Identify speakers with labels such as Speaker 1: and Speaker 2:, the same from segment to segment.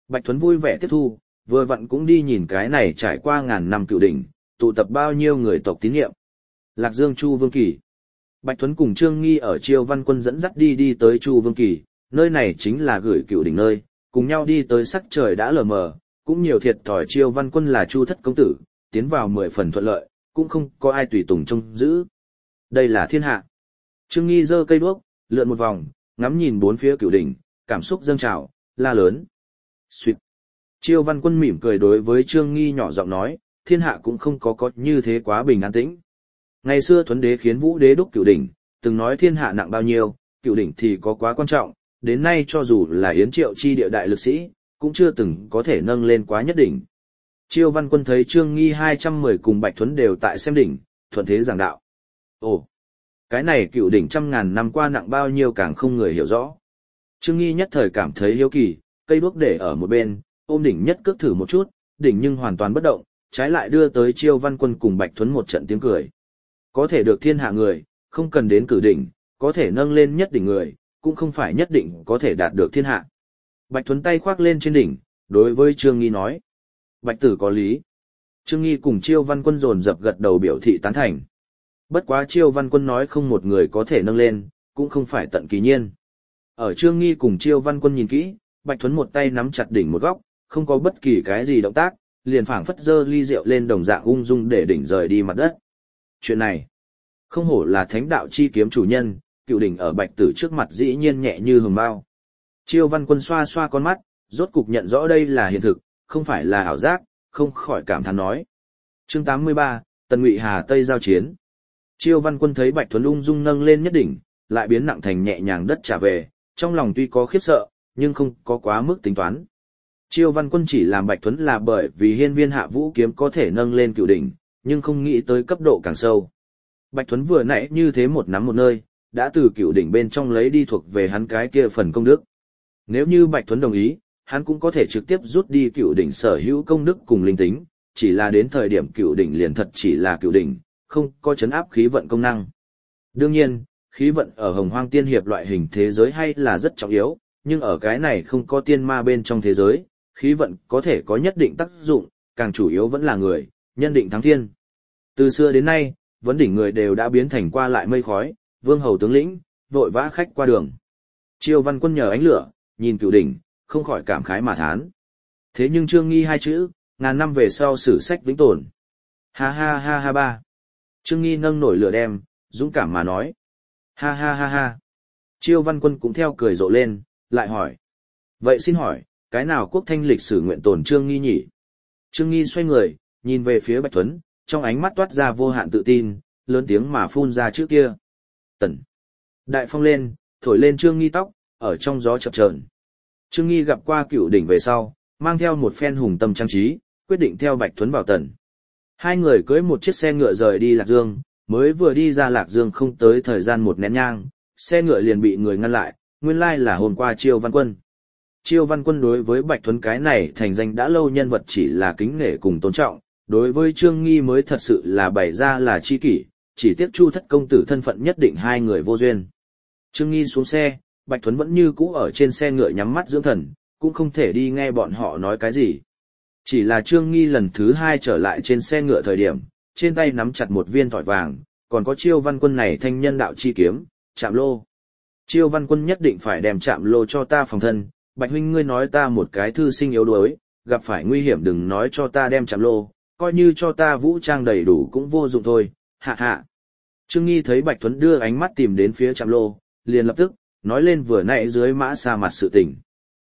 Speaker 1: Bạch Thuấn vui vẻ tiếp thu, vừa vặn cũng đi nhìn cái này trải qua ngàn năm cựu đỉnh, tụ tập bao nhiêu người tộc tín nhiệm. Lạc Dương Chu Vương Kỳ. Bạch Thuấn cùng Trương Nghi ở Chiêu Văn Quân dẫn dắt đi tới Chu Vương Kỳ, nơi này chính là gửi cựu đỉnh nơi, cùng nhau đi tới sắc trời đã lờ mờ, cũng nhiều thiệt thòi Chiêu Văn Quân là Chu thất công tử, tiến vào 10 phần thuận lợi, cũng không có ai tùy tùng trông giữ. Đây là thiên hạ. Trương Nghi giơ cây đuốc, lượn một vòng, ngắm nhìn bốn phía cửu đỉnh, cảm xúc dâng trào, la lớn. Xuyệt. Chiêu Văn Quân mỉm cười đối với Trương Nghi nhỏ giọng nói, thiên hạ cũng không có như thế quá bình an tĩnh. Ngày xưa Thuấn Đế khiến Vũ Đế đúc cửu đỉnh, từng nói thiên hạ nặng bao nhiêu, cửu đỉnh thì có quá quan trọng, đến nay cho dù là Yến Triệu chi địa đại lực sĩ, cũng chưa từng có thể nâng lên quá nhất đỉnh. Chiêu Văn Quân thấy Trương Nghi 210 cùng Bạch Thuấn đều tại xem đỉnh, thuận thế giảng đạo. Ồ, cái này cựu đỉnh trăm ngàn năm qua nặng bao nhiêu càng không người hiểu rõ. Trương Nghi nhất thời cảm thấy hiếu kỳ, cây đuốc để ở một bên, ôm đỉnh nhất cước thử một chút, đỉnh nhưng hoàn toàn bất động, trái lại đưa tới Chiêu Văn Quân cùng Bạch Thuấn một trận tiếng cười. Có thể được thiên hạ người, không cần đến cử đỉnh, có thể nâng lên nhất đỉnh người, cũng không phải nhất định có thể đạt được thiên hạ. Bạch Thuấn tay khoác lên trên đỉnh, đối với Trương Nghi nói. Bạch tử có lý. Trương Nghi cùng Chiêu Văn Quân dồn dập gật đầu biểu thị tán thành. Bất quá Chiêu Văn Quân nói không một người có thể nâng lên, cũng không phải tận kỳ nhiên. Ở Trương Nghi cùng Chiêu Văn Quân nhìn kỹ, Bạch Thuấn một tay nắm chặt đỉnh một góc, không có bất kỳ cái gì động tác, liền phảng phất giơ ly rượu lên đồng dạng ung dung để đỉnh rời đi mặt đất. Chuyện này, không hổ là thánh đạo chi kiếm chủ nhân, cựu đỉnh ở Bạch tử trước mặt dĩ nhiên nhẹ như hồng bao. Chiêu Văn Quân xoa xoa con mắt, rốt cục nhận rõ đây là hiện thực, không phải là ảo giác, không khỏi cảm thán nói. Chương 83, Tần Ngụy Hà Tây giao chiến. Chiêu Văn Quân thấy Bạch Thuấn ung dung nâng lên nhất đỉnh, lại biến nặng thành nhẹ nhàng đất trả về, trong lòng tuy có khiếp sợ, nhưng không có quá mức tính toán. Chiêu Văn Quân chỉ làm Bạch Thuấn là bởi vì hiên viên hạ vũ kiếm có thể nâng lên cửu đỉnh, nhưng không nghĩ tới cấp độ càng sâu. Bạch Thuấn vừa nãy như thế một nắm một nơi, đã từ cửu đỉnh bên trong lấy đi thuộc về hắn cái kia phần công đức. Nếu như Bạch Thuấn đồng ý, hắn cũng có thể trực tiếp rút đi cửu đỉnh sở hữu công đức cùng linh tính, chỉ là đến thời điểm cửu đỉnh liền thật chỉ là cửu đỉnh, không có chấn áp khí vận công năng. Đương nhiên, khí vận ở Hồng Hoang Tiên Hiệp loại hình thế giới hay là rất trọng yếu, nhưng ở cái này không có tiên ma bên trong thế giới, khí vận có thể có nhất định tác dụng, càng chủ yếu vẫn là người, nhân định thắng thiên. Từ xưa đến nay, vấn đỉnh người đều đã biến thành qua lại mây khói, vương hầu tướng lĩnh, vội vã khách qua đường. Chiêu Văn Quân nhờ ánh lửa, nhìn cửu đỉnh, không khỏi cảm khái mà thán. Thế nhưng Trương Nghi hai chữ, ngàn năm về sau sử sách vĩnh tồn. Ha ha ha ha ba. Trương Nghi nâng nổi lửa đem, dũng cảm mà nói. Ha ha ha ha. Chiêu Văn Quân cũng theo cười rộ lên, lại hỏi. Vậy xin hỏi, cái nào quốc thanh lịch sử nguyện tồn Trương Nghi nhỉ? Trương Nghi xoay người, nhìn về phía Bạch Thuấn, trong ánh mắt toát ra vô hạn tự tin, lớn tiếng mà phun ra trước kia. Tần. Đại phong lên, thổi lên Trương Nghi tóc, ở trong gió chập chờn. Trương Nghi gặp qua cựu đỉnh về sau, mang theo một phen hùng tâm trang trí, quyết định theo Bạch Thuấn vào tần. Hai người cưỡi một chiếc xe ngựa rời đi Lạc Dương, mới vừa đi ra Lạc Dương không tới thời gian một nén nhang, xe ngựa liền bị người ngăn lại, nguyên lai là hôm qua Chiêu Văn Quân. Chiêu Văn Quân đối với Bạch Thuấn cái này thành danh đã lâu nhân vật chỉ là kính nể cùng tôn trọng, đối với Trương Nghi mới thật sự là bày ra là chi kỷ, chỉ tiếc Chu thất công tử thân phận nhất định hai người vô duyên. Trương Nghi xuống xe, Bạch Thuấn vẫn như cũ ở trên xe ngựa nhắm mắt dưỡng thần, cũng không thể đi nghe bọn họ nói cái gì. Chỉ là Trương Nghi lần thứ hai trở lại trên xe ngựa thời điểm, trên tay nắm chặt một viên thỏi vàng, còn có Chiêu Văn Quân này thanh nhân đạo chi kiếm, Trạm Lô. Chiêu Văn Quân nhất định phải đem Trạm Lô cho ta phòng thân, Bạch huynh ngươi nói ta một cái thư sinh yếu đuối, gặp phải nguy hiểm đừng nói cho ta đem Trạm Lô, coi như cho ta vũ trang đầy đủ cũng vô dụng thôi, hạ hạ. Trương Nghi thấy Bạch Thuấn đưa ánh mắt tìm đến phía Trạm Lô, liền lập tức nói lên vừa nãy dưới mã xa mặt sự tình.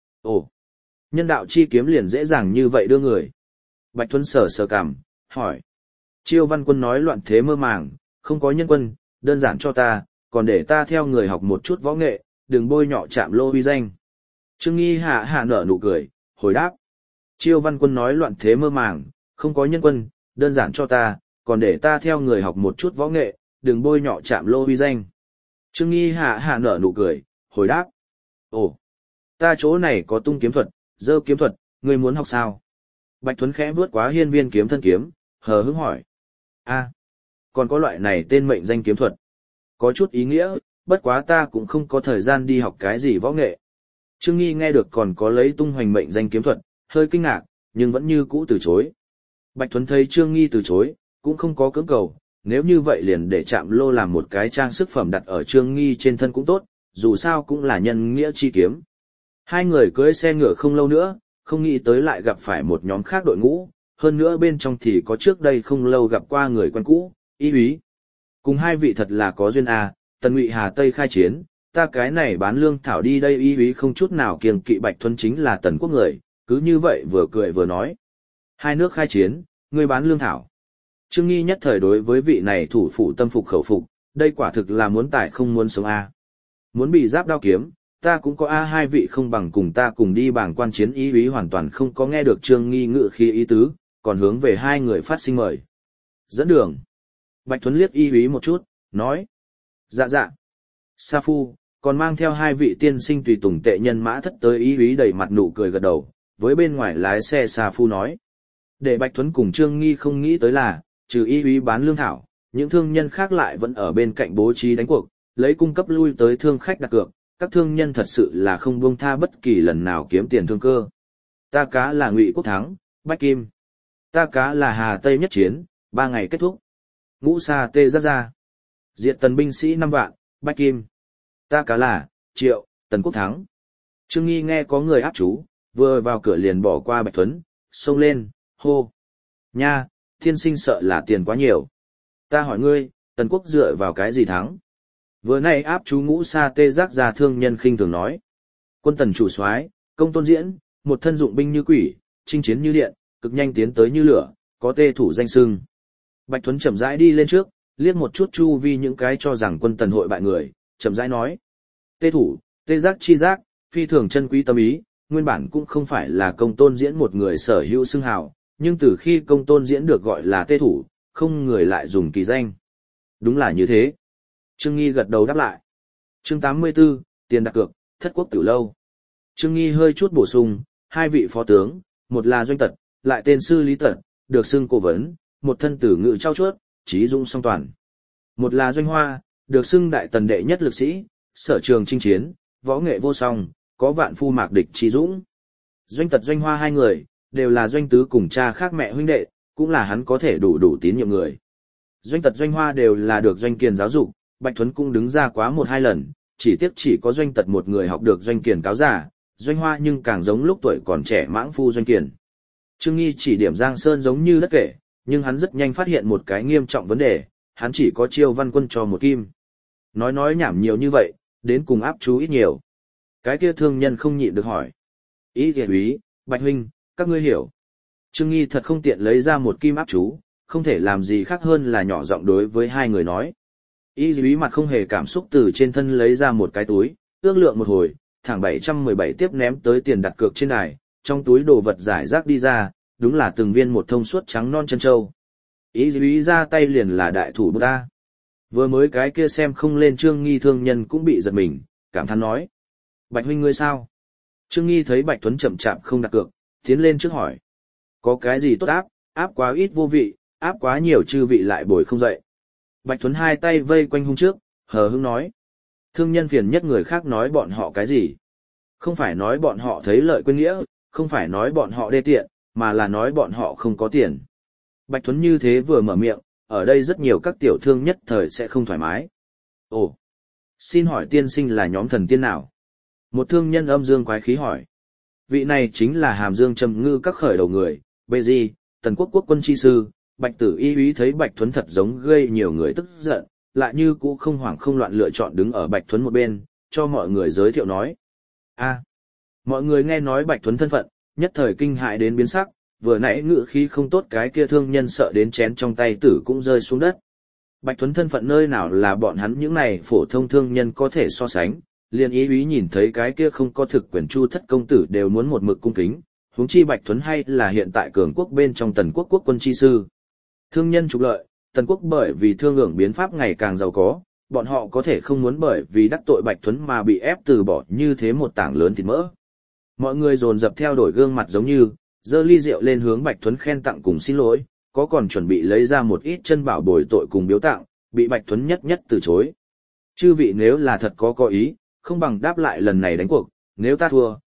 Speaker 1: Ồ, nhân đạo chi kiếm liền dễ dàng như vậy đưa người. Bạch Thuấn sờ sờ cằm, hỏi. Chiêu Văn Quân nói loạn thế mơ màng, không có nhân quân, đơn giản cho ta, còn để ta theo người học một chút võ nghệ, đừng bôi nhọ Trạm Lô uy danh. Trương Nghi hạ hạ nở nụ cười, hồi đáp. Chiêu Văn Quân nói loạn thế mơ màng, không có nhân quân, đơn giản cho ta, còn để ta theo người học một chút võ nghệ, đừng bôi nhọ Trạm Lô uy danh. Trương Nghi hạ hạ nở nụ cười, hồi đáp. Ồ, ta chỗ này có tung kiếm thuật, dơ kiếm thuật, ngươi muốn học sao? Bạch Thuấn khẽ vướt quá hiên viên kiếm thân kiếm, hờ hững hỏi. A, còn có loại này tên mệnh danh kiếm thuật. Có chút ý nghĩa, bất quá ta cũng không có thời gian đi học cái gì võ nghệ. Trương Nghi nghe được còn có lấy tung hoành mệnh danh kiếm thuật, hơi kinh ngạc, nhưng vẫn như cũ từ chối. Bạch Thuấn thấy Trương Nghi từ chối, cũng không có cưỡng cầu, nếu như vậy liền để Trạm Lô làm một cái trang sức phẩm đặt ở Trương Nghi trên thân cũng tốt, dù sao cũng là nhân nghĩa chi kiếm. Hai người cưỡi xe ngựa không lâu nữa, không nghĩ tới lại gặp phải một nhóm khác đội ngũ, hơn nữa bên trong thì có trước đây không lâu gặp qua người quen cũ, Y úy. Cùng hai vị thật là có duyên à, Tần Ngụy Hà Tây khai chiến, ta cái này bán lương thảo đi đây. Y úy không chút nào kiêng kỵ Bạch Thuấn chính là Tần quốc người, cứ như vậy vừa cười vừa nói. Hai nước khai chiến, ngươi bán lương thảo. Trương Nghi nhất thời đối với vị này thủ phủ tâm phục khẩu phục, đây quả thực là muốn tài không muốn sống a. Muốn bị giáp đao kiếm, ta cũng có a, hai vị không bằng cùng ta cùng đi bảng quan chiến. Y úy hoàn toàn không có nghe được Trương Nghi ngự khí ý tứ, còn hướng về hai người phát sinh mời. Dẫn đường. Bạch Thuấn liếc Y úy một chút, nói. Dạ dạ. Sa Phu, còn mang theo hai vị tiên sinh tùy tùng tệ nhân mã thất tới. Y úy đầy mặt nụ cười gật đầu, với bên ngoài lái xe Sa Phu nói. Để Bạch Thuấn cùng Trương Nghi không nghĩ tới là, trừ Y úy bán lương thảo, những thương nhân khác lại vẫn ở bên cạnh bố trí đánh cuộc, lấy cung cấp lui tới thương khách đặt cược. Các thương nhân thật sự là không buông tha bất kỳ lần nào kiếm tiền thương cơ. Ta cá là Ngụy Quốc Thắng, Bách Kim. Ta cá là Hà Tây nhất chiến, 3 ngày kết thúc. Ngũ Sa Tê Giác ra. Diệt Tần binh sĩ 5 vạn, Bách Kim. Ta cá là Triệu, Tần Quốc Thắng. Trương Nghi nghe có người áp chú, vừa vào cửa liền bỏ qua Bạch Thuấn, xông lên, hô. Nha, thiên sinh sợ là tiền quá nhiều. Ta hỏi ngươi, Tần Quốc dựa vào cái gì thắng? Vừa nay áp chú Ngũ Sa Tê Giác ra thương nhân khinh thường nói. Quân Tần chủ soái, Công Tôn Diễn, một thân dụng binh như quỷ, chinh chiến như điện, cực nhanh tiến tới như lửa, có tê thủ danh xưng. Bạch Thuấn chậm rãi đi lên trước, liếc một chút chu vi những cái cho rằng Quân Tần hội bại người, chậm rãi nói. Tê thủ, tê giác chi giác, phi thường chân quý tâm ý, nguyên bản cũng không phải là Công Tôn Diễn một người sở hữu xưng hào, nhưng từ khi Công Tôn Diễn được gọi là tê thủ, không người lại dùng kỳ danh. Đúng là như thế. Trương Nghi gật đầu đáp lại. Chương 84, tiền đặt cược, Thất Quốc Tiểu Lâu. Trương Nghi hơi chút bổ sung, hai vị phó tướng, một là Doanh Tật, lại tên sư Lý Tật, được xưng cố vấn, một thân tử ngự trao chuốt, trí dũng song toàn. Một là Doanh Hoa, được xưng đại tần đệ nhất lực sĩ, sở trường chinh chiến, võ nghệ vô song, có vạn phu mạc địch trí dũng. Doanh Tật Doanh Hoa hai người, đều là Doanh Tứ cùng cha khác mẹ huynh đệ, cũng là hắn có thể đủ tín nhiệm người. Doanh Tật Doanh Hoa đều là được Doanh Kiền giáo dục, Bạch Thuấn cũng đứng ra quá 1-2 lần, chỉ tiếc chỉ có Doanh Tật một người học được Doanh Kiền cáo giả, Doanh Hoa nhưng càng giống lúc tuổi còn trẻ mãng phu Doanh Kiền. Trương Nghi chỉ điểm Giang Sơn giống như đất kể, nhưng hắn rất nhanh phát hiện một cái nghiêm trọng vấn đề, hắn chỉ có Chiêu Văn Quân cho một kim. Nói nhảm nhiều như vậy, đến cùng áp chú ít nhiều. Cái kia thương nhân không nhịn được hỏi. Ý kìa úy, Bạch huynh, các ngươi hiểu. Trương Nghi thật không tiện lấy ra một kim áp chú, không thể làm gì khác hơn là nhỏ giọng đối với hai người nói. Y úy mặt không hề cảm xúc từ trên thân lấy ra một cái túi, ước lượng một hồi, thẳng 717 tiếp ném tới tiền đặt cược trên đài, trong túi đồ vật giải rác đi ra, đúng là từng viên một thông suốt trắng non chân châu. Y úy ra tay liền là đại thủ bút ta. Vừa mới cái kia xem không lên Trương Nghi thương nhân cũng bị giật mình, cảm thán nói. Bạch huynh ngươi sao? Trương Nghi thấy Bạch Thuấn chậm chạp không đặt cược, tiến lên trước hỏi. Có cái gì tốt áp, áp quá ít vô vị, áp quá nhiều chư vị lại bồi không dậy. Bạch Thuấn hai tay vây quanh hung trước, hờ hững nói. Thương nhân phiền nhất người khác nói bọn họ cái gì? Không phải nói bọn họ thấy lợi quên nghĩa, không phải nói bọn họ đê tiện, mà là nói bọn họ không có tiền. Bạch Thuấn như thế vừa mở miệng, ở đây rất nhiều các tiểu thương nhất thời sẽ không thoải mái. Ồ, xin hỏi tiên sinh là nhóm thần tiên nào? Một thương nhân âm dương quái khí hỏi. Vị này chính là Hàm Dương Trầm Ngư các khởi đầu người, Bê Di, Tần Quốc quốc quân chi sư. Bạch Tử Y úy thấy Bạch Thuấn thật giống gây nhiều người tức giận, lại như cũ không hoảng không loạn lựa chọn đứng ở Bạch Thuấn một bên, cho mọi người giới thiệu nói. Mọi người nghe nói Bạch Thuấn thân phận, nhất thời kinh hại đến biến sắc, vừa nãy ngự khí không tốt cái kia thương nhân sợ đến chén trong tay tử cũng rơi xuống đất. Bạch Thuấn thân phận nơi nào là bọn hắn những này phổ thông thương nhân có thể so sánh, liền Y úy nhìn thấy cái kia không có thực quyền Chu thất công tử đều muốn một mực cung kính, huống chi Bạch Thuấn hay là hiện tại cường quốc bên trong Tần Quốc quốc quân chi sư. Thương nhân trục lợi, Tần Quốc bởi vì thương hưởng biến pháp ngày càng giàu có, bọn họ có thể không muốn bởi vì đắc tội Bạch Thuấn mà bị ép từ bỏ như thế một tảng lớn thịt mỡ. Mọi người dồn dập theo đổi gương mặt giống như, giơ ly rượu lên hướng Bạch Thuấn khen tặng cùng xin lỗi, có còn chuẩn bị lấy ra một ít chân bảo bồi tội cùng biếu tặng, bị Bạch Thuấn nhất từ chối. Chư vị nếu là thật có ý, không bằng đáp lại lần này đánh cuộc, nếu ta thua,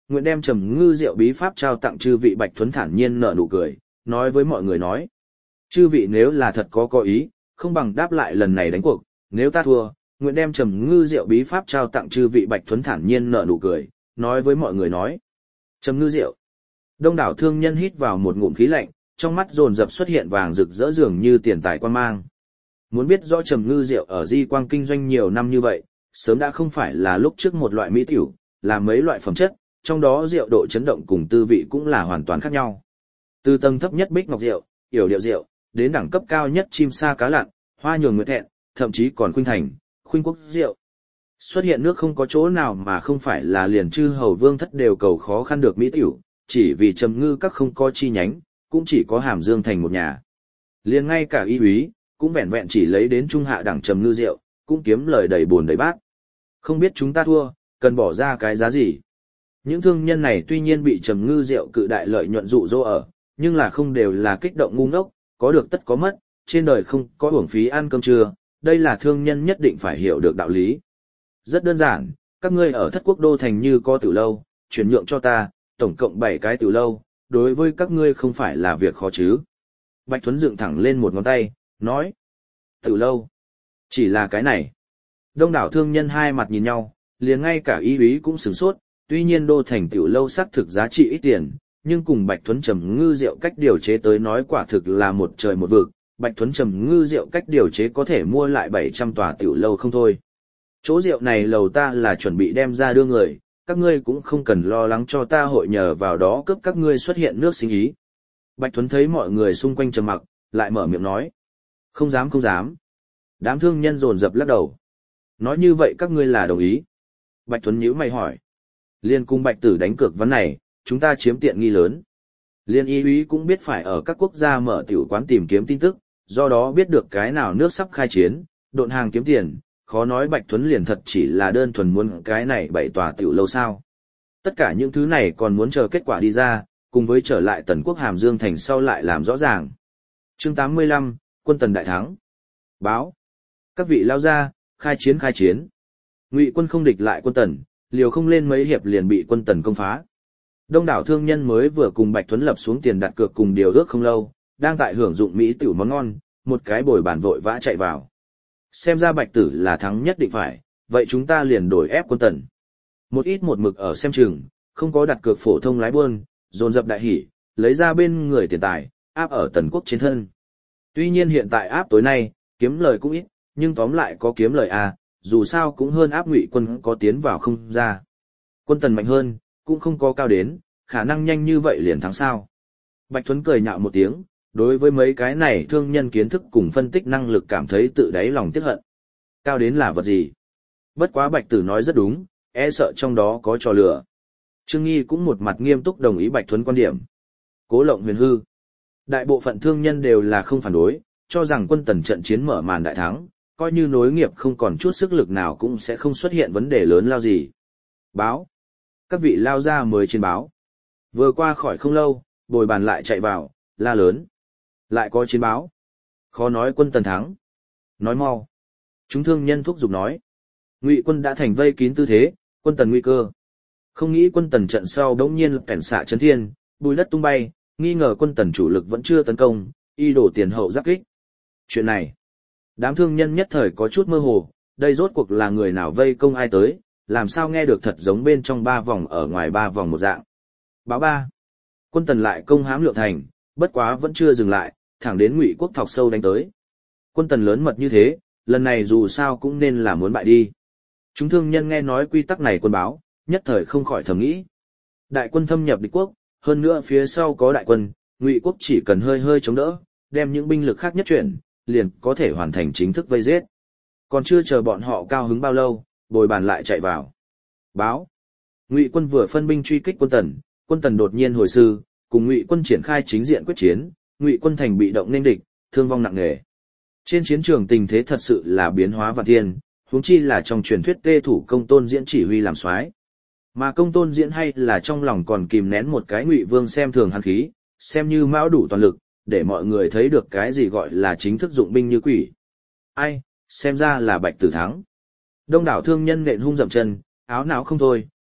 Speaker 1: nguyện đem Trầm Ngư rượu bí pháp trao tặng chư vị. Bạch Thuấn thản nhiên nở nụ cười, nói với mọi người nói. Chư vị nếu là thật có ý, không bằng đáp lại lần này đánh cuộc, nếu ta thua, nguyện đem Trầm Ngư rượu bí pháp trao tặng chư vị. Bạch Thuấn thản nhiên nở nụ cười, nói với mọi người nói. Trầm Ngư rượu. Đông đảo thương nhân hít vào một ngụm khí lạnh, trong mắt dồn dập xuất hiện vàng rực rỡ dường như tiền tài quan mang. Muốn biết rõ Trầm Ngư rượu ở Di Quang kinh doanh nhiều năm như vậy, sớm đã không phải là lúc trước một loại mỹ tiểu, là mấy loại phẩm chất, trong đó rượu độ chấn động cùng tư vị cũng là hoàn toàn khác nhau. Từ tầng thấp nhất bích ngọc rượu, yểu điệu rượu, đến đẳng cấp cao nhất chim sa cá lặn, hoa nhường nguyệt thẹn, thậm chí còn khuynh thành, khuynh quốc rượu. Xuất hiện nước không có chỗ nào mà không phải là liền chư hầu vương thất đều cầu khó khăn được mỹ tiểu, chỉ vì Trầm Ngư các không có chi nhánh, cũng chỉ có Hàm Dương thành một nhà. Liền ngay cả y úy, cũng vẹn vẹn chỉ lấy đến trung hạ đẳng Trầm Ngư rượu, cũng kiếm lời đầy buồn đầy bát. Không biết chúng ta thua, cần bỏ ra cái giá gì? Những thương nhân này tuy nhiên bị Trầm Ngư rượu cự đại lợi nhuận dụ dỗ ở, nhưng là không đều là kích động ngu ngốc, có được tất có mất, trên đời không có uổng phí ăn cơm trưa, đây là thương nhân nhất định phải hiểu được đạo lý. Rất đơn giản, các ngươi ở Thất Quốc đô thành như có tiểu lâu, chuyển nhượng cho ta, tổng cộng 7 cái tiểu lâu, đối với các ngươi không phải là việc khó chứ. Bạch Thuấn dựng thẳng lên một ngón tay, nói. Tiểu lâu. Chỉ là cái này. Đông đảo thương nhân hai mặt nhìn nhau, liền ngay cả y úy cũng sửng sốt, tuy nhiên đô thành tiểu lâu xác thực giá trị ít tiền, nhưng cùng Bạch Thuấn Trầm Ngư rượu cách điều chế tới nói quả thực là một trời một vực, Bạch Thuấn Trầm Ngư rượu cách điều chế có thể mua lại 700 tòa tiểu lâu không thôi. Chỗ rượu này lầu ta là chuẩn bị đem ra đưa người, các ngươi cũng không cần lo lắng cho ta hội nhờ vào đó cướp các ngươi xuất hiện nước sinh ý. Bạch Thuấn thấy mọi người xung quanh trầm mặc, lại mở miệng nói. Không dám không dám. Đám thương nhân dồn dập lắc đầu. Nói như vậy các ngươi là đồng ý. Bạch Thuấn nhíu mày hỏi. Liên cung Bạch Tử đánh cược vấn này, chúng ta chiếm tiện nghi lớn. Liên y úy cũng biết phải ở các quốc gia mở tiểu quán tìm kiếm tin tức, do đó biết được cái nào nước sắp khai chiến, độn hàng kiếm tiền, khó nói Bạch Thuấn liền thật chỉ là đơn thuần muốn cái này 7 tòa tiểu lâu sao. Tất cả những thứ này còn muốn chờ kết quả đi ra, cùng với trở lại Tần quốc Hàm Dương thành sau lại làm rõ ràng. Chương 85, quân Tần đại thắng. Báo. Các vị lao ra, khai chiến khai chiến. Ngụy quân không địch lại quân Tần, liều không lên mấy hiệp liền bị quân Tần công phá. Đông đảo thương nhân mới vừa cùng Bạch Thuấn lập xuống tiền đặt cược cùng điều ước không lâu, đang tại hưởng dụng mỹ tiểu món ngon, một cái bồi bàn vội vã chạy vào. Xem ra Bạch Tử là thắng nhất định phải, vậy chúng ta liền đổi ép quân Tần. Một ít một mực ở xem chừng, không có đặt cược phổ thông lái buôn, dồn dập đại hỉ, lấy ra bên người tiền tài, áp ở Tần quốc trên thân. Tuy nhiên hiện tại áp tối nay, kiếm lời cũng ít, nhưng tóm lại có kiếm lời à, dù sao cũng hơn áp Ngụy quân có tiến vào không ra. Quân Tần mạnh hơn, cũng không có cao đến, khả năng nhanh như vậy liền thắng sao. Bạch Thuấn cười nhạo một tiếng, đối với mấy cái này thương nhân kiến thức cùng phân tích năng lực cảm thấy tự đáy lòng tiếc hận. Cao đến là vật gì? Bất quá Bạch Tử nói rất đúng, e sợ trong đó có trò lửa. Trương Nghi cũng một mặt nghiêm túc đồng ý Bạch Thuấn quan điểm. Cố Lộng huyền hư. Đại bộ phận thương nhân đều là không phản đối, cho rằng quân Tần trận chiến mở màn đại thắng, coi như nối nghiệp không còn chút sức lực nào cũng sẽ không xuất hiện vấn đề lớn lao gì. Báo. Các vị lao ra mới trên báo. Vừa qua khỏi không lâu, bồi bàn lại chạy vào, la lớn. Lại có chiến báo. Khó nói quân Tần thắng. Nói mau. Chúng thương nhân thúc giục nói. Ngụy quân đã thành vây kín tư thế, quân Tần nguy cơ. Không nghĩ quân Tần trận sau đống nhiên kẻn xạ chấn thiên, bùi đất tung bay, nghi ngờ quân Tần chủ lực vẫn chưa tấn công, y đổ tiền hậu giáp kích. Chuyện này, đám thương nhân nhất thời có chút mơ hồ, đây rốt cuộc là người nào vây công ai tới, làm sao nghe được thật giống bên trong 3 vòng ở ngoài 3 vòng một dạng. Báo 3. Quân Tần lại công hãm Lượng thành, bất quá vẫn chưa dừng lại, thẳng đến Ngụy quốc thọc sâu đánh tới. Quân Tần lớn mật như thế, lần này dù sao cũng nên là muốn bại đi. Chúng thương nhân nghe nói quy tắc này quân báo, nhất thời không khỏi thầm nghĩ. Đại quân thâm nhập địch quốc, hơn nữa phía sau có đại quân, Ngụy quốc chỉ cần hơi hơi chống đỡ, đem những binh lực khác nhất chuyển, liền có thể hoàn thành chính thức vây giết. Còn chưa chờ bọn họ cao hứng bao lâu, bồi bàn lại chạy vào. Báo. Ngụy quân vừa phân binh truy kích quân Tần đột nhiên hồi sư, cùng Ngụy quân triển khai chính diện quyết chiến, Ngụy quân thành bị động nên địch, thương vong nặng nề. Trên chiến trường tình thế thật sự là biến hóa vạn thiên, huống chi là trong truyền thuyết Tê thủ Công Tôn Diễn chỉ huy làm soái. Mà Công Tôn Diễn hay là trong lòng còn kìm nén một cái Ngụy vương xem thường hắn khí, xem như mão đủ toàn lực, để mọi người thấy được cái gì gọi là chính thức dụng binh như quỷ. Ai, xem ra là Bạch Tử thắng. Đông đảo thương nhân nện hung dậm chân, áo não không thôi,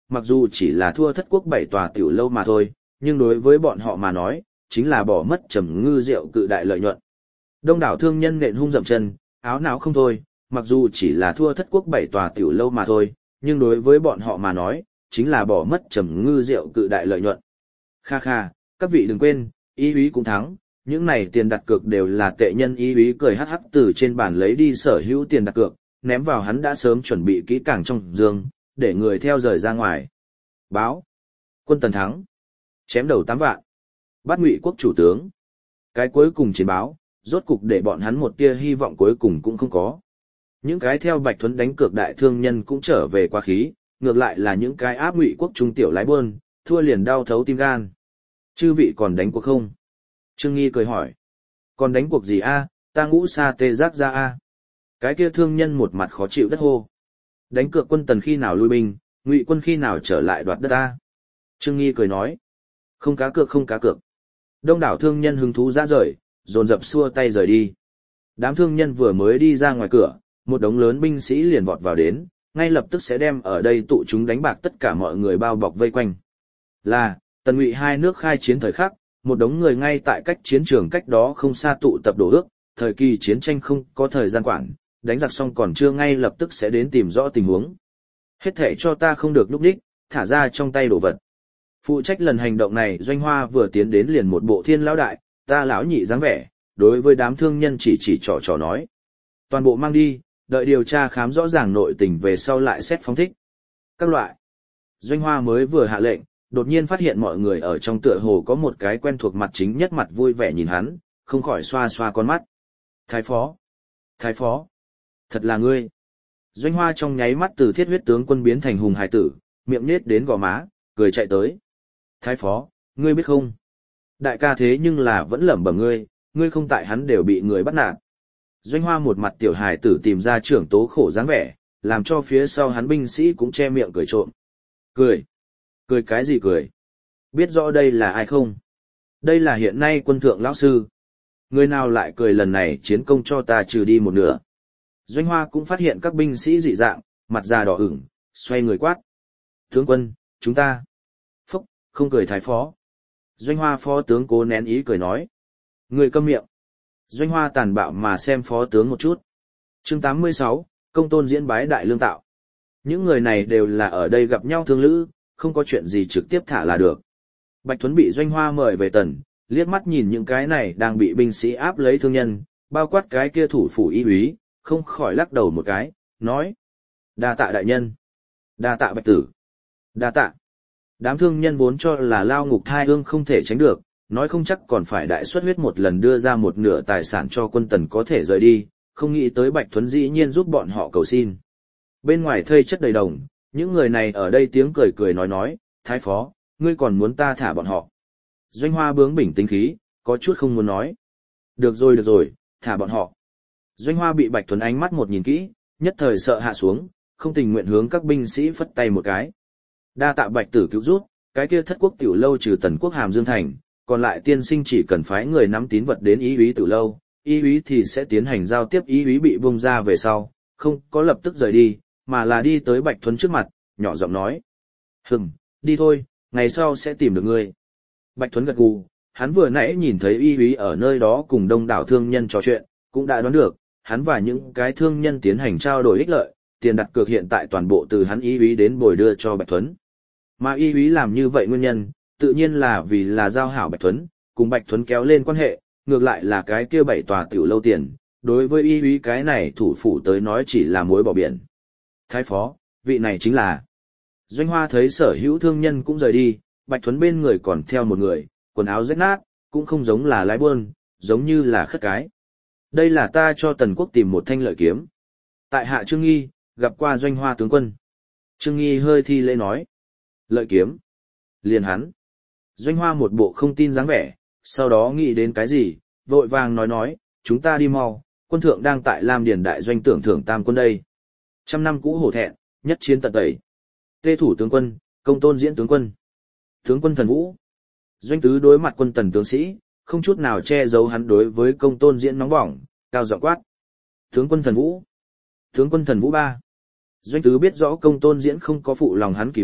Speaker 1: mặc dù chỉ là thua thất quốc 7 tòa tiểu lâu mà thôi, nhưng đối với bọn họ mà nói, chính là bỏ mất trầm ngư rượu cự đại lợi nhuận. Đông đảo thương nhân nện hung dậm chân, áo não không thôi, mặc dù chỉ là thua thất quốc 7 tòa tiểu lâu mà thôi, nhưng đối với bọn họ mà nói, chính là bỏ mất trầm ngư rượu cự đại lợi nhuận. Kha kha, các vị đừng quên, y úy cũng thắng, những này tiền đặt cược đều là tệ nhân. Y úy cười hắc hắc từ trên bàn lấy đi sở hữu tiền đặt cược, ném vào hắn đã sớm chuẩn bị kỹ càng trong giường, để người theo rời ra ngoài. Báo, quân Tần thắng, chém đầu 8 vạn, bắt Ngụy quốc chủ tướng. Cái cuối cùng chiến báo, rốt cục để bọn hắn một tia hy vọng cuối cùng cũng không có. Những cái theo Bạch Thuấn đánh cược đại thương nhân cũng trở về quá khí, ngược lại là những cái áp Ngụy quốc trung tiểu lái buôn, thua liền đau thấu tim gan. Chư vị còn đánh cuộc không? Trương Nghi cười hỏi. Còn đánh cuộc gì a? Ta ngũ sa tê giác ra a. Cái kia thương nhân một mặt khó chịu đất hô. Đánh cược quân Tần khi nào lui binh, Ngụy quân khi nào trở lại đoạt đất a? Trương Nghi cười nói. Không cá cược không cá cược. Đông đảo thương nhân hứng thú ra rời, dồn dập xua tay rời đi. Đám thương nhân vừa mới đi ra ngoài cửa, một đống lớn binh sĩ liền vọt vào đến, ngay lập tức sẽ đem ở đây tụ chúng đánh bạc tất cả mọi người bao bọc vây quanh. Là, Tần Ngụy hai nước khai chiến thời khắc, một đống người ngay tại cách chiến trường cách đó không xa tụ tập đổ ước, thời kỳ chiến tranh không có thời gian quản, đánh giặc xong còn chưa ngay lập tức sẽ đến tìm rõ tình huống. Hết thảy cho ta không được núp đích, thả ra trong tay đồ vật. Phụ trách lần hành động này Doanh Hoa vừa tiến đến liền một bộ thiên lão đại, ta lão nhị dáng vẻ, đối với đám thương nhân chỉ trò nói. Toàn bộ mang đi, đợi điều tra khám rõ ràng nội tình về sau lại xét phóng thích. Các loại. Doanh Hoa mới vừa hạ lệnh, đột nhiên phát hiện mọi người ở trong tựa hồ có một cái quen thuộc mặt chính nhất mặt vui vẻ nhìn hắn, không khỏi xoa xoa con mắt. Thái phó! Thái phó! Thật là ngươi! Doanh Hoa trong nháy mắt từ thiết huyết tướng quân biến thành hùng hải tử, miệng nết đến gò má, cười chạy tới. Thái phó, ngươi biết không? Đại ca thế nhưng là vẫn lẩm bẩm ngươi không tại hắn đều bị người bắt nạt. Doanh Hoa một mặt tiểu hải tử tìm ra trưởng tố khổ dáng vẻ, làm cho phía sau hắn binh sĩ cũng che miệng cười trộm. Cười? Cười cái gì cười? Biết rõ đây là ai không? Đây là hiện nay quân thượng lão sư. Người nào lại cười lần này chiến công cho ta trừ đi một nửa. Doanh Hoa cũng phát hiện các binh sĩ dị dạng, mặt già đỏ ửng, xoay người quát. Tướng quân, chúng ta. Phúc, không cười thái phó. Doanh Hoa phó tướng cố nén ý cười nói. Người câm miệng. Doanh Hoa tàn bạo mà xem phó tướng một chút. Chương 86, công tôn diễn bái đại lương tạo. Những người này đều là ở đây gặp nhau thương lữ, không có chuyện gì trực tiếp thả là được. Bạch Thuấn bị Doanh Hoa mời về tần, liếc mắt nhìn những cái này đang bị binh sĩ áp lấy thương nhân, bao quát cái kia thủ phủ y úy, không khỏi lắc đầu một cái, nói. Đa tạ đại nhân. Đa tạ Bạch tử. Đa tạ. Đám thương nhân vốn cho là lao ngục thai ương không thể tránh được, nói không chắc còn phải đại suất huyết một lần đưa ra một nửa tài sản cho quân tần có thể rời đi, không nghĩ tới Bạch Thuấn dĩ nhiên giúp bọn họ cầu xin. Bên ngoài thây chất đầy đồng, những người này ở đây tiếng cười cười nói, thái phó, ngươi còn muốn ta thả bọn họ. Doanh Hoa bướng bỉnh tính khí, có chút không muốn nói. Được rồi, thả bọn họ. Doanh Hoa bị Bạch Thuấn ánh mắt một nhìn kỹ, nhất thời sợ hạ xuống, không tình nguyện hướng các binh sĩ phất tay một cái. Đa tạ Bạch tử cứu rút, cái kia thất quốc tiểu lâu trừ Tần quốc Hàm Dương thành, còn lại tiên sinh chỉ cần phái người nắm tín vật đến y úy tiểu lâu, y úy thì sẽ tiến hành giao tiếp. Y úy bị bung ra về sau, không có lập tức rời đi, mà là đi tới Bạch Thuấn trước mặt, nhỏ giọng nói. Đi thôi, ngày sau sẽ tìm được ngươi. Bạch Thuấn gật gù, hắn vừa nãy nhìn thấy y úy ở nơi đó cùng đông đảo thương nhân trò chuyện, cũng đã đoán được, hắn và những cái thương nhân tiến hành trao đổi ích lợi, tiền đặt cược hiện tại toàn bộ từ hắn y úy đến bồi đưa cho Bạch Thuấn. Mà y úy làm như vậy nguyên nhân, tự nhiên là vì là giao hảo Bạch Thuấn, cùng Bạch Thuấn kéo lên quan hệ, ngược lại là cái kia 7 tòa tiểu lâu tiền, đối với y úy cái này thủ phủ tới nói chỉ là muối bỏ biển. Thái phó, vị này chính là. Doanh Hoa thấy sở hữu thương nhân cũng rời đi, Bạch Thuấn bên người còn theo một người, quần áo rách nát, cũng không giống là lái buôn, giống như là khất cái. Đây là ta cho Tần quốc tìm một thanh lợi kiếm. Tại hạ Trương Nghi, gặp qua Doanh Hoa tướng quân. Trương Nghi hơi thi lễ nói. Lợi kiếm. Liền hắn. Doanh Hoa một bộ không tin dáng vẻ, sau đó nghĩ đến cái gì, vội vàng nói, chúng ta đi mau, quân thượng đang tại Lam Điền đại doanh tưởng thưởng tam quân đây. 100 năm cũ hổ thẹn, nhất chiến tận tẩy. Tê thủ tướng quân, công tôn diễn tướng quân. Tướng quân Thần Vũ. Doanh tứ đối mặt quân Tần tướng sĩ, không chút nào che giấu hắn đối với công tôn diễn nóng bỏng, cao giọng quát. Tướng quân Thần Vũ. Tướng quân Thần Vũ ba. Doanh tứ biết rõ công tôn diễn không có phụ lòng hắn kỳ vọng,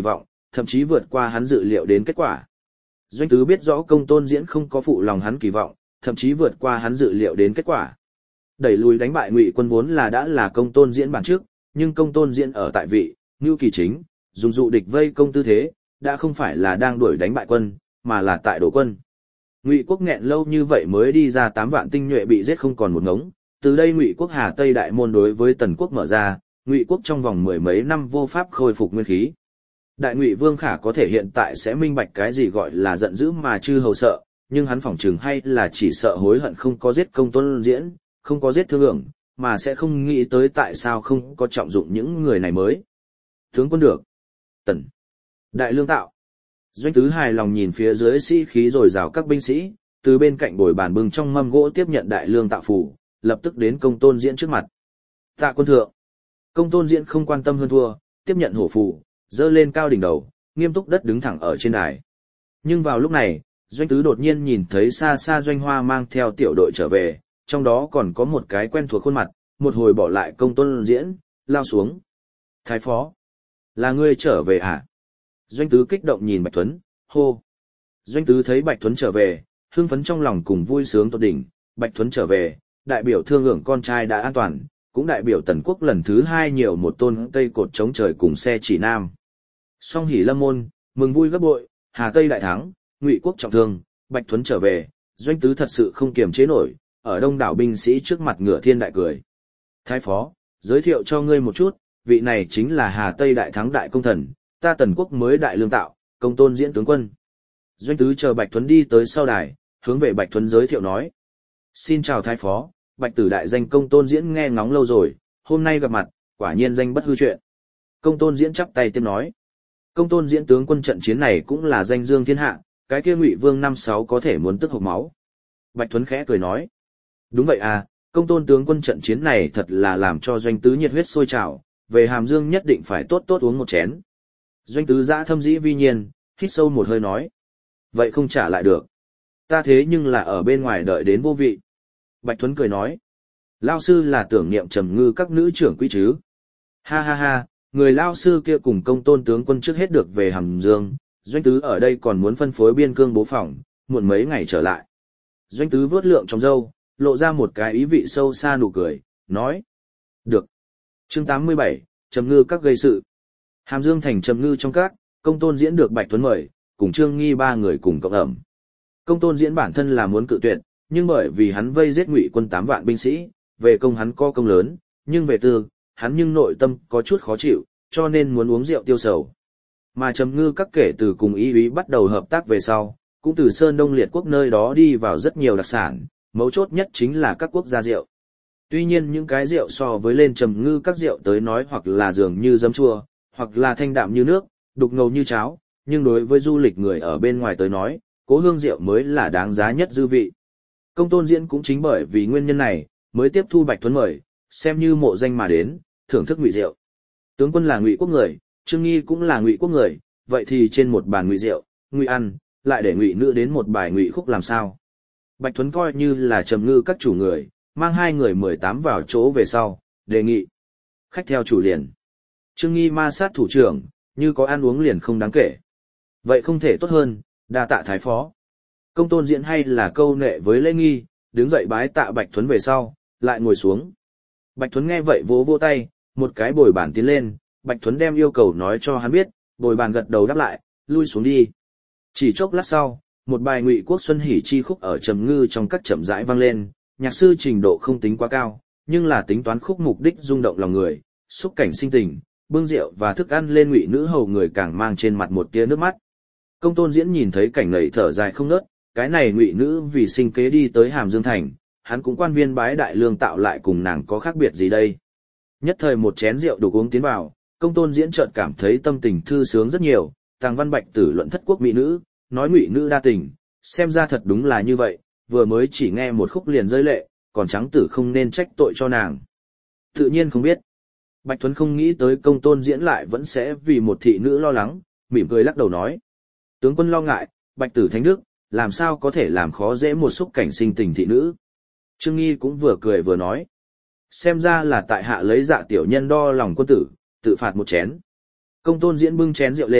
Speaker 1: thậm chí vượt qua hắn dự liệu đến kết quả. Doanh Tứ biết rõ Công Tôn Diễn không có phụ lòng hắn kỳ vọng, thậm chí vượt qua hắn dự liệu đến kết quả. Đẩy lùi đánh bại Ngụy quân vốn là đã là Công Tôn Diễn bản trước, nhưng Công Tôn Diễn ở tại vị, Ngưu Kỳ chính, dùng dụ địch vây công tư thế, đã không phải là đang đuổi đánh bại quân, mà là tại đổ quân. Ngụy quốc nghẹn lâu như vậy mới đi ra 8 vạn tinh nhuệ bị giết không còn một ngống, từ đây Ngụy quốc Hà Tây đại môn đối với Tần quốc mở ra, Ngụy quốc trong vòng mười mấy năm vô pháp khôi phục nguyên khí. Đại Ngụy Vương Khả có thể hiện tại sẽ minh bạch cái gì gọi là giận dữ mà chư hầu sợ, nhưng hắn phỏng chừng hay là chỉ sợ hối hận không có giết Công Tôn Diễn, không có giết Thương Ưởng, mà sẽ không nghĩ tới tại sao không có trọng dụng những người này mới. Tướng quân được. Tần. Đại lương tạo. Doanh Tứ hài lòng nhìn phía dưới sĩ khí rồi rào các binh sĩ, từ bên cạnh bồi bàn bưng trong mâm gỗ tiếp nhận đại lương tạo phủ, lập tức đến Công Tôn Diễn trước mặt. Tạ quân thượng. Công Tôn Diễn không quan tâm hơn thua, tiếp nhận hổ phù, dơ lên cao đỉnh đầu, nghiêm túc đất đứng thẳng ở trên đài. Nhưng vào lúc này, Doanh Tứ đột nhiên nhìn thấy xa xa Doanh Hoa mang theo tiểu đội trở về, trong đó còn có một cái quen thuộc khuôn mặt, một hồi bỏ lại Công Tôn Diễn, lao xuống. Thái phó, là ngươi trở về hả? Doanh Tứ kích động nhìn Bạch Thuấn, hô. Doanh Tứ thấy Bạch Thuấn trở về, hưng phấn trong lòng cùng vui sướng tột đỉnh, Bạch Thuấn trở về, đại biểu Thương Ưởng con trai đã an toàn, cũng đại biểu Tần quốc lần thứ 2 nhiều một tôn cây cột chống trời cùng xe chỉ nam. Song hỉ lâm môn, mừng vui gấp bội, Hà Tây đại thắng, Ngụy quốc trọng thương, Bạch Thuấn trở về, Doanh Tứ thật sự không kiềm chế nổi, ở đông đảo binh sĩ trước mặt ngửa thiên đại cười. Thái phó, giới thiệu cho ngươi một chút, vị này chính là Hà Tây đại thắng đại công thần, ta Tần quốc mới đại lương tạo, Công Tôn Diễn tướng quân. Doanh Tứ chờ Bạch Thuấn đi tới sau đài, hướng về Bạch Thuấn giới thiệu nói. Xin chào thái phó, Bạch tử đại danh Công Tôn Diễn nghe ngóng lâu rồi, hôm nay gặp mặt, quả nhiên danh bất hư chuyện. Công Tôn Diễn chắp tay tiếp nói. Công Tôn Diễn tướng quân trận chiến này cũng là danh dương thiên hạ, cái kia Ngụy Vương 5-6 có thể muốn tức hộc máu. Bạch Thuấn khẽ cười nói. Đúng vậy à, Công Tôn tướng quân trận chiến này thật là làm cho Doanh Tứ nhiệt huyết sôi trào, về Hàm Dương nhất định phải tốt tốt uống một chén. Doanh Tứ giã thâm dĩ vi nhiên, hít sâu một hơi nói. Vậy không trả lại được. Ta thế nhưng là ở bên ngoài đợi đến vô vị. Bạch Thuấn cười nói. Lao sư là tưởng niệm Trầm Ngư các nữ trưởng quý chứ. Ha ha ha, người Lao sư kia cùng Công Tôn tướng quân trước hết được về Hàm Dương, Doanh Tứ ở đây còn muốn phân phối biên cương bố phòng, muộn mấy ngày trở lại. Doanh Tứ vớt lượng trong râu, lộ ra một cái ý vị sâu xa nụ cười, nói. Được. Chương 87, Trầm Ngư các gây sự. Hàm Dương thành Trầm Ngư trong các, Công Tôn Diễn được Bạch Thuấn mời, cùng Trương Nghi 3 người cùng cộng ẩm. Công Tôn Diễn bản thân là muốn cự tuyệt, nhưng bởi vì hắn vây giết Ngụy quân 8 vạn binh sĩ, về công hắn có công lớn, nhưng về tư, hắn nhưng nội tâm có chút khó chịu, cho nên muốn uống rượu tiêu sầu. Mà Trầm Ngư các kể từ cùng ý úy bắt đầu hợp tác về sau, cũng từ Sơn Đông Liệt quốc nơi đó đi vào rất nhiều đặc sản, mấu chốt nhất chính là các quốc gia rượu. Tuy nhiên những cái rượu so với lên Trầm Ngư các rượu tới nói hoặc là dường như giấm chua, hoặc là thanh đạm như nước, đục ngầu như cháo, nhưng đối với du lịch người ở bên ngoài tới nói, Cố Hương rượu mới là đáng giá nhất dư vị. Công Tôn Diễn cũng chính bởi vì nguyên nhân này, mới tiếp thu Bạch Thuấn mời, xem như mộ danh mà đến, thưởng thức ngụy rượu. Tướng quân là Ngụy quốc người, Trương Nghi cũng là Ngụy quốc người, vậy thì trên một bàn ngụy rượu, ngụy ăn, lại để Ngụy nữ đến một bài ngụy khúc làm sao? Bạch Thuấn coi như là Trầm Ngư các chủ người, mang 2 người 18 vào chỗ về sau, đề nghị. Khách theo chủ liền. Trương Nghi ma sát thủ trưởng, như có ăn uống liền không đáng kể. Vậy không thể tốt hơn, đa tạ thái phó. Công Tôn Diễn hay là câu nệ với lễ nghi, đứng dậy bái tạ Bạch Thuấn về sau, lại ngồi xuống. Bạch Thuấn nghe vậy vỗ vỗ tay, một cái bồi bàn tiến lên, Bạch Thuấn đem yêu cầu nói cho hắn biết, bồi bàn gật đầu đáp lại, lui xuống đi. Chỉ chốc lát sau, một bài Ngụy quốc xuân hỉ chi khúc ở Trầm Ngư trong các chậm rãi vang lên, nhạc sư trình độ không tính quá cao, nhưng là tính toán khúc mục đích rung động lòng người, xúc cảnh sinh tình, bưng rượu và thức ăn lên Ngụy nữ hầu người càng mang trên mặt một tia nước mắt. Công Tôn Diễn nhìn thấy cảnh này thở dài không ngớt, cái này Ngụy nữ vì sinh kế đi tới Hàm Dương thành, hắn cũng quan viên bái đại lương tạo lại cùng nàng có khác biệt gì đây. Nhất thời một chén rượu đủ uống tiến vào, Công Tôn Diễn chợt cảm thấy tâm tình thư sướng rất nhiều, Tàng Văn Bạch tử luận thất quốc mỹ nữ, nói Ngụy nữ đa tình, xem ra thật đúng là như vậy, vừa mới chỉ nghe một khúc liền rơi lệ, còn trắng tử không nên trách tội cho nàng. Tự nhiên không biết. Bạch Thuấn không nghĩ tới Công Tôn Diễn lại vẫn sẽ vì một thị nữ lo lắng, mỉm cười lắc đầu nói. Tướng quân lo ngại, Bạch tử thánh đức, làm sao có thể làm khó dễ một xúc cảnh sinh tình thị nữ. Trương Nghi cũng vừa cười vừa nói. Xem ra là tại hạ lấy dạ tiểu nhân đo lòng quân tử, tự phạt một chén. Công Tôn Diễn bưng chén rượu lên,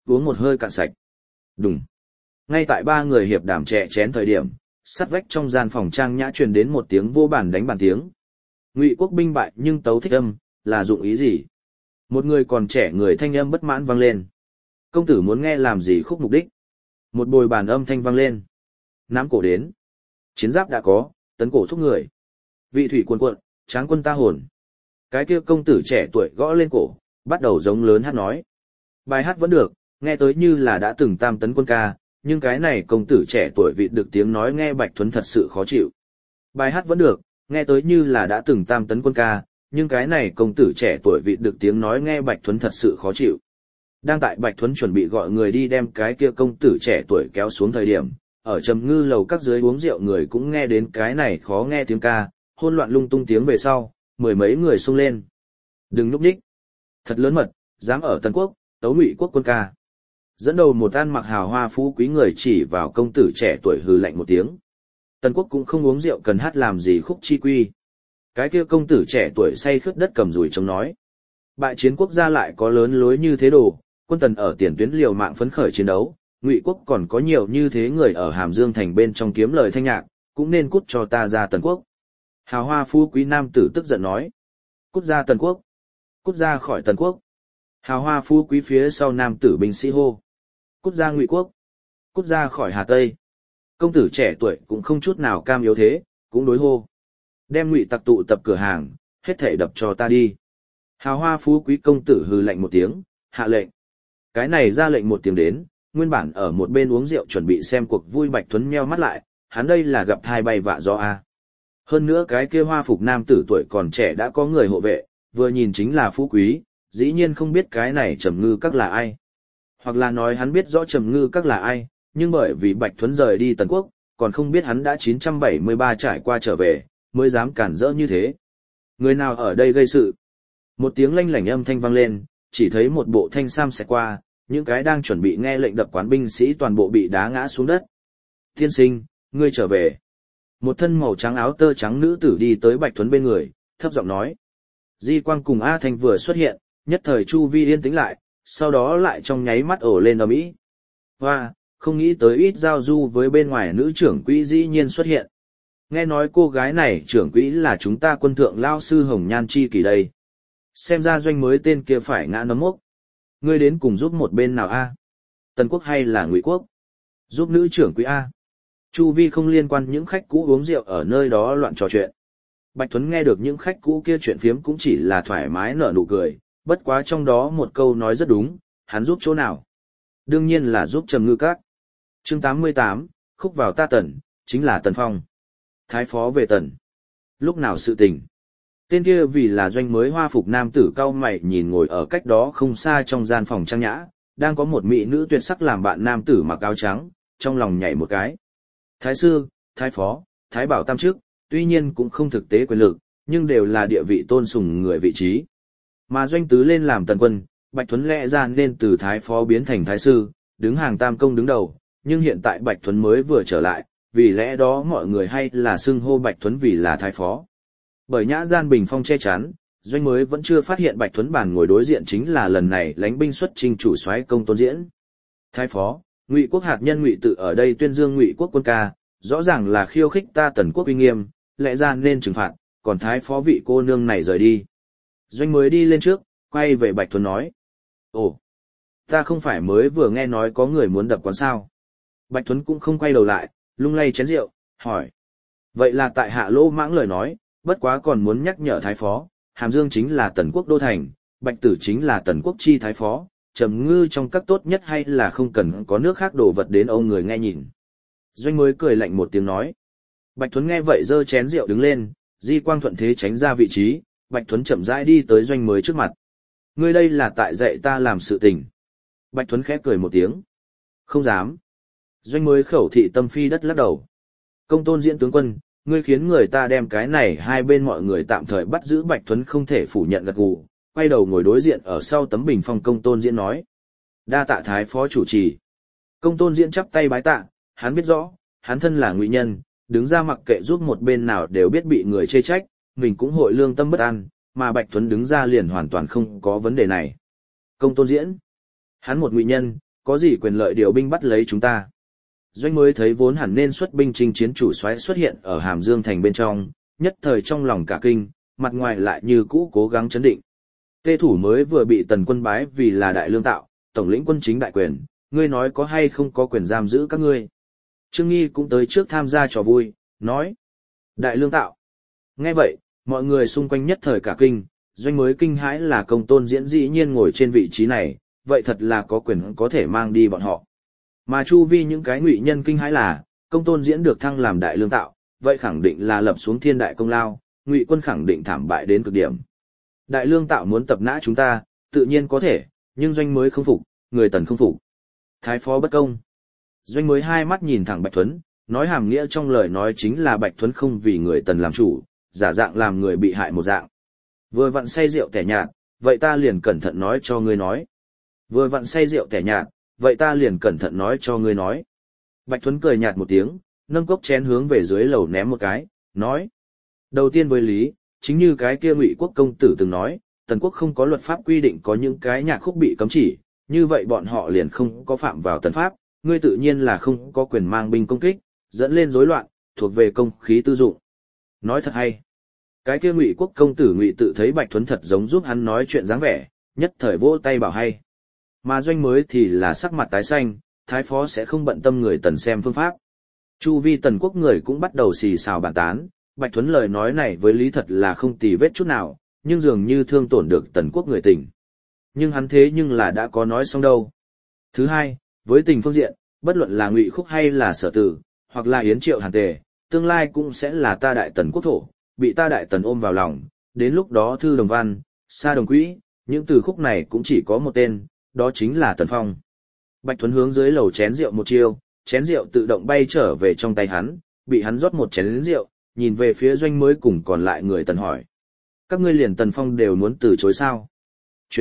Speaker 1: uống một hơi cạn sạch. Đùng. Ngay tại ba người hiệp đàm chè chén thời điểm, sát vách trong gian phòng trang nhã truyền đến một tiếng vô bàn đánh bàn tiếng. Ngụy Quốc binh bại nhưng tấu thích âm, là dụng ý gì? Một người còn trẻ người thanh âm bất mãn vang lên. Công tử muốn nghe làm gì khúc mục đích? Một bồi bàn âm thanh vang lên. Nắm cổ đến. Chiến giáp đã có, tấn cổ thúc người. Vị thủy cuồn cuộn, tráng quân ta hồn. Cái kia công tử trẻ tuổi gõ lên cổ, bắt đầu giống lớn hát nói. Bài hát vẫn được, nghe tới như là đã từng tam tấn quân ca, nhưng cái này công tử trẻ tuổi vịt được tiếng nói nghe Bạch Thuấn thật sự khó chịu. Bài hát vẫn được, nghe tới như là đã từng tam tấn quân ca, nhưng cái này công tử trẻ tuổi vịt được tiếng nói nghe Bạch Thuấn thật sự khó chịu. Đang tại Bạch Thuấn chuẩn bị gọi người đi đem cái kia công tử trẻ tuổi kéo xuống thời điểm, ở Trầm Ngư lầu các dưới uống rượu người cũng nghe đến cái này khó nghe tiếng ca, hỗn loạn lung tung tiếng về sau, mười mấy người xông lên. Đừng núp nhích. Thật lớn mật, dám ở Tần Quốc, tấu Ngụy Quốc quân ca. Dẫn đầu một ăn mặc hào hoa phú quý người chỉ vào công tử trẻ tuổi hừ lạnh một tiếng. Tần Quốc cũng không uống rượu cần hát làm gì khúc chi quy. Cái kia công tử trẻ tuổi say khướt đất cầm rủi trống nói. Bại chiến quốc gia lại có lớn lối như thế đồ, quân Tần ở tiền tuyến liều mạng phấn khởi chiến đấu, Ngụy Quốc còn có nhiều như thế người ở Hàm Dương thành bên trong kiếm lời thanh nhạc, cũng nên cút cho ta ra Tần Quốc. Hào hoa phú quý nam tử tức giận nói. Cút ra Tần Quốc. Cút ra khỏi Tần Quốc. Hào hoa phú quý phía sau nam tử binh sĩ hô. Cút ra Ngụy Quốc. Cút ra khỏi Hà Tây. Công tử trẻ tuổi cũng không chút nào cam yếu thế, cũng đối hô. Đem Ngụy tặc tụ tập cửa hàng, hết thảy đập cho ta đi. Hào hoa phú quý công tử hừ lạnh một tiếng, hạ lệnh. Cái này ra lệnh một tiếng đến, nguyên bản ở một bên uống rượu chuẩn bị xem cuộc vui Bạch Thuấn nheo mắt lại, hắn đây là gặp thai bay vạ gió a. Hơn nữa cái kia hoa phục nam tử tuổi còn trẻ đã có người hộ vệ, vừa nhìn chính là phú quý, dĩ nhiên không biết cái này Trầm Ngư các là ai. Hoặc là nói hắn biết rõ Trầm Ngư các là ai, nhưng bởi vì Bạch Thuấn rời đi Tần Quốc, còn không biết hắn đã 973 trải qua trở về, mới dám cản rỡ như thế. Người nào ở đây gây sự? Một tiếng lanh lảnh âm thanh vang lên, chỉ thấy một bộ thanh sam xẹt qua, những cái đang chuẩn bị nghe lệnh đập quán binh sĩ toàn bộ bị đá ngã xuống đất. Tiên sinh, ngươi trở về. Một thân màu trắng áo tơ trắng nữ tử đi tới Bạch Thuấn bên người, thấp giọng nói. Di Quang cùng A Thanh vừa xuất hiện, nhất thời chu vi yên tĩnh lại, sau đó lại trong nháy mắt ổ lên ầm ĩ. Hoa, không nghĩ tới ít giao du với bên ngoài nữ trưởng quỹ dĩ nhiên xuất hiện. Nghe nói cô gái này trưởng quỹ là chúng ta quân thượng lao sư Hồng Nhan Chi Kỳ đây. Xem ra doanh mới tên kia phải ngã nấm mốc. Ngươi đến cùng giúp một bên nào a? Tần Quốc hay là Ngụy Quốc? Giúp nữ trưởng quỹ a. Chu vi không liên quan những khách cũ uống rượu ở nơi đó loạn trò chuyện. Bạch Thuấn nghe được những khách cũ kia chuyện phiếm cũng chỉ là thoải mái nở nụ cười, bất quá trong đó một câu nói rất đúng, hắn giúp chỗ nào? Đương nhiên là giúp Trầm Ngư các. Chương 88, khúc vào ta Tần, chính là Tần Phong. Thái phó về Tần. Lúc nào sự tình? Tên kia vì là doanh mới hoa phục nam tử cao mày nhìn ngồi ở cách đó không xa trong gian phòng trang nhã, đang có một mỹ nữ tuyệt sắc làm bạn nam tử mặc áo trắng, trong lòng nhảy một cái. Thái sư, thái phó, thái bảo tam chức, tuy nhiên cũng không thực tế quyền lực, nhưng đều là địa vị tôn sùng người vị trí. Mà doanh tứ lên làm tần quân, Bạch Thuấn lẽ ra nên từ thái phó biến thành thái sư, đứng hàng tam công đứng đầu, nhưng hiện tại Bạch Thuấn mới vừa trở lại, vì lẽ đó mọi người hay là xưng hô Bạch Thuấn vì là thái phó. Bởi nhã gian bình phong che chắn, doanh mới vẫn chưa phát hiện Bạch Thuấn bàn ngồi đối diện chính là lần này lãnh binh xuất chinh chủ soái Công Tôn Diễn. Thái phó, Ngụy Quốc hạt nhân Ngụy tự ở đây tuyên dương Ngụy Quốc quân ca, rõ ràng là khiêu khích ta Tần Quốc uy nghiêm, lẽ ra nên trừng phạt, còn thái phó vị cô nương này rời đi. Doanh mới đi lên trước, quay về Bạch Thuấn nói. Ồ, ta không phải mới vừa nghe nói có người muốn đập quán sao. Bạch Thuấn cũng không quay đầu lại, lung lay chén rượu, hỏi. Vậy là tại hạ lỗ mãng lời nói, bất quá còn muốn nhắc nhở thái phó, Hàm Dương chính là Tần Quốc đô thành, Bạch Tử chính là Tần Quốc chi thái phó, Trầm Ngư trong các tốt nhất hay là không cần có nước khác đổ vật đến ông người nghe nhìn. Doanh mới cười lạnh một tiếng nói. Bạch Thuấn nghe vậy giơ chén rượu đứng lên, Di Quang thuận thế tránh ra vị trí, Bạch Thuấn chậm rãi đi tới doanh mới trước mặt. Ngươi đây là tại dạy ta làm sự tình. Bạch Thuấn khẽ cười một tiếng. Không dám. Doanh mới khẩu thị tâm phi đất lắc đầu. Công Tôn Diễn tướng quân, ngươi khiến người ta đem cái này hai bên mọi người tạm thời bắt giữ. Bạch Thuấn không thể phủ nhận gật gù, quay đầu ngồi đối diện ở sau tấm bình phong. Công Tôn Diễn nói. Đa tạ thái phó chủ trì. Công Tôn Diễn chắp tay bái tạ, hắn biết rõ, hắn thân là ngụy nhân, đứng ra mặc kệ giúp một bên nào đều biết bị người chê trách, mình cũng hội lương tâm bất an, mà Bạch Thuấn đứng ra liền hoàn toàn không có vấn đề này. Công Tôn Diễn, hắn một ngụy nhân, có gì quyền lợi điều binh bắt lấy chúng ta. Doanh mới thấy vốn hẳn nên xuất binh chinh chiến chủ soái xuất hiện ở Hàm Dương thành bên trong, nhất thời trong lòng cả kinh, mặt ngoài lại như cũ cố gắng chấn định. Tê Thủ mới vừa bị Tần Quân bái vì là đại lương tạo, tổng lĩnh quân chính đại quyền, ngươi nói có hay không có quyền giam giữ các ngươi. Trương Nghi cũng tới trước tham gia trò vui, nói. Đại lương tạo. Nghe vậy, mọi người xung quanh nhất thời cả kinh, Doanh mới kinh hãi là Công Tôn Diễn dĩ nhiên ngồi trên vị trí này, vậy thật là có quyền có thể mang đi bọn họ. Mà chu vi những cái ngụy nhân kinh hãi là, Công Tôn Diễn được thăng làm đại lương tạo, vậy khẳng định là lập xuống thiên đại công lao, ngụy quân khẳng định thảm bại đến cực điểm. Đại lương tạo muốn tập nã chúng ta, tự nhiên có thể, nhưng Doanh mới không phục, người Tần không phục. Thái phó bất công. Doanh mới hai mắt nhìn thẳng Bạch Thuấn, nói hàm nghĩa trong lời nói chính là Bạch Thuấn không vì người Tần làm chủ, giả dạng làm người bị hại một dạng. Vừa vặn say rượu tẻ nhạt, vậy ta liền cẩn thận nói cho ngươi nói. Vừa vặn say rượu tẻ nhạt, vậy ta liền cẩn thận nói cho ngươi nói. Bạch Thuấn cười nhạt một tiếng, nâng cốc chén hướng về dưới lầu ném một cái, nói. Đầu tiên với lý, chính như cái kia Ngụy Quốc công tử từng nói, Tần quốc không có luật pháp quy định có những cái nhạc khúc bị cấm chỉ, như vậy bọn họ liền không có phạm vào Tần pháp, ngươi tự nhiên là không có quyền mang binh công kích, dẫn lên rối loạn, thuộc về công khí tư dụng. Nói thật hay. Cái kia Ngụy Quốc công tử Ngụy tự thấy Bạch Thuấn thật giống giúp hắn nói chuyện dáng vẻ, nhất thời vỗ tay bảo hay. Mà Doanh mới thì là sắc mặt tái xanh, thái phó sẽ không bận tâm người Tần xem phương pháp. Chu vi Tần quốc người cũng bắt đầu xì xào bàn tán, Bạch Thuấn lời nói này với lý thật là không tì vết chút nào, nhưng dường như thương tổn được Tần quốc người tình. Nhưng hắn thế nhưng là đã có nói xong đâu. Thứ hai, với tình phương diện, bất luận là Ngụy Khúc hay là Sở Tử, hoặc là Yến Triệu Hàn Tề, tương lai cũng sẽ là ta đại Tần quốc thổ, bị ta đại Tần ôm vào lòng, đến lúc đó Thư Đồng Văn, Sa Đồng Quỹ, những từ khúc này cũng chỉ có một tên, đó chính là Tần Phong. Bạch Thuấn hướng dưới lầu chén rượu một chiêu, chén rượu tự động bay trở về trong tay hắn, bị hắn rót một chén rượu, nhìn về phía Doanh mới cùng còn lại người Tần hỏi. Các ngươi liền Tần Phong đều muốn từ chối sao? Chuyện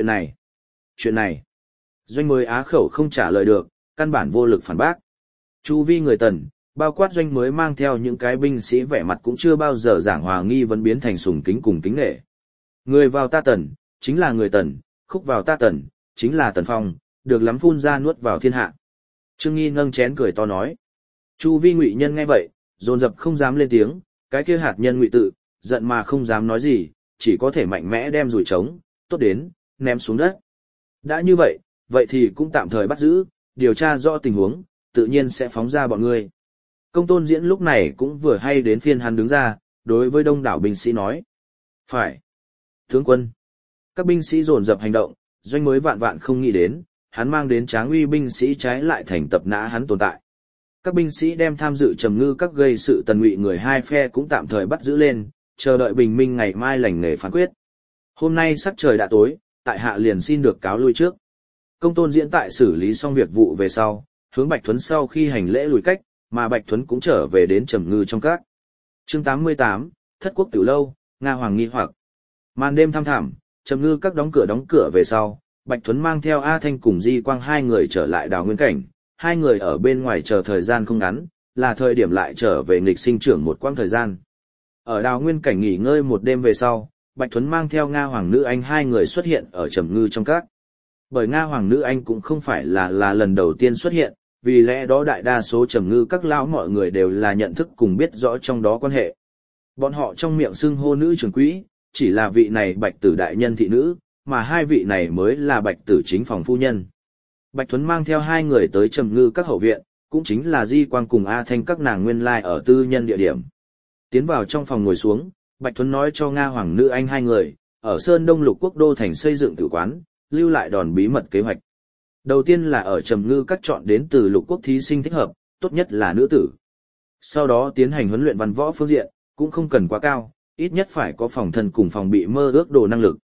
Speaker 1: này. Doanh mới á khẩu không trả lời được, căn bản vô lực phản bác. Chu vi người Tần, bao quát Doanh mới mang theo những cái binh sĩ vẻ mặt cũng chưa bao giờ giảng hòa nghi vẫn biến thành sùng kính cùng kính nghệ. Người vào ta Tần, chính là người Tần, khúc vào ta Tần, chính là Tần Phong, được lắm phun ra nuốt vào thiên hạ. Trương Nghi nâng chén cười to nói. Chu vi ngụy nhân nghe vậy, dồn dập không dám lên tiếng, cái kia hạt nhân Ngụy tự, giận mà không dám nói gì, chỉ có thể mạnh mẽ đem rủi trống, tốt đến, ném xuống đất. Đã như vậy, vậy thì cũng tạm thời bắt giữ, điều tra rõ tình huống, tự nhiên sẽ phóng ra bọn ngươi. Công Tôn Diễn lúc này cũng vừa hay đến phiên hắn đứng ra, đối với đông đảo binh sĩ nói. Phải. Tướng quân. Các binh sĩ dồn dập hành động, Doanh mới vạn vạn không nghĩ đến, hắn mang đến tráng uy binh sĩ trái lại thành tập nã hắn tồn tại. Các binh sĩ đem tham dự trầm ngư các gây sự Tần Ngụy người hai phe cũng tạm thời bắt giữ lên, chờ đợi bình minh ngày mai lành nghề phán quyết. Hôm nay sắc trời đã tối, tại hạ liền xin được cáo lui trước. Công Tôn Diễn tại xử lý xong việc vụ về sau, hướng Bạch Thuấn sau khi hành lễ lùi cách, mà Bạch Thuấn cũng trở về đến trầm ngư trong các. Chương 88, Thất Quốc Tiểu Lâu, Nga Hoàng nghi hoặc. Màn đêm thăm thẳm, trầm ngư các đóng cửa về sau, Bạch Thuấn mang theo A Thanh cùng Di Quang hai người trở lại Đào Nguyên Cảnh, hai người ở bên ngoài chờ thời gian không ngắn, là thời điểm lại trở về nghịch sinh trưởng một quãng thời gian. Ở Đào Nguyên Cảnh nghỉ ngơi một đêm về sau, Bạch Thuấn mang theo Nga Hoàng Nữ Anh hai người xuất hiện ở trầm ngư trong các. Bởi Nga Hoàng Nữ Anh cũng không phải là lần đầu tiên xuất hiện, vì lẽ đó đại đa số trầm ngư các lão mọi người đều là nhận thức cùng biết rõ trong đó quan hệ. Bọn họ trong miệng xưng hô nữ trưởng quỹ, chỉ là vị này Bạch Tử đại nhân thị nữ, mà hai vị này mới là Bạch Tử chính phòng phu nhân. Bạch Thuấn mang theo hai người tới trầm ngư các hậu viện, cũng chính là Di Quang cùng A Thanh các nàng nguyên lai ở tư nhân địa điểm. Tiến vào trong phòng ngồi xuống, Bạch Thuấn nói cho Nga Hoàng Nữ Anh hai người, ở Sơn Đông Lục Quốc đô thành xây dựng tử quán, lưu lại đòn bí mật kế hoạch. Đầu tiên là ở trầm ngư các chọn đến từ Lục Quốc thí sinh thích hợp, tốt nhất là nữ tử. Sau đó tiến hành huấn luyện văn võ phương diện, cũng không cần quá cao, ít nhất phải có phòng thân cùng phòng bị mơ ước đồ năng lực.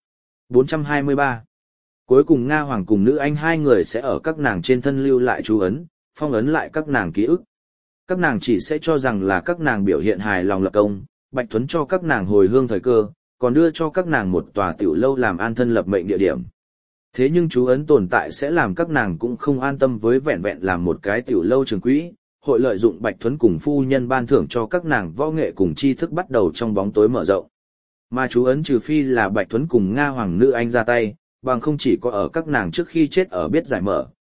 Speaker 1: 423. Cuối cùng Nga Hoàng cùng Nữ Anh hai người sẽ ở các nàng trên thân lưu lại chú ấn, phong ấn lại các nàng ký ức. Các nàng chỉ sẽ cho rằng là các nàng biểu hiện hài lòng lập công, Bạch Thuấn cho các nàng hồi hương thời cơ, còn đưa cho các nàng một tòa tiểu lâu làm an thân lập mệnh địa điểm. Thế nhưng chú ấn tồn tại sẽ làm các nàng cũng không an tâm với vẹn vẹn làm một cái tiểu lâu trường quỹ, hội lợi dụng Bạch Thuấn cùng phu nhân ban thưởng cho các nàng võ nghệ cùng tri thức bắt đầu trong bóng tối mở rộng. Mà chú ấn trừ phi là Bạch Thuấn cùng Nga Hoàng Nữ Anh ra tay, bằng không chỉ có ở các nàng trước khi chết ở biết giải mở,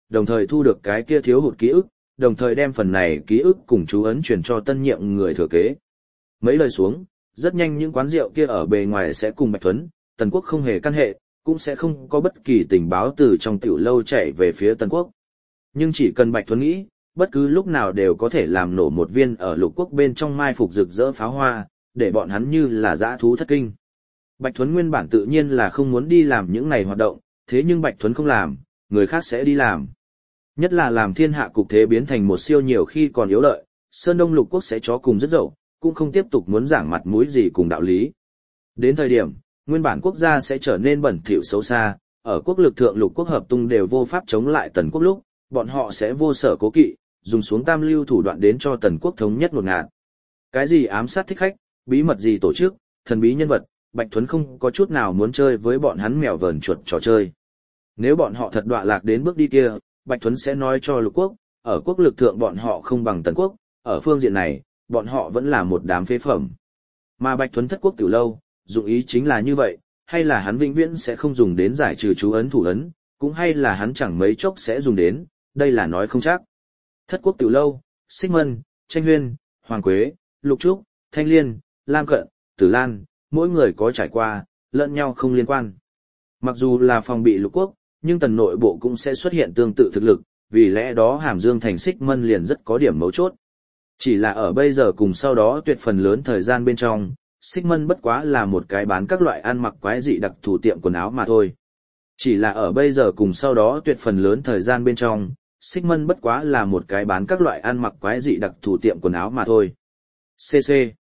Speaker 1: đồng thời thu được cái kia thiếu hụt ký ức, đồng thời đem phần này ký ức cùng chú ấn truyền cho tân nhiệm người thừa kế. Mấy lời xuống, rất nhanh những quán rượu kia ở bề ngoài sẽ cùng Bạch Thuấn, Tần Quốc không hề căn hệ, cũng sẽ không có bất kỳ tình báo từ trong tiểu lâu chạy về phía Tần Quốc. Nhưng chỉ cần Bạch Thuấn nghĩ, bất cứ lúc nào đều có thể làm nổ một viên ở Lục Quốc bên trong mai phục rực rỡ pháo hoa, để bọn hắn như là dã thú thất kinh. Bạch Thuấn nguyên bản tự nhiên là không muốn đi làm những này hoạt động, thế nhưng Bạch Thuấn không làm, người khác sẽ đi làm. Nhất là làm thiên hạ cục thế biến thành một siêu nhiều khi còn yếu lợi, Sơn Đông Lục Quốc sẽ chó cùng rất dậu, cũng không tiếp tục muốn giảng mặt mũi gì cùng đạo lý. Đến thời điểm, nguyên bản quốc gia sẽ trở nên bẩn thỉu xấu xa, ở quốc lực thượng Lục Quốc hợp tung đều vô pháp chống lại Tần Quốc lúc, bọn họ sẽ vô sở cố kỵ, dùng xuống tam lưu thủ đoạn đến cho Tần Quốc thống nhất ngột ngạt. Cái gì ám sát thích khách, bí mật gì tổ chức, thần bí nhân vật, Bạch Thuấn không có chút nào muốn chơi với bọn hắn mèo vờn chuột trò chơi. Nếu bọn họ thật đọa lạc đến bước đi kia, Bạch Thuấn sẽ nói cho Lục Quốc, ở quốc lực thượng bọn họ không bằng Tần Quốc, ở phương diện này, bọn họ vẫn là một đám phế phẩm. Mà Bạch Thuấn thất quốc tiểu lâu, dụng ý chính là như vậy, hay là hắn vĩnh viễn sẽ không dùng đến giải trừ chú ấn thủ ấn, cũng hay là hắn chẳng mấy chốc sẽ dùng đến, đây là nói không chắc. Thất quốc tiểu lâu, Xích Mân, Tranh Huyên, Hoàng Quế, Lục Trúc, Thanh Liên, Lam Cận, Tử Lan, mỗi người có trải qua, lẫn nhau không liên quan. Mặc dù là phòng bị Lục Quốc, nhưng Tần nội bộ cũng sẽ xuất hiện tương tự thực lực, vì lẽ đó Hàm Dương thành Xích Mân liền rất có điểm mấu chốt. Chỉ là ở bây giờ cùng sau đó tuyệt phần lớn thời gian bên trong, Xích Mân bất quá là một cái bán các loại ăn mặc quái dị đặc thù tiệm quần áo mà thôi. Chỉ là ở bây giờ cùng sau đó tuyệt phần lớn thời gian bên trong, Xích Mân bất quá là một cái bán các loại ăn mặc quái dị đặc thù tiệm quần áo mà thôi. CC.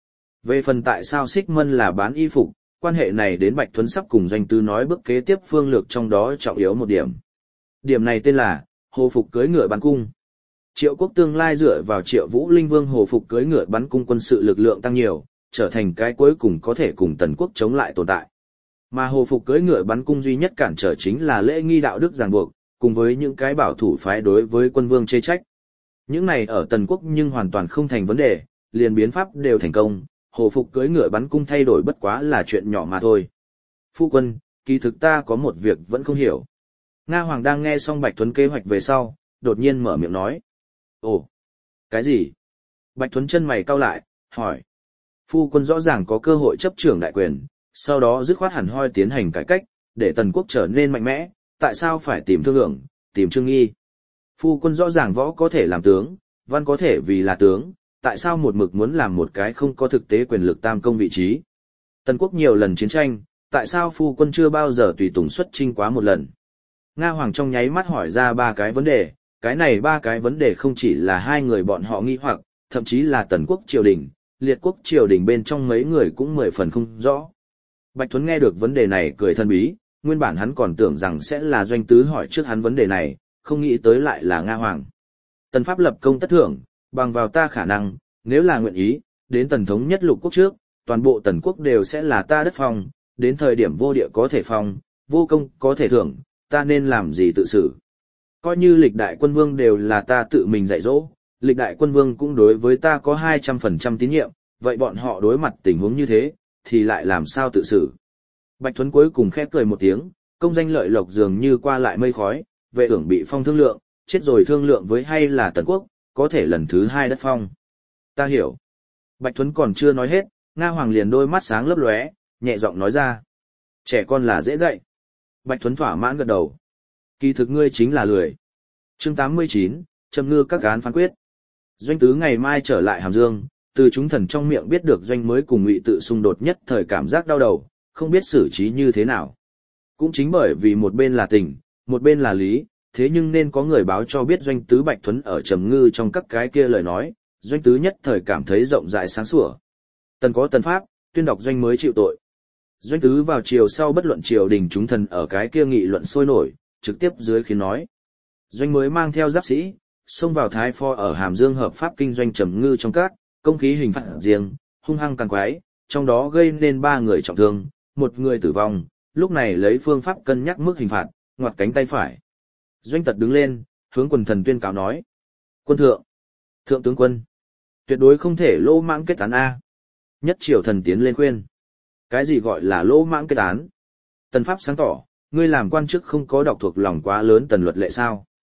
Speaker 1: Về phần tại sao Xích Mân là bán y phục, quan hệ này đến Bạch Thuấn sắp cùng Doanh Tứ nói bước kế tiếp phương lược trong đó trọng yếu một điểm. Điểm này tên là hồ phục cưỡi ngựa bắn cung. Triệu Quốc tương lai dựa vào Triệu Vũ Linh Vương hồ phục cưỡi ngựa bắn cung quân sự lực lượng tăng nhiều, trở thành cái cuối cùng có thể cùng Tần Quốc chống lại tồn tại. Mà hồ phục cưỡi ngựa bắn cung duy nhất cản trở chính là lễ nghi đạo đức ràng buộc, cùng với những cái bảo thủ phái đối với quân vương chê trách. Những này ở Tần Quốc nhưng hoàn toàn không thành vấn đề, liền biến pháp đều thành công, hồ phục cưỡi ngựa bắn cung thay đổi bất quá là chuyện nhỏ mà thôi. Phu quân, kỳ thực ta có một việc vẫn không hiểu. Nga Hoàng đang nghe xong Bạch Thuấn kế hoạch về sau, đột nhiên mở miệng nói. Ồ, cái gì? Bạch Thuấn chân mày cau lại, hỏi. Phu quân rõ ràng có cơ hội chấp trưởng đại quyền, sau đó dứt khoát hẳn hoi tiến hành cải cách, để Tần Quốc trở nên mạnh mẽ, tại sao phải tìm Thương Lượng, tìm Trương Nghi? Phu quân rõ ràng võ có thể làm tướng, văn có thể vì là tướng, tại sao một mực muốn làm một cái không có thực tế quyền lực tam công vị trí? Tần Quốc nhiều lần chiến tranh, tại sao phu quân chưa bao giờ tùy tùng xuất chinh quá một lần? Nga Hoàng trong nháy mắt hỏi ra ba cái vấn đề, cái này ba cái vấn đề không chỉ là hai người bọn họ nghi hoặc, thậm chí là Tần Quốc triều đình, Liệt Quốc triều đình bên trong mấy người cũng 10 phần không rõ. Bạch Thuấn nghe được vấn đề này cười thân bí, nguyên bản hắn còn tưởng rằng sẽ là Doanh Tứ hỏi trước hắn vấn đề này, không nghĩ tới lại là Nga Hoàng. Tần Pháp lập công tất thưởng, bằng vào ta khả năng, nếu là nguyện ý, đến Tần thống nhất Lục Quốc trước, toàn bộ Tần Quốc đều sẽ là ta đất phong, đến thời điểm vô địa có thể phong, vô công có thể thưởng, ta nên làm gì tự xử. Coi như lịch đại quân vương đều là ta tự mình dạy dỗ, lịch đại quân vương cũng đối với ta có 200% tín nhiệm, vậy bọn họ đối mặt tình huống như thế, thì lại làm sao tự xử. Bạch Thuấn cuối cùng khẽ cười một tiếng, công danh lợi lộc dường như qua lại mây khói, vệ ưởng bị phong thương lượng, chết rồi thương lượng với hay là Tần Quốc, có thể lần thứ hai đất phong. Ta hiểu. Bạch Thuấn còn chưa nói hết, Nga Hoàng liền đôi mắt sáng lấp lóe, nhẹ giọng nói ra. Trẻ con là dễ dạy. Bạch Thuấn thỏa mãn gật đầu. Kỳ thực ngươi chính là lười. Chương 89, Trầm Ngư các án phán quyết. Doanh Tứ ngày mai trở lại Hàm Dương, từ chúng thần trong miệng biết được Doanh mới cùng Ngụy Tự xung đột nhất thời cảm giác đau đầu, không biết xử trí như thế nào. Cũng chính bởi vì một bên là tình, một bên là lý, thế nhưng nên có người báo cho biết Doanh Tứ Bạch Thuấn ở Trầm Ngư trong các cái kia lời nói, Doanh Tứ nhất thời cảm thấy rộng rãi sáng sủa. Tần có tần pháp, tuyên đọc Doanh mới chịu tội. Doanh Tứ vào chiều sau bất luận triều đình chúng thần ở cái kia nghị luận sôi nổi, trực tiếp dưới khiến nói. Doanh mới mang theo giáp sĩ, xông vào Thái Phò ở Hàm Dương hợp pháp kinh doanh Trầm Ngư trong các, công khí hình phạt riêng, hung hăng càng quái, trong đó gây nên 3 người trọng thương, 1 người tử vong, lúc này lấy phương pháp cân nhắc mức hình phạt, ngoặt cánh tay phải. Doanh Tật đứng lên, hướng quần thần tuyên cáo nói. Quân thượng, thượng tướng quân, tuyệt đối không thể lỗ mãng kết án A. Nhất triều thần tiến lên khuyên. Cái gì gọi là lỗ mãng kết án? Tần Pháp sáng tỏ, ngươi làm quan chức không có đọc thuộc lòng quá lớn tần luật lệ sao?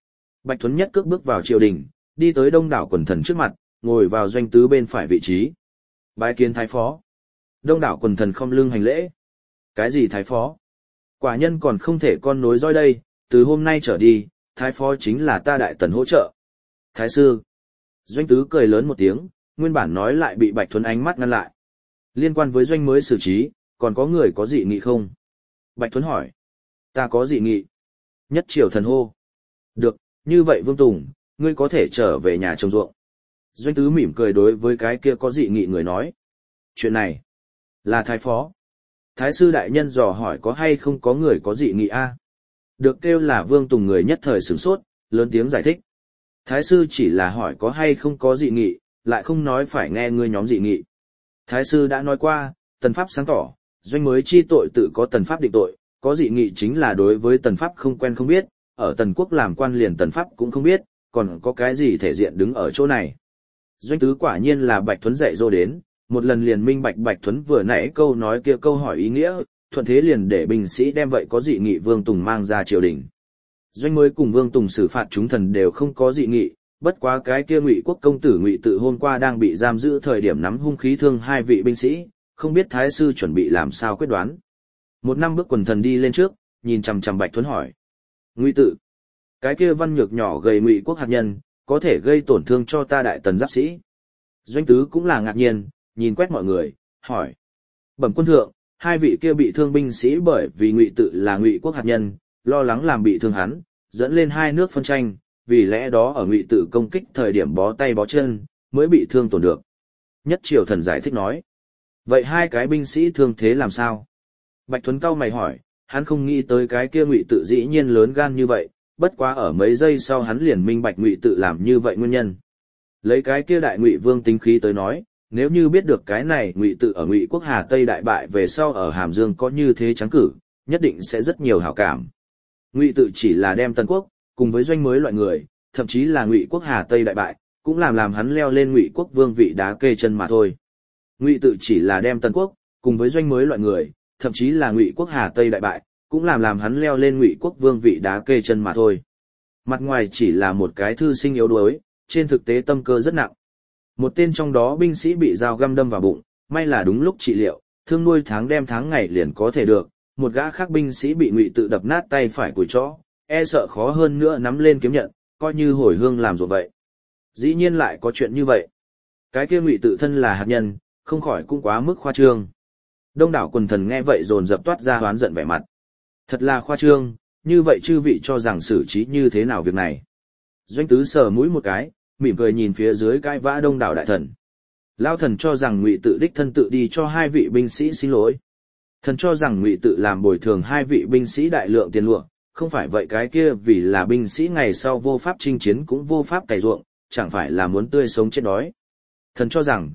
Speaker 1: Bạch Thuấn nhất cước bước vào triều đình, đi tới đông đảo quần thần trước mặt, ngồi vào doanh tứ bên phải vị trí. Bái kiến thái phó. Đông đảo quần thần không lưng hành lễ. Cái gì thái phó? Quả nhân còn không thể con nối dõi đây, từ hôm nay trở đi, thái phó chính là ta đại tần hỗ trợ. Thái sư. Doanh tứ cười lớn một tiếng, nguyên bản nói lại bị Bạch Thuấn ánh mắt ngăn lại. Liên quan với doanh mới xử trí, còn có người có dị nghị không? Bạch Thuấn hỏi. Ta có dị nghị. Nhất triều thần hô. Được, như vậy Vương Tùng, ngươi có thể trở về nhà trồng ruộng. Doanh tứ mỉm cười đối với cái kia có dị nghị người nói. Chuyện này, là thái phó. Thái sư đại nhân dò hỏi có hay không có người có dị nghị a? Được kêu là Vương Tùng người nhất thời sửng sốt, lớn tiếng giải thích. Thái sư chỉ là hỏi có hay không có dị nghị, lại không nói phải nghe ngươi nhóm dị nghị. Thái sư đã nói qua, tần pháp sáng tỏ, doanh mới chi tội tự có tần pháp định tội, có dị nghị chính là đối với tần pháp không quen không biết, ở tần quốc làm quan liền tần pháp cũng không biết, còn có cái gì thể diện đứng ở chỗ này. Doanh tứ quả nhiên là Bạch Thuấn dạy dỗ đến, một lần liền minh bạch Bạch Thuấn vừa nãy câu nói kia câu hỏi ý nghĩa, thuận thế liền để binh sĩ đem vậy có dị nghị Vương Tùng mang ra triều đình. Doanh mới cùng Vương Tùng xử phạt chúng thần đều không có dị nghị, bất quá cái kia Ngụy quốc công tử Ngụy Tự hôm qua đang bị giam giữ thời điểm nắm hung khí thương hai vị binh sĩ, không biết thái sư chuẩn bị làm sao quyết đoán. Một năm bước quần thần đi lên trước, nhìn chằm chằm Bạch Thuấn hỏi. Ngụy Tự, cái kia văn nhược nhỏ gầy Ngụy quốc hạt nhân, có thể gây tổn thương cho ta đại tần giáp sĩ. Doanh tứ cũng là ngạc nhiên, nhìn quét mọi người, hỏi. Bẩm quân thượng, hai vị kia bị thương binh sĩ bởi vì Ngụy Tự là Ngụy quốc hạt nhân, lo lắng làm bị thương hắn, dẫn lên hai nước phân tranh, vì lẽ đó ở Ngụy Tự công kích thời điểm bó tay bó chân, mới bị thương tổn được. Nhất triều thần giải thích nói. Vậy hai cái binh sĩ thương thế làm sao? Bạch Thuấn cau mày hỏi, hắn không nghĩ tới cái kia Ngụy Tự dĩ nhiên lớn gan như vậy, bất quá ở mấy giây sau hắn liền minh bạch Ngụy Tự làm như vậy nguyên nhân. Lấy cái kia đại Ngụy vương tính khí tới nói, nếu như biết được cái này Ngụy Tự ở Ngụy quốc Hà Tây đại bại về sau ở Hàm Dương có như thế trắng cử, nhất định sẽ rất nhiều hảo cảm. Ngụy Tự chỉ là đem Tần quốc cùng với doanh mới loại người, thậm chí là Ngụy quốc Hà Tây đại bại, cũng làm hắn leo lên Ngụy quốc vương vị đá kê chân mà thôi. Ngụy Tự chỉ là đem Tần quốc cùng với doanh mới loại người, thậm chí là Ngụy quốc Hà Tây đại bại, cũng làm hắn leo lên Ngụy quốc vương vị đá kê chân mà thôi. Mặt ngoài chỉ là một cái thư sinh yếu đuối, trên thực tế tâm cơ rất nặng. Một tên trong đó binh sĩ bị dao găm đâm vào bụng, may là đúng lúc trị liệu, thương nuôi tháng đem tháng ngày liền có thể được. Một gã khác binh sĩ bị Ngụy Tự đập nát tay phải cùi chó, e sợ khó hơn nữa nắm lên kiếm nhận, coi như hồi hương làm rồi vậy. Dĩ nhiên lại có chuyện như vậy. Cái kia Ngụy Tự thân là hạt nhân, không khỏi cũng quá mức khoa trương. Đông đảo quần thần nghe vậy dồn dập toát ra oán giận vẻ mặt. Thật là khoa trương, như vậy chư vị cho rằng xử trí như thế nào việc này. Doanh tứ sờ mũi một cái, mỉm cười nhìn phía dưới cãi vã đông đảo đại thần. Lao thần cho rằng Ngụy Tự đích thân tự đi cho hai vị binh sĩ xin lỗi. Thần cho rằng Ngụy Tự làm bồi thường hai vị binh sĩ đại lượng tiền lụa, không phải vậy cái kia vì là binh sĩ ngày sau vô pháp chinh chiến cũng vô pháp cày ruộng, chẳng phải là muốn tươi sống chết đói. Thần cho rằng,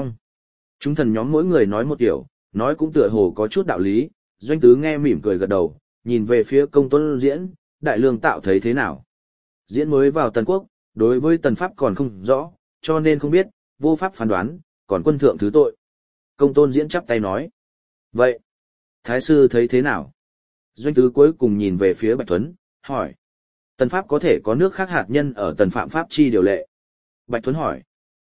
Speaker 1: chúng thần nhóm mỗi người nói một kiểu, nói cũng tựa hồ có chút đạo lý, Doanh tứ nghe mỉm cười gật đầu, nhìn về phía Công Tôn Diễn, đại lương tạo thấy thế nào. Diễn mới vào Tần quốc, đối với Tần pháp còn không rõ, cho nên không biết, vô pháp phán đoán, còn quân thượng thứ tội. Công Tôn Diễn chắp tay nói. Vậy, Thái sư thấy thế nào? Doanh tứ cuối cùng nhìn về phía Bạch Thuấn, hỏi. Tần pháp có thể có nước khác hạt nhân ở Tần phạm pháp chi điều lệ? Bạch Thuấn hỏi.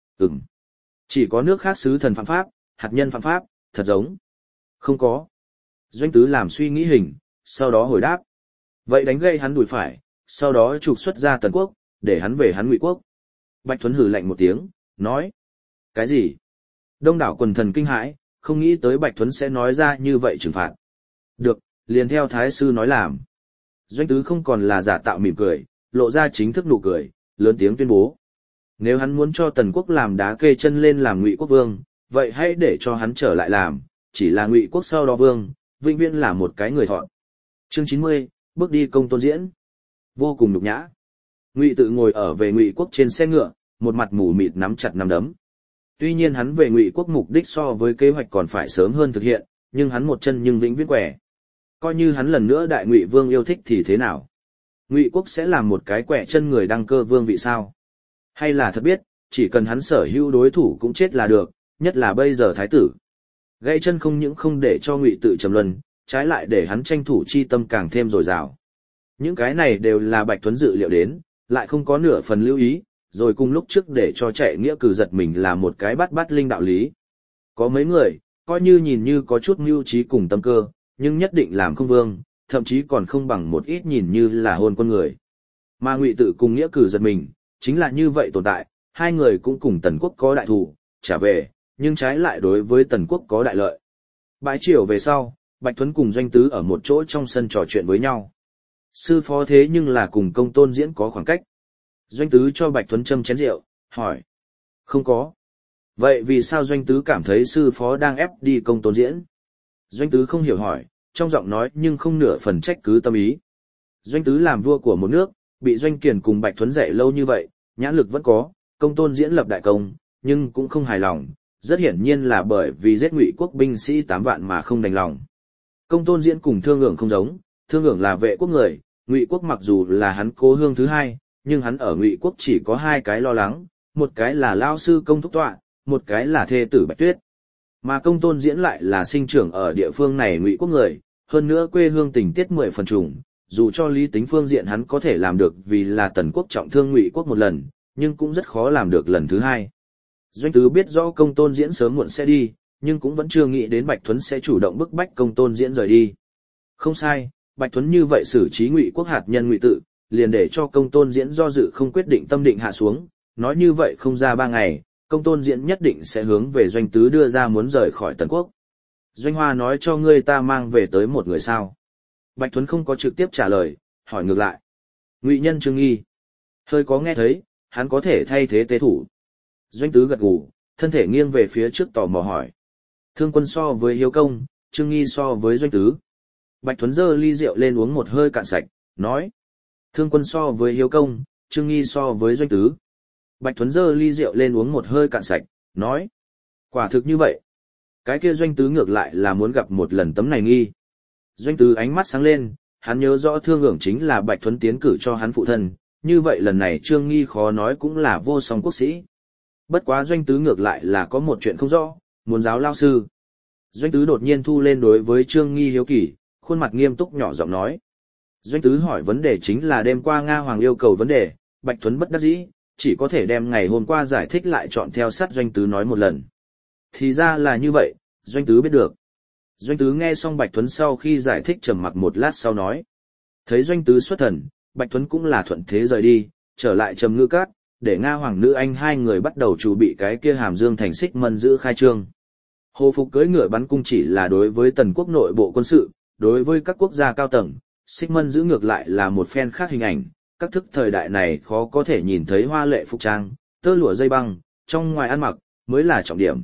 Speaker 1: Chỉ có nước khác sứ thần phạm pháp, hạt nhân phạm pháp, thật giống. Không có. Doanh tứ làm suy nghĩ hình, sau đó hồi đáp. Vậy đánh gây hắn đùi phải, sau đó trục xuất ra Tần quốc, để hắn về hắn Ngụy quốc. Bạch Thuấn hừ lạnh một tiếng, nói. Cái gì? Đông đảo quần thần kinh hãi, không nghĩ tới Bạch Thuấn sẽ nói ra như vậy trừng phạt. Được, liền theo Thái sư nói làm. Doanh tứ không còn là giả tạo mỉm cười, lộ ra chính thức nụ cười, lớn tiếng tuyên bố. Nếu hắn muốn cho Tần quốc làm đá kê chân lên làm Ngụy quốc vương, vậy hãy để cho hắn trở lại làm, chỉ là Ngụy quốc sau đó vương, vĩnh viễn là một cái người thọn. Chương 90, bước đi Công Tôn Diễn. Vô cùng nhục nhã. Ngụy Tự ngồi ở về Ngụy quốc trên xe ngựa, một mặt mù mịt nắm chặt nắm đấm. Tuy nhiên hắn về Ngụy quốc mục đích so với kế hoạch còn phải sớm hơn thực hiện, nhưng hắn một chân nhưng vĩnh viễn quẻ. Coi như hắn lần nữa đại Ngụy vương yêu thích thì thế nào? Ngụy quốc sẽ làm một cái quẻ chân người đăng cơ vương vị sao? Hay là thật biết, chỉ cần hắn sở hữu đối thủ cũng chết là được, nhất là bây giờ thái tử. Gãy chân không những không để cho Ngụy Tự trầm luân, trái lại để hắn tranh thủ chi tâm càng thêm dồi dào. Những cái này đều là Bạch Thuấn dự liệu đến, lại không có nửa phần lưu ý, rồi cùng lúc trước để cho chạy nghĩa cử giật mình là một cái bắt linh đạo lý. Có mấy người, coi như nhìn như có chút mưu trí cùng tâm cơ, nhưng nhất định làm không vương, thậm chí còn không bằng một ít nhìn như là hôn quân người. Mà Ngụy Tự cùng nghĩa cử giật mình, chính là như vậy tồn tại, hai người cũng cùng Tần Quốc có đại thù, trả về, nhưng trái lại đối với Tần Quốc có đại lợi. Bãi chiều về sau, Bạch Thuấn cùng Doanh Tứ ở một chỗ trong sân trò chuyện với nhau. Sư phó thế nhưng là cùng Công Tôn Diễn có khoảng cách. Doanh Tứ cho Bạch Thuấn châm chén rượu, hỏi. Không có. Vậy vì sao Doanh Tứ cảm thấy sư phó đang ép đi Công Tôn Diễn? Doanh Tứ không hiểu hỏi, trong giọng nói nhưng không nửa phần trách cứ tâm ý. Doanh Tứ làm vua của một nước, bị Doanh Kiền cùng Bạch Thuấn dạy lâu như vậy, nhãn lực vẫn có, Công Tôn Diễn lập đại công, nhưng cũng không hài lòng, rất hiển nhiên là bởi vì giết Ngụy quốc binh sĩ 8 vạn mà không đành lòng. Công Tôn Diễn cùng Thương Ngưỡng không giống, Thương Ngưỡng là vệ quốc người, Ngụy quốc mặc dù là hắn cố hương thứ hai, nhưng hắn ở Ngụy quốc chỉ có hai cái lo lắng, một cái là lao sư Công Thúc Tọa, một cái là thê tử Bạch Tuyết. Mà Công Tôn Diễn lại là sinh trưởng ở địa phương này Ngụy quốc người, hơn nữa quê hương tình tiết 10 phần trùng, dù cho lý tính phương diện hắn có thể làm được vì là Tần quốc trọng thương Ngụy quốc một lần, nhưng cũng rất khó làm được lần thứ hai. Doanh Tứ biết rõ Công Tôn Diễn sớm muộn sẽ đi, nhưng cũng vẫn chưa nghĩ đến Bạch Thuấn sẽ chủ động bức bách Công Tôn Diễn rời đi. Không sai, Bạch Thuấn như vậy xử trí Ngụy quốc hạt nhân Ngụy Tự, liền để cho Công Tôn Diễn do dự không quyết định tâm định hạ xuống, nói như vậy không ra 3 ngày, Công Tôn Diễn nhất định sẽ hướng về Doanh Tứ đưa ra muốn rời khỏi Tần quốc. Doanh Hoa nói cho ngươi ta mang về tới một người sao? Bạch Thuấn không có trực tiếp trả lời, hỏi ngược lại. Ngụy nhân Trương Nghi. Hơi có nghe thấy, hắn có thể thay thế tế thủ. Doanh Tứ gật gù, thân thể nghiêng về phía trước tò mò hỏi. Thương Quân so với Hiếu Công, Trương Nghi so với Doanh Tứ. Bạch Thuấn giơ ly rượu lên uống một hơi cạn sạch, nói. Thương Quân so với Hiếu Công, Trương Nghi so với Doanh Tứ. Bạch Thuấn giơ ly rượu lên uống một hơi cạn sạch, nói. Quả thực như vậy. Cái kia Doanh Tứ ngược lại là muốn gặp một lần tấm này nghi. Doanh Tứ ánh mắt sáng lên, hắn nhớ rõ Thương Ngưỡng chính là Bạch Thuấn tiến cử cho hắn phụ thân, như vậy lần này Trương Nghi khó nói cũng là vô song quốc sĩ. Bất quá Doanh Tứ ngược lại là có một chuyện không rõ, muốn giáo lao sư. Doanh Tứ đột nhiên thu lên đối với Trương Nghi hiếu kỳ, khuôn mặt nghiêm túc nhỏ giọng nói. Doanh Tứ hỏi vấn đề chính là đêm qua Nga Hoàng yêu cầu vấn đề, Bạch Thuấn bất đắc dĩ, chỉ có thể đem ngày hôm qua giải thích lại chọn theo sát Doanh Tứ nói một lần. Thì ra là như vậy, Doanh Tứ biết được. Doanh Tứ nghe xong Bạch Thuấn sau khi giải thích trầm mặc một lát sau nói. Thấy Doanh Tứ xuất thần, Bạch Thuấn cũng là thuận thế rời đi, trở lại Trầm Ngư Cát, để Nga Hoàng nữ anh hai người bắt đầu chuẩn bị cái kia Hàm Dương thành Xích Mân giữ khai trương. Hồ Phục cưỡi ngựa bắn cung chỉ là đối với Tần quốc nội bộ quân sự, đối với các quốc gia cao tầng, Xích Mân giữ ngược lại là một phen khác hình ảnh, các thức thời đại này khó có thể nhìn thấy hoa lệ phục trang, tơ lụa dây băng, trong ngoài ăn mặc, mới là trọng điểm.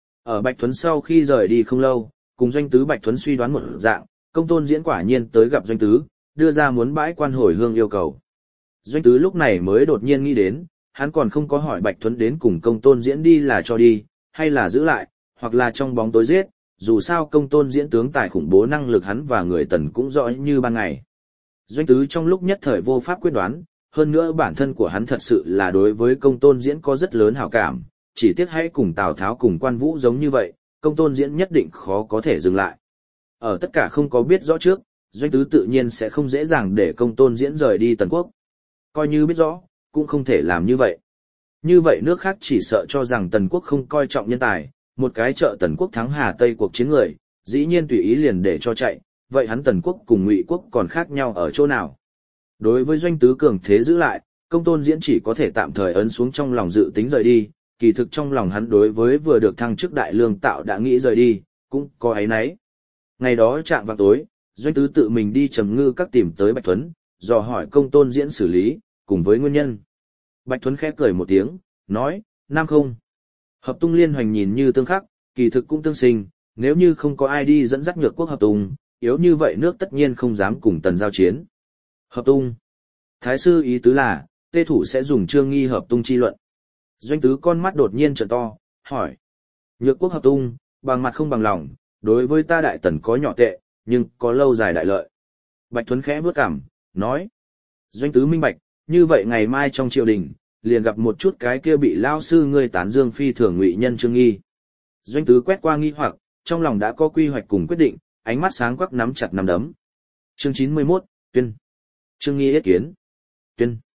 Speaker 1: Ở Bạch Thuấn sau khi rời đi không lâu, cùng Doanh Tứ Bạch Thuấn suy đoán một dạng, Công Tôn Diễn quả nhiên tới gặp Doanh Tứ, đưa ra muốn bãi quan hồi hương yêu cầu. Doanh Tứ lúc này mới đột nhiên nghĩ đến, hắn còn không có hỏi Bạch Thuấn đến cùng Công Tôn Diễn đi là cho đi, hay là giữ lại, hoặc là trong bóng tối giết, dù sao Công Tôn Diễn tướng tài khủng bố năng lực hắn và người Tần cũng rõ như ban ngày. Doanh Tứ trong lúc nhất thời vô pháp quyết đoán, hơn nữa bản thân của hắn thật sự là đối với Công Tôn Diễn có rất lớn hảo cảm, chỉ tiếc hãy cùng Tào Tháo cùng Quan Vũ giống như vậy, Công Tôn Diễn nhất định khó có thể dừng lại. Ở tất cả không có biết rõ trước, Doanh Tứ tự nhiên sẽ không dễ dàng để Công Tôn Diễn rời đi Tần quốc. Coi như biết rõ, cũng không thể làm như vậy. Như vậy nước khác chỉ sợ cho rằng Tần quốc không coi trọng nhân tài, một cái trợ Tần quốc thắng Hà Tây cuộc chiến người, dĩ nhiên tùy ý liền để cho chạy, vậy hắn Tần quốc cùng Ngụy quốc còn khác nhau ở chỗ nào? Đối với Doanh Tứ cường thế giữ lại, Công Tôn Diễn chỉ có thể tạm thời ấn xuống trong lòng dự tính rời đi, kỳ thực trong lòng hắn đối với vừa được thăng chức đại lương tạo đã nghĩ rời đi, cũng có áy náy. Ngày đó chạng vào tối, Doanh Tứ tự mình đi Trầm Ngư Các tìm tới Bạch Thuấn, dò hỏi Công Tôn Diễn xử lý, cùng với nguyên nhân. Bạch Thuấn khẽ cười một tiếng, nói, Nam không. Hợp tung liên hoành nhìn như tương khắc, kỳ thực cũng tương sinh, nếu như không có ai đi dẫn dắt Nhược quốc hợp tung, yếu như vậy nước tất nhiên không dám cùng Tần giao chiến. Hợp tung. Thái sư ý tứ là, tê thủ sẽ dùng Trương Nghi hợp tung chi luận. Doanh Tứ con mắt đột nhiên trợn to, hỏi. Nhược quốc hợp tung, bằng mặt không bằng lòng, đối với ta đại Tần có nhỏ tệ, nhưng có lâu dài đại lợi. Bạch Thuấn khẽ bước cằm, nói. Doanh Tứ minh bạch, như vậy ngày mai trong triều đình, liền gặp một chút cái kia bị lao sư ngươi tán dương phi thường Ngụy nhân Trương Nghi. Doanh Tứ quét qua nghi hoặc, trong lòng đã có quy hoạch cùng quyết định, ánh mắt sáng quắc nắm chặt nắm đấm. Chương 91, tuyên. Trương Nghi yết kiến. Tuyên.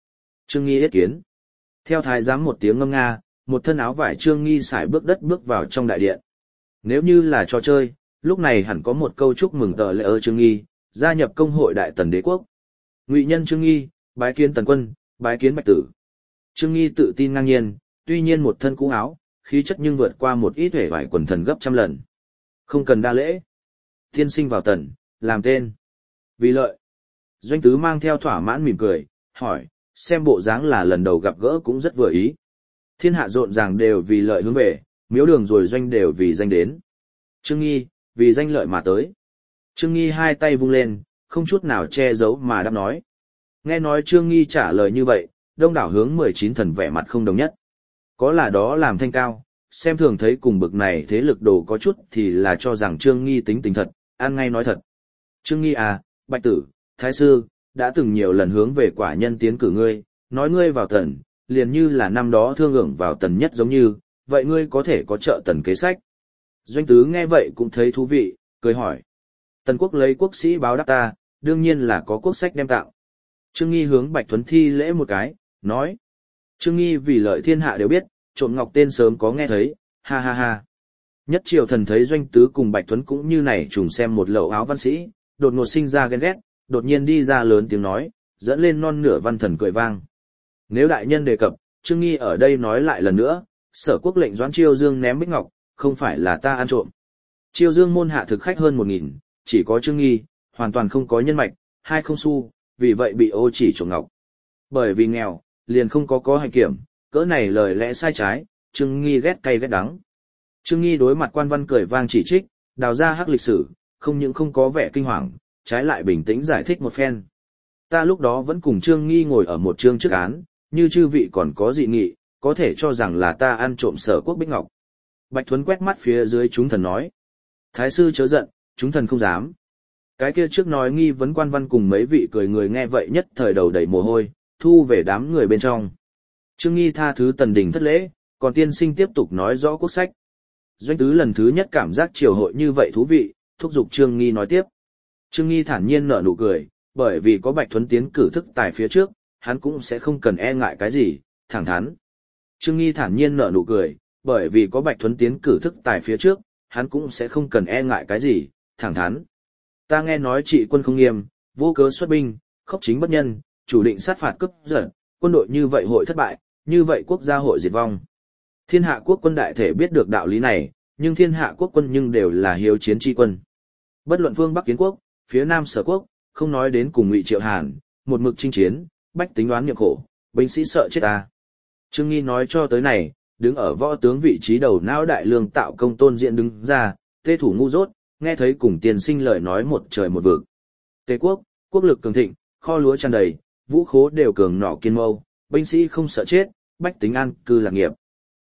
Speaker 1: Trương Nghi ý kiến. Theo thái giám một tiếng ngâm nga, một thân áo vải Trương Nghi sải bước đất bước vào trong đại điện. Nếu như là trò chơi, lúc này hẳn có một câu chúc mừng tờ lễ ơ Trương Nghi, gia nhập công hội Đại Tần Đế quốc. Ngụy nhân Trương Nghi, bái kiến Tần Quân, bái kiến Bạch Tử. Trương Nghi tự tin ngang nhiên, tuy nhiên một thân cũ áo, khí chất nhưng vượt qua một ít hề vải quần thần gấp trăm lần. Không cần đa lễ. Tiên sinh vào tần, làm tên. Vì lợi. Doanh tứ mang theo thỏa mãn mỉm cười, hỏi, xem bộ dáng là lần đầu gặp gỡ cũng rất vừa ý. Thiên hạ rộn ràng đều vì lợi hướng về, miếu đường rồi doanh đều vì danh đến. Trương Nghi, vì danh lợi mà tới. Trương Nghi hai tay vung lên, không chút nào che giấu mà đáp nói. Nghe nói Trương Nghi trả lời như vậy, đông đảo hướng 19 thần vẻ mặt không đồng nhất. Có là đó làm thanh cao, xem thường thấy cùng bực này thế lực đồ có chút thì là cho rằng Trương Nghi tính tình thật, ăn ngay nói thật. Trương Nghi à, Bạch Tử, Thái Sư, đã từng nhiều lần hướng về quả nhân tiến cử ngươi, nói ngươi vào tần, liền như là năm đó thương ưởng vào tần nhất giống như, vậy ngươi có thể có trợ tần kế sách. Doanh tứ nghe vậy cũng thấy thú vị, cười hỏi. Tần quốc lấy quốc sĩ báo đáp ta, đương nhiên là có quốc sách đem tặng. Trương Nghi hướng Bạch Thuấn thi lễ một cái, nói. Trương Nghi vì lợi thiên hạ đều biết, trộm ngọc tên sớm có nghe thấy, ha ha ha. Nhất triều thần thấy Doanh tứ cùng Bạch Thuấn cũng như này trùng xem một lậu áo văn sĩ, đột ngột sinh ra ghen ghét, đột nhiên đi ra lớn tiếng nói, dẫn lên non nửa văn thần cười vang. Nếu đại nhân đề cập, Trương Nghi ở đây nói lại lần nữa, Sở quốc lệnh doãn Chiêu Dương ném bích ngọc, không phải là ta ăn trộm. Chiêu Dương môn hạ thực khách hơn 1000, chỉ có Trương Nghi, hoàn toàn không có nhân mạch, hai không xu, vì vậy bị ô chỉ trộm ngọc. Bởi vì nghèo, liền không có hành kiểm, cỡ này lời lẽ sai trái, Trương Nghi ghét cay ghét đắng. Trương Nghi đối mặt quan văn cười vang chỉ trích, đào ra hắc lịch sử, không những không có vẻ kinh hoàng, trái lại bình tĩnh giải thích một phen. Ta lúc đó vẫn cùng Trương Nghi ngồi ở một chương trước án, như chư vị còn có dị nghị, có thể cho rằng là ta ăn trộm Sở quốc bích ngọc. Bạch Thuấn quét mắt phía dưới chúng thần nói. Thái sư chớ giận, chúng thần không dám. Cái kia trước nói nghi vấn quan văn cùng mấy vị cười người nghe vậy nhất thời đầu đầy mồ hôi, thu về đám người bên trong. Trương Nghi tha thứ Tần Đình thất lễ, còn tiên sinh tiếp tục nói rõ quốc sách. Doanh tứ lần thứ nhất cảm giác triều hội như vậy thú vị, thúc giục Trương Nghi nói tiếp. Trương Nghi thản nhiên nở nụ cười, bởi vì có Bạch Thuấn tiến cử thức tài phía trước, hắn cũng sẽ không cần e ngại cái gì, thẳng thắn. Trương Nghi thản nhiên nở nụ cười, bởi vì có Bạch Thuấn tiến cử thức tài phía trước, hắn cũng sẽ không cần e ngại cái gì, thẳng thắn. Ta nghe nói trị quân không nghiêm, vô cớ xuất binh, khốc chính bất nhân, chủ định sát phạt cướp giật, quân đội như vậy hội thất bại, như vậy quốc gia hội diệt vong. Thiên hạ quốc quân đại thể biết được đạo lý này, nhưng thiên hạ quốc quân nhưng đều là hiếu chiến tri quân. Bất luận phương Bắc Kiến quốc, phía Nam Sở quốc, không nói đến cùng Ngụy Triệu Hàn, một mực chinh chiến, bách tính đoán niệm khổ, binh sĩ sợ chết ta. Trương Nghi nói cho tới này, đứng ở võ tướng vị trí đầu não đại lương tạo công Tôn Diễn đứng ra, tê thủ ngu dốt, nghe thấy cùng tiền sinh lời nói một trời một vực. Tề quốc, quốc lực cường thịnh, kho lúa tràn đầy, vũ khố đều cường nỏ kiên mâu, binh sĩ không sợ chết, bách tính an cư lạc nghiệp.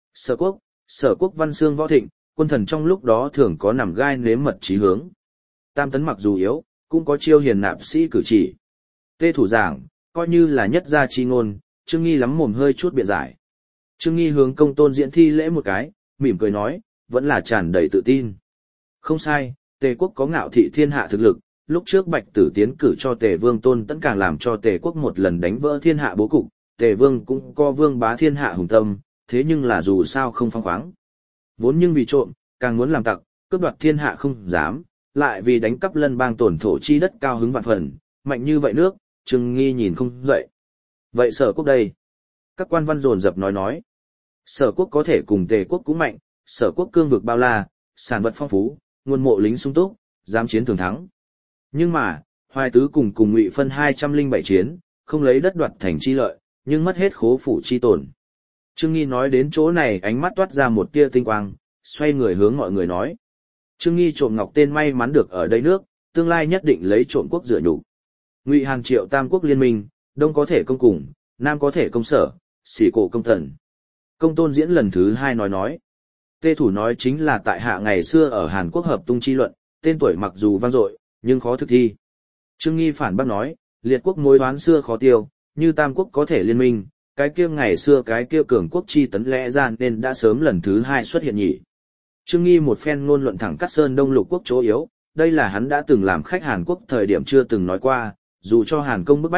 Speaker 1: Sở quốc văn xương võ thịnh, quân thần trong lúc đó thường có nằm gai nếm mật chí hướng. Tam tấn mặc dù yếu, cũng có chiêu hiền nạp sĩ cử chỉ. Tê thủ giảng, coi như là nhất gia chi ngôn, Trương Nghi lắm mồm hơi chút biện giải. Trương Nghi hướng công Tôn Diễn thi lễ một cái, mỉm cười nói, vẫn là tràn đầy tự tin. Không sai, Tề quốc có ngạo thị thiên hạ thực lực, lúc trước Bạch Tử tiến cử cho Tề Vương Tôn Tấn càng làm cho Tề quốc một lần đánh vỡ thiên hạ bố cục, Tề Vương cũng có vương bá thiên hạ hùng tâm, thế nhưng là dù sao không phóng khoáng. Vốn nhưng vì trộm, càng muốn làm tặc, cướp đoạt thiên hạ không dám, lại vì đánh cắp lân bang tổn thổ chi đất cao hứng vạn phần, mạnh như vậy nước, Trương Nghi nhìn không dậy. Vậy Sở quốc đây? Các quan văn dồn dập nói. Sở quốc có thể cùng Tề quốc cũng mạnh, Sở quốc cương vực bao la, sản vật phong phú, nguồn mộ lính sung túc, dám chiến thường thắng. Nhưng mà, Hoài Tứ cùng Ngụy phân 207 chiến, không lấy đất đoạt thành chi lợi, nhưng mất hết khố phủ chi tổn. Trương Nghi nói đến chỗ này ánh mắt toát ra một tia tinh quang, xoay người hướng mọi người nói. Trương Nghi trộm ngọc tên may mắn được ở đây nước, tương lai nhất định lấy trộm quốc dựa nhục. Ngụy Hàn Triệu tam quốc liên minh, đông có thể công cùng, nam có thể công Sở, xỉ cổ công Tần. Công Tôn Diễn lần thứ 2 nói. Tê thủ nói chính là tại hạ ngày xưa ở Hàn Quốc hợp tung chi luận, tên tuổi mặc dù vang dội, nhưng khó thực thi. Trương Nghi phản bác nói, liệt quốc mối đoán xưa khó tiêu, như tam quốc có thể liên minh, cái kia ngày xưa cái kia cường quốc chi tấn lẽ ra nên đã sớm lần thứ 2 xuất hiện nhỉ. Trương Nghi một phen ngôn luận thẳng cắt sơn đông lục quốc chỗ yếu, đây là hắn đã từng làm khách Hàn Quốc thời điểm chưa từng nói qua, dù cho Hàn công bức bách,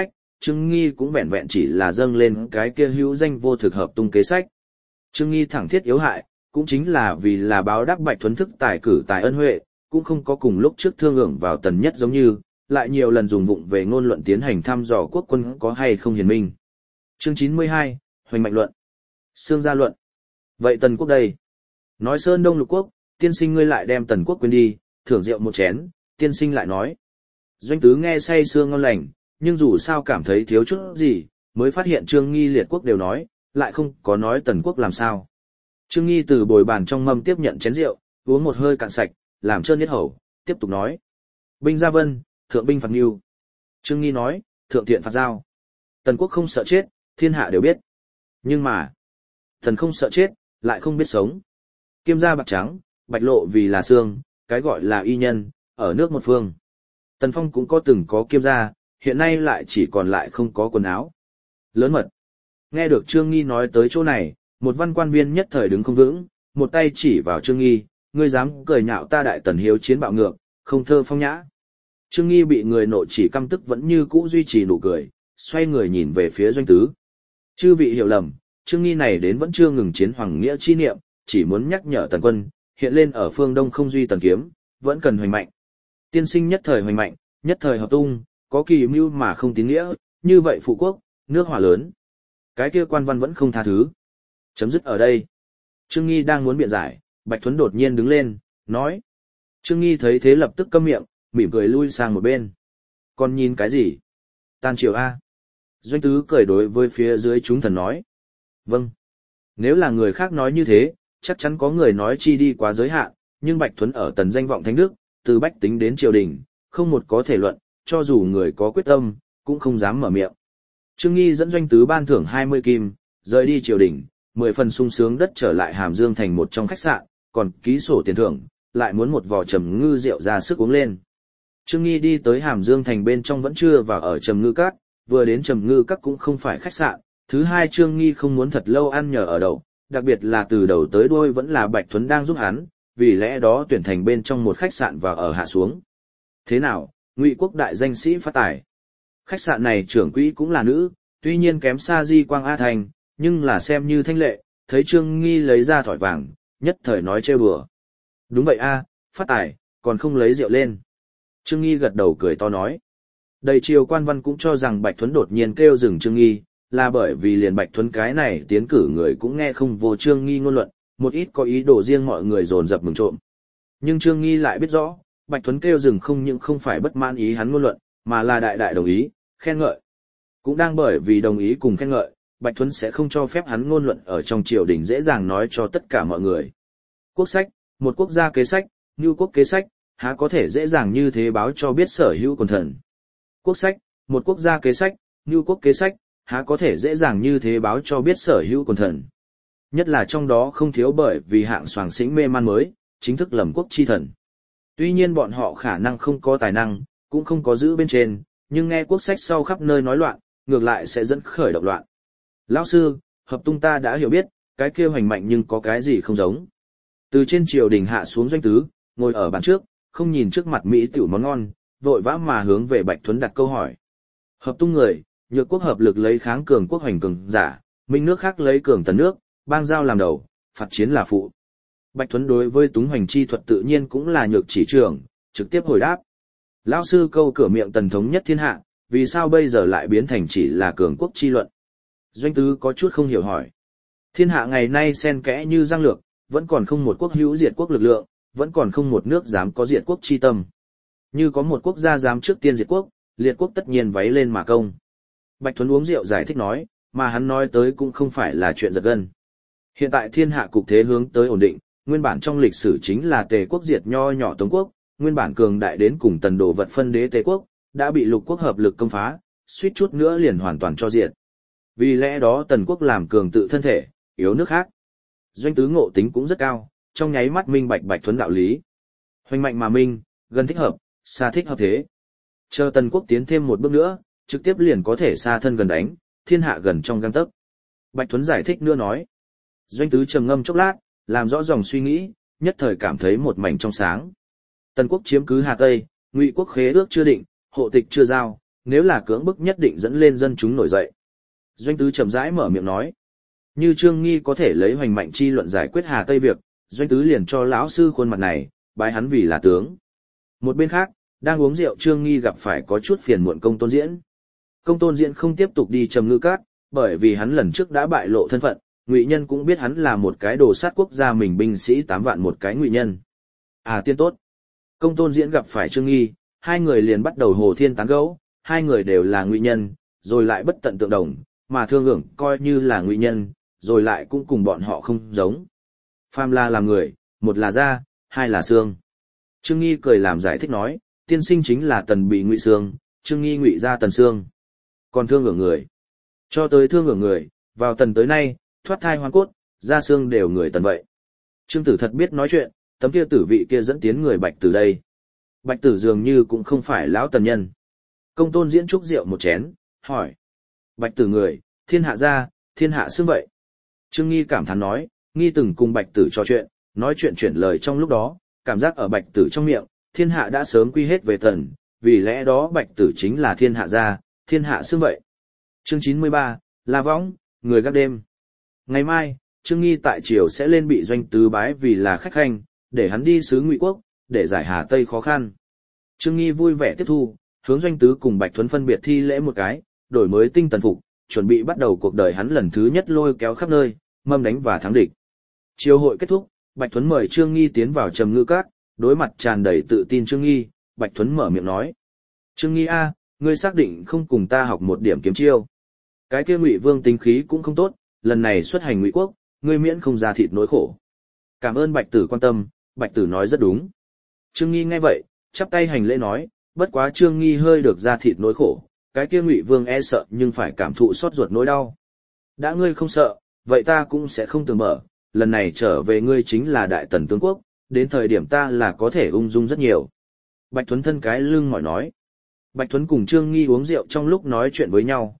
Speaker 1: Trương Nghi cũng vẹn vẹn chỉ là dâng lên cái kia hữu danh vô thực hợp tung kế sách. Trương Nghi thẳng thiết yếu hại, cũng chính là vì là báo đáp Bạch Thuấn thức tài cử tài ân huệ, cũng không có cùng lúc trước thương ưởng vào Tần Nhất giống như, lại nhiều lần dùng vụng về ngôn luận tiến hành thăm dò quốc quân có hay không hiền minh. Chương 92, Hoành Mạnh Luận. Xương Gia Luận. Vậy Tần Quốc đây? Nói Sơn Đông Lục Quốc, tiên sinh ngươi lại đem Tần Quốc quên đi, thưởng rượu một chén, tiên sinh lại nói. Doanh Tứ nghe say sưa ngon lành, nhưng dù sao cảm thấy thiếu chút gì, mới phát hiện Trương Nghi liệt quốc đều nói, lại không có nói Tần Quốc làm sao. Trương Nghi từ bồi bàn trong mâm tiếp nhận chén rượu, uống một hơi cạn sạch, làm trơn nhất hầu, tiếp tục nói. Binh gia vân, thượng binh phạt nghiêu. Trương Nghi nói, thượng thiện phạt giao. Tần Quốc không sợ chết, thiên hạ đều biết. Nhưng mà, thần không sợ chết, lại không biết sống. Kiêm gia bạc trắng, bạch lộ vì là xương, cái gọi là y nhân, ở nước một phương. Tần Phong cũng có từng có kiêm gia, hiện nay lại chỉ còn lại không có quần áo. Lớn mật. Nghe được Trương Nghi nói tới chỗ này, một văn quan viên nhất thời đứng không vững, một tay chỉ vào Trương Nghi, ngươi dám cười nhạo ta đại tần hiếu chiến bạo ngược, không thơ phong nhã. Trương Nghi bị người nộ chỉ căm tức vẫn như cũ duy trì nụ cười, xoay người nhìn về phía Doanh Tứ. Chư vị hiểu lầm, Trương Nghi này đến vẫn chưa ngừng chiến hoàng nghĩa chi niệm, chỉ muốn nhắc nhở tần quân, hiện lên ở phương Đông không duy tần kiếm, vẫn cần hoành mạnh. Tiên sinh nhất thời hoành mạnh, nhất thời hợp tung, có kỳ mưu mà không tín nghĩa, như vậy phụ quốc, nước hỏa lớn. Cái kia quan văn vẫn không tha thứ. Chấm dứt ở đây. Trương Nghi đang muốn biện giải, Bạch Thuấn đột nhiên đứng lên, nói. Trương Nghi thấy thế lập tức câm miệng, mỉm cười lui sang một bên. Còn nhìn cái gì? Tan triều A. Doanh Tứ cười đối với phía dưới chúng thần nói. Vâng. Nếu là người khác nói như thế, chắc chắn có người nói chi đi quá giới hạn, nhưng Bạch Thuấn ở tần danh vọng thánh đức, từ bách tính đến triều đình, không một có thể luận, cho dù người có quyết tâm, cũng không dám mở miệng. Trương Nghi dẫn Doanh Tứ ban thưởng 20 kim, rời đi triều đình, 10 phần sung sướng đất trở lại Hàm Dương thành một trong khách sạn, còn ký sổ tiền thưởng, lại muốn một vò trầm ngư rượu ra sức uống lên. Trương Nghi đi tới Hàm Dương thành bên trong vẫn chưa vào ở Trầm Ngư Các, vừa đến Trầm Ngư Các cũng không phải khách sạn, thứ hai Trương Nghi không muốn thật lâu ăn nhờ ở đậu, đặc biệt là từ đầu tới đuôi vẫn là Bạch Thuấn đang giúp hắn, vì lẽ đó tuyển thành bên trong một khách sạn và ở hạ xuống. Thế nào, Ngụy Quốc đại danh sĩ phát tài. Khách sạn này trưởng quỹ cũng là nữ, tuy nhiên kém xa Di Quang A Thành, nhưng là xem như thanh lệ, thấy Trương Nghi lấy ra thỏi vàng, nhất thời nói trêu đùa. Đúng vậy a, phát tài, còn không lấy rượu lên. Trương Nghi gật đầu cười to nói. Đầy triều quan văn cũng cho rằng Bạch Thuấn đột nhiên kêu dừng Trương Nghi, là bởi vì liền Bạch Thuấn cái này tiến cử người cũng nghe không vô Trương Nghi ngôn luận, một ít có ý đồ riêng mọi người dồn dập mừng trộm. Nhưng Trương Nghi lại biết rõ, Bạch Thuấn kêu dừng không những không phải bất mãn ý hắn ngôn luận, mà là đại đại đồng ý, khen ngợi. Cũng đang bởi vì đồng ý cùng khen ngợi, Bạch Thuấn sẽ không cho phép hắn ngôn luận ở trong triều đình dễ dàng nói cho tất cả mọi người. Quốc sách, một quốc gia kế sách, như quốc kế sách, há có thể dễ dàng như thế báo cho biết sở hữu quần thần. Quốc sách, một quốc gia kế sách, như quốc kế sách, há có thể dễ dàng như thế báo cho biết sở hữu quần thần. Nhất là trong đó không thiếu bởi vì hạng soàng xính mê man mới, chính thức lầm quốc chi thần. Tuy nhiên bọn họ khả năng không có tài năng, cũng không có giữ bên trên, nhưng nghe quốc sách sau khắp nơi nói loạn, ngược lại sẽ dẫn khởi động loạn. Lão sư, hợp tung ta đã hiểu biết, cái kia hoành mạnh nhưng có cái gì không giống. Từ trên triều đình hạ xuống Doanh Tứ, ngồi ở bàn trước, không nhìn trước mặt Mỹ tiểu món ngon, vội vã mà hướng về Bạch Thuấn đặt câu hỏi. Hợp tung người, nhược quốc hợp lực lấy kháng cường quốc hoành cường giả, minh nước khác lấy cường tần nước, bang giao làm đầu, phạt chiến là phụ. Bạch Thuấn đối với túng hoành chi thuật tự nhiên cũng là nhược chỉ trưởng, trực tiếp hồi đáp. Lão sư câu cửa miệng tần thống nhất thiên hạ, vì sao bây giờ lại biến thành chỉ là cường quốc chi luận? Doanh Tứ có chút không hiểu hỏi. Thiên hạ ngày nay xen kẽ như giang lược, vẫn còn không một quốc hữu diệt quốc lực lượng, vẫn còn không một nước dám có diệt quốc chi tâm. Như có một quốc gia dám trước tiên diệt quốc, liệt quốc tất nhiên váy lên mà công. Bạch Thuấn uống rượu giải thích nói, mà hắn nói tới cũng không phải là chuyện giật gân. Hiện tại thiên hạ cục thế hướng tới ổn định, nguyên bản trong lịch sử chính là Tề quốc diệt nho nhỏ Tống quốc, nguyên bản cường đại đến cùng tần đồ vật phân đế Tề quốc, đã bị lục quốc hợp lực công phá, suýt chút nữa liền hoàn toàn cho diệt. Vì lẽ đó tần quốc làm cường tự thân thể, yếu nước khác. Doanh Tứ ngộ tính cũng rất cao, trong nháy mắt minh bạch Bạch Thuấn đạo lý. Hoành mạnh mà minh, gần thích hợp, xa thích hợp thế. Chờ tần quốc tiến thêm một bước nữa, trực tiếp liền có thể xa thân gần đánh, thiên hạ gần trong gang tấc. Bạch Thuấn giải thích nữa nói. Doanh Tứ trầm ngâm chốc lát, làm rõ dòng suy nghĩ, nhất thời cảm thấy một mảnh trong sáng. Tần quốc chiếm cứ Hà Tây, Ngụy quốc khế ước chưa định, hộ tịch chưa giao, nếu là cưỡng bức nhất định dẫn lên dân chúng nổi dậy. Doanh Tứ chậm rãi mở miệng nói, như Trương Nghi có thể lấy hoành mạnh chi luận giải quyết Hà Tây việc, Doanh Tứ liền cho lão sư khuôn mặt này, bái hắn vì là tướng. Một bên khác, đang uống rượu Trương Nghi gặp phải có chút phiền muộn Công Tôn Diễn. Công Tôn Diễn không tiếp tục đi Trầm Ngư Các, bởi vì hắn lần trước đã bại lộ thân phận, ngụy nhân cũng biết hắn là một cái đồ sát quốc gia mình binh sĩ 8 vạn một cái ngụy nhân. À tiên tốt. Công Tôn Diễn gặp phải Trương Nghi, hai người liền bắt đầu hồ thiên tán gẫu, hai người đều là ngụy nhân, rồi lại bất tận tượng đồng, mà Thương Ưởng coi như là ngụy nhân, rồi lại cũng cùng bọn họ không giống. Phàm là làm người, một là da, hai là xương. Trương Nghi cười làm giải thích nói, tiên sinh chính là Tần bị ngụy xương, Trương Nghi ngụy ra Tần xương. Còn Thương Ưởng người, cho tới Thương Ưởng người, vào Tần tới nay, thoát thai hoang cốt, da xương đều người Tần vậy. Trương Tử thật biết nói chuyện, tấm kia tử vị kia dẫn tiến người Bạch Tử đây. Bạch Tử dường như cũng không phải lão Tần nhân. Công Tôn Diễn chúc rượu một chén, hỏi. Bạch Tử người, thiên hạ gia, thiên hạ xương vậy. Trương Nghi cảm thán nói, Nghi từng cùng Bạch Tử trò chuyện, nói chuyện chuyển lời trong lúc đó, cảm giác ở Bạch Tử trong miệng, thiên hạ đã sớm quy hết về Tần, vì lẽ đó Bạch Tử chính là thiên hạ gia, thiên hạ xương vậy. Chương 93, La Võng, người gác đêm. Ngày mai, Trương Nghi tại triều sẽ lên bị Doanh Tứ bái vì là khách khanh, để hắn đi xứ Ngụy Quốc, để giải Hà Tây khó khăn. Trương Nghi vui vẻ tiếp thu, hướng Doanh Tứ cùng Bạch Thuấn phân biệt thi lễ một cái, đổi mới tinh tần phục, chuẩn bị bắt đầu cuộc đời hắn lần thứ nhất lôi kéo khắp nơi, mâm đánh và thắng địch. Chiều hội kết thúc, Bạch Thuấn mời Trương Nghi tiến vào Trầm Ngư Các, đối mặt tràn đầy tự tin Trương Nghi, Bạch Thuấn mở miệng nói: "Trương Nghi a, ngươi xác định không cùng ta học một điểm kiếm chiêu? Cái kia Ngụy Vương tính khí cũng không tốt, lần này xuất hành Ngụy Quốc, ngươi miễn không ra thịt nỗi khổ." Cảm ơn Bạch Tử quan tâm, Bạch Tử nói rất đúng. Trương Nghi nghe vậy, chắp tay hành lễ nói, bất quá Trương Nghi hơi được ra thịt nỗi khổ, cái kia Ngụy Vương e sợ nhưng phải cảm thụ xót ruột nỗi đau. Đã ngươi không sợ, vậy ta cũng sẽ không tưởng mở, lần này trở về ngươi chính là Đại Tần tướng quốc, đến thời điểm ta là có thể ung dung rất nhiều. Bạch Thuấn thân cái lưng mỏi nói. Bạch Thuấn cùng Trương Nghi uống rượu trong lúc nói chuyện với nhau,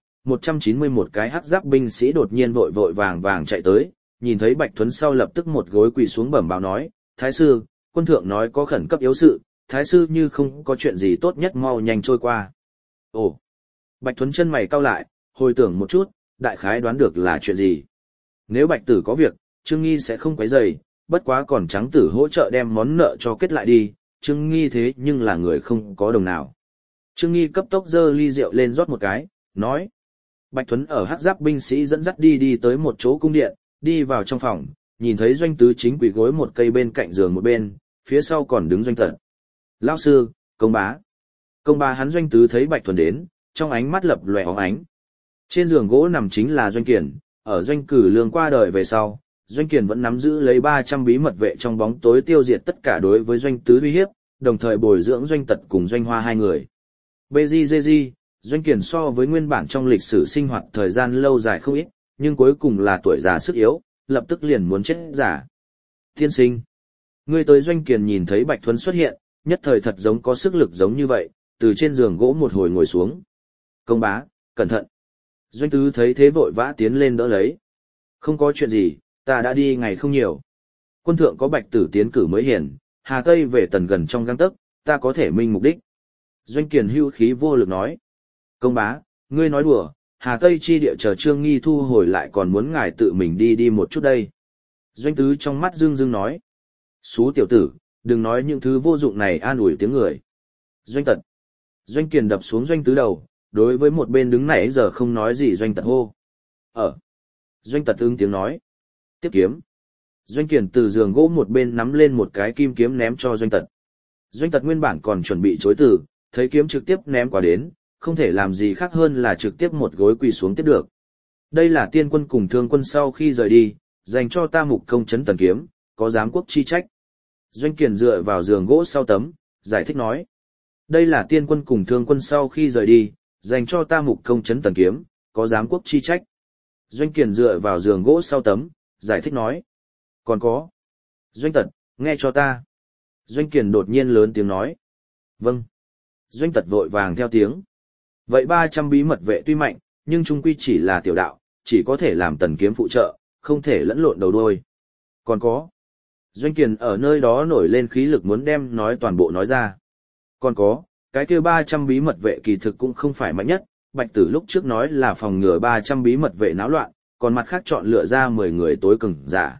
Speaker 1: 191 cái hắc giáp binh sĩ đột nhiên vội vội vàng vàng chạy tới, nhìn thấy Bạch Thuấn sau lập tức một gối quỳ xuống bẩm báo nói, Thái sư, quân thượng nói có khẩn cấp yếu sự, Thái sư như không có chuyện gì tốt nhất mau nhanh trôi qua. Ồ! Bạch Thuấn chân mày cau lại, hồi tưởng một chút, đại khái đoán được là chuyện gì. Nếu Bạch Tử có việc, Trương Nghi sẽ không quấy rầy, bất quá còn Trắng Tử hỗ trợ đem món nợ cho kết lại đi, Trương Nghi thế nhưng là người không có đồng nào. Trương Nghi cấp tốc giơ ly rượu lên rót một cái, nói. Bạch Thuấn ở hắc giáp binh sĩ dẫn dắt đi tới một chỗ cung điện, đi vào trong phòng, nhìn thấy Doanh Tứ chính quỳ gối một cây bên cạnh giường một bên, phía sau còn đứng Doanh Tật. Lão sư, công bá. Công bá hắn Doanh Tứ thấy Bạch Thuấn đến, trong ánh mắt lập lòe óng ánh. Trên giường gỗ nằm chính là Doanh Kiền, ở Doanh Cử Lương qua đời về sau, Doanh Kiền vẫn nắm giữ lấy 300 bí mật vệ trong bóng tối tiêu diệt tất cả đối với Doanh Tứ uy hiếp, đồng thời bồi dưỡng Doanh Tật cùng Doanh Hoa hai người. BGGG, Doanh Kiền so với nguyên bản trong lịch sử sinh hoạt thời gian lâu dài không ít, nhưng cuối cùng là tuổi già sức yếu, lập tức liền muốn chết giả. Tiên sinh, ngươi tới Doanh Kiền nhìn thấy Bạch Thuấn xuất hiện, nhất thời thật giống có sức lực giống như vậy, từ trên giường gỗ một hồi ngồi xuống. Công bá, cẩn thận. Doanh Tứ thấy thế vội vã tiến lên đỡ lấy. Không có chuyện gì, ta đã đi ngày không nhiều. Quân thượng có Bạch Tử tiến cử mới hiển, Hà Tây về Tần gần trong gang tấc, ta có thể minh mục đích. Doanh Kiền hưu khí vô lực nói. Công bá, ngươi nói đùa, Hà Tây chi địa chờ Trương Nghi thu hồi lại còn muốn ngài tự mình đi một chút đây. Doanh Tứ trong mắt rưng rưng nói. Xú tiểu tử, đừng nói những thứ vô dụng này an ủi tiếng người. Doanh Tật. Doanh Kiền đập xuống Doanh Tứ đầu, đối với một bên đứng nãy giờ không nói gì Doanh Tật hô. Doanh Tật ứng tiếng nói. Tiếp kiếm. Doanh Kiền từ giường gỗ một bên nắm lên một cái kim kiếm ném cho Doanh Tật. Doanh Tật nguyên bản còn chuẩn bị chối từ, thấy kiếm trực tiếp ném qua đến, không thể làm gì khác hơn là trực tiếp một gối quỳ xuống tiếp được. Đây là tiên quân cùng thương quân sau khi rời đi, dành cho ta mục công trấn Tần kiếm, có giám quốc chi trách. Doanh Kiền dựa vào giường gỗ sau tấm, giải thích nói. Đây là tiên quân cùng thương quân sau khi rời đi, dành cho ta mục công trấn Tần kiếm, có giám quốc chi trách. Doanh Kiền dựa vào giường gỗ sau tấm, giải thích nói. Còn có. Doanh Tật, nghe cho ta. Doanh Kiền đột nhiên lớn tiếng nói. Vâng. Doanh Tật vội vàng theo tiếng. Vậy 300 bí mật vệ tuy mạnh, nhưng chung quy chỉ là tiểu đạo, chỉ có thể làm Tần kiếm phụ trợ, không thể lẫn lộn đầu đuôi. Còn có. Doanh Kiền ở nơi đó nổi lên khí lực muốn đem nói toàn bộ nói ra. Còn có, cái kia 300 bí mật vệ kỳ thực cũng không phải mạnh nhất, Bạch Tử lúc trước nói là phòng ngừa 300 bí mật vệ náo loạn, còn mặt khác chọn lựa ra 10 người tối cường giả.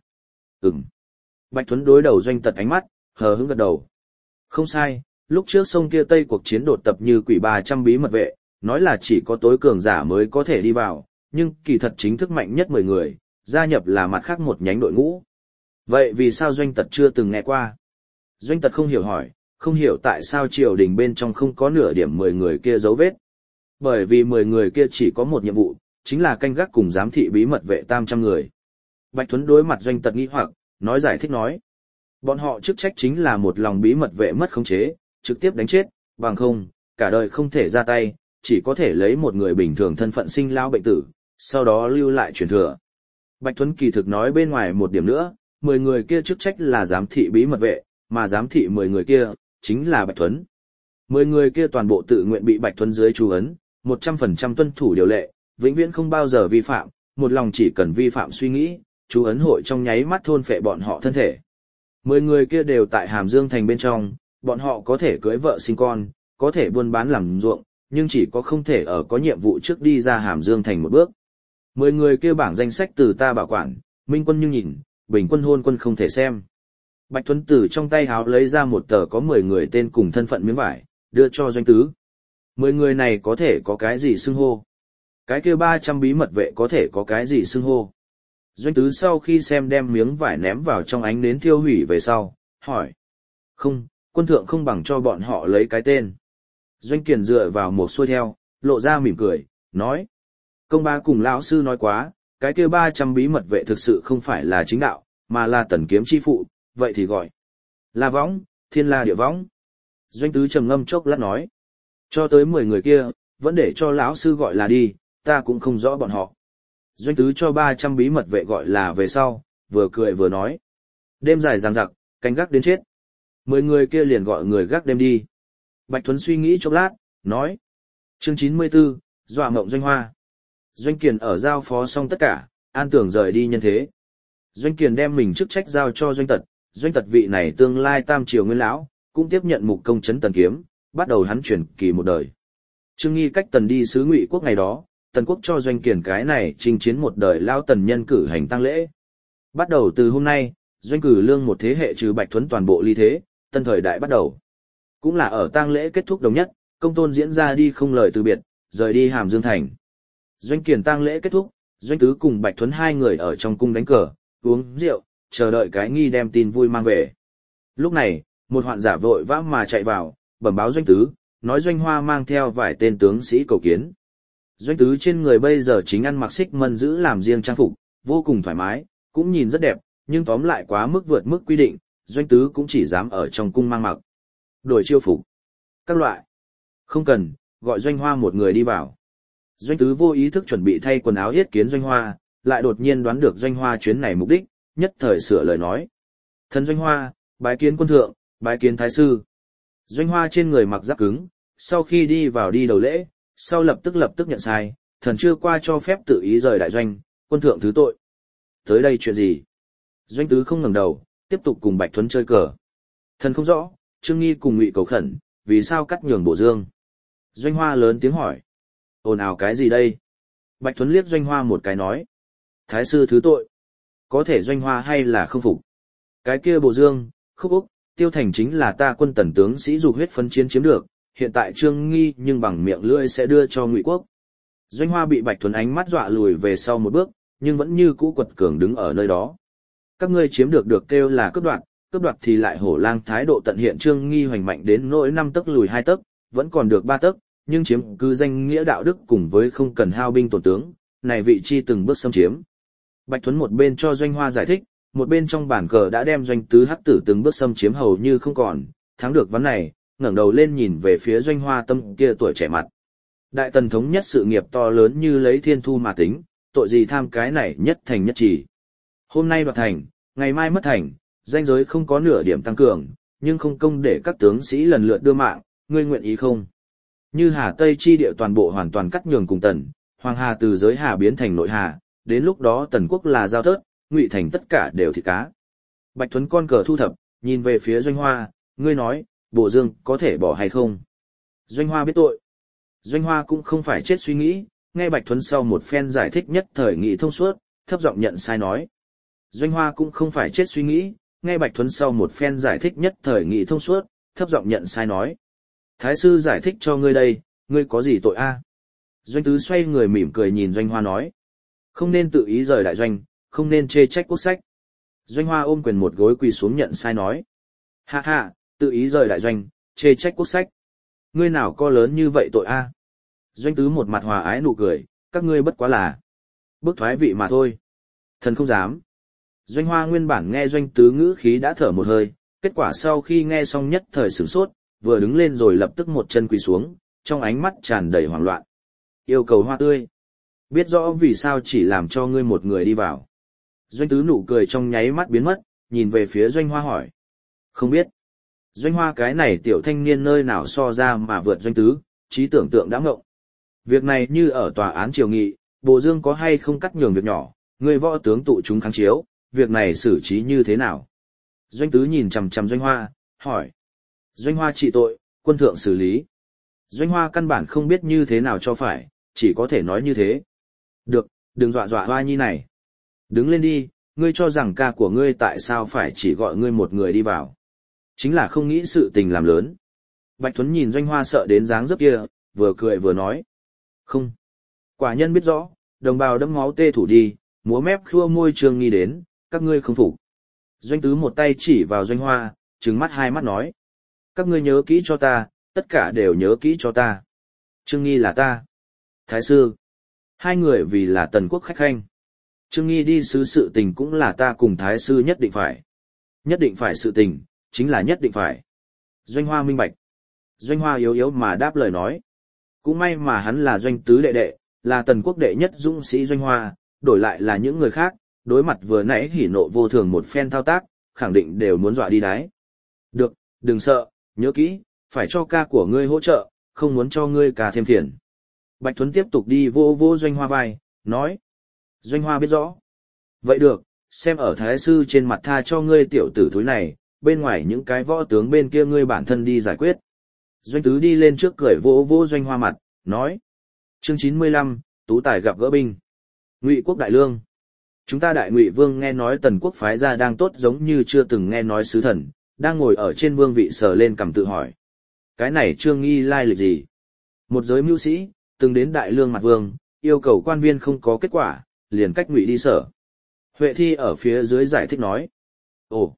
Speaker 1: Bạch Thuấn đối đầu Doanh Tật ánh mắt, hờ hững gật đầu. Không sai, lúc trước sông kia Tây cuộc chiến đột tập như quỷ 300 bí mật vệ, nói là chỉ có tối cường giả mới có thể đi vào, nhưng kỳ thật chính thức mạnh nhất 10 người, gia nhập là mặt khác một nhánh đội ngũ. Vậy vì sao Doanh Tật chưa từng nghe qua? Doanh Tật không hiểu hỏi, không hiểu tại sao triều đình bên trong không có nửa điểm 10 người kia dấu vết. Bởi vì 10 người kia chỉ có một nhiệm vụ, chính là canh gác cùng giám thị bí mật vệ 300 người. Bạch Thuấn đối mặt Doanh Tật nghi hoặc, nói giải thích nói. Bọn họ chức trách chính là một lòng bí mật vệ mất khống chế, trực tiếp đánh chết, bằng không, cả đời không thể ra tay, chỉ có thể lấy một người bình thường thân phận sinh lao bệnh tử, sau đó lưu lại truyền thừa. Bạch Thuấn kỳ thực nói bên ngoài một điểm nữa, 10 người kia chức trách là giám thị bí mật vệ, mà giám thị 10 người kia, chính là Bạch Thuấn. 10 người kia toàn bộ tự nguyện bị Bạch Thuấn dưới chú ấn, 100% tuân thủ điều lệ, vĩnh viễn không bao giờ vi phạm, một lòng chỉ cần vi phạm suy nghĩ, chú ấn hội trong nháy mắt thôn phệ bọn họ thân thể. 10 người kia đều tại Hàm Dương thành bên trong, bọn họ có thể cưới vợ sinh con, có thể buôn bán làm ruộng, nhưng chỉ có không thể ở có nhiệm vụ trước đi ra Hàm Dương thành một bước. 10 người kia bảng danh sách từ ta bảo quản, minh quân nhưng nhìn, bình quân hôn quân không thể xem. Bạch Thuấn từ trong tay háo lấy ra một tờ có 10 người tên cùng thân phận miếng vải, đưa cho Doanh Tứ. 10 người này có thể có cái gì xưng hô? Cái kia 300 bí mật vệ có thể có cái gì xưng hô? Doanh Tứ sau khi xem đem miếng vải ném vào trong ánh nến thiêu hủy về sau, hỏi. Không, quân thượng không bằng cho bọn họ lấy cái tên. Doanh Kiền dựa vào một xuôi theo, lộ ra mỉm cười, nói. Công bá cùng lão sư nói quá, cái kia 300 bí mật vệ thực sự không phải là chính đạo, mà là tần kiếm chi phụ, vậy thì gọi. La võng, thiên la địa võng. Doanh Tứ trầm ngâm chốc lát nói. Cho tới 10 người kia, vẫn để cho lão sư gọi là đi, ta cũng không rõ bọn họ. Doanh Tứ cho 300 bí mật vệ gọi là về sau, vừa cười vừa nói. Đêm dài dằng dặc, canh gác đến chết. 10 người kia liền gọi người gác đêm đi. Bạch Thuấn suy nghĩ chốc lát, nói. Chương 94, dọa mộng Doanh Hoa. Doanh Kiền ở giao phó xong tất cả, an tưởng rời đi nhân thế. Doanh Kiền đem mình chức trách giao cho Doanh Tật vị này tương lai tam triều nguyên lão, cũng tiếp nhận mục công trấn Tần Kiếm, bắt đầu hắn chuyển kỳ một đời. Trương Nghi cách Tần đi sứ Ngụy quốc ngày đó, Tần quốc cho Doanh Kiền cái này chinh chiến một đời lao Tần nhân cử hành tang lễ. Bắt đầu từ hôm nay, Doanh cử lương một thế hệ trừ Bạch Thuấn toàn bộ ly thế, tân thời đại bắt đầu. Cũng là ở tang lễ kết thúc đồng nhất, công tôn diễn ra đi không lời từ biệt, rời đi Hàm Dương thành. Doanh Kiền tang lễ kết thúc, Doanh Tứ cùng Bạch Thuấn hai người ở trong cung đánh cờ, uống rượu, chờ đợi cái nghi đem tin vui mang về. Lúc này, một hoạn giả vội vã mà chạy vào, bẩm báo Doanh Tứ, nói Doanh Hoa mang theo vài tên tướng sĩ cầu kiến. Doanh Tứ trên người bây giờ chính ăn mặc xích mân giữ làm riêng trang phục, vô cùng thoải mái, cũng nhìn rất đẹp, nhưng tóm lại quá mức vượt mức quy định, Doanh Tứ cũng chỉ dám ở trong cung mang mặc. Đổi chiêu phục. Các loại. Không cần, gọi Doanh Hoa một người đi vào. Doanh Tứ vô ý thức chuẩn bị thay quần áo yết kiến Doanh Hoa, lại đột nhiên đoán được Doanh Hoa chuyến này mục đích, nhất thời sửa lời nói. Thần Doanh Hoa, bái kiến quân thượng, bái kiến thái sư. Doanh Hoa trên người mặc giáp cứng, sau khi đi vào đi đầu lễ, sau lập tức nhận sai, thần chưa qua cho phép tự ý rời đại doanh, quân thượng thứ tội. Tới đây chuyện gì? Doanh Tứ không ngẩng đầu, tiếp tục cùng Bạch Thuấn chơi cờ. Thần không rõ, Trương Nghi cùng Ngụy cầu khẩn, vì sao cắt nhường Bổ Dương? Doanh Hoa lớn tiếng hỏi. Ồn ào cái gì đây? Bạch Thuấn liếc Doanh Hoa một cái nói. Thái sư thứ tội. Có thể Doanh Hoa hay là không phục? Cái kia Bổ Dương, Khúc Úc, Tiêu Thành chính là ta quân Tần tướng sĩ dục huyết phân chiến chiếm được, hiện tại Trương Nghi nhưng bằng miệng lưỡi sẽ đưa cho Ngụy quốc. Doanh Hoa bị Bạch Thuấn ánh mắt dọa lùi về sau một bước, nhưng vẫn như cũ quật cường đứng ở nơi đó. Các ngươi chiếm được kêu là cướp đoạt thì lại hổ lang thái độ tận hiện. Trương Nghi hoành mạnh đến nỗi 5 tấc lùi 2 tấc, vẫn còn được 3 tấc, nhưng chiếm cứ danh nghĩa đạo đức cùng với không cần hao binh tổn tướng, này vị chi từng bước xâm chiếm. Bạch Thuấn một bên cho Doanh Hoa giải thích, một bên trong bản cờ đã đem Doanh Tứ hắc tử từng bước xâm chiếm hầu như không còn, thắng được ván này, ngẩng đầu lên nhìn về phía Doanh Hoa tâm kia tuổi trẻ mặt. Đại Tần thống nhất sự nghiệp to lớn như lấy thiên thu mà tính, tội gì tham cái này nhất thành nhất trì. Hôm nay đoạt thành, ngày mai mất thành, danh giới không có nửa điểm tăng cường, nhưng không công để các tướng sĩ lần lượt đưa mạng, ngươi nguyện ý không? Như Hà Tây chi địa toàn bộ hoàn toàn cắt nhường cùng Tần, Hoàng Hà từ giới Hà biến thành nội Hà, đến lúc đó Tần quốc là giao thớt, Ngụy thành tất cả đều thịt cá. Bạch Thuấn con cờ thu thập, nhìn về phía Doanh Hoa, ngươi nói, Bổ Dương có thể bỏ hay không? Doanh Hoa biết tội. Doanh Hoa cũng không phải chết suy nghĩ, nghe Bạch Thuấn sau một phen giải thích nhất thời nghị thông suốt, thấp giọng nhận sai nói. Doanh Hoa cũng không phải chết suy nghĩ, nghe Bạch Thuấn sau một phen giải thích nhất thời nghị thông suốt, thấp giọng nhận sai nói. Thái sư giải thích cho ngươi đây, ngươi có gì tội a? Doanh Tứ xoay người mỉm cười nhìn Doanh Hoa nói. Không nên tự ý rời đại doanh, không nên chê trách quốc sách. Doanh Hoa ôm quyền một gối quỳ xuống nhận sai nói. Hạ hạ, tự ý rời đại doanh, chê trách quốc sách. Ngươi nào có lớn như vậy tội a? Doanh Tứ một mặt hòa ái nụ cười, các ngươi bất quá là bước thoái vị mà thôi. Thần không dám. Doanh Hoa nguyên bản nghe Doanh Tứ ngữ khí đã thở một hơi, kết quả sau khi nghe xong nhất thời sửng sốt, vừa đứng lên rồi lập tức một chân quỳ xuống, trong ánh mắt tràn đầy hoảng loạn. Yêu cầu Hoa tươi. Biết rõ vì sao chỉ làm cho ngươi một người đi vào. Doanh Tứ nụ cười trong nháy mắt biến mất, nhìn về phía Doanh Hoa hỏi. Không biết. Doanh Hoa cái này tiểu thanh niên nơi nào so ra mà vượt Doanh Tứ, trí tưởng tượng đã ngộng. Việc này như ở tòa án triều nghị, Bồ Dương có hay không cắt nhường việc nhỏ, người võ tướng tụ chúng kháng chiếu, việc này xử trí như thế nào? Doanh Tứ nhìn chằm chằm Doanh Hoa, hỏi. Doanh Hoa trị tội, quân thượng xử lý. Doanh Hoa căn bản không biết như thế nào cho phải, chỉ có thể nói như thế. Được, đừng dọa dọa Hoa nhi này. Đứng lên đi, ngươi cho rằng ca của ngươi tại sao phải chỉ gọi ngươi một người đi vào. Chính là không nghĩ sự tình làm lớn. Bạch Thuấn nhìn Doanh Hoa sợ đến dáng dấp kia, vừa cười vừa nói. Không. Quả nhân biết rõ, đồng bào đẫm máu tê thủ đi, múa mép khua môi Trương Nghi đến, các ngươi không phục. Doanh Tứ một tay chỉ vào Doanh Hoa, trừng mắt hai mắt nói. Các ngươi nhớ kỹ cho ta, tất cả đều nhớ kỹ cho ta. Trương Nghi là ta. Thái sư. Hai người vì là tần quốc khách khanh. Trương Nghi đi sứ sự tình cũng là ta cùng Thái sư nhất định phải. Nhất định phải sự tình, chính là nhất định phải. Doanh Hoa minh bạch. Doanh Hoa yếu yếu mà đáp lời nói. Cũng may mà hắn là Doanh Tứ đệ đệ, là tần quốc đệ nhất dũng sĩ Doanh Hoa, đổi lại là những người khác, đối mặt vừa nãy hỉ nộ vô thường một phen thao tác, khẳng định đều muốn dọa đi đái. Được, đừng sợ, nhớ kỹ, phải cho ca của ngươi hỗ trợ, không muốn cho ngươi ca thêm phiền. Bạch Thuấn tiếp tục đi vô vô Doanh Hoa vai, nói. Doanh Hoa biết rõ. Vậy được, xem ở Thái sư trên mặt tha cho ngươi tiểu tử thúi này, bên ngoài những cái võ tướng bên kia ngươi bản thân đi giải quyết. Doanh Tứ đi lên trước cười vỗ vỗ Doanh Hoa mặt, nói. Chương 95, Tú Tài gặp gỡ binh. Ngụy quốc đại lương. Chúng ta đại Ngụy vương nghe nói tần quốc phái ra đang tốt giống như chưa từng nghe nói sứ thần, đang ngồi ở trên vương vị sờ lên cằm tự hỏi. Cái này Trương Nghi lai lịch gì? Một giới mưu sĩ, từng đến đại lương mặt vương, yêu cầu quan viên không có kết quả, liền cách Ngụy đi sở. Huệ Thi ở phía dưới giải thích nói. Ồ,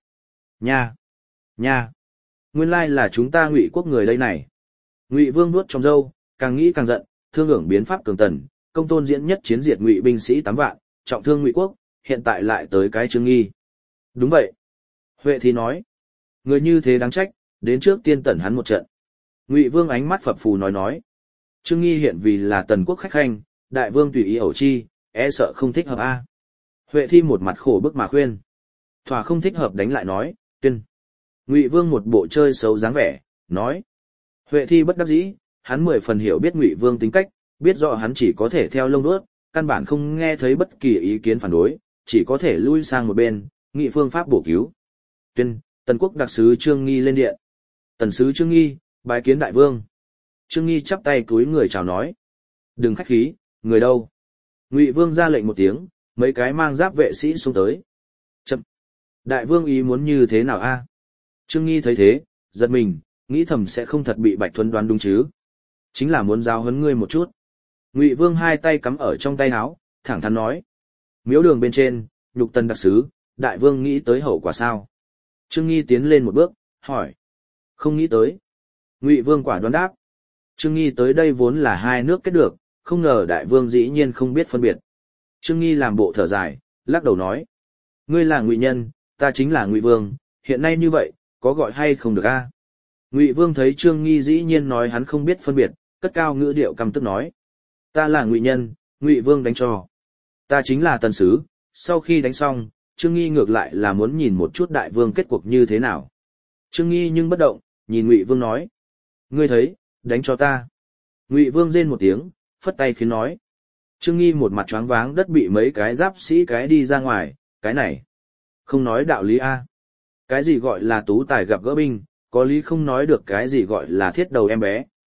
Speaker 1: nha, nguyên lai là chúng ta Ngụy quốc người đây này. Ngụy vương nuốt trong râu, càng nghĩ càng giận, thương hưởng biến pháp cường tần, công tôn diễn nhất chiến diệt Ngụy binh sĩ 8 vạn, trọng thương Ngụy quốc, hiện tại lại tới cái Trương Nghi. Đúng vậy. Huệ Thi nói. Người như thế đáng trách, đến trước tiên tẩn hắn một trận. Ngụy vương ánh mắt phập phù nói. Trương Nghi hiện vì là tần quốc khách khanh, đại vương tùy ý ẩu chi, e sợ không thích hợp a. Huệ Thi một mặt khổ bức mà khuyên. Thỏa không thích hợp đánh lại nói, tuyên. Ngụy vương một bộ chơi xấu dáng vẻ, nói. Huệ Thi bất đắc dĩ, hắn 10 phần hiểu biết Ngụy vương tính cách, biết rõ hắn chỉ có thể theo lông đuốt, căn bản không nghe thấy bất kỳ ý kiến phản đối, chỉ có thể lui sang một bên, nghị phương pháp bổ cứu. Tuyên, tần quốc đặc sứ Trương Nghi lên điện. Tần sứ Trương Nghi, bái kiến đại vương. Trương Nghi chắp tay cúi người chào nói. Đừng khách khí, người đâu? Ngụy vương ra lệnh một tiếng, mấy cái mang giáp vệ sĩ xuống tới. Chậm. Đại vương ý muốn như thế nào a? Trương Nghi thấy thế, giật mình, nghĩ thầm sẽ không thật bị Bạch Thuấn đoán đúng chứ. Chính là muốn giáo huấn ngươi một chút. Ngụy vương hai tay cắm ở trong tay áo, thẳng thắn nói. Miếu đường bên trên, nhục tần đặc sứ, đại vương nghĩ tới hậu quả sao? Trương Nghi tiến lên một bước, hỏi. Không nghĩ tới. Ngụy vương quả đoán đáp. Trương Nghi tới đây vốn là hai nước kết được, không ngờ đại vương dĩ nhiên không biết phân biệt. Trương Nghi làm bộ thở dài, lắc đầu nói. Ngươi là Ngụy nhân, ta chính là Ngụy vương, hiện nay như vậy, có gọi hay không được a? Ngụy vương thấy Trương Nghi dĩ nhiên nói hắn không biết phân biệt, cất cao ngữ điệu căm tức nói. Ta là Ngụy nhân, Ngụy vương đánh cho. Ta chính là tần sứ, sau khi đánh xong, Trương Nghi ngược lại là muốn nhìn một chút đại vương kết cuộc như thế nào. Trương Nghi nhưng bất động, nhìn Ngụy vương nói. Ngươi thấy, đánh cho ta. Ngụy vương rên một tiếng, phất tay khiến nói. Trương Nghi một mặt choáng váng đất bị mấy cái giáp sĩ cái đi ra ngoài, cái này. Không nói đạo lý a. Cái gì gọi là tú tài gặp gỡ binh, có lý không nói được cái gì gọi là thiết đầu em bé,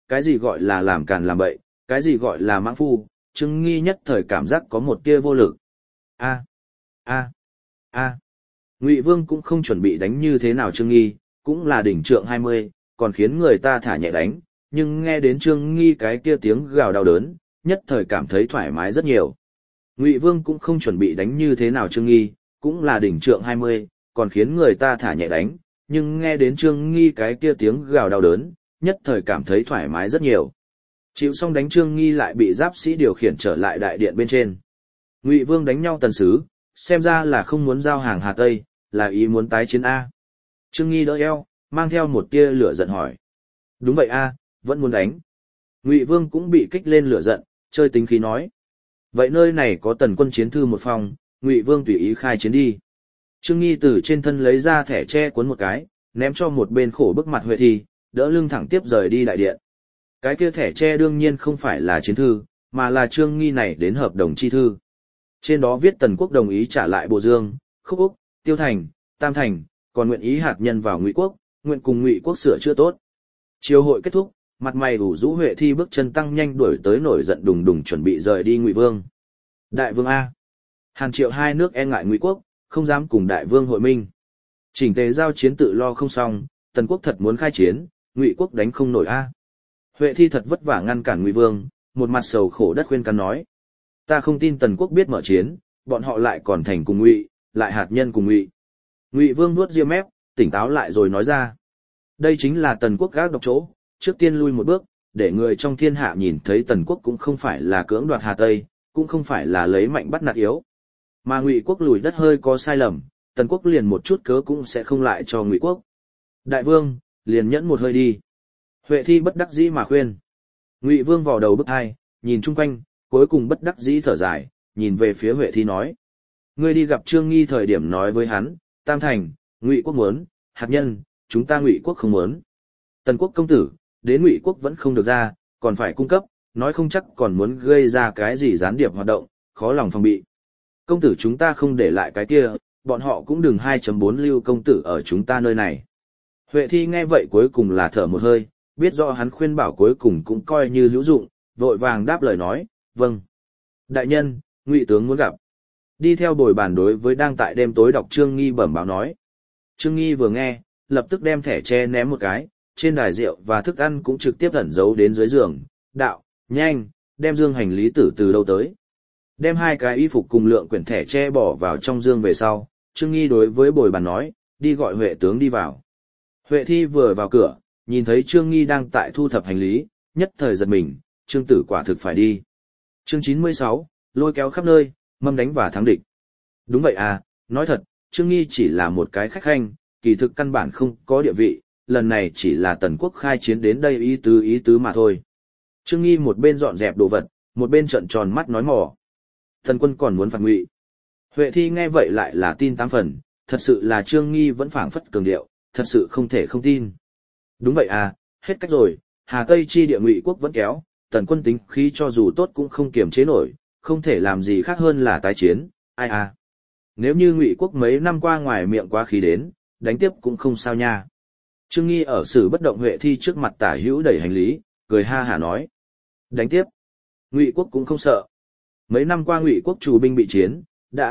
Speaker 1: cái gì gọi là làm càn làm bậy, cái gì gọi là mãng phu, Trương Nghi nhất thời cảm giác có một tia vô lực. A, a, a. Ngụy Vương cũng không chuẩn bị đánh như thế nào Trương Nghi, cũng là đỉnh trượng 20, còn khiến người ta thả nhẹ đánh, nhưng nghe đến Trương Nghi cái kia tiếng gào đau đớn, nhất thời cảm thấy thoải mái rất nhiều. Ngụy Vương cũng không chuẩn bị đánh như thế nào Trương Nghi, cũng là đỉnh trượng 20, còn khiến người ta thả nhẹ đánh, nhưng nghe đến Trương Nghi cái kia tiếng gào đau đớn, nhất thời cảm thấy thoải mái rất nhiều. Chịu xong đánh Trương Nghi lại bị giáp sĩ điều khiển trở lại đại điện bên trên. Ngụy Vương đánh nhau tần sứ, xem ra là không muốn giao hàng Hà Tây, là ý muốn tái chiến A. Trương Nghi đỡ eo, mang theo một tia lửa giận hỏi. Đúng vậy A, vẫn muốn đánh. Ngụy Vương cũng bị kích lên lửa giận, chơi tính khí nói. Vậy nơi này có tần quân chiến thư một phòng, Ngụy Vương tùy ý khai chiến đi. Trương Nghi từ trên thân lấy ra thẻ tre cuốn một cái, ném cho một bên khổ bức mặt Huệ Thi, đỡ lưng thẳng tiếp rời đi đại điện. Cái kia thẻ tre đương nhiên không phải là chiến thư, mà là Trương Nghi này đến hợp đồng chi thư. Trên đó viết Tần quốc đồng ý trả lại Bồ Dương, Khúc Úc, Tiêu Thành, Tam Thành, còn nguyện ý hạt nhân vào Ngụy quốc, nguyện cùng Ngụy quốc sửa chữa tốt. Chiều hội kết thúc, mặt mày ủ rũ Huệ Thi bước chân tăng nhanh đuổi tới nổi giận đùng đùng chuẩn bị rời đi Ngụy Vương. Đại vương A. Hàn Triệu hai nước e ngại Ngụy quốc, không dám cùng Đại vương hội minh. Chỉnh tề giao chiến tự lo không xong, Tần quốc thật muốn khai chiến, Ngụy quốc đánh không nổi A. Huệ Thi thật vất vả ngăn cản Ngụy Vương, một mặt sầu khổ đất khuyên can nói: "Ta không tin Tần quốc biết mở chiến, bọn họ lại còn thành cùng Ngụy, lại hạt nhân cùng Ngụy." Ngụy Vương nuốt ria mép, tỉnh táo lại rồi nói ra: "Đây chính là Tần quốc gác độc chỗ, trước tiên lui một bước, để người trong thiên hạ nhìn thấy Tần quốc cũng không phải là cưỡng đoạt Hà Tây, cũng không phải là lấy mạnh bắt nạt yếu, mà Ngụy quốc lùi đất hơi có sai lầm, Tần quốc liền một chút cớ cũng sẽ không lại cho Ngụy quốc. Đại vương, liền nhẫn một hơi đi." Huệ Thi bất đắc dĩ mà khuyên. Ngụy Vương vò đầu bức hai, nhìn chung quanh, cuối cùng bất đắc dĩ thở dài, nhìn về phía Huệ Thi nói: "Ngươi đi gặp Trương Nghi thời điểm nói với hắn, Tam Thành, Ngụy quốc muốn, hạt nhân, chúng ta Ngụy quốc không muốn. Tần quốc công tử, đến Ngụy quốc vẫn không được ra, còn phải cung cấp, nói không chắc còn muốn gây ra cái gì gián điệp hoạt động, khó lòng phòng bị. Công tử chúng ta không để lại cái kia, bọn họ cũng đừng 2.4 lưu công tử ở chúng ta nơi này." Huệ Thi nghe vậy cuối cùng là thở một hơi, biết rõ hắn khuyên bảo cuối cùng cũng coi như hữu dụng, vội vàng đáp lời nói: "Vâng. Đại nhân, Ngụy tướng muốn gặp." Đi theo bồi bàn đối với đang tại đêm tối đọc Trương Nghi bẩm báo nói. Trương Nghi vừa nghe, lập tức đem thẻ tre ném một cái, trên đài rượu và thức ăn cũng trực tiếp ẩn giấu đến dưới giường, đạo: "Nhanh, đem dương hành lý tử từ đâu tới." Đem hai cái y phục cùng lượng quyển thẻ tre bỏ vào trong dương về sau, Trương Nghi đối với bồi bàn nói: "Đi gọi Huệ tướng đi vào." Huệ Thi vừa vào cửa, nhìn thấy Trương Nghi đang tại thu thập hành lý, nhất thời giật mình, Trương tử quả thực phải đi. Chương 96, lôi kéo khắp nơi, mâm đánh và thắng địch. Đúng vậy à, nói thật, Trương Nghi chỉ là một cái khách khanh, kỳ thực căn bản không có địa vị, lần này chỉ là Tần quốc khai chiến đến đây ý tứ mà thôi. Trương Nghi một bên dọn dẹp đồ vật, một bên trợn tròn mắt nói mò. Tần quân còn muốn phạt Ngụy. Huệ Thi nghe vậy lại là tin 8 phần, thật sự là Trương Nghi vẫn phảng phất cường điệu, thật sự không thể không tin. Đúng vậy à, hết cách rồi, Hà Tây chi địa Ngụy quốc vẫn kéo, Tần quân tính khí cho dù tốt cũng không kiềm chế nổi, không thể làm gì khác hơn là tái chiến, ai à. Nếu như Ngụy quốc mấy năm qua ngoài miệng quá khí đến, đánh tiếp cũng không sao nha. Trương Nghi ở xử bất động Huệ Thi trước mặt tả hữu đẩy hành lý, cười ha hả nói: "Đánh tiếp, Ngụy quốc cũng không sợ. Mấy năm qua Ngụy quốc trù binh bị chiến,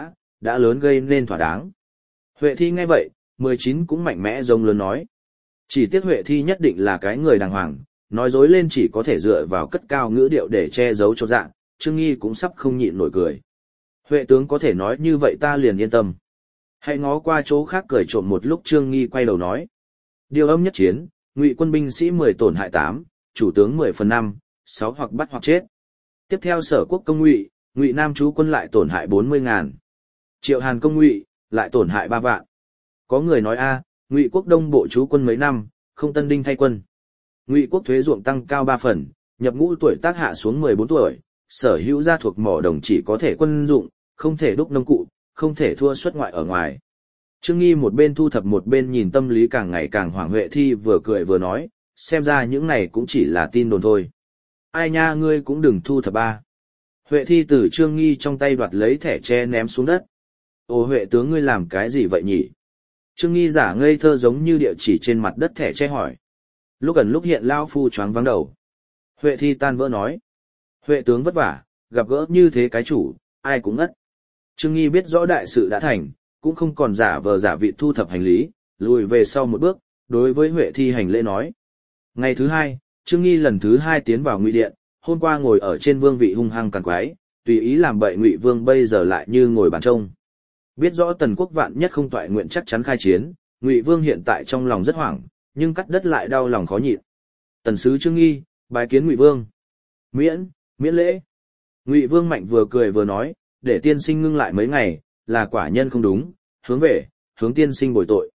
Speaker 1: đã lớn gây nên thỏa đáng." Huệ Thi nghe vậy, 19 cũng mạnh mẽ rống lớn nói. Chỉ tiếc Huệ Thi nhất định là cái người đàng hoàng, nói dối lên chỉ có thể dựa vào cất cao ngữ điệu để che giấu cho dạng, Trương Nghi cũng sắp không nhịn nổi cười. Huệ tướng có thể nói như vậy ta liền yên tâm. Hãy ngó qua chỗ khác cười trộm một lúc. Trương Nghi quay đầu nói: "Điều âm nhất chiến, Ngụy quân binh sĩ 10 tổn hại 8, chủ tướng 10/5, 6 hoặc bắt hoặc chết. Tiếp theo Sở quốc công Ngụy, Ngụy Nam chú quân lại tổn hại 40.000. Triệu Hàn công Ngụy, lại tổn hại 3 vạn. Có người nói a, Ngụy quốc đông bộ chú quân mấy năm, không tân đinh thay quân. Ngụy quốc thuế ruộng tăng cao 3 phần, nhập ngũ tuổi tác hạ xuống 14 tuổi, sở hữu gia thuộc mỏ đồng chỉ có thể quân dụng, không thể đúc nông cụ, không thể thua xuất ngoại ở ngoài." Trương Nghi một bên thu thập một bên nhìn tâm lý càng ngày càng hoảng. Huệ Thi vừa cười vừa nói: "Xem ra những này cũng chỉ là tin đồn thôi. Ai nha, ngươi cũng đừng thu thập ba." Huệ Thi từ Trương Nghi trong tay đoạt lấy thẻ tre ném xuống đất. "Ồ Huệ tướng ngươi làm cái gì vậy nhỉ?" Trương Nghi giả ngây thơ giống như địa chỉ trên mặt đất thẻ tre hỏi. Lúc gần lúc hiện lao phu choáng vắng đầu. Huệ Thi tan vỡ nói. Huệ tướng vất vả, gặp gỡ như thế cái chủ, ai cũng ngất. Trương Nghi biết rõ đại sự đã thành, cũng không còn giả vờ giả vị thu thập hành lý, lùi về sau một bước, đối với Huệ Thi hành lễ nói. Ngày thứ hai, Trương Nghi lần thứ hai tiến vào Ngụy Điện, hôm qua ngồi ở trên vương vị hung hăng càn quái, tùy ý làm bậy Ngụy Vương bây giờ lại như ngồi bàn trông. Biết rõ Tần quốc vạn nhất không toại nguyện chắc chắn khai chiến, Ngụy Vương hiện tại trong lòng rất hoảng, nhưng cắt đất lại đau lòng khó nhịn. Tần sứ Trương Nghi, bái kiến Ngụy Vương. Miễn lễ. Ngụy Vương Mạnh vừa cười vừa nói, để tiên sinh ngưng lại mấy ngày, là quả nhân không đúng, hướng tiên sinh bồi tội.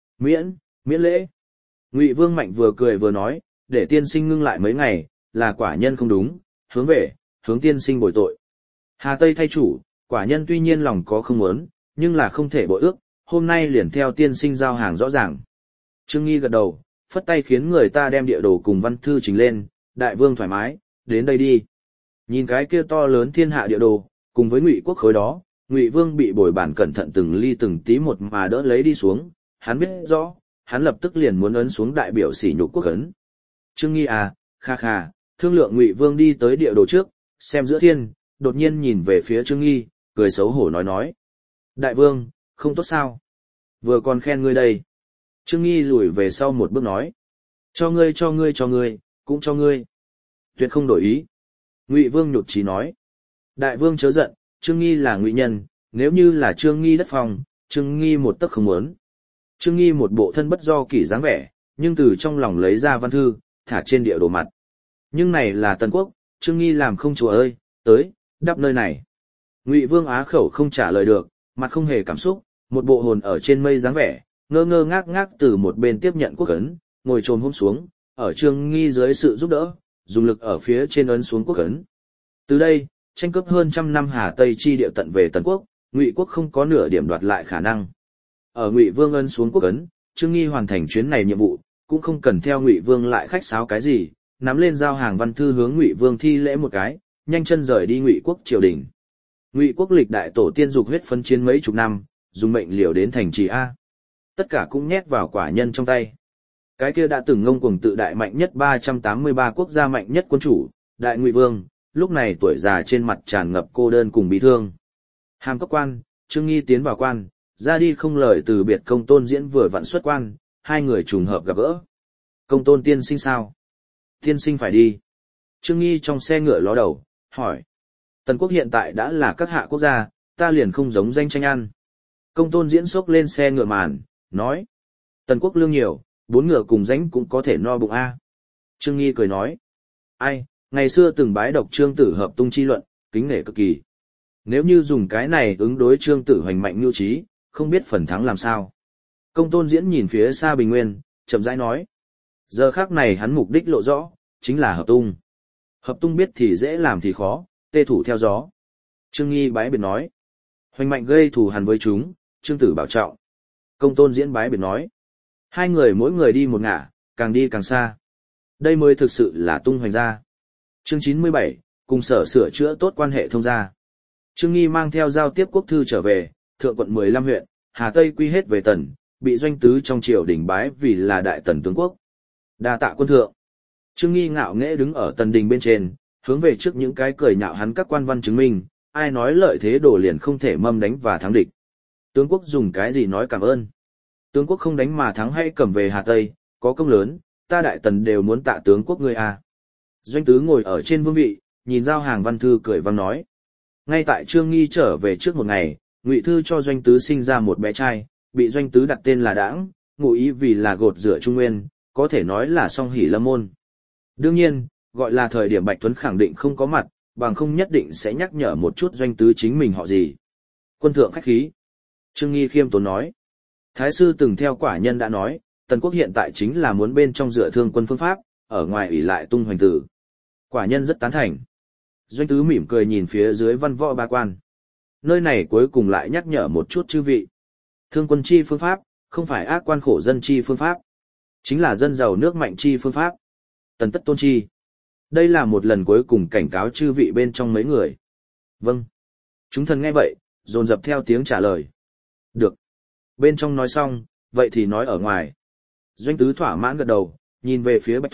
Speaker 1: Miễn lễ. Ngụy Vương Mạnh vừa cười vừa nói, để tiên sinh ngưng lại mấy ngày, là quả nhân không đúng, hướng tiên sinh bồi tội. Hà Tây thay chủ, quả nhân tuy nhiên lòng có không muốn, nhưng là không thể bội ước, hôm nay liền theo tiên sinh giao hàng rõ ràng. Trương Nghi gật đầu, phất tay khiến người ta đem địa đồ cùng văn thư trình lên, đại vương thoải mái, đến đây đi. Nhìn cái kia to lớn thiên hạ địa đồ, cùng với Ngụy quốc khối đó, Ngụy Vương bị bồi bản cẩn thận từng ly từng tí một mà đỡ lấy đi xuống, hắn biết rõ, hắn lập tức liền muốn ấn xuống đại biểu sỉ nhục quốc ấn. Trương Nghi à, kha, thương lượng Ngụy Vương đi tới địa đồ trước, xem giữa thiên, đột nhiên nhìn về phía Trương Nghi, cười xấu hổ nói. Đại vương, không tốt sao? Vừa còn khen ngươi đây. Trương Nghi lùi về sau một bước nói. Cho ngươi, cũng cho ngươi. Tuyệt không đổi ý. Ngụy Vương nhụt chí nói. Đại vương chớ giận, Trương Nghi là ngụy nhân, nếu như là Trương Nghi đất phòng, Trương Nghi một tấc không muốn. Trương Nghi một bộ thân bất do kỷ dáng vẻ, nhưng từ trong lòng lấy ra văn thư, thả trên địa đồ mặt. Nhưng này là Tần quốc, Trương Nghi làm không chúa ơi, tới, đắp nơi này. Ngụy Vương á khẩu không trả lời được, mặt không hề cảm xúc, một bộ hồn ở trên mây dáng vẻ, ngơ ngác từ một bên tiếp nhận quốc ấn, ngồi trồm hôm xuống, ở Trương Nghi dưới sự giúp đỡ, dùng lực ở phía trên ấn xuống quốc ấn. Từ đây, tranh cướp hơn trăm năm Hà Tây chi địa tận về Tần quốc, Ngụy quốc không có nửa điểm đoạt lại khả năng. Ở Ngụy Vương ấn xuống quốc ấn, Trương Nghi hoàn thành chuyến này nhiệm vụ, cũng không cần theo Ngụy Vương lại khách sáo cái gì, nắm lên giao hàng văn thư hướng Ngụy Vương thi lễ một cái, nhanh chân rời đi Ngụy quốc triều đình. Ngụy quốc lịch đại tổ tiên dục huyết phân chiến mấy chục năm, dùng mệnh liều đến thành trì a. Tất cả cũng nhét vào quả nhân trong tay. Cái kia đã từng ngông cuồng tự đại mạnh nhất 383 quốc gia mạnh nhất quân chủ, Đại Ngụy Vương, lúc này tuổi già trên mặt tràn ngập cô đơn cùng bi thương. Hàm cấp quan, Trương Nghi tiến vào quan, ra đi không lời từ biệt Công Tôn Diễn vừa vặn xuất quan, hai người trùng hợp gặp gỡ. Công Tôn tiên sinh sao? Tiên sinh phải đi. Trương Nghi trong xe ngựa ló đầu, hỏi. Tần quốc hiện tại đã là các hạ quốc gia, ta liền không giống danh tranh ăn. Công Tôn Diễn xốc lên xe ngựa màn, nói. Tần quốc lương nhiều, 4 ngựa cùng danh cũng có thể no bụng a. Trương Nghi cười nói. Ai, ngày xưa từng bái độc Trương Tử hợp tung chi luận, kính nể cực kỳ. Nếu như dùng cái này ứng đối Trương Tử hoành mạnh nhu trí, không biết phần thắng làm sao. Công Tôn Diễn nhìn phía xa bình nguyên, chậm rãi nói. Giờ khắc này hắn mục đích lộ rõ, chính là hợp tung. Hợp tung biết thì dễ làm thì khó, tê thủ theo gió. Trương Nghi bái biệt nói. Hoành mạnh gây thù hằn với chúng, Trương Tử bảo trọng. Công Tôn Diễn bái biệt nói. Hai người mỗi người đi một ngả, càng đi càng xa. Đây mới thực sự là tung hoành gia. Chương 97, cùng sở sửa chữa tốt quan hệ thông gia. Trương Nghi mang theo giao tiếp quốc thư trở về, thượng quận 15 huyện, Hà Tây quy hết về Tần, bị doanh tứ trong triều đình bái vì là đại Tần tướng quốc. Đa tạ quân thượng. Trương Nghi ngạo nghễ đứng ở Tần đình bên trên, hướng về trước những cái cười nhạo hắn các quan văn chứng minh, ai nói lợi thế đổ liền không thể mâm đánh và thắng địch. Tướng quốc dùng cái gì nói cảm ơn. Tướng quốc không đánh mà thắng hay cầm về Hà Tây, có công lớn, ta đại Tần đều muốn tạ tướng quốc ngươi à. Doanh tứ ngồi ở trên vương vị, nhìn giao hàng văn thư cười vang nói. Ngay tại Trương Nghi trở về trước một ngày, Ngụy Thư cho Doanh tứ sinh ra một bé trai, bị Doanh tứ đặt tên là Đãng, ngụ ý vì là gột rửa Trung Nguyên, có thể nói là song hỷ lâm môn. Đương nhiên, gọi là thời điểm Bạch Tuấn khẳng định không có mặt, bằng không nhất định sẽ nhắc nhở một chút Doanh tứ chính mình họ gì. Quân thượng khách khí. Trương Nghi khiêm tốn nói. Thái sư từng theo quả nhân đã nói, Tần quốc hiện tại chính là muốn bên trong dựa thương quân phương pháp, ở ngoài ủy lại tung hoành tử. Quả nhân rất tán thành. Doanh tứ mỉm cười nhìn phía dưới văn võ ba quan. Nơi này cuối cùng lại nhắc nhở một chút chư vị. Thương quân chi phương pháp, không phải ác quan khổ dân chi phương pháp. Chính là dân giàu nước mạnh chi phương pháp. Tần tất tôn chi. Đây là một lần cuối cùng cảnh cáo chư vị bên trong mấy người. Vâng. Chúng thần nghe vậy, dồn dập theo tiếng trả lời. Được. Bên trong nói xong, vậy thì nói ở ngoài. Doanh tứ thỏa mãn gật đầu, nhìn về phía Bạch Tuấn,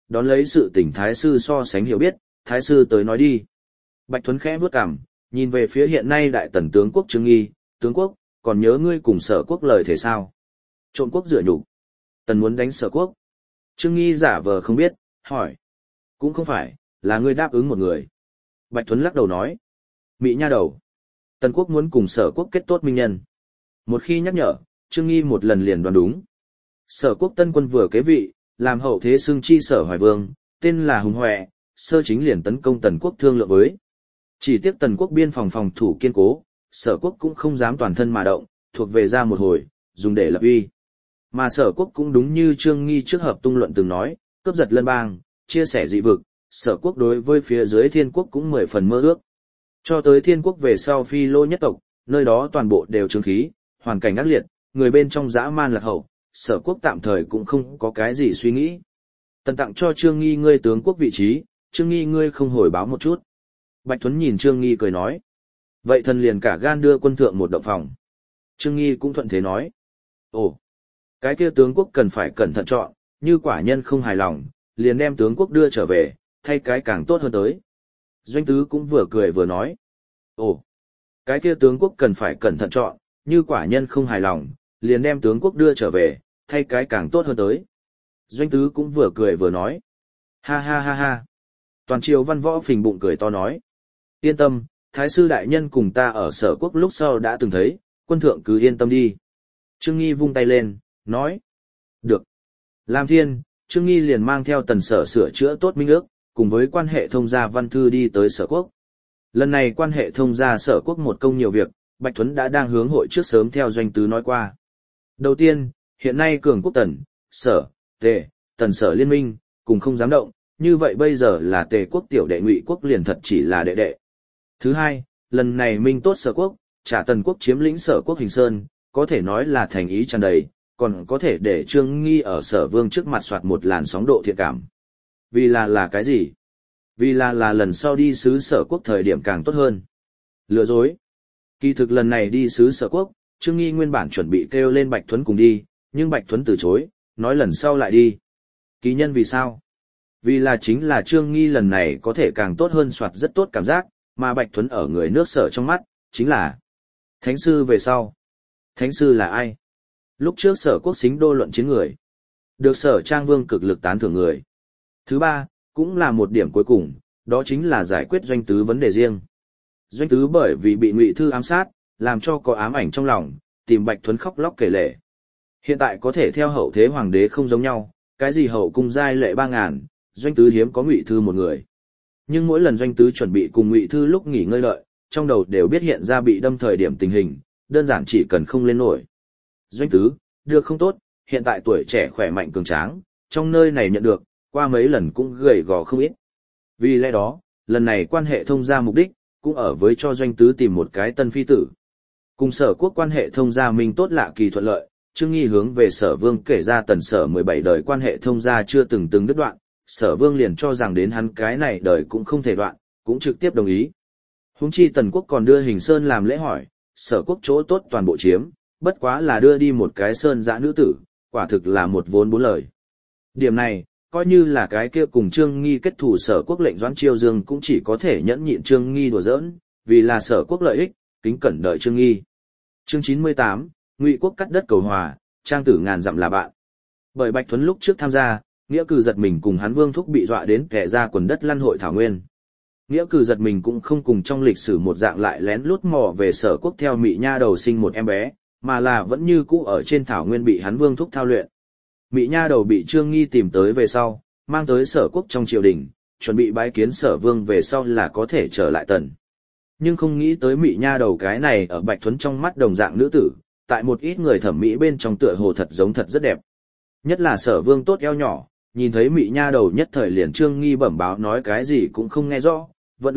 Speaker 1: đón lấy sự tình Thái sư so sánh hiểu biết, Thái sư tới nói đi. Bạch Thuấn khẽ vuốt cằm, nhìn về phía hiện nay đại tần tướng quốc Trương Nghi, tướng quốc, còn nhớ ngươi cùng Sở quốc lời thế sao? Trộm quốc rửa nhục. Tần muốn đánh Sở quốc. Trương Nghi giả vờ không biết, hỏi. Cũng không phải, là ngươi đáp ứng một người. Bạch Thuấn lắc đầu nói. Mị nha đầu. Tần quốc muốn cùng Sở quốc kết tốt minh nhân. Một khi nhắc nhở, Trương Nghi một lần liền đoán đúng. Sở quốc tân quân vừa kế vị, làm hậu thế xưng chi Sở Hoài Vương, tên là Hùng Huệ, sơ chính liền tấn công Tần quốc thương lượng với. Chỉ tiếc Tần quốc biên phòng phòng thủ kiên cố, Sở quốc cũng không dám toàn thân mà động, thuộc về ra một hồi, dùng để lập uy. Mà Sở quốc cũng đúng như Trương Nghi trước hợp tung luận từng nói, cướp giật lân bang, chia sẻ dị vực, Sở quốc đối với phía dưới Thiên quốc cũng 10 phần mơ ước. Cho tới Thiên quốc về sau Phi Lô nhất tộc, nơi đó toàn bộ đều trướng khí, hoàn cảnh ác liệt, người bên trong dã man lạc hậu, Sở quốc tạm thời cũng không có cái gì suy nghĩ. Tần tặng cho Trương Nghi ngươi tướng quốc vị trí, Trương Nghi ngươi không hồi báo một chút. Bạch Thuấn nhìn Trương Nghi cười nói. Vậy thần liền cả gan đưa quân thượng một động phòng. Trương Nghi cũng thuận thế nói. Ồ, cái kia tướng quốc cần phải cẩn thận chọn, như quả nhân không hài lòng, liền đem tướng quốc đưa trở về, thay cái càng tốt hơn tới. Doanh tứ cũng vừa cười vừa nói. Ồ, cái kia tướng quốc cần phải cẩn thận chọn, như quả nhân không hài lòng, liền đem tướng quốc đưa trở về, thay cái càng tốt hơn tới. Doanh tứ cũng vừa cười vừa nói. Ha ha ha ha. Toàn triều văn võ phình bụng cười to nói. Yên tâm, Thái sư đại nhân cùng ta ở Sở quốc lúc sau đã từng thấy, quân thượng cứ yên tâm đi. Trương Nghi vung tay lên, nói. Được. Làm thiên, Trương Nghi liền mang theo Tần Sở sửa chữa tốt minh ước, cùng với quan hệ thông gia văn thư đi tới Sở quốc. Lần này quan hệ thông gia Sở quốc một công nhiều việc, Bạch Thuấn đã đang hướng hội trước sớm theo Doanh tứ nói qua. Đầu tiên, hiện nay cường quốc Tần, Sở, Tề, Tần Sở liên minh, cùng không dám động, như vậy bây giờ là Tề quốc tiểu đệ Ngụy quốc liền thật chỉ là đệ đệ. Thứ hai, lần này minh tốt Sở quốc, trả Tần quốc chiếm lĩnh Sở quốc Hình Sơn, có thể nói là thành ý tràn đầy, còn có thể để Trương Nghi ở Sở vương trước mặt soạt một làn sóng độ thiện cảm. Vì là cái gì? Vì là lần sau đi sứ Sở quốc thời điểm càng tốt hơn. Lừa dối. Kỳ thực lần này đi sứ Sở quốc, Trương Nghi nguyên bản chuẩn bị kêu lên Bạch Thuấn cùng đi, nhưng Bạch Thuấn từ chối, nói lần sau lại đi. Kỳ nhân vì sao? Vì là chính là Trương Nghi lần này có thể càng tốt hơn soạt rất tốt cảm giác, mà Bạch Thuấn ở người nước Sở trong mắt, chính là Thánh sư về sau. Thánh sư là ai? Lúc trước Sở quốc xính đô luận chiến người. Được Sở Trang Vương cực lực tán thưởng người. Thứ ba, cũng là một điểm cuối cùng, đó chính là giải quyết Doanh tứ vấn đề riêng. Doanh tứ bởi vì bị Ngụy Thư ám sát, làm cho có ám ảnh trong lòng, tìm Bạch Thuấn khóc lóc kể lể. Hiện tại có thể theo hậu thế hoàng đế không giống nhau, cái gì hậu cung giai lệ 3000, Doanh tứ hiếm có Ngụy Thư một người. Nhưng mỗi lần Doanh tứ chuẩn bị cùng Ngụy Thư lúc nghỉ ngơi lợi, trong đầu đều biết hiện ra bị đâm thời điểm tình hình, đơn giản chỉ cần không lên nổi. Doanh tứ, được không tốt, hiện tại tuổi trẻ khỏe mạnh cường tráng, trong nơi này nhận được, qua mấy lần cũng gầy gò không ít. Vì lẽ đó, lần này quan hệ thông gia mục đích, cũng ở với cho Doanh tứ tìm một cái tân phi tử. Cùng Sở quốc quan hệ thông gia minh tốt lạ kỳ thuận lợi, Trương Nghi hướng về Sở vương kể ra Tần Sở 17 đời quan hệ thông gia chưa từng đứt đoạn, Sở vương liền cho rằng đến hắn cái này đời cũng không thể đoạn, cũng trực tiếp đồng ý. Huống chi Tần quốc còn đưa Hình Sơn làm lễ hỏi, Sở quốc chỗ tốt toàn bộ chiếm, bất quá là đưa đi một cái sơn dã nữ tử, quả thực là một vốn bốn lời. Điểm này, coi như là cái kia cùng Trương Nghi kết thù Sở quốc lệnh Doãn Chiêu Dương cũng chỉ có thể nhẫn nhịn Trương Nghi đùa giỡn, vì là Sở quốc lợi ích, kính cẩn đợi Trương Nghi. Chương 98, Ngụy quốc cắt đất cầu hòa, trang tử ngàn dặm là bạn. Bởi Bạch Thuấn lúc trước tham gia, Nghĩa Cừ giật mình cùng hắn Vương thúc bị dọa đến kẻ ra quần đất lăn hội thảo nguyên. Nghĩa Cừ giật mình cũng không cùng trong lịch sử một dạng lại lén lút mò về Sở quốc theo Mị Nha đầu sinh một em bé, mà là vẫn như cũ ở trên thảo nguyên bị hắn Vương thúc thao luyện. Mị Nha đầu bị Trương Nghi tìm tới về sau, mang tới Sở quốc trong triều đình, chuẩn bị bái kiến Sở vương về sau là có thể trở lại Tần. Nhưng không nghĩ tới Mị Nha đầu cái này ở Bạch Thuấn trong mắt đồng dạng nữ tử, tại một ít người thẩm mỹ bên trong tựa hồ thật giống thật rất đẹp. Nhất là Sở vương tốt eo nhỏ, nhìn thấy Mị Nha đầu nhất thời liền Trương Nghi bẩm báo nói cái gì cũng không nghe rõ, vẫn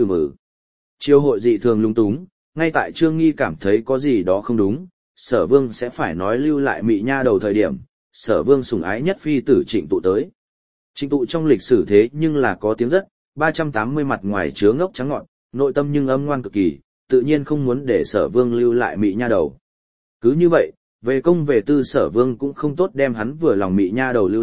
Speaker 1: Triều hội dị thường lung túng, ngay tại Trương Nghi cảm thấy có gì đó không đúng, Sở vương sẽ phải nói lưu lại Mị Nha đầu thời điểm, Sở vương sủng ái nhất phi tử Trịnh Tụ tới. Trịnh Tụ trong lịch sử thế nhưng là có tiếng rất, 380 mặt ngoài chứa ngốc trắng ngọn, nội tâm nhưng âm ngoan cực kỳ, tự nhiên không muốn để Sở vương lưu lại Mị Nha đầu. Cứ như vậy, về công về tư Sở vương cũng không tốt đem hắn vừa lòng Mị Nha đầu lưu lại,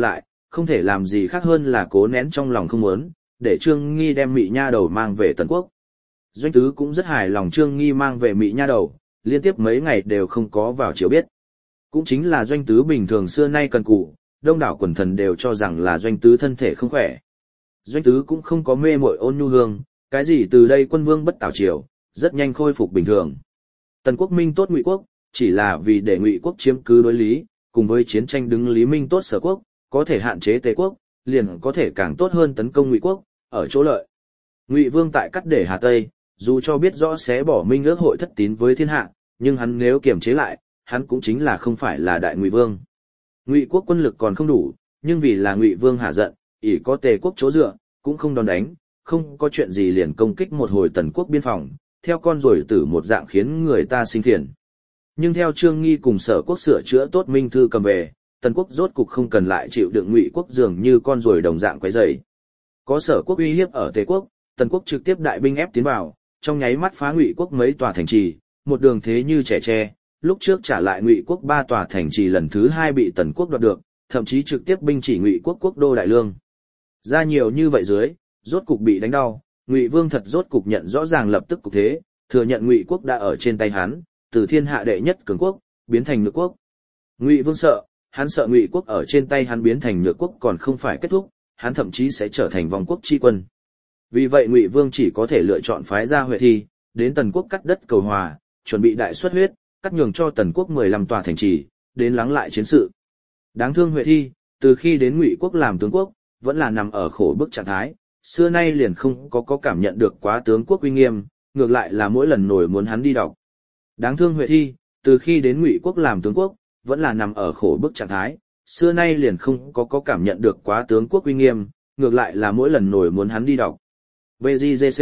Speaker 1: không thể làm gì khác hơn là cố nén trong lòng không muốn, để Trương Nghi đem Mị Nha Đầu mang về Tần Quốc. Doanh Tứ cũng rất hài lòng Trương Nghi mang về Mị Nha Đầu, liên tiếp mấy ngày đều không có vào chiếu biết. Cũng chính là Doanh Tứ bình thường xưa nay cần cù, đông đảo quần thần đều cho rằng là Doanh Tứ thân thể không khỏe. Doanh Tứ cũng không có mê muội ôn nhu hương, cái gì từ đây quân vương bất tảo triều, rất nhanh khôi phục bình thường. Tần Quốc minh tốt Ngụy Quốc, chỉ là vì để Ngụy Quốc chiếm cứ đối lý, cùng với chiến tranh đứng lý minh tốt Sở Quốc, có thể hạn chế Tề Quốc, liền có thể càng tốt hơn tấn công Ngụy Quốc, ở chỗ lợi. Ngụy Vương tại cắt để Hà Tây, dù cho biết rõ sẽ bỏ minh ước hội thất tín với thiên hạ, nhưng hắn nếu kiềm chế lại, hắn cũng chính là không phải là đại Ngụy Vương. Ngụy Quốc quân lực còn không đủ, nhưng vì là Ngụy Vương hạ giận, ỷ có Tề Quốc chỗ dựa, cũng không đòn đánh, không có chuyện gì liền công kích một hồi Tần Quốc biên phòng, theo con rồi tử một dạng khiến người ta sinh phiền. Nhưng theo Trương Nghi cùng Sở Quốc sửa chữa tốt minh thư cầm về, Tần Quốc rốt cục không cần lại chịu đựng Ngụy Quốc dường như con rồi đồng dạng quấy rầy. Có Sở Quốc uy hiếp ở Tề Quốc, Tần Quốc trực tiếp đại binh ép tiến vào, trong nháy mắt phá Ngụy Quốc mấy tòa thành trì, một đường thế như trẻ tre, lúc trước trả lại Ngụy Quốc 3 tòa thành trì lần thứ 2 bị Tần Quốc đoạt được, thậm chí trực tiếp binh chỉ Ngụy Quốc quốc đô Đại Lương. Ra nhiều như vậy dưới, rốt cục bị đánh đau, Ngụy Vương thật rốt cục nhận rõ ràng lập tức cục thế, thừa nhận Ngụy Quốc đã ở trên tay hắn, từ thiên hạ đệ nhất cường quốc biến thành nhược quốc. Ngụy Vương sợ, hắn sợ Ngụy Quốc ở trên tay hắn biến thành nhược quốc còn không phải kết thúc, hắn thậm chí sẽ trở thành vong quốc chi quân. Vì vậy Ngụy Vương chỉ có thể lựa chọn phái ra Huệ Thi, đến Tần Quốc cắt đất cầu hòa, chuẩn bị đại xuất huyết, cắt nhường cho Tần Quốc 15 tòa thành trì, đến lắng lại chiến sự. Đáng thương Huệ Thi, từ khi đến Ngụy Quốc làm tướng quốc, vẫn là nằm ở khổ bức trạng thái, xưa nay liền không có cảm nhận được quá tướng quốc uy nghiêm, ngược lại là mỗi lần nổi muốn hắn đi đọc. Đáng thương Huệ Thi, từ khi đến Ngụy Quốc làm tướng quốc, vẫn là nằm ở khổ bức trạng thái, xưa nay liền không có cảm nhận được quá tướng quốc uy nghiêm, ngược lại là mỗi lần nổi muốn hắn đi đọc. BGGC.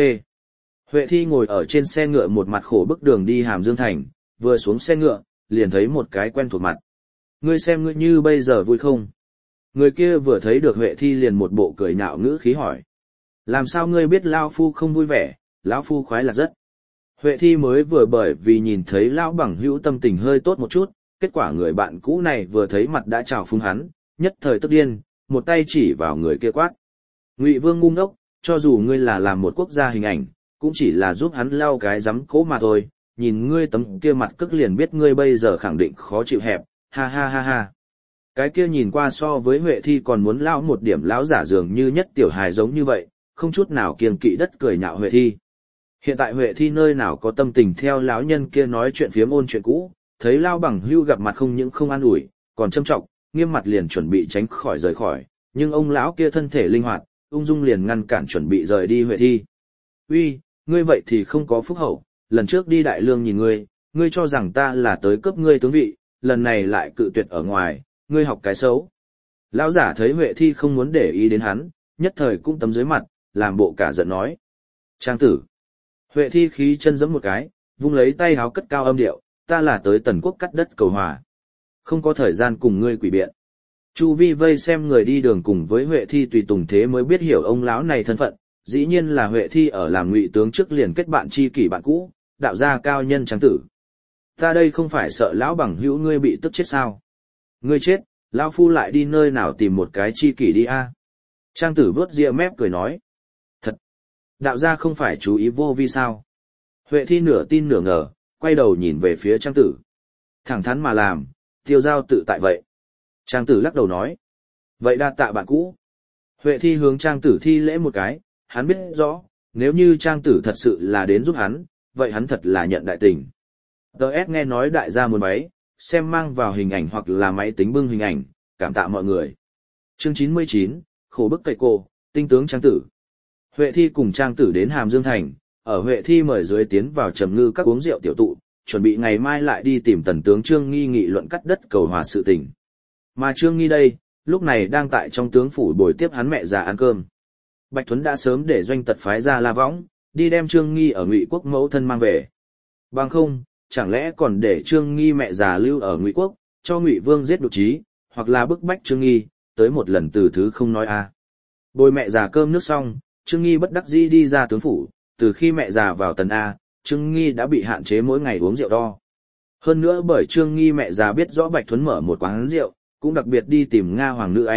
Speaker 1: Huệ Thi ngồi ở trên xe ngựa một mặt khổ bức đường đi Hàm Dương Thành, vừa xuống xe ngựa, liền thấy một cái quen thuộc mặt. Ngươi xem ngươi như bây giờ vui không? Người kia vừa thấy được Huệ Thi liền một bộ cười nhạo ngữ khí hỏi. Làm sao ngươi biết Lao Phu không vui vẻ, Lão Phu khoái lạc rất. Huệ Thi mới vừa bởi vì nhìn thấy Lão bằng hữu tâm tình hơi tốt một chút, kết quả người bạn cũ này vừa thấy mặt đã chào phúng hắn, nhất thời tức điên, một tay chỉ vào người kia quát. Ngụy Vương ngu ngốc, cho dù ngươi là làm một quốc gia hình ảnh, cũng chỉ là giúp hắn lau cái giấm cố mà thôi, nhìn ngươi tấm kia mặt cức liền biết ngươi bây giờ khẳng định khó chịu hẹp, ha ha ha ha. Cái kia nhìn qua so với Huệ Thi còn muốn lão một điểm lão giả dường như nhất tiểu hài giống như vậy, không chút nào kiêng kỵ đất cười nhạo Huệ Thi. Hiện tại Huệ Thi nơi nào có tâm tình theo lão nhân kia nói chuyện phiếm ôn chuyện cũ, thấy Lao bằng hưu gặp mặt không những không an ủi, còn châm trọng, nghiêm mặt liền chuẩn bị tránh khỏi rời khỏi, nhưng ông lão kia thân thể linh hoạt, ung dung liền ngăn cản chuẩn bị rời đi Huệ Thi. Uy, ngươi vậy thì không có phúc hậu, lần trước đi Đại Lương nhìn ngươi cho rằng ta là tới cướp ngươi tướng vị, lần này lại cự tuyệt ở ngoài, ngươi học cái xấu. Lão giả thấy Huệ Thi không muốn để ý đến hắn, nhất thời cũng tấm dưới mặt, làm bộ cả giận nói. Trang tử. Huệ Thi khí chân giẫm một cái, vung lấy tay háo cất cao âm điệu, ta là tới Tần Quốc cắt đất cầu hòa. Không có thời gian cùng ngươi quỷ biện. Chu vi vây xem người đi đường cùng với Huệ Thi tùy tùng thế mới biết hiểu ông lão này thân phận, dĩ nhiên là Huệ Thi ở làm Ngụy tướng trước liền kết bạn tri kỷ bạn cũ, đạo gia cao nhân Trang tử. Ta đây không phải sợ lão bằng hữu ngươi bị tức chết sao? Ngươi chết, lão phu lại đi nơi nào tìm một cái tri kỷ đi a? Trang tử vớt ria mép cười nói. Thật, đạo gia không phải chú ý vô vi sao? Huệ Thi nửa tin nửa ngờ, quay đầu nhìn về phía Trang tử. Thẳng thắn mà làm, tiêu giao tự tại vậy. Trang tử lắc đầu nói. Vậy đa tạ bạn cũ. Huệ Thi hướng Trang tử thi lễ một cái, hắn biết rõ, nếu như Trang tử thật sự là đến giúp hắn, vậy hắn thật là nhận đại tình. T.S. nghe nói đại gia muốn máy, xem mang vào hình ảnh hoặc là máy tính bưng hình ảnh, cảm tạ mọi người. Chương 99, khổ bức cậy cô, tinh tướng Trang tử. Huệ Thi cùng Trang tử đến Hàm Dương Thành, ở Huệ Thi mời dưới tiến vào trầm ngư các uống rượu tiểu tụ, chuẩn bị ngày mai lại đi tìm tần tướng Trương Nghi nghị luận cắt đất cầu hòa sự tình. Mà Trương Nghi đây, lúc này đang tại trong tướng phủ bồi tiếp hắn mẹ già ăn cơm. Bạch Thuấn đã sớm để doanh tật phái ra La Võng, đi đem Trương Nghi ở Ngụy Quốc mẫu thân mang về. Bằng không, chẳng lẽ còn để Trương Nghi mẹ già lưu ở Ngụy Quốc, cho Ngụy Vương giết đột chí, hoặc là bức bách Trương Nghi, tới một lần từ thứ không nói a. Bồi mẹ già cơm nước xong, Trương Nghi bất đắc dĩ đi ra tướng phủ, từ khi mẹ già vào tần A, Trương Nghi đã bị hạn chế mỗi ngày uống rượu đo. Hơn nữa bởi Trương Nghi mẹ già biết rõ Bạch Thuấn mở một quán rượu, cũng đặc biệt đi tìm Nga Hoàng nữ Anh,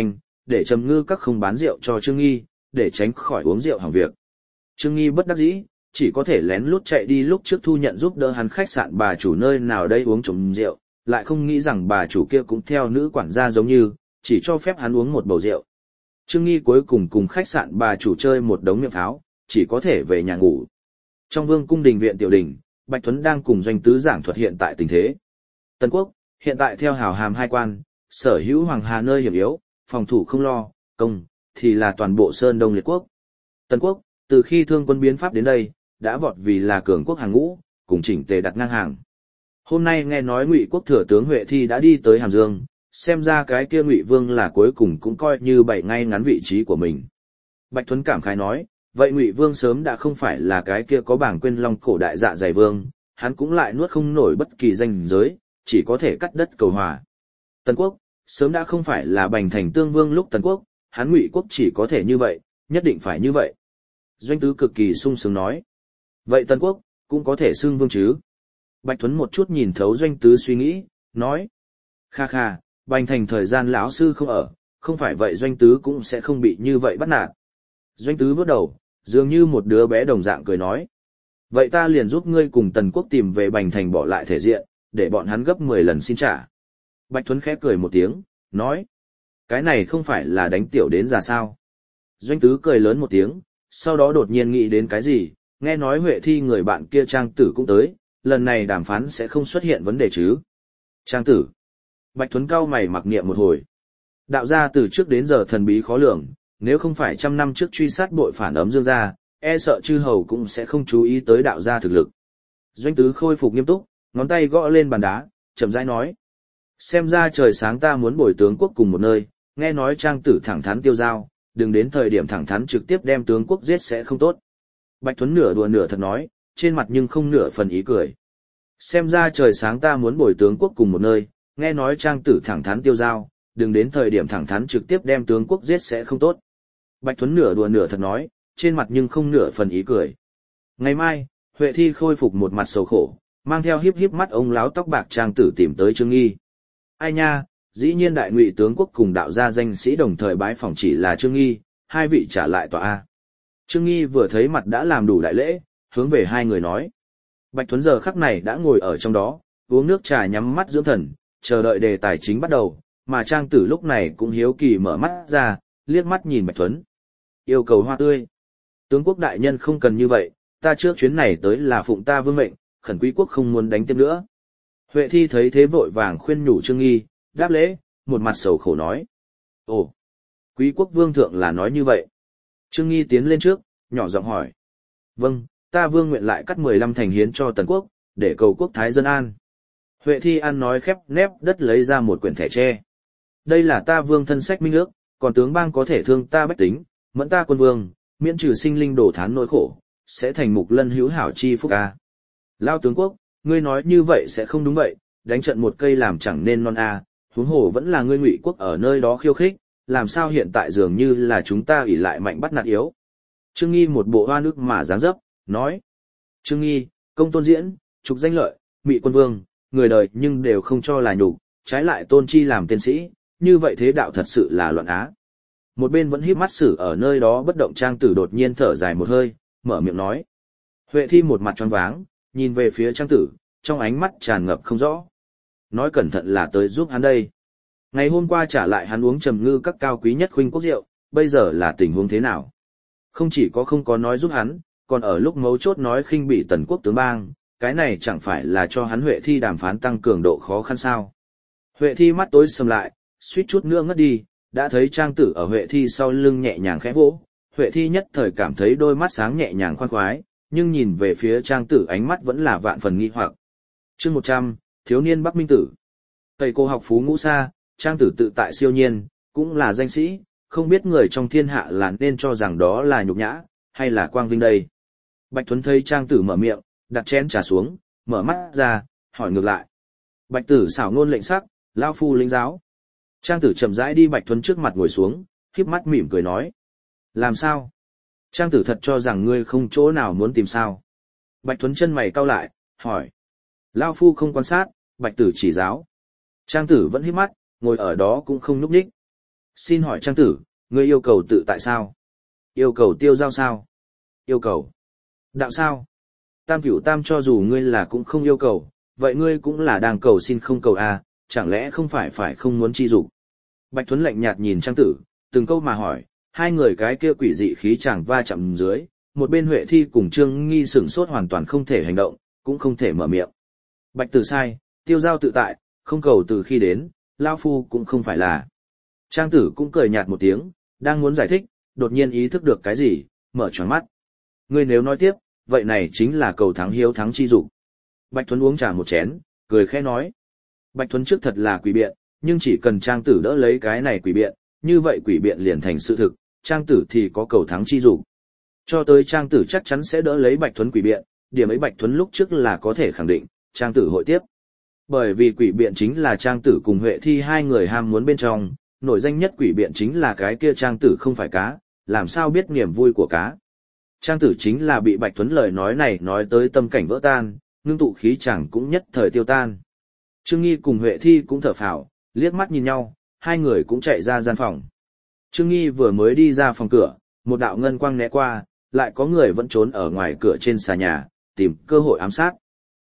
Speaker 1: để Trầm Ngư các không bán rượu cho Trương Nghi, để tránh khỏi uống rượu hỏng việc. Trương Nghi bất đắc dĩ, chỉ có thể lén lút chạy đi lúc trước thu nhận giúp đỡ hắn khách sạn bà chủ nơi nào đây uống trộm rượu, lại không nghĩ rằng bà chủ kia cũng theo nữ quản gia giống như, chỉ cho phép hắn uống một bầu rượu. Trương Nghi cuối cùng cùng khách sạn bà chủ chơi một đống miệng pháo, chỉ có thể về nhà ngủ. Trong vương cung đình viện tiểu đình, Bạch Tuấn đang cùng Doanh Tứ giảng thuật hiện tại tình thế. Tần quốc, hiện tại theo hào hàm hai quan, sở hữu hoàng hà nơi hiểm yếu, phòng thủ không lo, công, thì là toàn bộ Sơn Đông Liệt quốc. Tần quốc, từ khi thương quân biến pháp đến đây, đã vọt vì là cường quốc hàng ngũ, cùng chỉnh tề đặt ngang hàng. Hôm nay nghe nói Ngụy quốc thừa tướng Huệ Thi đã đi tới Hàm Dương, xem ra cái kia Ngụy Vương là cuối cùng cũng coi như bày ngay ngắn vị trí của mình. Bạch Tuấn cảm khái nói, vậy Ngụy Vương sớm đã không phải là cái kia có bảng quên long cổ đại dạ dày vương, hắn cũng lại nuốt không nổi bất kỳ danh giới, chỉ có thể cắt đất cầu hòa. Tần quốc, sớm đã không phải là bành thành tương vương lúc Tần quốc, hắn Ngụy quốc chỉ có thể như vậy, nhất định phải như vậy. Doanh Tứ cực kỳ sung sướng nói, vậy Tần quốc, cũng có thể xưng vương chứ. Bạch Tuấn một chút nhìn thấu Doanh Tứ suy nghĩ, nói, kha kha, bành thành thời gian lão sư không ở, không phải vậy Doanh Tứ cũng sẽ không bị như vậy bắt nạt. Doanh Tứ vớt đầu, dường như một đứa bé đồng dạng cười nói, vậy ta liền giúp ngươi cùng Tần quốc tìm về bành thành bỏ lại thể diện, để bọn hắn gấp 10 lần xin trả. Bạch Tuấn khẽ cười một tiếng, nói, cái này không phải là đánh tiểu đến già sao. Doanh Tứ cười lớn một tiếng, sau đó đột nhiên nghĩ đến cái gì, nghe nói Huệ Thi người bạn kia Trang Tử cũng tới, lần này đàm phán sẽ không xuất hiện vấn đề chứ. Trang Tử. Bạch Tuấn cau mày mặc niệm một hồi. Đạo gia từ trước đến giờ thần bí khó lường, nếu không phải trăm năm trước truy sát bội phản ấm Dương gia, e sợ chư hầu cũng sẽ không chú ý tới đạo gia thực lực. Doanh Tứ khôi phục nghiêm túc, ngón tay gõ lên bàn đá, chậm rãi nói. Xem ra trời sáng ta muốn bồi tướng quốc cùng một nơi, nghe nói Trang Tử thẳng thắn tiêu giao, đừng đến thời điểm thẳng thắn trực tiếp đem tướng quốc giết sẽ không tốt. Bạch Tuấn nửa đùa nửa thật nói, trên mặt nhưng không nửa phần ý cười. Xem ra trời sáng ta muốn bồi tướng quốc cùng một nơi, nghe nói Trang Tử thẳng thắn tiêu giao, đừng đến thời điểm thẳng thắn trực tiếp đem tướng quốc giết sẽ không tốt. Bạch Tuấn nửa đùa nửa thật nói, trên mặt nhưng không nửa phần ý cười. Ngày mai, Huệ Thi khôi phục một mặt sầu khổ, mang theo hiếp hiếp mắt ông láo tóc bạc Trang Tử tìm tới Trương Nghi. Ai nha, dĩ nhiên đại ngụy tướng quốc cùng đạo gia danh sĩ đồng thời bái phỏng chỉ là Trương Nghi, hai vị trả lại tòa A. Trương Nghi vừa thấy mặt đã làm đủ đại lễ, hướng về hai người nói. Bạch Tuấn giờ khắc này đã ngồi ở trong đó, uống nước trà nhắm mắt dưỡng thần, chờ đợi đề tài chính bắt đầu, mà Trang Tử lúc này cũng hiếu kỳ mở mắt ra, liếc mắt nhìn Bạch Tuấn. Yêu cầu hoa tươi. Tướng quốc đại nhân không cần như vậy, ta trước chuyến này tới là phụng ta vương mệnh, khẩn quý quốc không muốn đánh tiếp nữa. Huệ Thi thấy thế vội vàng khuyên nhủ Trương Nghi, đáp lễ, một mặt sầu khổ nói. Ồ, quý quốc vương thượng là nói như vậy. Trương Nghi tiến lên trước, nhỏ giọng hỏi. Vâng, ta vương nguyện lại cắt 15 thành hiến cho Tần quốc, để cầu quốc thái dân an. Huệ Thi ăn nói khép nép đất lấy ra một quyển thẻ tre. Đây là ta vương thân sách minh ước, còn tướng bang có thể thương ta bách tính, mẫn ta quân vương, miễn trừ sinh linh đổ thán nỗi khổ, sẽ thành mục lân hữu hảo chi phúc a. Lao tướng quốc, ngươi nói như vậy sẽ không đúng vậy, đánh trận một cây làm chẳng nên non a, huống hồ vẫn là ngươi Ngụy quốc ở nơi đó khiêu khích, làm sao hiện tại dường như là chúng ta ỷ lại mạnh bắt nạt yếu. Trương Nghi một bộ hoa nước mà dáng dấp, nói. Trương Nghi, công tôn diễn, trục danh lợi, Mị quân vương, người đời nhưng đều không cho là nhục, trái lại tôn chi làm tiên sĩ, như vậy thế đạo thật sự là loạn á. Một bên vẫn híp mắt xử ở nơi đó bất động Trang Tử đột nhiên thở dài một hơi, mở miệng nói. Huệ Thi một mặt choáng váng, nhìn về phía Trang Tử, trong ánh mắt tràn ngập không rõ. Nói cẩn thận là tới giúp hắn đây. Ngày hôm qua trả lại hắn uống Trầm Ngư các cao quý nhất khuynh quốc rượu, bây giờ là tình huống thế nào? Không chỉ có không có nói giúp hắn, còn ở lúc mấu chốt nói khinh bỉ Tần quốc tướng bang, cái này chẳng phải là cho hắn Huệ Thi đàm phán tăng cường độ khó khăn sao? Huệ Thi mắt tối sầm lại, suýt chút nữa ngất đi, đã thấy Trang Tử ở Huệ Thi sau lưng nhẹ nhàng khẽ vỗ, Huệ Thi nhất thời cảm thấy đôi mắt sáng nhẹ nhàng khoan khoái, nhưng nhìn về phía Trang Tử ánh mắt vẫn là vạn phần nghi hoặc. Chương 100, thiếu niên Bắc Minh Tử. Thầy cô học phú ngũ xa, Trang Tử tự tại siêu nhiên, cũng là danh sĩ, không biết người trong thiên hạ là nên cho rằng đó là nhục nhã, hay là quang vinh đây. Bạch Tuấn thấy Trang Tử mở miệng, đặt chén trà xuống, mở mắt ra, hỏi ngược lại. Bạch Tử xảo ngôn lệnh sắc, lao phu lĩnh giáo. Trang Tử chậm rãi đi Bạch Tuấn trước mặt ngồi xuống, khép mắt mỉm cười nói. Làm sao? Trang Tử thật cho rằng ngươi không chỗ nào muốn tìm sao? Bạch Tuấn chân mày cau lại, hỏi. Lao phu không quan sát, Bạch Tử chỉ giáo. Trang Tử vẫn híp mắt, ngồi ở đó cũng không nhúc nhích. Xin hỏi Trang tử, ngươi yêu cầu tự tại sao? Yêu cầu tiêu giao sao? Yêu cầu đạo sao? Tam cửu tam cho dù ngươi là cũng không yêu cầu, vậy ngươi cũng là đang cầu xin không cầu à, chẳng lẽ không phải không muốn chi dục? Bạch Thuấn lạnh nhạt nhìn Trang tử, từng câu mà hỏi, hai người cái kia quỷ dị khí chàng va chạm dưới, một bên Huệ Thi cùng Trương Nghi sửng sốt hoàn toàn không thể hành động, cũng không thể mở miệng. Bạch tử sai, tiêu giao tự tại, không cầu từ khi đến, lao phu cũng không phải là. Trang tử cũng cười nhạt một tiếng, đang muốn giải thích, đột nhiên ý thức được cái gì, mở tròn mắt. Ngươi nếu nói tiếp, vậy này chính là cầu thắng hiếu thắng chi dục. Bạch Thuấn uống trà một chén, cười khẽ nói. Bạch Thuấn trước thật là quỷ biện, nhưng chỉ cần Trang tử đỡ lấy cái này quỷ biện, như vậy quỷ biện liền thành sự thực, Trang tử thì có cầu thắng chi dục. Cho tới Trang tử chắc chắn sẽ đỡ lấy Bạch Thuấn quỷ biện, điểm ấy Bạch Thuấn lúc trước là có thể khẳng định, Trang tử hội tiếp. Bởi vì quỷ biện chính là Trang tử cùng Huệ Thi hai người ham muốn bên trong, nổi danh nhất quỷ biện chính là cái kia Trang tử không phải cá, làm sao biết niềm vui của cá. Trang tử chính là bị Bạch Thuấn lời nói này nói tới tâm cảnh vỡ tan, ngưng tụ khí chẳng cũng nhất thời tiêu tan. Trương Nghi cùng Huệ Thi cũng thở phào, liếc mắt nhìn nhau, hai người cũng chạy ra gian phòng. Trương Nghi vừa mới đi ra phòng cửa, một đạo ngân quang né qua, lại có người vẫn trốn ở ngoài cửa trên xà nhà, tìm cơ hội ám sát.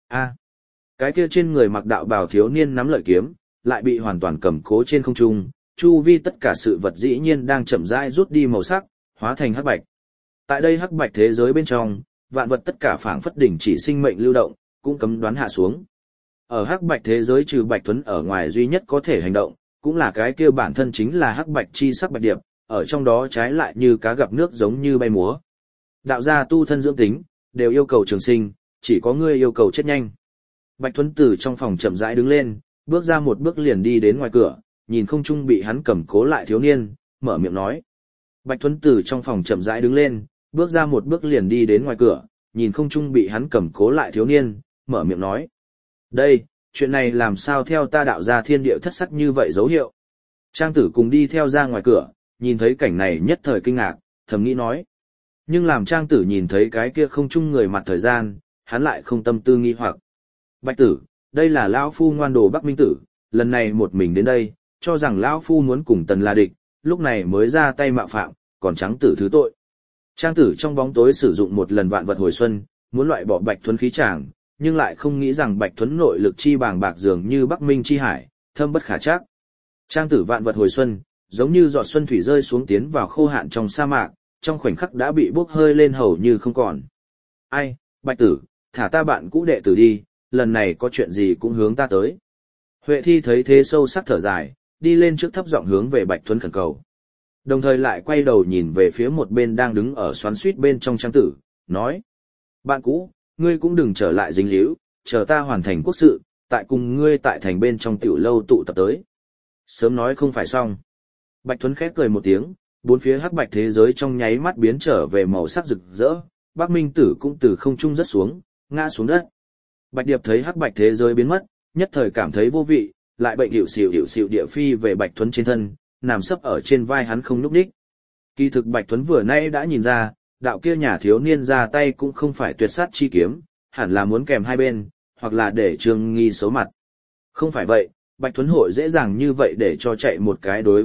Speaker 1: Cái kia trên người mặc đạo bào thiếu niên nắm lợi kiếm, lại bị hoàn toàn cầm cố trên không trung, chu vi tất cả sự vật dĩ nhiên đang chậm rãi rút đi màu sắc, hóa thành hắc bạch. Tại đây hắc bạch thế giới bên trong, vạn vật tất cả phảng phất đỉnh chỉ sinh mệnh lưu động, cũng cấm đoán hạ xuống. Ở hắc bạch thế giới trừ Bạch Thuấn ở ngoài duy nhất có thể hành động, cũng là cái kia bản thân chính là hắc bạch chi sắc bạch điệp, ở trong đó trái lại như cá gặp nước giống như bay múa. Đạo gia tu thân dưỡng tính, đều yêu cầu trường sinh, chỉ có ngươi yêu cầu chết nhanh. Bạch Thuấn từ trong phòng chậm rãi đứng lên, bước ra một bước liền đi đến ngoài cửa, nhìn không trung bị hắn cầm cố lại thiếu niên, mở miệng nói. Bạch Thuấn từ trong phòng chậm rãi đứng lên, bước ra một bước liền đi đến ngoài cửa, nhìn không trung bị hắn cầm cố lại thiếu niên, mở miệng nói. Đây, chuyện này làm sao theo ta đạo ra thiên địa thất sắc như vậy dấu hiệu. Trang tử cùng đi theo ra ngoài cửa, nhìn thấy cảnh này nhất thời kinh ngạc, thầm nghĩ nói. Nhưng làm Trang tử nhìn thấy cái kia không chung người mặt thời gian, hắn lại không tâm tư nghi hoặc. Bạch tử, đây là lão phu ngoan đồ Bắc Minh tử, lần này một mình đến đây, cho rằng lão phu muốn cùng Tần là địch, lúc này mới ra tay mạo phạm, còn trắng tử thứ tội. Trang tử trong bóng tối sử dụng một lần vạn vật hồi xuân, muốn loại bỏ Bạch Thuấn khí tràng, nhưng lại không nghĩ rằng Bạch Thuấn nội lực chi bàng bạc dường như Bắc Minh chi hải, thâm bất khả trắc. Trang tử vạn vật hồi xuân, giống như giọt xuân thủy rơi xuống tiến vào khô hạn trong sa mạc, trong khoảnh khắc đã bị bốc hơi lên hầu như không còn. Ai, Bạch tử, thả ta bạn cũ đệ tử đi, lần này có chuyện gì cũng hướng ta tới. Huệ Thi thấy thế sâu sắc thở dài, đi lên trước thấp giọng hướng về Bạch Thuấn khẩn cầu. Đồng thời lại quay đầu nhìn về phía một bên đang đứng ở xoắn xuýt bên trong Trang tử, nói. Bạn cũ, ngươi cũng đừng trở lại dính líu, chờ ta hoàn thành quốc sự, tại cùng ngươi tại thành bên trong tiểu lâu tụ tập tới. Sớm nói không phải xong. Bạch Thuấn khép cười một tiếng, bốn phía hắc bạch thế giới trong nháy mắt biến trở về màu sắc rực rỡ, Bắc Minh tử cũng từ không trung rớt xuống, ngã xuống đất. Bạch Điệp thấy hắc bạch thế giới biến mất, nhất thời cảm thấy vô vị, lại bệnh hiệu xỉu địa phi về Bạch Thuấn trên thân, nằm sấp ở trên vai hắn không nhúc nhích. Kỳ thực Bạch Thuấn vừa nay đã nhìn ra, đạo kia nhà thiếu niên ra tay cũng không phải tuyệt sát chi kiếm, hẳn là muốn kèm hai bên, hoặc là để Trương Nghi xấu mặt. Không phải vậy, Bạch Thuấn hội dễ dàng như vậy để cho chạy một cái đối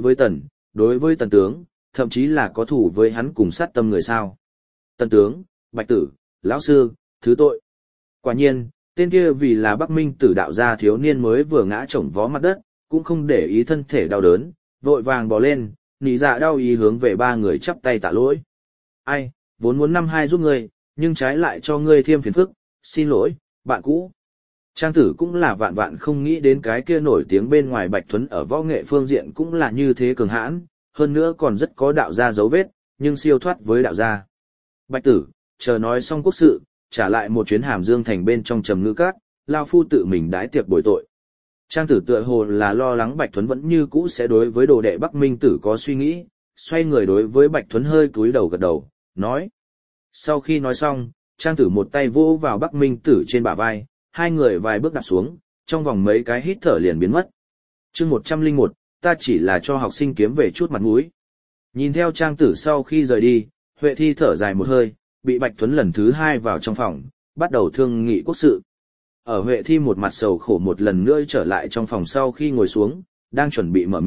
Speaker 1: với tần tướng, thậm chí là có thủ với hắn cùng sát tâm người sao. Tần tướng, Bạch tử, lão sư, thứ tội. Quả nhiên, tên kia vì là Bắc Minh tử đạo gia thiếu niên mới vừa ngã chổng vó mặt đất, cũng không để ý thân thể đau đớn, vội vàng bò lên, nỉ dạ đau ý hướng về ba người chắp tay tạ lỗi. Ai, vốn muốn năm hai giúp ngươi, nhưng trái lại cho ngươi thêm phiền phức, xin lỗi, bạn cũ. Trang tử cũng là vạn vạn không nghĩ đến cái kia nổi tiếng bên ngoài Bạch Thuấn ở võ nghệ phương diện cũng là như thế cường hãn, hơn nữa còn rất có đạo gia dấu vết, nhưng siêu thoát với đạo gia. Bạch tử, chờ nói xong quốc sự, trả lại một chuyến Hàm Dương thành bên trong Trầm Ngư Các, lao phu tự mình đãi tiệc bồi tội. Trang tử tựa hồ là lo lắng Bạch Thuấn vẫn như cũ sẽ đối với đồ đệ Bắc Minh tử có suy nghĩ, xoay người đối với Bạch Thuấn hơi cúi đầu gật đầu, nói. Sau khi nói xong, Trang tử một tay vỗ vào Bắc Minh tử trên bả vai, hai người vài bước đạp xuống, trong vòng mấy cái hít thở liền biến mất. Chương 101, ta chỉ là cho học sinh kiếm về chút mặt mũi. Nhìn theo Trang tử sau khi rời đi, Huệ Thi thở dài một hơi, bị Bạch Thuấn lần thứ hai vào trong phòng, bắt đầu thương nghị quốc sự. Ở Huệ Thi một mặt sầu khổ một lần nữa trở lại trong phòng sau khi ngồi xuống, đang chuẩn bị mở miệng,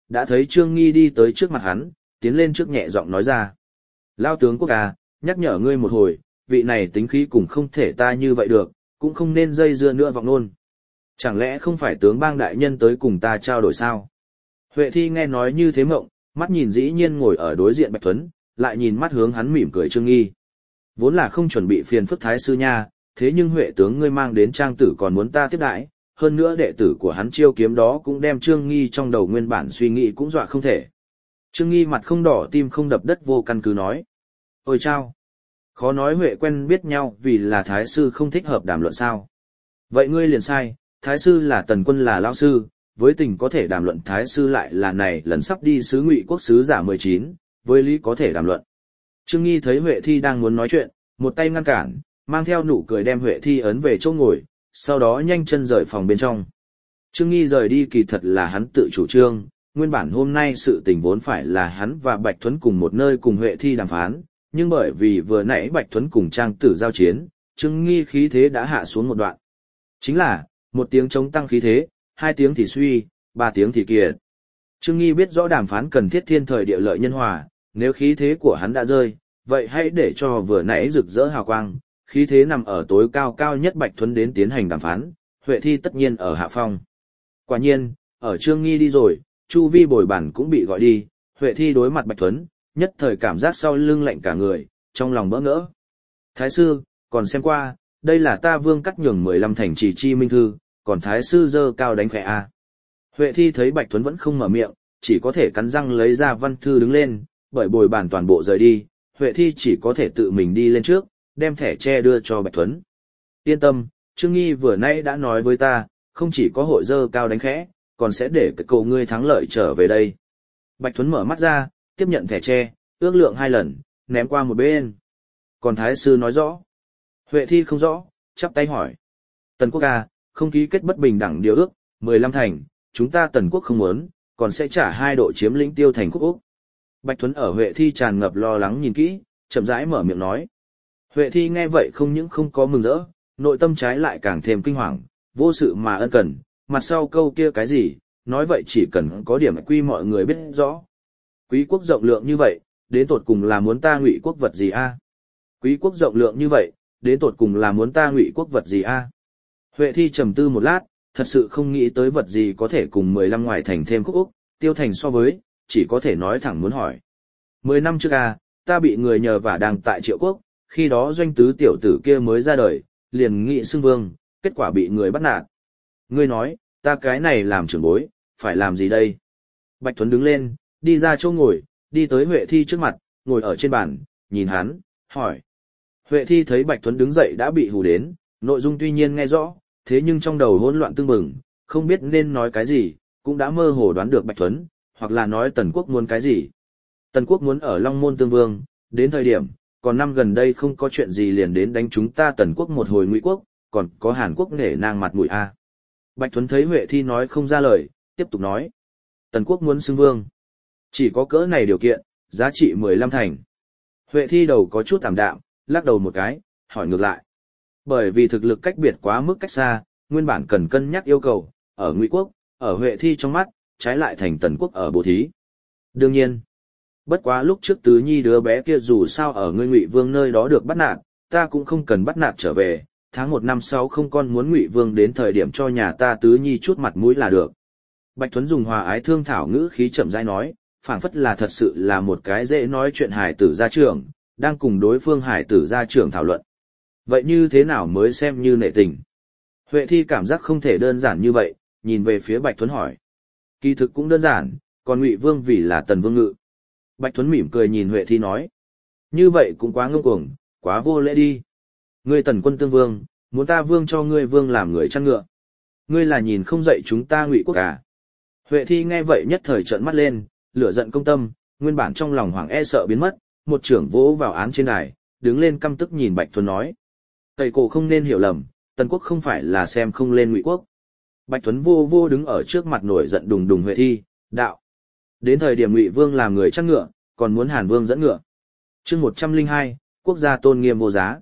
Speaker 1: đã thấy Trương Nghi đi tới trước mặt hắn, tiến lên trước nhẹ giọng nói ra. Lao tướng quốc à, nhắc nhở ngươi một hồi, vị này tính khí cũng không thể ta như vậy được, cũng không nên dây dưa nữa vọng nôn. Chẳng lẽ không phải tướng bang đại nhân tới cùng ta trao đổi sao? Huệ Thi nghe nói như thế mộng, mắt nhìn dĩ nhiên ngồi ở đối diện Bạch Tuấn, lại nhìn mắt hướng hắn mỉm cười Trương Nghi. Vốn là không chuẩn bị phiền phức thái sư nha, thế nhưng Huệ tướng ngươi mang đến trang tử còn muốn ta tiếp đãi, hơn nữa đệ tử của hắn Chiêu Kiếm đó cũng đem Trương Nghi trong đầu nguyên bản suy nghĩ cũng dọa không thể. Trương Nghi mặt không đỏ tim không đập đất vô căn cứ nói. Ôi chao! Khó nói Huệ quen biết nhau vì là thái sư không thích hợp đàm luận sao. Vậy ngươi liền sai, thái sư là Tần Quân là lão sư, với tình có thể đàm luận thái sư lại là này lần sắp đi sứ Ngụy quốc sứ giả 19, với lý có thể đàm luận. Trương Nghi thấy Huệ Thi đang muốn nói chuyện, một tay ngăn cản, mang theo nụ cười đem Huệ Thi ấn về chỗ ngồi, sau đó nhanh chân rời phòng bên trong. Trương Nghi rời đi kỳ thật là hắn tự chủ trương, nguyên bản hôm nay sự tình vốn phải là hắn và Bạch Thuấn cùng một nơi cùng Huệ Thi đàm phán, nhưng bởi vì vừa nãy Bạch Thuấn cùng Trang Tử giao chiến, Trương Nghi khí thế đã hạ xuống một đoạn. Chính là, một tiếng chống tăng khí thế, 2 tiếng thì suy, 3 tiếng thì kiệt. Trương Nghi biết rõ đàm phán cần thiết thiên thời địa lợi nhân hòa, nếu khí thế của hắn đã rơi, vậy hãy để cho vừa nãy rực rỡ hào quang, khí thế nằm ở tối cao cao nhất Bạch Thuấn đến tiến hành đàm phán, Huệ Thi tất nhiên ở hạ phong. Quả nhiên, ở Trương Nghi đi rồi, Chu Vi bồi bản cũng bị gọi đi, Huệ Thi đối mặt Bạch Thuấn, nhất thời cảm giác sau lưng lạnh cả người, trong lòng bỡ ngỡ. Thái sư, còn xem qua, đây là ta Vương cắt nhường 15 thành trì chi minh thư, còn thái sư dơ cao đánh khẽ a. Huệ Thi thấy Bạch Thuấn vẫn không mở miệng, chỉ có thể cắn răng lấy ra văn thư đứng lên, bởi bồi bản toàn bộ rời đi, Huệ Thi chỉ có thể tự mình đi lên trước, đem thẻ tre đưa cho Bạch Thuấn. Yên tâm, Trương Nghi vừa nãy đã nói với ta, không chỉ có hội dơ cao đánh khẽ, còn sẽ để cậu ngươi thắng lợi trở về đây. Bạch Thuấn mở mắt ra, tiếp nhận thẻ tre, ước lượng 2 lần, ném qua một bên. Còn thái sư nói rõ. Huệ Thi không rõ, chắp tay hỏi. Tần quốc à, không ký kết bất bình đẳng điều ước, 15 thành, chúng ta Tần quốc không muốn, còn sẽ trả 2 độ chiếm lĩnh Tiêu thành quốc Úc. Bạch Thuấn ở Huệ Thi tràn ngập lo lắng nhìn kỹ, chậm rãi mở miệng nói. Huệ Thi nghe vậy không những không có mừng rỡ, nội tâm trái lại càng thêm kinh hoàng, vô sự mà ân cần, mặt sau câu kia cái gì, nói vậy chỉ cần có điểm quy mọi người biết rõ. Quý quốc rộng lượng như vậy, đến tột cùng là muốn ta Ngụy quốc vật gì a? Quý quốc rộng lượng như vậy, đến tột cùng là muốn ta Ngụy quốc vật gì a? Huệ Thi trầm tư một lát, thật sự không nghĩ tới vật gì có thể cùng 15 ngoại thành thêm quốc Úc, Tiêu thành so với, chỉ có thể nói thẳng muốn hỏi. 10 năm trước ta bị người nhờ vả đang tại Triệu quốc, khi đó doanh tứ tiểu tử kia mới ra đời, liền nghị xưng vương, kết quả bị người bắt nạt. Ngươi nói, ta cái này làm trưởng bối, phải làm gì đây? Bạch Thuấn đứng lên, đi ra chỗ ngồi, đi tới Huệ Thi trước mặt, ngồi ở trên bàn, nhìn hắn, hỏi. Huệ Thi thấy Bạch Thuấn đứng dậy đã bị hù đến, nội dung tuy nhiên nghe rõ, thế nhưng trong đầu hỗn loạn tương bừng, không biết nên nói cái gì, cũng đã mơ hồ đoán được Bạch Thuấn, hoặc là nói Tần quốc muốn cái gì. Tần quốc muốn ở Long Môn tương vương, đến thời điểm, còn năm gần đây không có chuyện gì liền đến đánh chúng ta Tần quốc một hồi Ngụy quốc, còn có Hàn quốc nể nang mặt mũi a. Bạch Thuấn thấy Huệ Thi nói không ra lời, tiếp tục nói. Tần quốc muốn xưng vương. Chỉ có cỡ này điều kiện, giá trị 15 thành. Huệ Thi đầu có chút ảm đạm, lắc đầu một cái, hỏi ngược lại. Bởi vì thực lực cách biệt quá mức cách xa, nguyên bản cần cân nhắc yêu cầu, ở Ngụy quốc, ở Huệ Thi trong mắt, trái lại thành Tần quốc ở Bố Thí. Đương nhiên, bất quá lúc trước Tứ Nhi đứa bé kia dù sao ở ngươi Ngụy vương nơi đó được bắt nạt, ta cũng không cần bắt nạt trở về, tháng 1 năm sau không con muốn Ngụy vương đến thời điểm cho nhà ta Tứ Nhi chút mặt mũi là được. Bạch Thuấn dùng hòa ái thương thảo ngữ khí chậm rãi nói, phảng phất là thật sự là một cái dễ nói chuyện hải tử gia trưởng, đang cùng đối phương hải tử gia trưởng thảo luận. Vậy như thế nào mới xem như nể tình? Huệ Thi cảm giác không thể đơn giản như vậy, nhìn về phía Bạch Thuấn hỏi. Kỳ thực cũng đơn giản, còn Ngụy vương vì là Tần vương ngự. Bạch Thuấn mỉm cười nhìn Huệ Thi nói. Như vậy cũng quá ngông cuồng, quá vô lễ đi. Ngươi Tần quân tương vương, muốn ta vương cho ngươi vương làm người chăn ngựa. Ngươi là nhìn không dậy chúng ta Ngụy quốc à? Huệ Thi nghe vậy nhất thời trợn mắt lên, lửa giận công tâm, nguyên bản trong lòng hoảng e sợ biến mất, một trưởng vỗ vào án trên đài, đứng lên căm tức nhìn Bạch Thuấn nói. Tây cổ không nên hiểu lầm, Tần quốc không phải là xem không lên Ngụy quốc. Bạch Thuấn vô vô đứng ở trước mặt nổi giận đùng đùng Huệ Thi, đạo. Đến thời điểm Ngụy vương làm người chăn ngựa, còn muốn Hàn vương dẫn ngựa. Chương 102, quốc gia tôn nghiêm vô giá.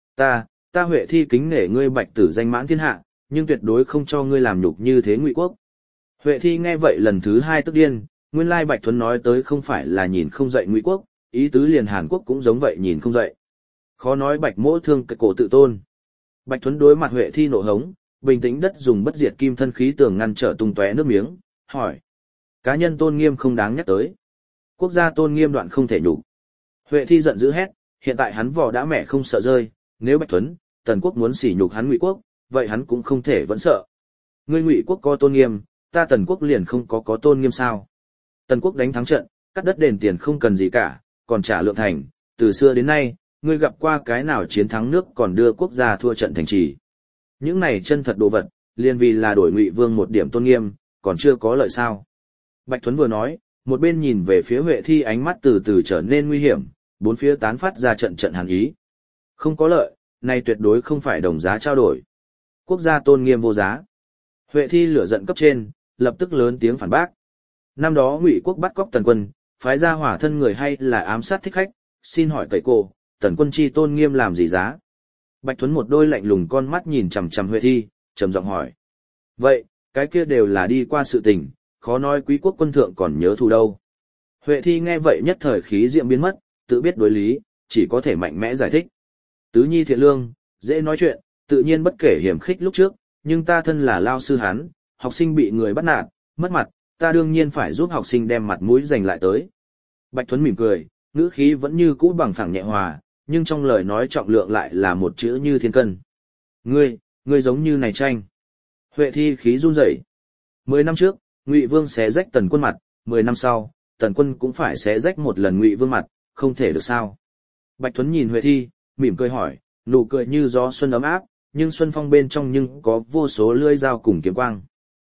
Speaker 1: Ta Huệ Thi kính nể ngươi Bạch tử danh mãn thiên hạ, nhưng tuyệt đối không cho ngươi làm nhục như thế Ngụy quốc. Huệ Thi nghe vậy lần thứ 2 tức điên, nguyên lai Bạch Thuấn nói tới không phải là nhìn không dậy Ngụy quốc, ý tứ liền Hàn Quốc cũng giống vậy nhìn không dậy. Khó nói Bạch Mỗ thương cái cổ tự tôn. Bạch Thuấn đối mặt Huệ Thi nộ hống, bình tĩnh đất dùng bất diệt kim thân khí tường ngăn trở tung tóe nước miếng, hỏi: cá nhân tôn nghiêm không đáng nhắc tới, quốc gia tôn nghiêm đoạn không thể nhục. Huệ Thi giận dữ hét, hiện tại hắn vò đã mẹ không sợ rơi, nếu Bạch Thuấn, Tần quốc muốn sỉ nhục hắn Ngụy quốc, vậy hắn cũng không thể vẫn sợ. Ngươi Ngụy quốc có tôn nghiêm, ta Tần quốc liền không có tôn nghiêm sao? Tần quốc đánh thắng trận, cắt đất đền tiền không cần gì cả, còn trả lượng thành, từ xưa đến nay, ngươi gặp qua cái nào chiến thắng nước còn đưa quốc gia thua trận thành trì. Những này chân thật đồ vật, liền vì là đổi Ngụy vương một điểm tôn nghiêm, còn chưa có lợi sao? Bạch Thuấn vừa nói, một bên nhìn về phía Huệ Thi, ánh mắt từ từ trở nên nguy hiểm, bốn phía tán phát ra trận trận hàn ý. Không có lợi, này tuyệt đối không phải đồng giá trao đổi. Quốc gia tôn nghiêm vô giá. Huệ Thi lửa giận cấp trên, lập tức lớn tiếng phản bác. Năm đó Ngụy quốc bắt cóc Tần quân, phái ra hỏa thân người hay là ám sát thích khách, xin hỏi cậy cô, Tần quân chi tôn nghiêm làm gì giá? Bạch Thuấn một đôi lạnh lùng con mắt nhìn chằm chằm Huệ Thi, trầm giọng hỏi. Vậy, cái kia đều là đi qua sự tình, khó nói quý quốc quân thượng còn nhớ thù đâu. Huệ Thi nghe vậy nhất thời khí diệm biến mất, tự biết đối lý, chỉ có thể mạnh mẽ giải thích. Tứ nhi thiện lương, dễ nói chuyện, tự nhiên bất kể hiểm khích lúc trước, nhưng ta thân là lao sư hắn, học sinh bị người bắt nạt, mất mặt, ta đương nhiên phải giúp học sinh đem mặt mũi giành lại tới. Bạch Thuấn mỉm cười, ngữ khí vẫn như cũ bằng phẳng nhẹ hòa, nhưng trong lời nói trọng lượng lại là một chữ như thiên cân. Ngươi giống như này tranh. Huệ Thi khí run rẩy. 10 năm trước, Ngụy Vương xé rách Tần quân mặt, 10 năm sau, Tần quân cũng phải xé rách một lần Ngụy Vương mặt, không thể được sao? Bạch Thuấn nhìn Huệ Thi, mỉm cười hỏi, nụ cười như gió xuân ấm áp, nhưng xuân phong bên trong nhưng có vô số lưỡi dao cùng kiếm quang.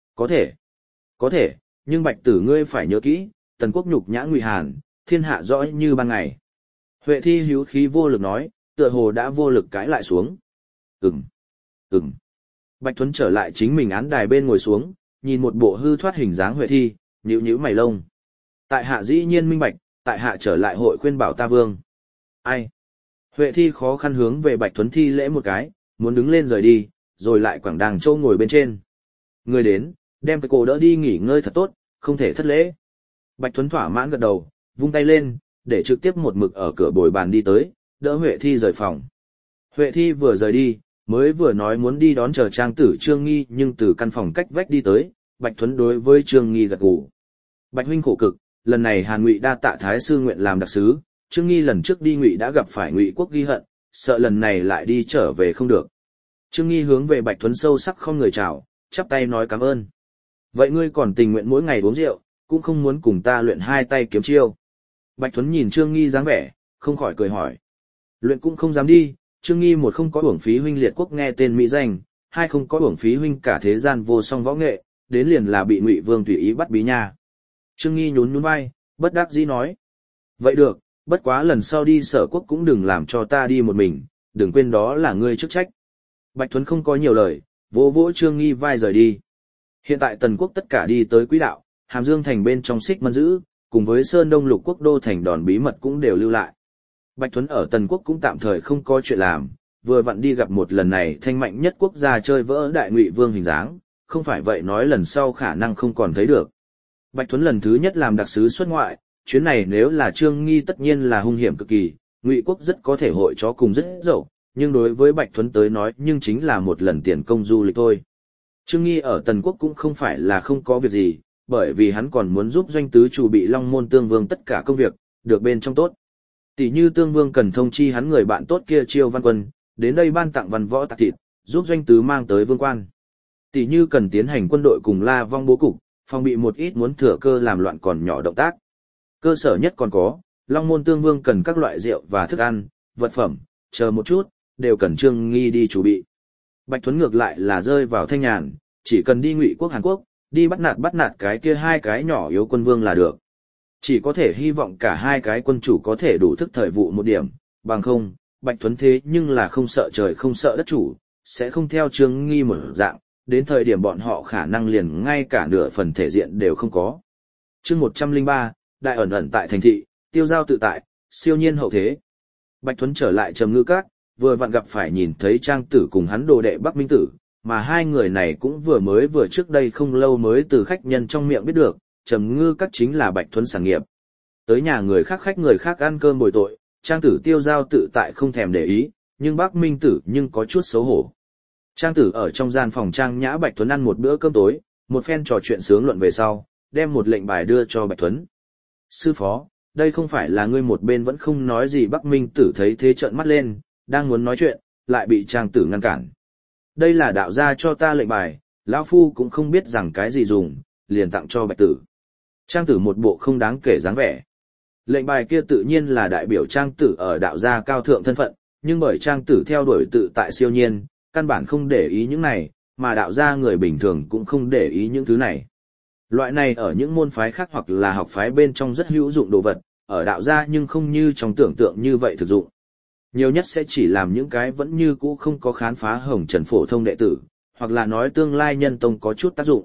Speaker 1: Có thể, nhưng Bạch tử ngươi phải nhớ kỹ, Tần quốc nhục nhã Ngụy Hàn, thiên hạ rõ như ban ngày. Huệ Thi hữu khí vô lực nói, tựa hồ đã vô lực cãi lại xuống. Ừm. Bạch Thuấn trở lại chính mình án đài bên ngồi xuống, nhìn một bộ hư thoát hình dáng Huệ Thi, nhíu nhíu mày lông. Tại hạ dĩ nhiên minh bạch, tại hạ trở lại hội khuyên bảo ta vương. Ai? Huệ Thi khó khăn hướng về Bạch Thuấn thi lễ một cái, muốn đứng lên rời đi, rồi lại quẳng đàng châu ngồi bên trên. Người đến, đem cái cổ đỡ đi nghỉ ngơi thật tốt, không thể thất lễ. Bạch Thuấn thỏa mãn gật đầu, vung tay lên, để trực tiếp một mực ở cửa bồi bàn đi tới, đỡ Huệ Thi rời phòng. Huệ Thi vừa rời đi, mới vừa nói muốn đi đón chờ trang tử Trương Nghi, nhưng từ căn phòng cách vách đi tới, Bạch Thuấn đối với Trương Nghi gật gù. Bạch huynh khổ cực, lần này Hàn Ngụy đa tạ thái sư nguyện làm đặc sứ, Trương Nghi lần trước đi Ngụy đã gặp phải Ngụy quốc ghi hận, sợ lần này lại đi trở về không được. Trương Nghi hướng về Bạch Thuấn sâu sắc không người chào, chắp tay nói cảm ơn. Vậy ngươi còn tình nguyện mỗi ngày uống rượu, cũng không muốn cùng ta luyện hai tay kiếm chiêu. Bạch Thuấn nhìn Trương Nghi dáng vẻ, không khỏi cười hỏi. Luyện cũng không dám đi, Trương Nghi một không có uổng phí huynh liệt quốc nghe tên mỹ danh, hai không có uổng phí huynh cả thế gian vô song võ nghệ, đến liền là bị Ngụy Vương tùy ý bắt bí nha. Trương Nghi nhún nhún vai, bất đắc dĩ nói. Vậy được, bất quá lần sau đi Sở quốc cũng đừng làm cho ta đi một mình, đừng quên đó là ngươi chức trách. Bạch Thuấn không có nhiều lời, vỗ vỗ Trương Nghi vai rời đi. Hiện tại Tần quốc tất cả đi tới quỹ đạo, Hàm Dương thành bên trong Xích Mân Dữ, cùng với Sơn Đông Lục quốc đô thành đòn bí mật cũng đều lưu lại. Bạch Thuấn ở Tần quốc cũng tạm thời không có chuyện làm, vừa vặn đi gặp một lần này thanh mạnh nhất quốc gia chơi vỡ đại Ngụy Vương hình dáng, không phải vậy nói lần sau khả năng không còn thấy được. Bạch Thuấn lần thứ nhất làm đặc sứ xuất ngoại, chuyến này nếu là Trương Nghi tất nhiên là hung hiểm cực kỳ, Ngụy quốc rất có thể hội chó cùng rất dậu, nhưng đối với Bạch Thuấn tới nói nhưng chính là một lần tiền công du lịch thôi. Trương Nghi ở Tần quốc cũng không phải là không có việc gì, bởi vì hắn còn muốn giúp doanh tứ chủ bị Long Môn Tương Vương tất cả công việc, được bên trong tốt. Tỷ như Tương Vương cần thông chi hắn người bạn tốt kia Chiêu Văn Quân, đến đây ban tặng văn võ tạc thịt, giúp doanh tứ mang tới vương quan. Tỷ như cần tiến hành quân đội cùng La Vong bố cục, phòng bị một ít muốn thừa cơ làm loạn còn nhỏ động tác. Cơ sở nhất còn có, Long Môn Tương Vương cần các loại rượu và thức ăn, vật phẩm, chờ một chút, đều cần Trương Nghi đi chuẩn bị. Bạch Thuấn ngược lại là rơi vào thanh nhàn, chỉ cần đi Ngụy quốc Hàn Quốc, đi bắt nạt cái kia hai cái nhỏ yếu quân vương là được. Chỉ có thể hy vọng cả hai cái quân chủ có thể đủ thức thời vụ một điểm, bằng không, Bạch Thuấn thế nhưng là không sợ trời không sợ đất chủ, sẽ không theo Trương Nghi một dạng, đến thời điểm bọn họ khả năng liền ngay cả nửa phần thể diện đều không có. Chương 103, đại ẩn ẩn tại thành thị, tiêu giao tự tại, siêu nhiên hậu thế. Bạch Thuấn trở lại Trầm Ngư Các, vừa vặn gặp phải nhìn thấy Trang Tử cùng hắn đồ đệ Bắc Minh Tử, mà hai người này cũng vừa trước đây không lâu mới từ khách nhân trong miệng biết được, Trầm Ngư Các chính là Bạch Thuấn sản nghiệp. Tới nhà người khác ăn cơm bồi tội, Trang Tử tiêu dao tự tại không thèm để ý, nhưng Bắc Minh Tử nhưng có chút xấu hổ. Trang Tử ở trong gian phòng Trang Nhã Bạch Thuấn ăn một bữa cơm tối, một phen trò chuyện sướng luận về sau, đem một lệnh bài đưa cho Bạch Thuấn. Sư phó, đây không phải là ngươi một bên vẫn không nói gì. Bắc Minh Tử thấy thế trợn mắt lên, đang muốn nói chuyện, lại bị Trang Tử ngăn cản. Đây là đạo gia cho ta lệnh bài, lão phu cũng không biết rằng cái gì dùng, liền tặng cho Bạch Tử. Trang Tử một bộ không đáng kể dáng vẻ. Lệnh bài kia tự nhiên là đại biểu Trang Tử ở đạo gia cao thượng thân phận, nhưng bởi Trang Tử theo đuổi tự tại siêu nhiên, căn bản không để ý những này, mà đạo gia người bình thường cũng không để ý những thứ này. Loại này ở những môn phái khác hoặc là học phái bên trong rất hữu dụng đồ vật, ở đạo gia nhưng không như trong tưởng tượng như vậy thực dụng. Nhiều nhất sẽ chỉ làm những cái vẫn như cũ không có khám phá hồng trần phổ thông đệ tử, hoặc là nói tương lai nhân tông có chút tác dụng.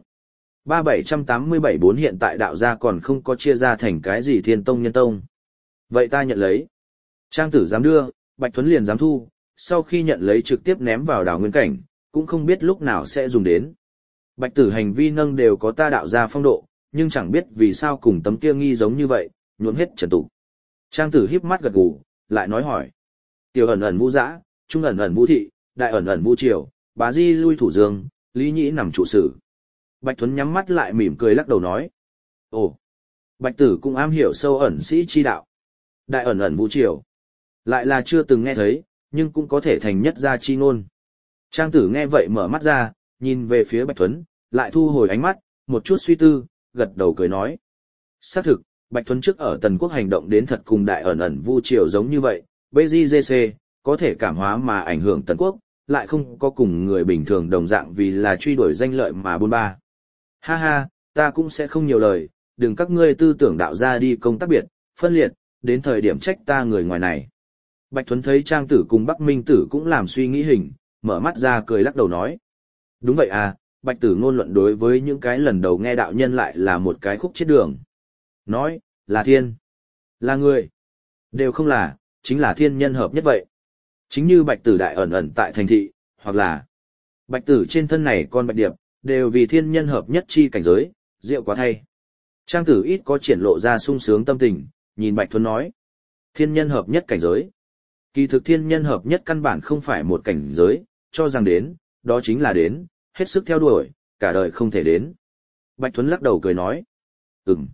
Speaker 1: 3787-4 hiện tại đạo gia còn không có chia ra thành cái gì thiên tông nhân tông. Vậy ta nhận lấy. Trang Tử dám đưa, Bạch Thuấn liền dám thu, sau khi nhận lấy trực tiếp ném vào đảo nguyên cảnh, cũng không biết lúc nào sẽ dùng đến. Bạch Tử hành vi nâng đều có ta đạo gia phong độ, nhưng chẳng biết vì sao cùng tấm kia nghi giống như vậy, nhuộm hết trần tục. Trang Tử híp mắt gật gù, lại nói hỏi. Tiểu ẩn ẩn vũ dã, trung ẩn ẩn vũ thị, đại ẩn ẩn vũ triều, bá di lui thủ dương, lý nhĩ nằm trụ sử. Bạch Thuấn nhắm mắt lại mỉm cười lắc đầu nói. Ồ, Bạch Tử cũng am hiểu sâu ẩn sĩ chi đạo. Đại ẩn ẩn vũ triều. Lại là chưa từng nghe thấy, nhưng cũng có thể thành nhất gia chi ngôn. Trang Tử nghe vậy mở mắt ra, nhìn về phía Bạch Thuấn, lại thu hồi ánh mắt, một chút suy tư, gật đầu cười nói. Xác thực, Bạch Thuấn trước ở Tần Quốc hành động đến thật cùng đại ẩn ẩn vu triều giống như vậy, BJJC, có thể cảm hóa mà ảnh hưởng Tần Quốc, lại không có cùng người bình thường đồng dạng vì là truy đuổi danh lợi mà buôn ba. Ha ha, ta cũng sẽ không nhiều lời, đừng các ngươi tư tưởng đạo ra đi công tác biệt, phân liệt, đến thời điểm trách ta người ngoài này. Bạch Thuấn thấy Trang Tử cùng Bắc Minh Tử cũng làm suy nghĩ hình, mở mắt ra cười lắc đầu nói. Đúng vậy à, Bạch Tử ngôn luận đối với những cái lần đầu nghe đạo nhân lại là một cái khúc chết đường. Nói, là thiên, là người, đều không là, chính là thiên nhân hợp nhất vậy. Chính như Bạch Tử đại ẩn ẩn tại thành thị, hoặc là Bạch Tử trên thân này con Bạch Điệp, đều vì thiên nhân hợp nhất chi cảnh giới, diệu quá thay. Trang Tử ít có triển lộ ra sung sướng tâm tình, nhìn Bạch Thuấn nói. Thiên nhân hợp nhất cảnh giới. Kỳ thực thiên nhân hợp nhất căn bản không phải một cảnh giới, cho rằng đến, đó chính là đến, hết sức theo đuổi, cả đời không thể đến. Bạch Thuấn lắc đầu cười nói. Ừm.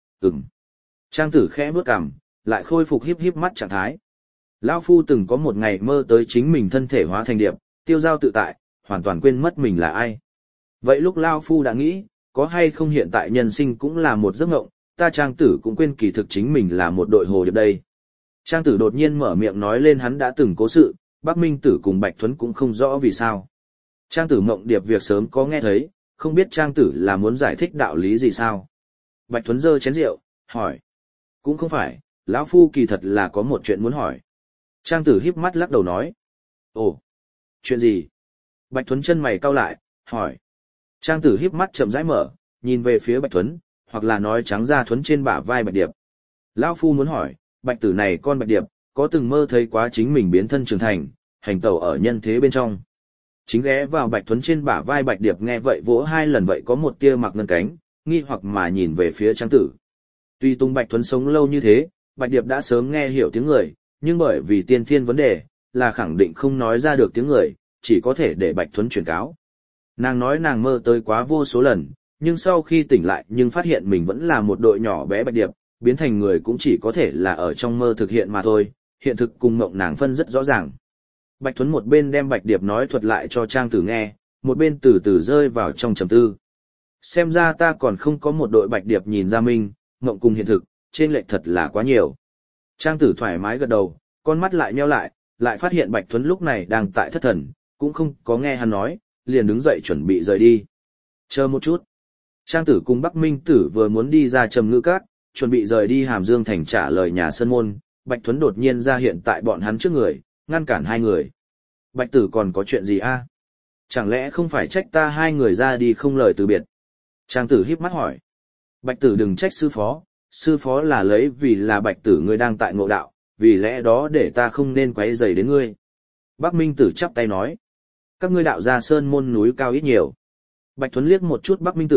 Speaker 1: Trang Tử khẽ bước cằm, lại khôi phục híp mắt trạng thái. Lão phu từng có một ngày mơ tới chính mình thân thể hóa thành điệp, tiêu dao tự tại, hoàn toàn quên mất mình là ai. Vậy lúc Lão phu đã nghĩ, có hay không hiện tại nhân sinh cũng là một giấc mộng, ta Trang Tử cũng quên kỳ thực chính mình là một đội hồ điệp đây. Trang Tử đột nhiên mở miệng nói lên hắn đã từng cố sự, Bắc Minh Tử cùng Bạch Thuấn cũng không rõ vì sao. Trang Tử mộng điệp việc sớm có nghe thấy, không biết Trang Tử là muốn giải thích đạo lý gì sao. Bạch Thuấn giơ chén rượu, hỏi. Cũng không phải, lão phu kỳ thật là có một chuyện muốn hỏi. Trang Tử híp mắt lắc đầu nói. Ồ, chuyện gì? Bạch Thuấn chân mày cau lại, hỏi. Trang Tử híp mắt chậm rãi mở, nhìn về phía Bạch Thuấn, hoặc là nói trắng ra Thuấn trên bả vai Bạch Điệp. Lão phu muốn hỏi, Bạch Tử này con Bạch Điệp, có từng mơ thấy quá chính mình biến thân trưởng thành, hành tẩu ở nhân thế bên trong. Chính ghé vào Bạch Thuấn trên bả vai Bạch Điệp nghe vậy vỗ hai lần vậy có một tia mặc ngân cánh, nghi hoặc mà nhìn về phía Trang Tử. Tuy tung Bạch Thuấn sống lâu như thế, Bạch Điệp đã sớm nghe hiểu tiếng người, nhưng bởi vì tiên thiên vấn đề, là khẳng định không nói ra được tiếng người, chỉ có thể để Bạch Thuấn truyền cáo. Nàng nói nàng mơ tới quá vô số lần, nhưng sau khi tỉnh lại nhưng phát hiện mình vẫn là một đội nhỏ bé Bạch Điệp, biến thành người cũng chỉ có thể là ở trong mơ thực hiện mà thôi, hiện thực cùng mộng nàng phân rất rõ ràng. Bạch Thuấn một bên đem Bạch Điệp nói thuật lại cho Trang Tử nghe, một bên từ từ rơi vào trong trầm tư. Xem ra ta còn không có một đội Bạch Điệp nhìn ra mình, mộng cùng hiện thực, trên lệch thật là quá nhiều. Trang Tử thoải mái gật đầu, con mắt lại nheo lại phát hiện Bạch Thuấn lúc này đang tại thất thần, cũng không có nghe hắn nói, liền đứng dậy chuẩn bị rời đi. Chờ một chút. Trang Tử cùng Bắc Minh Tử vừa muốn đi ra Trầm Ngư Các, chuẩn bị rời đi Hàm Dương thành trả lời nhà Sơn Môn, Bạch Thuấn đột nhiên ra hiện tại bọn hắn trước người, ngăn cản hai người. Bạch Tử còn có chuyện gì a? Chẳng lẽ không phải trách ta hai người ra đi không lời từ biệt? Trang Tử híp mắt hỏi. Bạch Tử đừng trách sư phó là lấy vì là Bạch Tử ngươi đang tại ngộ đạo, vì lẽ đó để ta không nên quấy rầy đến ngươi. Bắc Minh Tử chắp tay nói. Các ngươi đạo gia Sơn Môn núi cao ít nhiều. Bạch Thuấn liếc một chút Bắc Minh Tử,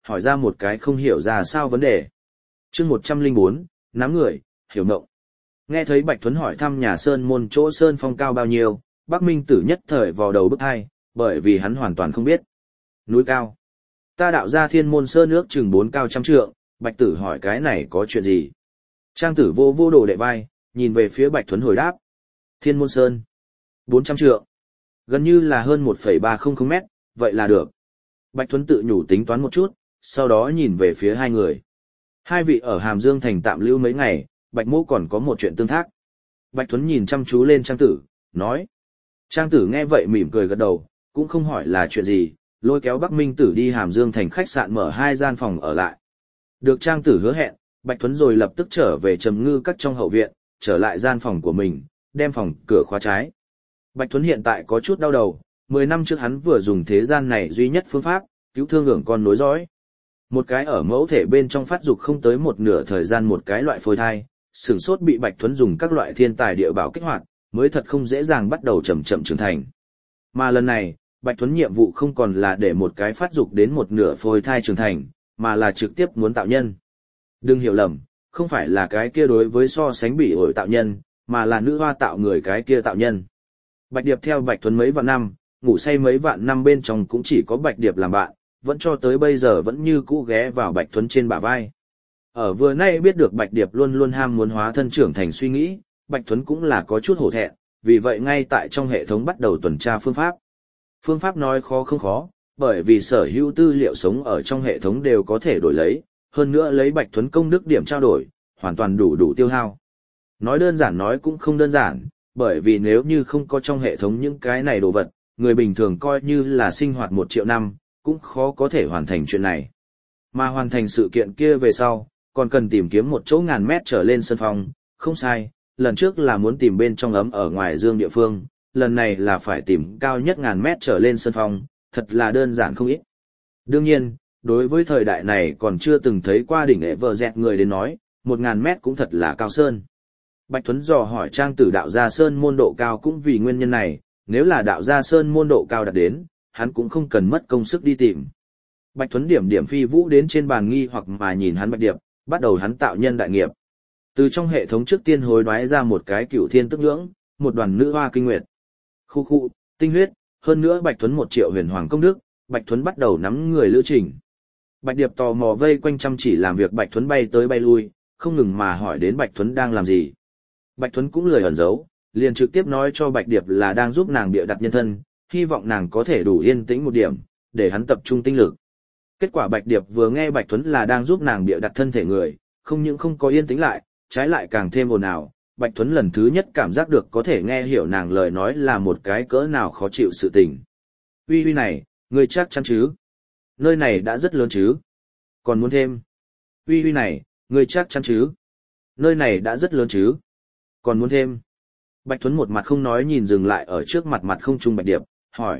Speaker 1: hỏi ra một cái không hiểu ra sao vấn đề. Chương 104, nắm người, hiểu ngộng. Nghe thấy Bạch Tuấn hỏi thăm nhà sơn môn chỗ sơn phong cao bao nhiêu, Bắc Minh Tử nhất thời vào đầu bức hai, bởi vì hắn hoàn toàn không biết. Núi cao. Ta đạo ra thiên môn sơn ước chừng 4 cao trăm trượng, Bạch Tử hỏi cái này có chuyện gì? Trang Tử vô vô đồ đệ vai, nhìn về phía Bạch Tuấn hồi đáp. Thiên môn sơn. 400 trượng. Gần như là hơn 1,300 mét, vậy là được. Bạch Tuấn tự nhủ tính toán một chút, sau đó nhìn về phía hai người. Hai vị ở Hàm Dương thành tạm lưu mấy ngày, Bạch Mỗ còn có một chuyện tương thác. Bạch Tuấn nhìn chăm chú lên Trang Tử, nói. Trang Tử nghe vậy mỉm cười gật đầu, cũng không hỏi là chuyện gì, lôi kéo Bắc Minh Tử đi Hàm Dương thành khách sạn mở 2 gian phòng ở lại. Được Trang Tử hứa hẹn, Bạch Tuấn rồi lập tức trở về Trầm Ngư Các trong hậu viện, trở lại gian phòng của mình, đem phòng cửa khóa trái. Bạch Tuấn hiện tại có chút đau đầu, 10 năm trước hắn vừa dùng thế gian này duy nhất phương pháp, cứu thương hưởng con nối dõi. Một cái ở mẫu thể bên trong phát dục không tới một nửa thời gian một cái loại phôi thai, sửng sốt bị Bạch Tuấn dùng các loại thiên tài địa bảo kích hoạt, mới thật không dễ dàng bắt đầu chậm chậm trưởng thành. Mà lần này, Bạch Tuấn nhiệm vụ không còn là để một cái phát dục đến một nửa phôi thai trưởng thành, mà là trực tiếp muốn tạo nhân. Đừng hiểu lầm, không phải là cái kia đối với so sánh bị ổi tạo nhân, mà là nữ hoa tạo người cái kia tạo nhân. Bạch Điệp theo Bạch Tuấn mấy vạn năm, ngủ say mấy vạn năm bên trong cũng chỉ có Bạch Điệp làm bạn, vẫn cho tới bây giờ vẫn như cũ ghé vào Bạch Tuấn trên bả vai. Ở vừa nay biết được Bạch Điệp luôn luôn ham muốn hóa thân trưởng thành suy nghĩ, Bạch Tuấn cũng là có chút hổ thẹn, vì vậy ngay tại trong hệ thống bắt đầu tuần tra phương pháp. Phương pháp nói khó không khó, bởi vì sở hữu tư liệu sống ở trong hệ thống đều có thể đổi lấy, hơn nữa lấy Bạch Tuấn công đức điểm trao đổi, hoàn toàn đủ tiêu hao. Nói đơn giản nói cũng không đơn giản, bởi vì nếu như không có trong hệ thống những cái này đồ vật, người bình thường coi như là sinh hoạt 1 triệu năm, cũng khó có thể hoàn thành chuyện này. Mà hoàn thành sự kiện kia về sau, còn cần tìm kiếm một chỗ ngàn mét trở lên sân phong, không sai, lần trước là muốn tìm bên trong ấm ở ngoài dương địa phương, lần này là phải tìm cao nhất 1000 mét trở lên sân phong, thật là đơn giản không ít. Đương nhiên, đối với thời đại này còn chưa từng thấy qua đỉnh ệ vợ dẹt người đến nói, 1000 mét cũng thật là cao sơn. Bạch Tuấn dò hỏi Trang Tử đạo gia sơn môn độ cao cũng vì nguyên nhân này, nếu là đạo gia sơn môn độ cao đạt đến, hắn cũng không cần mất công sức đi tìm. Bạch Tuấn điểm phi vũ đến trên bàn nghi hoặc mà nhìn hắn Bạch Điệp, bắt đầu hắn tạo nhân đại nghiệp. Từ trong hệ thống trước tiên hối đoái ra một cái cửu thiên tức nhưỡng, một đoàn nữ hoa kinh nguyệt. Khu, tinh huyết, hơn nữa Bạch Tuấn 1 triệu huyền hoàng công đức, Bạch Tuấn bắt đầu nắm người lữ trình. Bạch Điệp tò mò vây quanh chăm chỉ làm việc Bạch Tuấn bay tới bay lui, không ngừng mà hỏi đến Bạch Tuấn đang làm gì. Bạch Tuấn cũng lười ẩn giấu, liền trực tiếp nói cho Bạch Điệp là đang giúp nàng bịa đặt nhân thân, hy vọng nàng có thể đủ yên tĩnh một điểm, để hắn tập trung tinh lực. Kết quả Bạch Điệp vừa nghe Bạch Tuấn là đang giúp nàng bịa đặt thân thể người, không những không có yên tĩnh lại, trái lại càng thêm ồn ào. Bạch Tuấn lần thứ nhất cảm giác được có thể nghe hiểu nàng lời nói là một cái cỡ nào khó chịu sự tình. Uy này, ngươi chắc chắn chứ? Nơi này đã rất lớn chứ? Còn muốn thêm? Uy này, ngươi chắc chắn chứ? Nơi này đã rất lớn chứ? Còn muốn thêm? Bạch Tuấn một mặt không nói nhìn dừng lại ở trước mặt không trung Bạch Điệp, hỏi.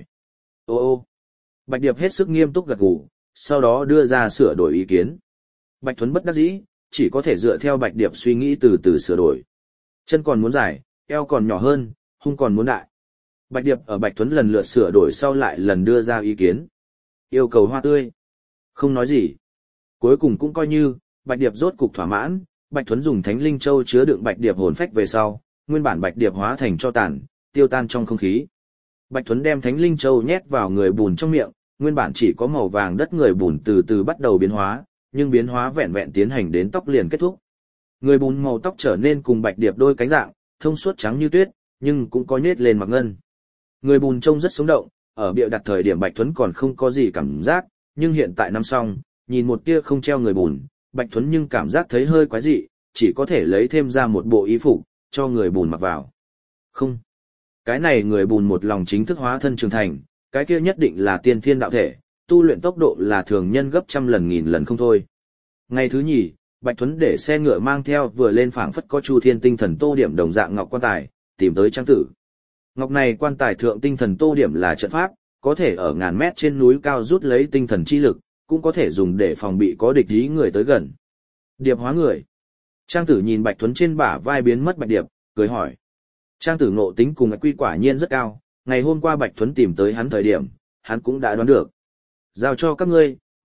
Speaker 1: Ô. Bạch Điệp hết sức nghiêm túc gật gù, sau đó đưa ra sửa đổi ý kiến. Bạch Tuấn bất đắc dĩ, chỉ có thể dựa theo Bạch Điệp suy nghĩ từ từ sửa đổi. Chân còn muốn dài, eo còn nhỏ hơn, hung còn muốn đại. Bạch Điệp ở Bạch Tuấn lần lượt sửa đổi sau lại lần đưa ra ý kiến. Yêu cầu hoa tươi. Không nói gì. Cuối cùng cũng coi như, Bạch Điệp rốt cục thỏa mãn, Bạch Tuấn dùng Thánh Linh Châu chứa đựng Bạch Điệp hồn phách về sau, nguyên bản Bạch Điệp hóa thành tro tàn, tiêu tan trong không khí. Bạch Tuấn đem Thánh Linh Châu nhét vào người bùn trong miệng, nguyên bản chỉ có màu vàng đất người bùn từ từ bắt đầu biến hóa, nhưng biến hóa vẹn vẹn tiến hành đến tóc liền kết thúc. Người bùn màu tóc trở nên cùng Bạch Điệp đôi cánh dạng, thông suốt trắng như tuyết, nhưng cũng có nhết lên mặc ngân. Người bùn trông rất sống động, ở bịa đặt thời điểm Bạch Tuấn còn không có gì cảm giác, nhưng hiện tại năm xong, nhìn một tia không treo người bùn, Bạch Tuấn nhưng cảm giác thấy hơi quái dị, chỉ có thể lấy thêm ra một bộ y phục cho người bùn mặc vào. Không, cái này người bùn một lòng chính thức hóa thân trưởng thành, cái kia nhất định là tiên thiên đạo thể, tu luyện tốc độ là thường nhân gấp 100 lần 1000 lần không thôi. Ngày thứ nhì, Bạch Tuấn để xe ngựa mang theo vừa lên phảng phất có Chu Thiên tinh thần tô điểm đồng dạng ngọc quan tài, tìm tới Trang Tử. Ngọc này quan tài thượng tinh thần tô điểm là trận pháp, có thể ở ngàn mét trên núi cao rút lấy tinh thần chi lực, cũng có thể dùng để phòng bị có địch ý người tới gần. Điệp hóa người. Trang Tử nhìn Bạch Tuấn trên bả vai biến mất Bạch Điệp, cười hỏi. Trang Tử ngộ tính cùng quy quả nhiên rất cao, ngày hôm qua Bạch Tuấn tìm tới hắn thời điểm, hắn cũng đã đoán được. Giao cho các ngươi,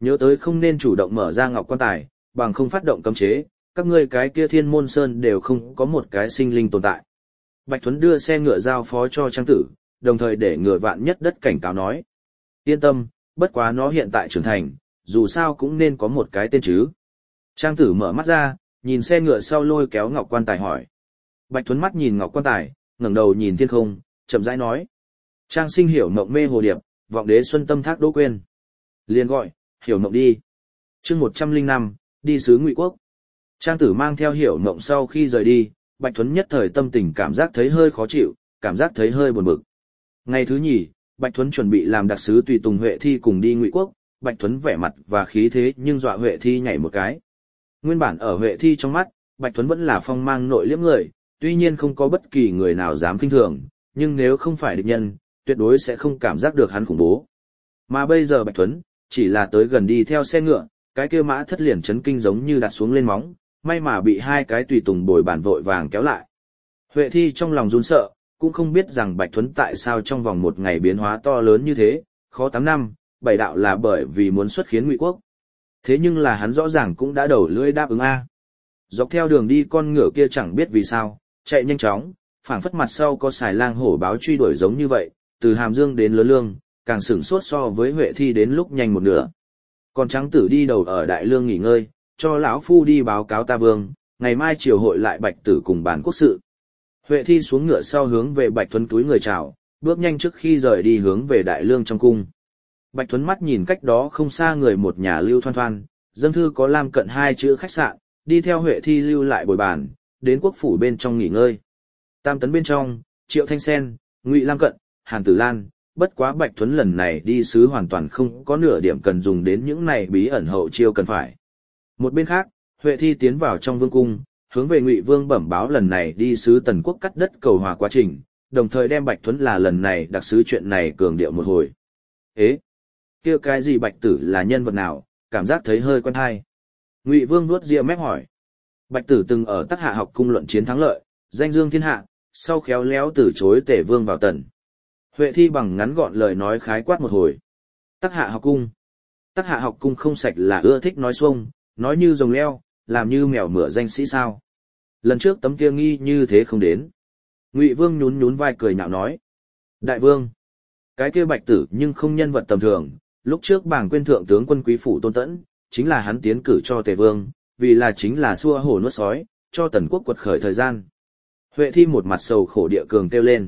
Speaker 1: Nhớ tới không nên chủ động mở ra ngọc quan tài, bằng không phát động cấm chế, các ngươi cái kia Thiên Môn Sơn đều không có một cái sinh linh tồn tại. Bạch Thuấn đưa xe ngựa giao phó cho Trang Tử, đồng thời để ngựa vạn nhất đất cảnh cáo nói. Yên tâm, bất quá nó hiện tại trưởng thành, dù sao cũng nên có một cái tên chứ. Trang Tử mở mắt ra, nhìn xe ngựa sau lôi kéo ngọc quan tài hỏi. Bạch Thuấn mắt nhìn ngọc quan tài, ngẩng đầu nhìn thiên không, chậm rãi nói. Trang Sinh hiểu mộng mê hồ điệp, vọng đế xuân tâm thác đỗ quên. Liền gọi, hiểu mộng đi. chương 105, đi sứ Ngụy Quốc. Trang Tử mang theo hiểu mộng sau khi rời đi, Bạch Thuấn nhất thời tâm tình cảm giác thấy hơi khó chịu, cảm giác thấy hơi buồn bực. Ngày thứ nhì, Bạch Thuấn chuẩn bị làm đặc sứ tùy tùng Huệ Thi cùng đi Ngụy Quốc, Bạch Thuấn vẻ mặt và khí thế nhưng dọa Huệ Thi nhảy một cái. Nguyên bản ở Huệ Thi trong mắt, Bạch Thuấn vẫn là phong mang nội liễm người, tuy nhiên không có bất kỳ người nào dám khinh thường, nhưng nếu không phải địch nhân, tuyệt đối sẽ không cảm giác được hắn khủng bố. Mà bây giờ Bạch Thuấn, chỉ là tới gần đi theo xe ngựa, cái kia mã thất liền chấn kinh giống như đặt xuống lên móng, may mà bị hai cái tùy tùng bồi bàn vội vàng kéo lại. Huệ Thi trong lòng run sợ, cũng không biết rằng Bạch Thuấn tại sao trong vòng một ngày biến hóa to lớn như thế, khó 8 năm, 7 đạo là bởi vì muốn xuất khiến Ngụy Quốc. Thế nhưng là hắn rõ ràng cũng đã đầu lưỡi đáp ứng A. Dọc theo đường đi con ngựa kia chẳng biết vì sao, chạy nhanh chóng, phảng phất mặt sau có xài lang hổ báo truy đuổi giống như vậy, từ Hàm Dương đến Lớn Lương, càng sửng sốt so với Huệ Thi đến lúc nhanh một nửa. Còn Trắng Tử đi đầu ở Đại Lương nghỉ ngơi, cho lão phu đi báo cáo ta vương, ngày mai triều hội lại Bạch Tử cùng bàn quốc sự. Huệ Thi xuống ngựa sau hướng về Bạch Thuấn túi người chào, bước nhanh trước khi rời đi hướng về Đại Lương trong cung. Bạch Thuấn mắt nhìn cách đó không xa người một nhà Lưu Thoan Thoan, dâng thư có Lam Cận hai chữ khách sạn, đi theo Huệ Thi lưu lại bồi bàn, đến quốc phủ bên trong nghỉ ngơi. Tam tấn bên trong, Triệu Thanh Sen, Ngụy Lam Cận, Hàn Tử Lan, bất quá Bạch Thuấn lần này đi sứ hoàn toàn không có nửa điểm cần dùng đến những này bí ẩn hậu chiêu cần phải. Một bên khác, Huệ Thi tiến vào trong vương cung, hướng về Ngụy Vương bẩm báo lần này đi sứ Tần Quốc cắt đất cầu hòa quá trình, đồng thời đem Bạch Thuấn là lần này đặc sứ chuyện này cường điệu một hồi. Ế, kia cái gì Bạch Tử là nhân vật nào, cảm giác thấy hơi quen hay. Ngụy Vương nuốt ria mép hỏi. Bạch Tử từng ở Tắc Hạ học cung luận chiến thắng lợi, danh dương thiên hạ, sau khéo léo từ chối Tể Vương vào tần. Huệ Thi bằng ngắn gọn lời nói khái quát một hồi. Tắc Hạ học cung. Tắc Hạ học cung không sạch là ưa thích nói xuông, nói như rồng leo, làm như mèo mửa danh sĩ sao. Lần trước tấm kia nghi như thế không đến. Ngụy Vương nhún nhún vai cười nhạo nói. Đại vương, cái kia Bạch Tử nhưng không nhân vật tầm thường, lúc trước bảng quên thượng tướng quân quý phủ Tôn Tẫn, chính là hắn tiến cử cho Tề Vương, vì là chính là xua hổ nuốt sói, cho Tần Quốc quật khởi thời gian. Huệ Thi một mặt sầu khổ địa cường kêu lên.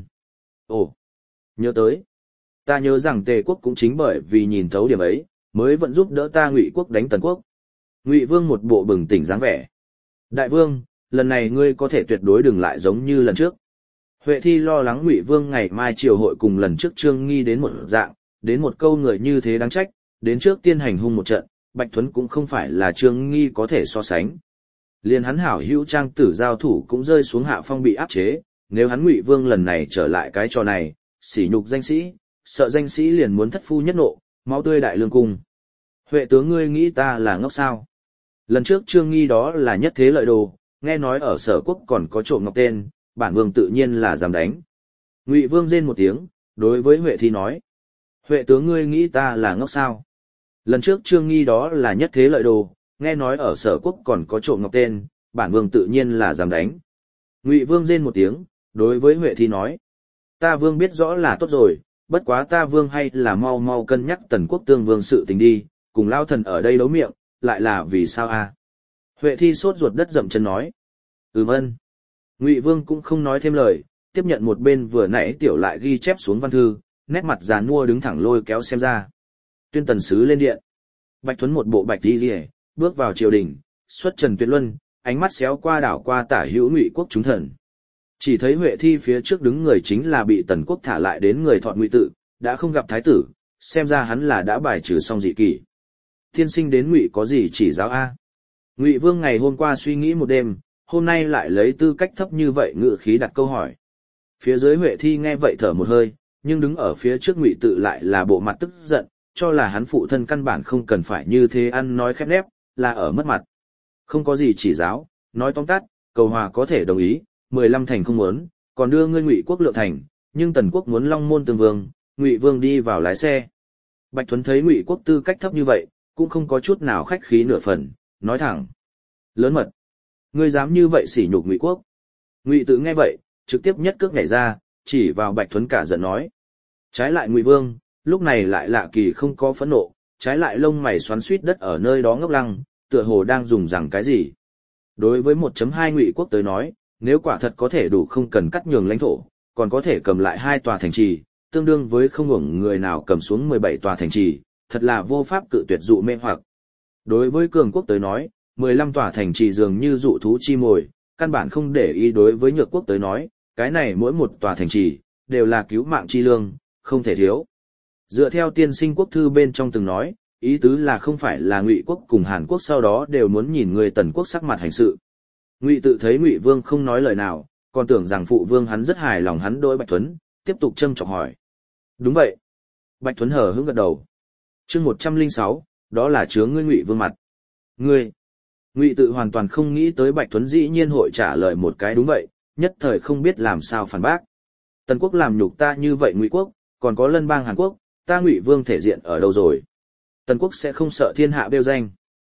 Speaker 1: Ồ, nhớ tới. Ta nhớ rằng Tề Quốc cũng chính bởi vì nhìn thấu điểm ấy, mới vẫn giúp đỡ ta Ngụy Quốc đánh Tần Quốc. Ngụy Vương một bộ bừng tỉnh dáng vẻ. Đại vương, lần này ngươi có thể tuyệt đối đừng lại giống như lần trước. Huệ Thi lo lắng Ngụy Vương ngày mai triều hội cùng lần trước Trương Nghi đến một dạng, đến một câu người như thế đáng trách, đến trước tiên hành hung một trận, Bạch Thuấn cũng không phải là Trương Nghi có thể so sánh. Liền hắn hảo hữu Trang Tử giao thủ cũng rơi xuống hạ phong bị áp chế, nếu hắn Ngụy Vương lần này trở lại cái trò này, sỉ nhục danh sĩ, sợ danh sĩ liền muốn thất phu nhất nộ, máu tươi đại lương cung. Huệ tướng ngươi nghĩ ta là ngốc sao? Lần trước Trương Nghi đó là nhất thế lợi đồ, nghe nói ở Sở Quốc còn có trộm ngọc tên, bản vương tự nhiên là dám đánh. Ngụy Vương rên một tiếng, đối với Huệ Thi nói. Huệ tướng ngươi nghĩ ta là ngốc sao? Lần trước Trương Nghi đó là nhất thế lợi đồ, nghe nói ở Sở Quốc còn có trộm ngọc tên, bản vương tự nhiên là dám đánh. Ngụy Vương rên một tiếng, đối với Huệ Thi nói. Ta vương biết rõ là tốt rồi, bất quá ta vương hay là mau mau cân nhắc Tần Quốc tương vương sự tình đi, cùng lao thần ở đây đấu miệng, lại là vì sao a? Huệ Thi sốt ruột đất dậm chân nói. Ân. Ngụy Vương cũng không nói thêm lời, tiếp nhận một bên vừa nãy tiểu lại ghi chép xuống văn thư, nét mặt già nua đứng thẳng lôi kéo xem ra. Tuyên tần sứ lên điện. Bạch Thuấn một bộ bạch đi rìa, bước vào triều đình, xuất trần tuyệt luân, ánh mắt xéo qua đảo qua tả hữu Ngụy Quốc chúng thần. Chỉ thấy Huệ Thi phía trước đứng người chính là bị Tần Quốc thả lại đến người Thọ Ngụy Tự, đã không gặp thái tử, xem ra hắn là đã bài trừ xong dị kỷ. Tiên sinh đến Ngụy có gì chỉ giáo a? Ngụy Vương ngày hôm qua suy nghĩ một đêm, hôm nay lại lấy tư cách thấp như vậy ngự khí đặt câu hỏi. Phía dưới Huệ Thi nghe vậy thở một hơi, nhưng đứng ở phía trước Ngụy Tự lại là bộ mặt tức giận, cho là hắn phụ thân căn bản không cần phải như thế ăn nói khép nép, là ở mất mặt. Không có gì chỉ giáo, nói tóm tắt, cầu hòa có thể đồng ý, 15 thành không muốn, còn đưa ngươi Ngụy Quốc Lượng thành, nhưng Tần Quốc muốn Long Môn tương vương, Ngụy Vương đi vào lái xe. Bạch Thuấn thấy Ngụy Quốc tư cách thấp như vậy, cũng không có chút nào khách khí nửa phần, nói thẳng. Lớn mật. Ngươi dám như vậy sỉ nhục Ngụy quốc. Ngụy Tự nghe vậy, trực tiếp nhất cước nhảy ra, chỉ vào Bạch Thuấn cả giận nói. Trái lại Ngụy Vương, lúc này lại lạ kỳ không có phẫn nộ, trái lại lông mày xoắn xuýt đất ở nơi đó ngốc lăng, tựa hồ đang dùng rằng cái gì. Đối với 1.2 Ngụy quốc tới nói, nếu quả thật có thể đủ không cần cắt nhường lãnh thổ, còn có thể cầm lại 2 tòa thành trì, tương đương với không hưởng người nào cầm xuống 17 tòa thành trì, thật là vô pháp cự tuyệt dụ mê hoặc. Đối với cường quốc tới nói, 15 tòa thành trì dường như dụ thú chi mồi, căn bản không để ý. Đối với nhược quốc tới nói, cái này mỗi một tòa thành trì đều là cứu mạng chi lương, không thể thiếu. Dựa theo tiên sinh quốc thư bên trong từng nói, ý tứ là không phải là Ngụy quốc cùng Hàn quốc sau đó đều muốn nhìn người Tần quốc sắc mặt hành sự. Ngụy Tự thấy Ngụy Vương không nói lời nào, còn tưởng rằng phụ vương hắn rất hài lòng hắn đối Bạch Thuấn, tiếp tục châm chọc hỏi. Đúng vậy. Bạch Thuấn hờ hững gật đầu. Chương 106, đó là chướng ngươi Ngụy Vương mặt. Ngươi. Ngụy Tự hoàn toàn không nghĩ tới Bạch Thuấn dĩ nhiên hội trả lời một cái đúng vậy, nhất thời không biết làm sao phản bác. Tần quốc làm nhục ta như vậy Ngụy quốc, còn có Lân Bang Hàn Quốc, ta Ngụy Vương thể diện ở đâu rồi? Tần quốc sẽ không sợ thiên hạ bêu danh.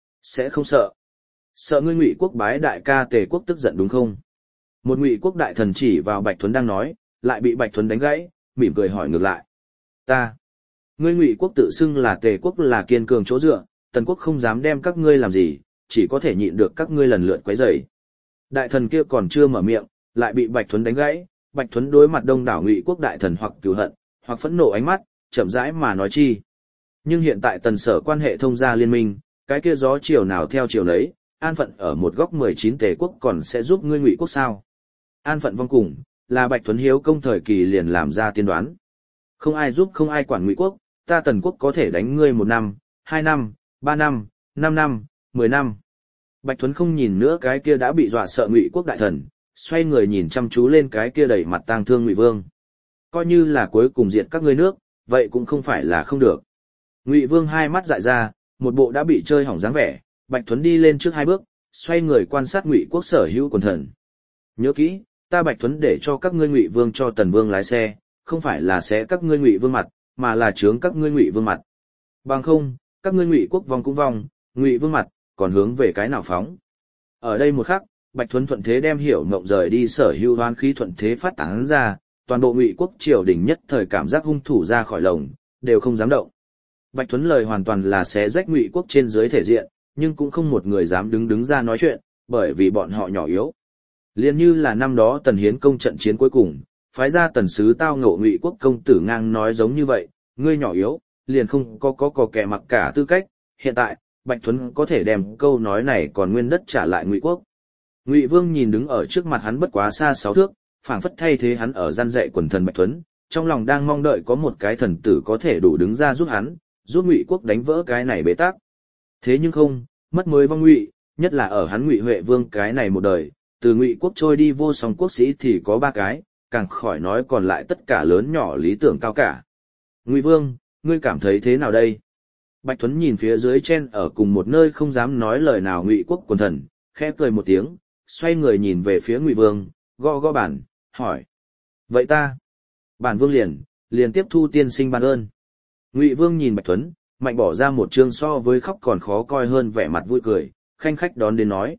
Speaker 1: Sẽ không sợ. Sợ ngươi Ngụy quốc bái đại ca Tề quốc tức giận đúng không? Một Ngụy quốc đại thần chỉ vào Bạch Thuấn đang nói, lại bị Bạch Thuấn đánh gãy, mỉm cười hỏi ngược lại. Ta. Ngươi Ngụy quốc tự xưng là Tề quốc là kiên cường chỗ dựa, Tần quốc không dám đem các ngươi làm gì, chỉ có thể nhịn được các ngươi lần lượt quấy rầy. Đại thần kia còn chưa mở miệng, lại bị Bạch Thuấn đánh gãy. Bạch Thuấn đối mặt đông đảo Ngụy quốc đại thần hoặc cừu hận, hoặc phẫn nộ ánh mắt, chậm rãi mà nói chi. Nhưng hiện tại Tần Sở quan hệ thông gia liên minh, cái kia gió chiều nào theo chiều nấy, an phận ở một góc 19 Tề quốc còn sẽ giúp ngươi Ngụy quốc sao? An phận vong cùng, là Bạch Thuấn hiếu công thời kỳ liền làm ra tiên đoán. Không ai giúp không ai quản Ngụy quốc, ta Tần quốc có thể đánh ngươi 1 năm, 2 năm, 3 năm, 5 năm, 10 năm. Bạch Thuấn không nhìn nữa cái kia đã bị dọa sợ Ngụy quốc đại thần, xoay người nhìn chăm chú lên cái kia đầy mặt tang thương Ngụy Vương. Coi như là cuối cùng diệt các ngươi nước, vậy cũng không phải là không được. Ngụy Vương hai mắt dại ra, một bộ đã bị chơi hỏng dáng vẻ. Bạch Thuấn đi lên trước 2 bước, xoay người quan sát Ngụy quốc sở hữu quần thần. Nhớ kỹ, ta Bạch Thuấn để cho các ngươi Ngụy Vương cho Tần Vương lái xe, không phải là sẽ các ngươi Ngụy Vương mặt, mà là chướng các ngươi Ngụy Vương mặt. Bằng không, các ngươi Ngụy quốc vong cũng vong, Ngụy Vương mặt, còn hướng về cái nào phóng. Ở đây một khắc, Bạch Thuấn thuận thế đem Hiểu Mộng rời đi sở hữu hoán khí thuận thế phát tán ra, toàn bộ Ngụy quốc triều đình nhất thời cảm giác hung thủ ra khỏi lồng, đều không dám động. Bạch Thuấn lời hoàn toàn là xé rách Ngụy quốc trên dưới thể diện, nhưng cũng không một người dám đứng ra nói chuyện, bởi vì bọn họ nhỏ yếu. Liên như là năm đó Tần Hiến công trận chiến cuối cùng, phái ra Tần sứ tao ngộ Ngụy quốc công tử ngang nói giống như vậy, ngươi nhỏ yếu, liền không có kẻ mặc cả tư cách. Hiện tại, Bạch Thuấn có thể đem câu nói này còn nguyên đất trả lại Ngụy quốc. Ngụy Vương nhìn đứng ở trước mặt hắn bất quá xa 6 thước, phảng phất thay thế hắn ở gian dạy quần thần Bạch Thuấn, trong lòng đang mong đợi có một cái thần tử có thể đủ đứng ra giúp hắn, giúp Ngụy quốc đánh vỡ cái này bế tắc. Thế nhưng không, mất mới vong Ngụy, nhất là ở hắn Ngụy Huệ Vương cái này một đời, từ Ngụy quốc trôi đi vô song quốc sĩ thì có 3 cái, càng khỏi nói còn lại tất cả lớn nhỏ lý tưởng cao cả. Ngụy Vương, ngươi cảm thấy thế nào đây? Bạch Thuấn nhìn phía dưới chen ở cùng một nơi không dám nói lời nào Ngụy quốc quần thần, khẽ cười một tiếng, xoay người nhìn về phía Ngụy Vương, gõ gõ bản, hỏi. Vậy ta? Bản Vương liền tiếp thu tiên sinh ban ơn. Ngụy Vương nhìn Bạch Thuấn, mạnh bỏ ra một chương so với khóc còn khó coi hơn vẻ mặt vui cười, khanh khách đón đến nói.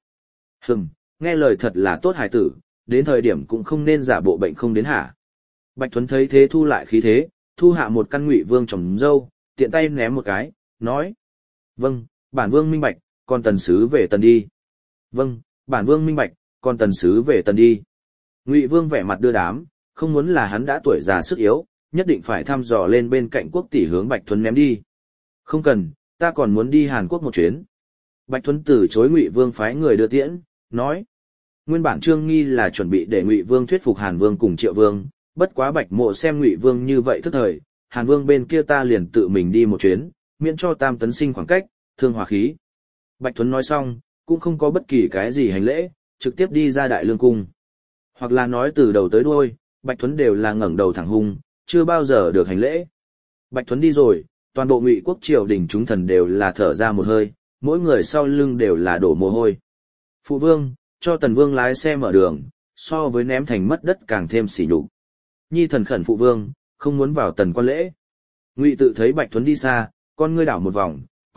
Speaker 1: Nghe lời thật là tốt hài tử, đến thời điểm cũng không nên giả bộ bệnh không đến hả. Bạch Thuấn thấy thế thu lại khí thế, thu hạ một căn Ngụy Vương trồng dâu, tiện tay ném một cái, nói. Vâng, bản Vương minh bạch, còn Tần sứ về Tần đi. Vâng, bản Vương minh bạch, còn Tần sứ về Tần đi. Ngụy Vương vẻ mặt đưa đám, không muốn là hắn đã tuổi già sức yếu, nhất định phải thăm dò lên bên cạnh quốc tỷ hướng Bạch Thuấn ném đi. Không cần, ta còn muốn đi Hàn Quốc một chuyến. Bạch Thuấn từ chối Ngụy Vương phái người đưa tiễn, nói. Nguyên bản Trương Nghi là chuẩn bị để Ngụy Vương thuyết phục Hàn Vương cùng Triệu Vương, bất quá Bạch Mộ xem Ngụy Vương như vậy thức thời, Hàn Vương bên kia ta liền tự mình đi một chuyến, miễn cho Tam Tấn sinh khoảng cách, thương hòa khí. Bạch Thuấn nói xong, cũng không có bất kỳ cái gì hành lễ, trực tiếp đi ra Đại Lương cung. Hoặc là nói từ đầu tới đuôi, Bạch Thuấn đều là ngẩng đầu thẳng hung, chưa bao giờ được hành lễ. Bạch Thuấn đi rồi, toàn bộ Ngụy quốc triều đình chúng thần đều là thở ra một hơi, mỗi người sau lưng đều là đổ mồ hôi. Phụ vương, cho Tần Vương lái xe mở đường, so với ném thành mất đất càng thêm sỉ nhục. Nhi thần khẩn phụ vương, không muốn vào Tần quan lễ. Ngụy Tự thấy Bạch Thuấn đi xa, con ngươi đảo một vòng,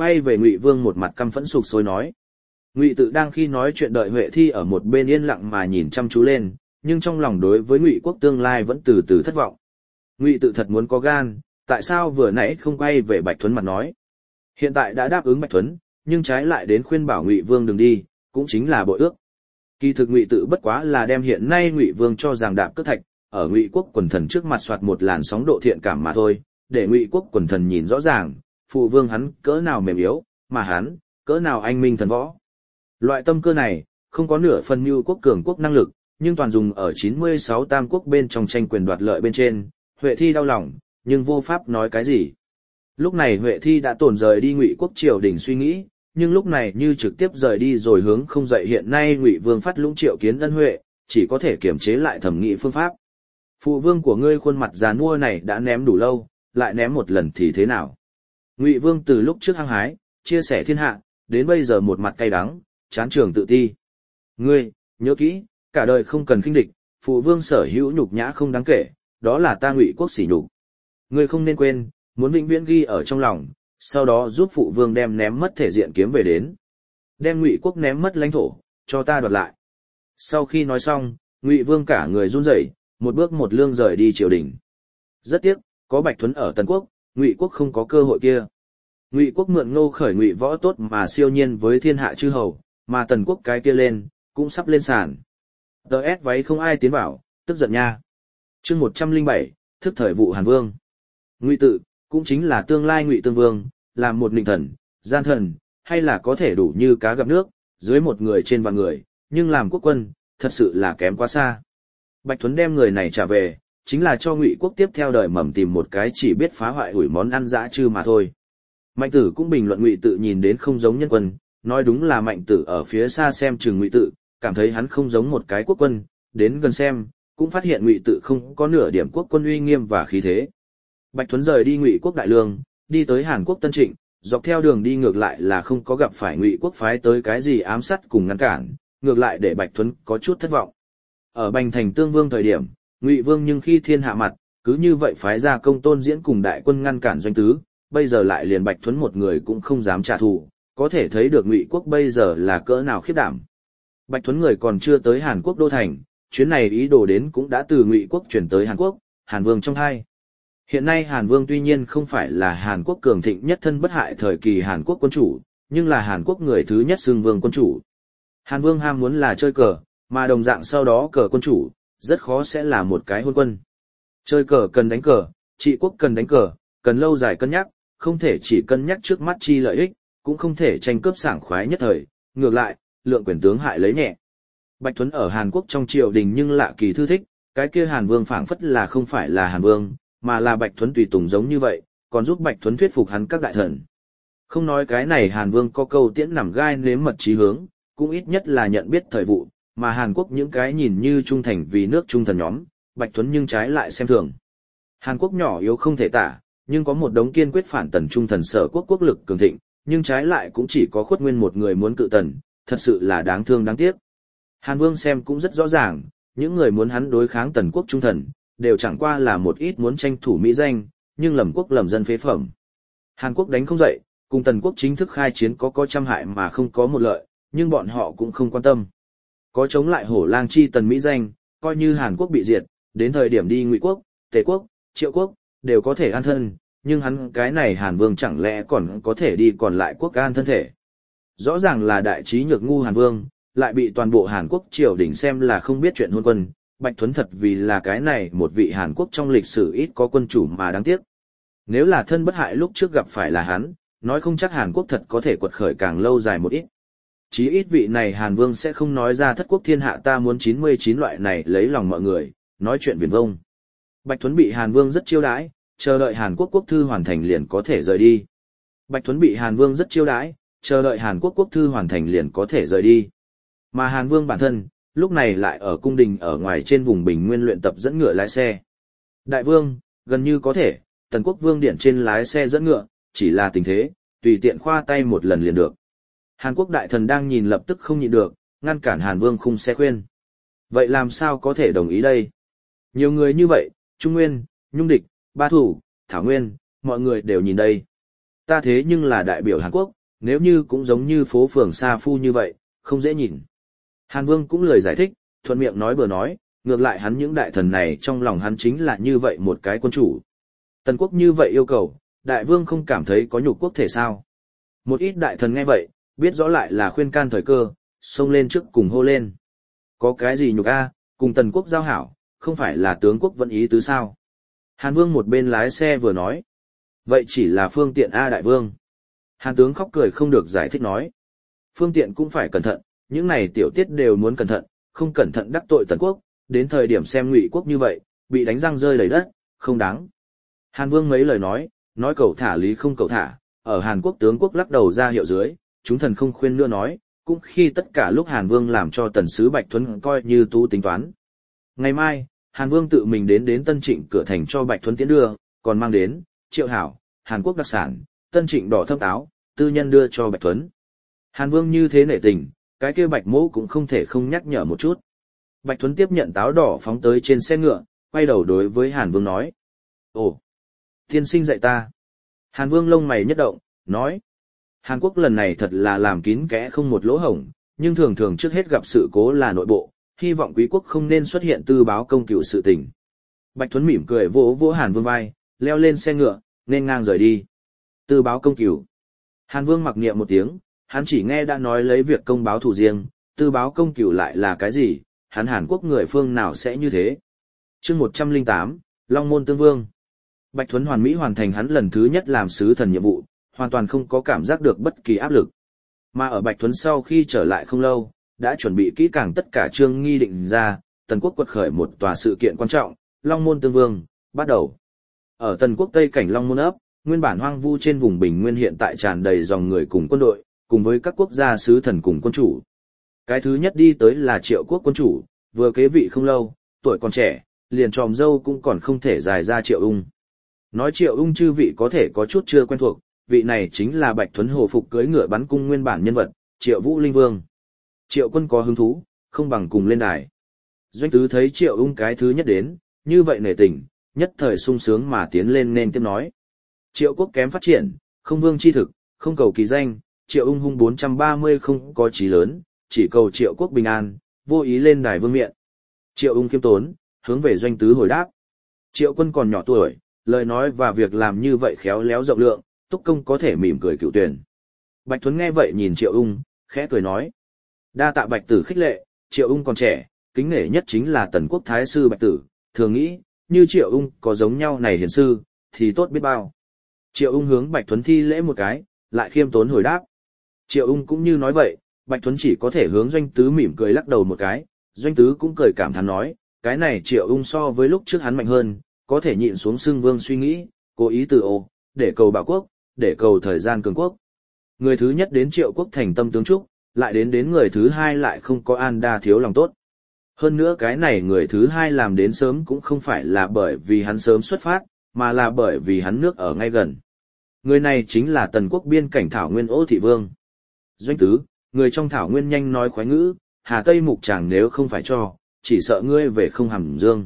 Speaker 1: quay về Ngụy Vương một mặt căm phẫn sục sôi nói. Ngụy Tự đang khi nói chuyện đợi Huệ Thi ở một bên yên lặng mà nhìn chăm chú lên, nhưng trong lòng đối với Ngụy Quốc tương lai vẫn từ từ thất vọng. Ngụy Tự thật muốn có gan, tại sao vừa nãy không quay về Bạch Thuấn mặt nói? Hiện tại đã đáp ứng Bạch Thuấn, nhưng trái lại đến khuyên bảo Ngụy Vương đừng đi, cũng chính là bội ước. Kỳ thực Ngụy Tự bất quá là đem hiện nay Ngụy Vương cho rằng đạp cước thạch, ở Ngụy Quốc quần thần trước mặt soạt một làn sóng độ thiện cảm mà thôi, để Ngụy Quốc quần thần nhìn rõ ràng, phụ vương hắn cỡ nào mềm yếu, mà hắn cỡ nào anh minh thần võ. Loại tâm cơ này không có nửa phần mưu quốc cường quốc năng lực, nhưng toàn dùng ở 96 tam quốc bên trong tranh quyền đoạt lợi bên trên. Huệ Thi đau lòng, nhưng vô pháp nói cái gì. Lúc này Huệ Thi đã tổn rời đi Ngụy Quốc triều đình suy nghĩ, nhưng lúc này như trực tiếp rời đi rồi hướng không dậy hiện nay Ngụy Vương phát lũng triệu kiến ân huệ, chỉ có thể kiềm chế lại thẩm nghị phương pháp. Phụ vương của ngươi khuôn mặt già nua này đã ném đủ lâu, lại ném một lần thì thế nào? Ngụy Vương từ lúc trước hăng hái, chia sẻ thiên hạ, đến bây giờ một mặt cay đắng, chán trường tự ti. Ngươi, nhớ kỹ, cả đời không cần khinh địch, phụ vương sở hữu nhục nhã không đáng kể, đó là ta Ngụy Quốc sỉ nhục. Ngươi không nên quên, muốn vĩnh viễn ghi ở trong lòng, sau đó giúp phụ vương đem ném mất thể diện kiếm về đến. Đem Ngụy Quốc ném mất lãnh thổ, cho ta đoạt lại. Sau khi nói xong, Ngụy Vương cả người run rẩy, một bước một lương rời đi triều đình. Rất tiếc, có Bạch Thuấn ở Tần Quốc, Ngụy Quốc không có cơ hội kia. Ngụy Quốc mượn Ngô Khởi Ngụy võ tốt mà siêu nhiên với thiên hạ chư hầu, mà Tần Quốc cái kia lên, cũng sắp lên sàn. DS váy không ai tiến vào, tức giận nha. Chương 107, thức thời vụ Hàn Vương. Ngụy Tự, cũng chính là tương lai Ngụy Tương Vương, làm một nịnh thần, gian thần, hay là có thể đủ như cá gặp nước, dưới một người trên vạn người, nhưng làm quốc quân, thật sự là kém quá xa. Bạch Thuấn đem người này trả về, chính là cho Ngụy Quốc tiếp theo đời mầm tìm một cái chỉ biết phá hoại ủi món ăn dã chư mà thôi. Mạnh Tử cũng bình luận Ngụy Tự nhìn đến không giống nhân quân, nói đúng là Mạnh Tử ở phía xa xem chừng Ngụy Tự, cảm thấy hắn không giống một cái quốc quân, đến gần xem, cũng phát hiện Ngụy Tự không có nửa điểm quốc quân uy nghiêm và khí thế. Bạch Thuấn rời đi Ngụy Quốc Đại Lương, đi tới Hàn Quốc Tân Trịnh, dọc theo đường đi ngược lại là không có gặp phải Ngụy Quốc phái tới cái gì ám sát cùng ngăn cản, ngược lại để Bạch Thuấn có chút thất vọng. Ở Bành Thành Tương Vương thời điểm, Ngụy Vương nhưng khi thiên hạ mặt, cứ như vậy phái ra Công Tôn Diễn cùng đại quân ngăn cản doanh tứ, bây giờ lại liền Bạch Thuấn một người cũng không dám trả thù, có thể thấy được Ngụy Quốc bây giờ là cỡ nào khiếp đảm. Bạch Thuấn người còn chưa tới Hàn Quốc đô thành, chuyến này ý đồ đến cũng đã từ Ngụy Quốc chuyển tới Hàn Quốc, Hàn Vương trong hai. Hiện nay Hàn Vương tuy nhiên không phải là Hàn Quốc cường thịnh nhất thân bất hại thời kỳ Hàn Quốc quân chủ, nhưng là Hàn Quốc người thứ nhất xưng vương quân chủ. Hàn Vương ham muốn là chơi cờ, mà đồng dạng sau đó cờ quân chủ, rất khó sẽ là một cái hôn quân. Chơi cờ cần đánh cờ, trị quốc cần đánh cờ, cần lâu dài cân nhắc, không thể chỉ cân nhắc trước mắt chi lợi ích, cũng không thể tranh cướp sảng khoái nhất thời, ngược lại, lượng quyền tướng hại lấy nhẹ. Bạch Thuấn ở Hàn Quốc trong triều đình nhưng lạ kỳ thư thích, cái kia Hàn Vương phảng phất là không phải là Hàn Vương, mà là Bạch Thuấn tùy tùng giống như vậy, còn giúp Bạch Thuấn thuyết phục hắn các đại thần. Không nói cái này Hàn Vương có câu tiễn nằm gai nếm mật chí hướng, cũng ít nhất là nhận biết thời vụ, mà Hàn Quốc những cái nhìn như trung thành vì nước trung thần nhóm, Bạch Thuấn nhưng trái lại xem thường. Hàn Quốc nhỏ yếu không thể tả, nhưng có một đống kiên quyết phản tần trung thần sở quốc quốc lực cường thịnh, nhưng trái lại cũng chỉ có Khuất Nguyên một người muốn cự tần, thật sự là đáng thương đáng tiếc. Hàn Vương xem cũng rất rõ ràng, những người muốn hắn đối kháng tần quốc trung thần, đều chẳng qua là một ít muốn tranh thủ mỹ danh, nhưng lầm quốc lầm dân phế phẩm. Hàn Quốc đánh không dậy, cùng tần quốc chính thức khai chiến có trăm hại mà không có một lợi, nhưng bọn họ cũng không quan tâm. Có chống lại hổ lang chi tần mỹ danh, coi như Hàn Quốc bị diệt, đến thời điểm đi Ngụy Quốc, Tề Quốc, Triệu Quốc, đều có thể an thân, nhưng hắn cái này Hàn Vương chẳng lẽ còn có thể đi còn lại quốc an thân thể. Rõ ràng là đại trí nhược ngu Hàn Vương, lại bị toàn bộ Hàn Quốc triều đình xem là không biết chuyện hôn quân, Bạch Thuấn thật vì là cái này một vị Hàn Quốc trong lịch sử ít có quân chủ mà đáng tiếc. Nếu là thân bất hại lúc trước gặp phải là hắn, nói không chắc Hàn Quốc thật có thể quật khởi càng lâu dài một ít. Chí ít vị này Hàn Vương sẽ không nói ra thất quốc thiên hạ ta muốn 99 loại này lấy lòng mọi người, nói chuyện viển vông. Bạch Thuấn bị Hàn Vương rất chiêu đãi, chờ đợi Hàn Quốc quốc thư hoàn thành liền có thể rời đi. Bạch Thuấn bị Hàn Vương rất chiêu đãi, chờ đợi Hàn Quốc quốc thư hoàn thành liền có thể rời đi. Mà Hàn Vương bản thân, lúc này lại ở cung đình ở ngoài trên vùng Bình Nguyên luyện tập dẫn ngựa lái xe. Đại vương, gần như có thể, Tần Quốc Vương điện trên lái xe dẫn ngựa, chỉ là tình thế, tùy tiện khoa tay một lần liền được. Hàn Quốc đại thần đang nhìn lập tức không nhịn được, ngăn cản Hàn Vương khung xe khuyên. Vậy làm sao có thể đồng ý đây? Nhiều người như vậy, Trung Nguyên, Nhung Địch, Ba Thủ, Thảo Nguyên, mọi người đều nhìn đây. Ta thế nhưng là đại biểu Hàn Quốc, nếu như cũng giống như phố phường sa phu như vậy, không dễ nhìn. Hàn Vương cũng lời giải thích, thuận miệng nói bừa nói, ngược lại hắn những đại thần này trong lòng hắn chính là như vậy một cái quân chủ. Tần quốc như vậy yêu cầu, đại vương không cảm thấy có nhục quốc thể sao. Một ít đại thần nghe vậy, biết rõ lại là khuyên can thời cơ, xông lên trước cùng hô lên. Có cái gì nhục a, cùng tần quốc giao hảo, không phải là tướng quốc vẫn ý tứ sao. Hàn Vương một bên lái xe vừa nói. Vậy chỉ là phương tiện a đại vương. Hàn tướng khóc cười không được giải thích nói. Phương tiện cũng phải cẩn thận, những này tiểu tiết đều muốn cẩn thận, không cẩn thận đắc tội tần quốc, đến thời điểm xem Ngụy quốc như vậy, bị đánh răng rơi đầy đất, không đáng. Hàn Vương mấy lời nói cầu thả lý không cầu thả, ở Hàn Quốc tướng quốc lắc đầu ra hiệu dưới, chúng thần không khuyên nữa nói, cũng khi tất cả lúc Hàn Vương làm cho tần sứ Bạch Thuấn coi như tú tính toán. Ngày mai, Hàn Vương tự mình đến Tân Trịnh cửa thành cho Bạch Thuấn tiến đưa, còn mang đến Triệu Hảo, Hàn Quốc đặc sản, Tân Trịnh đỏ thâm táo, tư nhân đưa cho Bạch Thuấn. Hàn Vương như thế nể tình, cái kia Bạch Mỗ cũng không thể không nhắc nhở một chút. Bạch Thuấn tiếp nhận táo đỏ phóng tới trên xe ngựa, quay đầu đối với Hàn Vương nói. Ồ, tiên sinh dạy ta. Hàn Vương lông mày nhất động, nói. Hàn Quốc lần này thật là làm kín kẽ không một lỗ hổng, nhưng thường thường trước hết gặp sự cố là nội bộ, hy vọng quý quốc không nên xuất hiện tư báo công cựu sự tình. Bạch Thuấn mỉm cười vỗ vỗ Hàn Vương vai, leo lên xe ngựa, nên ngang rời đi. Tư báo công cựu. Hàn Vương mặc niệm một tiếng, hắn chỉ nghe đã nói lấy việc công báo thù riêng, tư báo công cựu lại là cái gì, hắn Hàn Quốc người phương nào sẽ như thế. Chương 108, Long Môn Tương Vương. Bạch Thuấn hoàn mỹ hoàn thành hắn lần thứ nhất làm sứ thần nhiệm vụ, hoàn toàn không có cảm giác được bất kỳ áp lực. Mà ở Bạch Thuấn sau khi trở lại không lâu, đã chuẩn bị kỹ càng tất cả chương nghi định ra, Tần quốc quật khởi một tòa sự kiện quan trọng, Long Môn Tương Vương, bắt đầu. Ở Tần quốc Tây cảnh Long Môn ấp, nguyên bản hoang vu trên vùng bình nguyên hiện tại tràn đầy dòng người cùng quân đội, cùng với các quốc gia sứ thần cùng quân chủ. Cái thứ nhất đi tới là Triệu quốc quân chủ, vừa kế vị không lâu, tuổi còn trẻ, liền tròm dâu cũng còn không thể dài ra Triệu Ung. Nói Triệu Ung chư vị có thể có chút chưa quen thuộc, vị này chính là Bạch Thuấn hồ phục cưỡi ngựa bắn cung nguyên bản nhân vật, Triệu Vũ Linh Vương. Triệu quân có hứng thú, không bằng cùng lên đài. Doanh tứ thấy Triệu Ung cái thứ nhất đến, như vậy nể tình, nhất thời sung sướng mà tiến lên nên tiếp nói. Triệu quốc kém phát triển, không vương chi thực, không cầu kỳ danh, Triệu Ung hung 430 không có chí lớn, chỉ cầu Triệu quốc bình an, vô ý lên đài vương miện. Triệu Ung khiêm tốn, hướng về Doanh tứ hồi đáp. Triệu quân còn nhỏ tuổi, lời nói và việc làm như vậy khéo léo rộng lượng, Túc Công có thể mỉm cười cựu tuyển. Bạch Thuấn nghe vậy nhìn Triệu Ung, khẽ cười nói. Đa tạ Bạch Tử khích lệ, Triệu Ung còn trẻ, kính nể nhất chính là Tần quốc thái sư Bạch Tử, thường nghĩ, như Triệu Ung có giống nhau này hiền sư, thì tốt biết bao. Triệu Ung hướng Bạch Thuấn thi lễ một cái, lại khiêm tốn hồi đáp. Triệu Ung cũng như nói vậy, Bạch Thuấn chỉ có thể hướng Doanh tứ mỉm cười lắc đầu một cái, Doanh tứ cũng cười cảm thán nói, cái này Triệu Ung so với lúc trước hắn mạnh hơn, có thể nhịn xuống xưng vương suy nghĩ, cố ý từ ô, để cầu bảo quốc, để cầu thời gian cường quốc. Người thứ nhất đến Triệu quốc thành tâm tướng trúc, lại đến người thứ hai lại không có an đa thiếu lòng tốt. Hơn nữa cái này người thứ hai làm đến sớm cũng không phải là bởi vì hắn sớm xuất phát, mà là bởi vì hắn nước ở ngay gần. Người này chính là Tần quốc biên cảnh Thảo Nguyên Ô Thị Vương. Doanh tứ, người trong Thảo Nguyên nhanh nói khoái ngữ, Hà Tây Mục chàng nếu không phải cho, chỉ sợ ngươi về không hàm dương.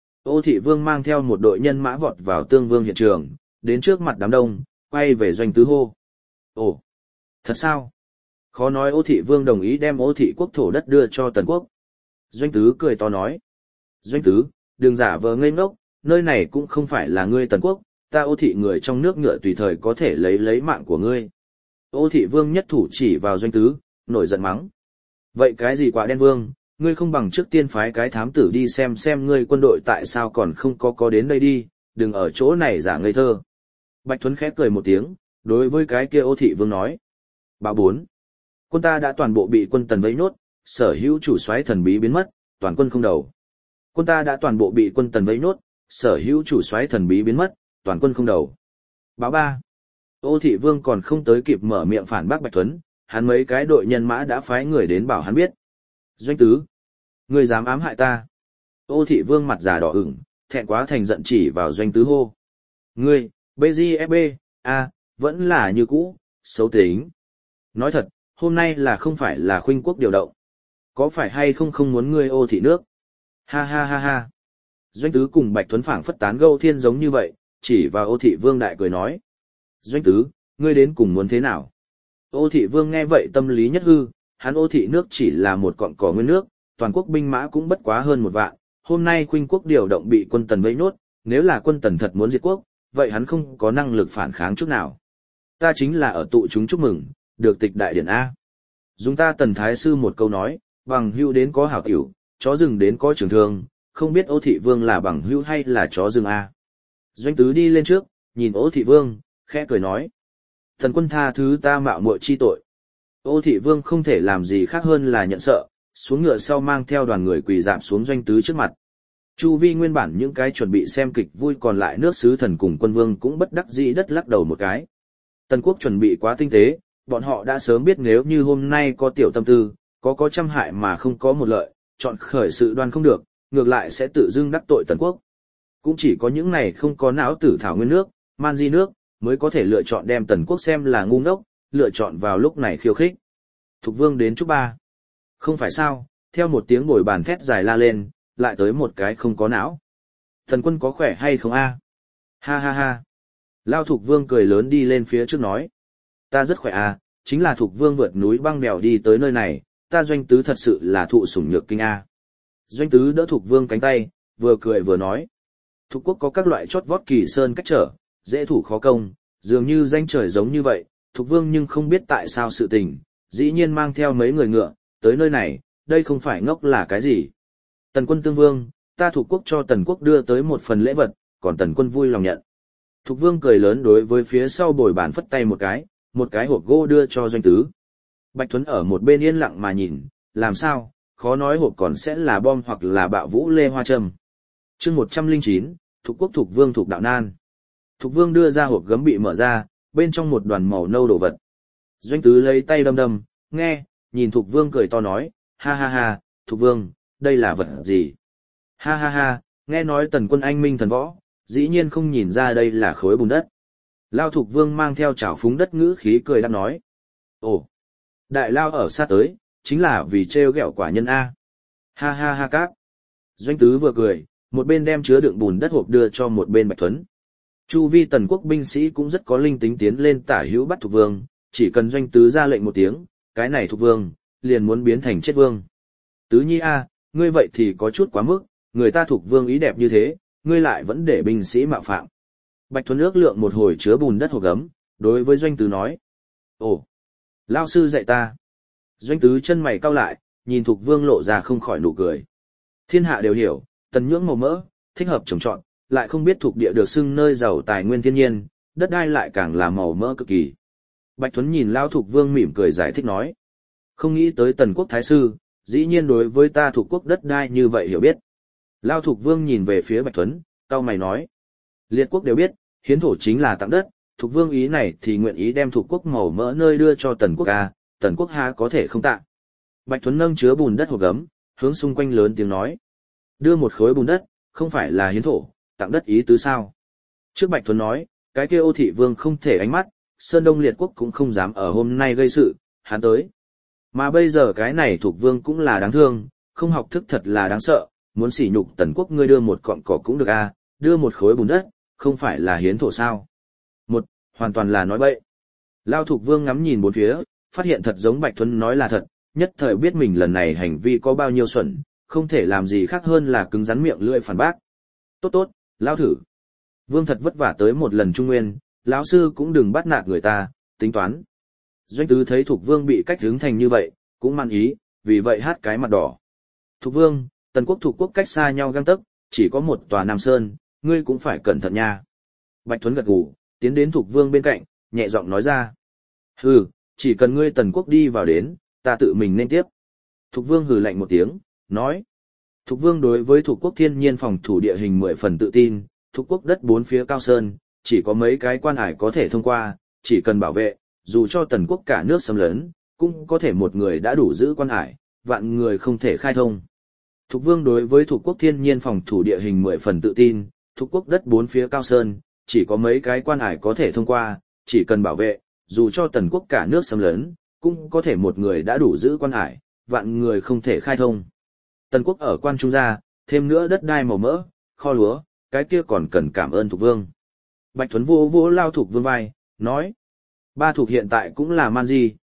Speaker 1: Ô Thị Vương mang theo một đội nhân mã vọt vào Tương Vương hiện trường, đến trước mặt đám đông, quay về Doanh tứ hô. Ồ, thật sao? Khó nói Ô Thị Vương đồng ý đem Ô Thị quốc thổ đất đưa cho Tần quốc. Doanh tứ cười to nói. Doanh tứ, đừng giả vờ ngây ngốc, nơi này cũng không phải là ngươi Tần quốc, ta Ô Thị người trong nước ngựa tùy thời có thể lấy mạng của ngươi. Ô Thị Vương nhất thủ chỉ vào Doanh tứ, nổi giận mắng. Vậy cái gì quả đen vương, ngươi không bằng trước tiên phái cái thám tử đi xem ngươi quân đội tại sao còn không có đến đây đi, đừng ở chỗ này giả ngây thơ. Bạch Thuấn khẽ cười một tiếng, đối với cái kia Ô Thị Vương nói. Báo 4. Quân ta đã toàn bộ bị quân Tần vây nốt, sở hữu chủ soái thần bí biến mất, toàn quân không đầu. Quân ta đã toàn bộ bị quân Tần vây nốt, sở hữu chủ soái thần bí biến mất, toàn quân không đầu. Báo 3. Ô Thị Vương còn không tới kịp mở miệng phản bác Bạch Thuấn, hắn mấy cái đội nhân mã đã phái người đến bảo hắn biết. Doanh tứ, ngươi dám ám hại ta. Ô Thị Vương mặt già đỏ ửng, thẹn quá thành giận chỉ vào Doanh tứ hô. Ngươi, BGFB, vẫn là như cũ, xấu tính. Nói thật, hôm nay là không phải là khuynh quốc điều động. Có phải hay không muốn ngươi Ô Thị nước? Ha ha ha ha. Doanh tứ cùng Bạch Thuấn phảng phất tán gẫu thiên giống như vậy, chỉ vào Ô Thị Vương đại cười nói. Doanh tứ, ngươi đến cùng muốn thế nào? Ô thị vương nghe vậy tâm lý nhất hư, hắn ô thị nước chỉ là một cọn cỏ nguyên nước, toàn quốc binh mã cũng bất quá hơn 1 vạn, hôm nay khuynh quốc điều động bị quân Tần vây nốt, nếu là quân Tần thật muốn diệt quốc, vậy hắn không có năng lực phản kháng chút nào. Ta chính là ở tụ chúng chúc mừng, được tịch đại điển A. Dùng ta Tần Thái Sư một câu nói, bằng hữu đến có hảo tiểu, chó rừng đến có trường thương, không biết Ô thị vương là bằng hữu hay là chó rừng A. Doanh tứ đi lên trước, nhìn Ô thị vương, khẽ cười nói. Thần quân tha thứ ta mạo muội chi tội. Ô thị vương không thể làm gì khác hơn là nhận sợ, xuống ngựa sau mang theo đoàn người quỳ dạp xuống doanh tứ trước mặt. Chu vi nguyên bản những cái chuẩn bị xem kịch vui còn lại nước sứ thần cùng quân vương cũng bất đắc dĩ đất lắc đầu một cái. Tần quốc chuẩn bị quá tinh tế, bọn họ đã sớm biết nếu như hôm nay có tiểu tâm tư, có trăm hại mà không có một lợi, chọn khởi sự đoan không được, ngược lại sẽ tự dưng đắc tội Tần quốc. Cũng chỉ có những này không có não tử thảo nguyên nước, man di nước, mới có thể lựa chọn đem Tần quốc xem là ngu ngốc, lựa chọn vào lúc này khiêu khích. Thục vương đến chúc ba. Không phải sao, theo một tiếng bồi bàn thét dài la lên, lại tới một cái không có não. Thần quân có khỏe hay không a? Ha ha ha. Lao Thục vương cười lớn đi lên phía trước nói. Ta rất khỏe a, chính là Thục vương vượt núi băng bèo đi tới nơi này, ta doanh tứ thật sự là thụ sủng nhược kinh a. Doanh tứ đỡ Thục vương cánh tay, vừa cười vừa nói. Thục quốc có các loại chót vót kỳ sơn cách trở, dễ thủ khó công, dường như danh trời giống như vậy, Thục vương nhưng không biết tại sao sự tình, dĩ nhiên mang theo mấy người ngựa, tới nơi này, đây không phải ngốc là cái gì. Tần quân tương vương, ta Thục quốc cho Tần quốc đưa tới một phần lễ vật, còn Tần quân vui lòng nhận. Thục vương cười lớn đối với phía sau bồi bàn phất tay một cái hộp gỗ đưa cho doanh tứ. Bạch Thuấn ở một bên yên lặng mà nhìn, làm sao, khó nói hộp còn sẽ là bom hoặc là bạo vũ lê hoa châm. Chương 109, Thục quốc Thục vương Thục đạo nan. Thục vương đưa ra hộp gấm bị mở ra, bên trong một đoàn màu nâu đồ vật. Doanh tứ lấy tay đâm đâm, nghe, nhìn Thục vương cười to nói, ha ha ha, Thục vương, đây là vật gì? Ha ha ha, nghe nói Tần quân anh minh thần võ, dĩ nhiên không nhìn ra đây là khối bùn đất. Lao Thục vương mang theo chảo phúng đất ngữ khí cười đáp nói. Ồ, đại lao ở xa tới, chính là vì trêu ghẹo quả nhân A. Ha ha ha các. Doanh tứ vừa cười, một bên đem chứa đựng bùn đất hộp đưa cho một bên Bạch Thuấn. Chu vi Tần quốc binh sĩ cũng rất có linh tính tiến lên tả hữu bắt Thục vương, chỉ cần doanh tứ ra lệnh một tiếng, cái này Thục vương, liền muốn biến thành chết vương. Tứ nhi a, ngươi vậy thì có chút quá mức, người ta Thục vương ý đẹp như thế, ngươi lại vẫn để binh sĩ mạo phạm. Bạch Thuấn ước lượng một hồi chứa bùn đất hộp gấm, đối với doanh tứ nói. Ồ, lao sư dạy ta. Doanh tứ chân mày cau lại, nhìn Thục vương lộ ra không khỏi nụ cười. Thiên hạ đều hiểu, Tần nhưỡng màu mỡ, thích hợp trồng trọt, lại không biết thuộc địa được xưng nơi giàu tài nguyên thiên nhiên, đất đai lại càng là màu mỡ cực kỳ. Bạch Thuấn nhìn Lao Thục vương mỉm cười giải thích nói. Không nghĩ tới Tần quốc thái sư, dĩ nhiên đối với ta Thục quốc đất đai như vậy hiểu biết. Lao Thục vương nhìn về phía Bạch Thuấn, cau mày nói. Liệt quốc đều biết, hiến thổ chính là tặng đất, Thục vương ý này thì nguyện ý đem Thục quốc màu mỡ nơi đưa cho Tần quốc a, Tần quốc há có thể không tặng. Bạch Thuấn nâng chứa bùn đất hộp gấm, hướng xung quanh lớn tiếng nói. Đưa một khối bùn đất, không phải là hiến thổ, tặng đất ý tứ sao? Trước Bạch Thuấn nói, cái kia Ô thị vương không thể ánh mắt, Sơn Đông liệt quốc cũng không dám ở hôm nay gây sự, hắn tới. Mà bây giờ cái này Thục vương cũng là đáng thương, không học thức thật là đáng sợ, muốn sỉ nhục Tần quốc ngươi đưa một cọng cỏ cũng được a, đưa một khối bùn đất, không phải là hiến thổ sao? Hoàn toàn là nói bậy. Lao Thục vương ngắm nhìn bốn phía, phát hiện thật giống Bạch Thuấn nói là thật, nhất thời biết mình lần này hành vi có bao nhiêu xuẩn, không thể làm gì khác hơn là cứng rắn miệng lưỡi phản bác. Tốt, lao thử. Vương thật vất vả tới một lần trung nguyên, lão sư cũng đừng bắt nạt người ta, tính toán. Doanh tứ thấy Thục vương bị cách hướng thành như vậy, cũng man ý, vì vậy hát cái mặt đỏ. Thục vương, Tần quốc Thục quốc cách xa nhau gang tấc, chỉ có một tòa Nam Sơn, ngươi cũng phải cẩn thận nha. Bạch Thuấn gật gù, tiến đến Thục vương bên cạnh, nhẹ giọng nói ra. Hừ, chỉ cần ngươi Tần quốc đi vào đến, ta tự mình nên tiếp. Thục vương hừ lạnh một tiếng, nói. Thục vương đối với Thục quốc thiên nhiên phòng thủ địa hình 10 phần tự tin, Thục quốc đất bốn phía cao sơn, chỉ có mấy cái quan ải có thể thông qua, chỉ cần bảo vệ, dù cho Tần quốc cả nước xâm lấn, cũng có thể một người đã đủ giữ quan ải, vạn người không thể khai thông. Thục vương đối với Thục quốc thiên nhiên phòng thủ địa hình 10 phần tự tin, Thục quốc đất bốn phía cao sơn, chỉ có mấy cái quan ải có thể thông qua, chỉ cần bảo vệ, dù cho Tần quốc cả nước xâm lấn, cũng có thể một người đã đủ giữ quan ải, vạn người không thể khai thông. Tần quốc ở quan trung gia, thêm nữa đất đai màu mỡ, kho lúa, cái kia còn cần cảm ơn Thục vương. Bạch Thuấn vô Lao Thục vương vai, nói. Ba Thục hiện tại cũng là man di,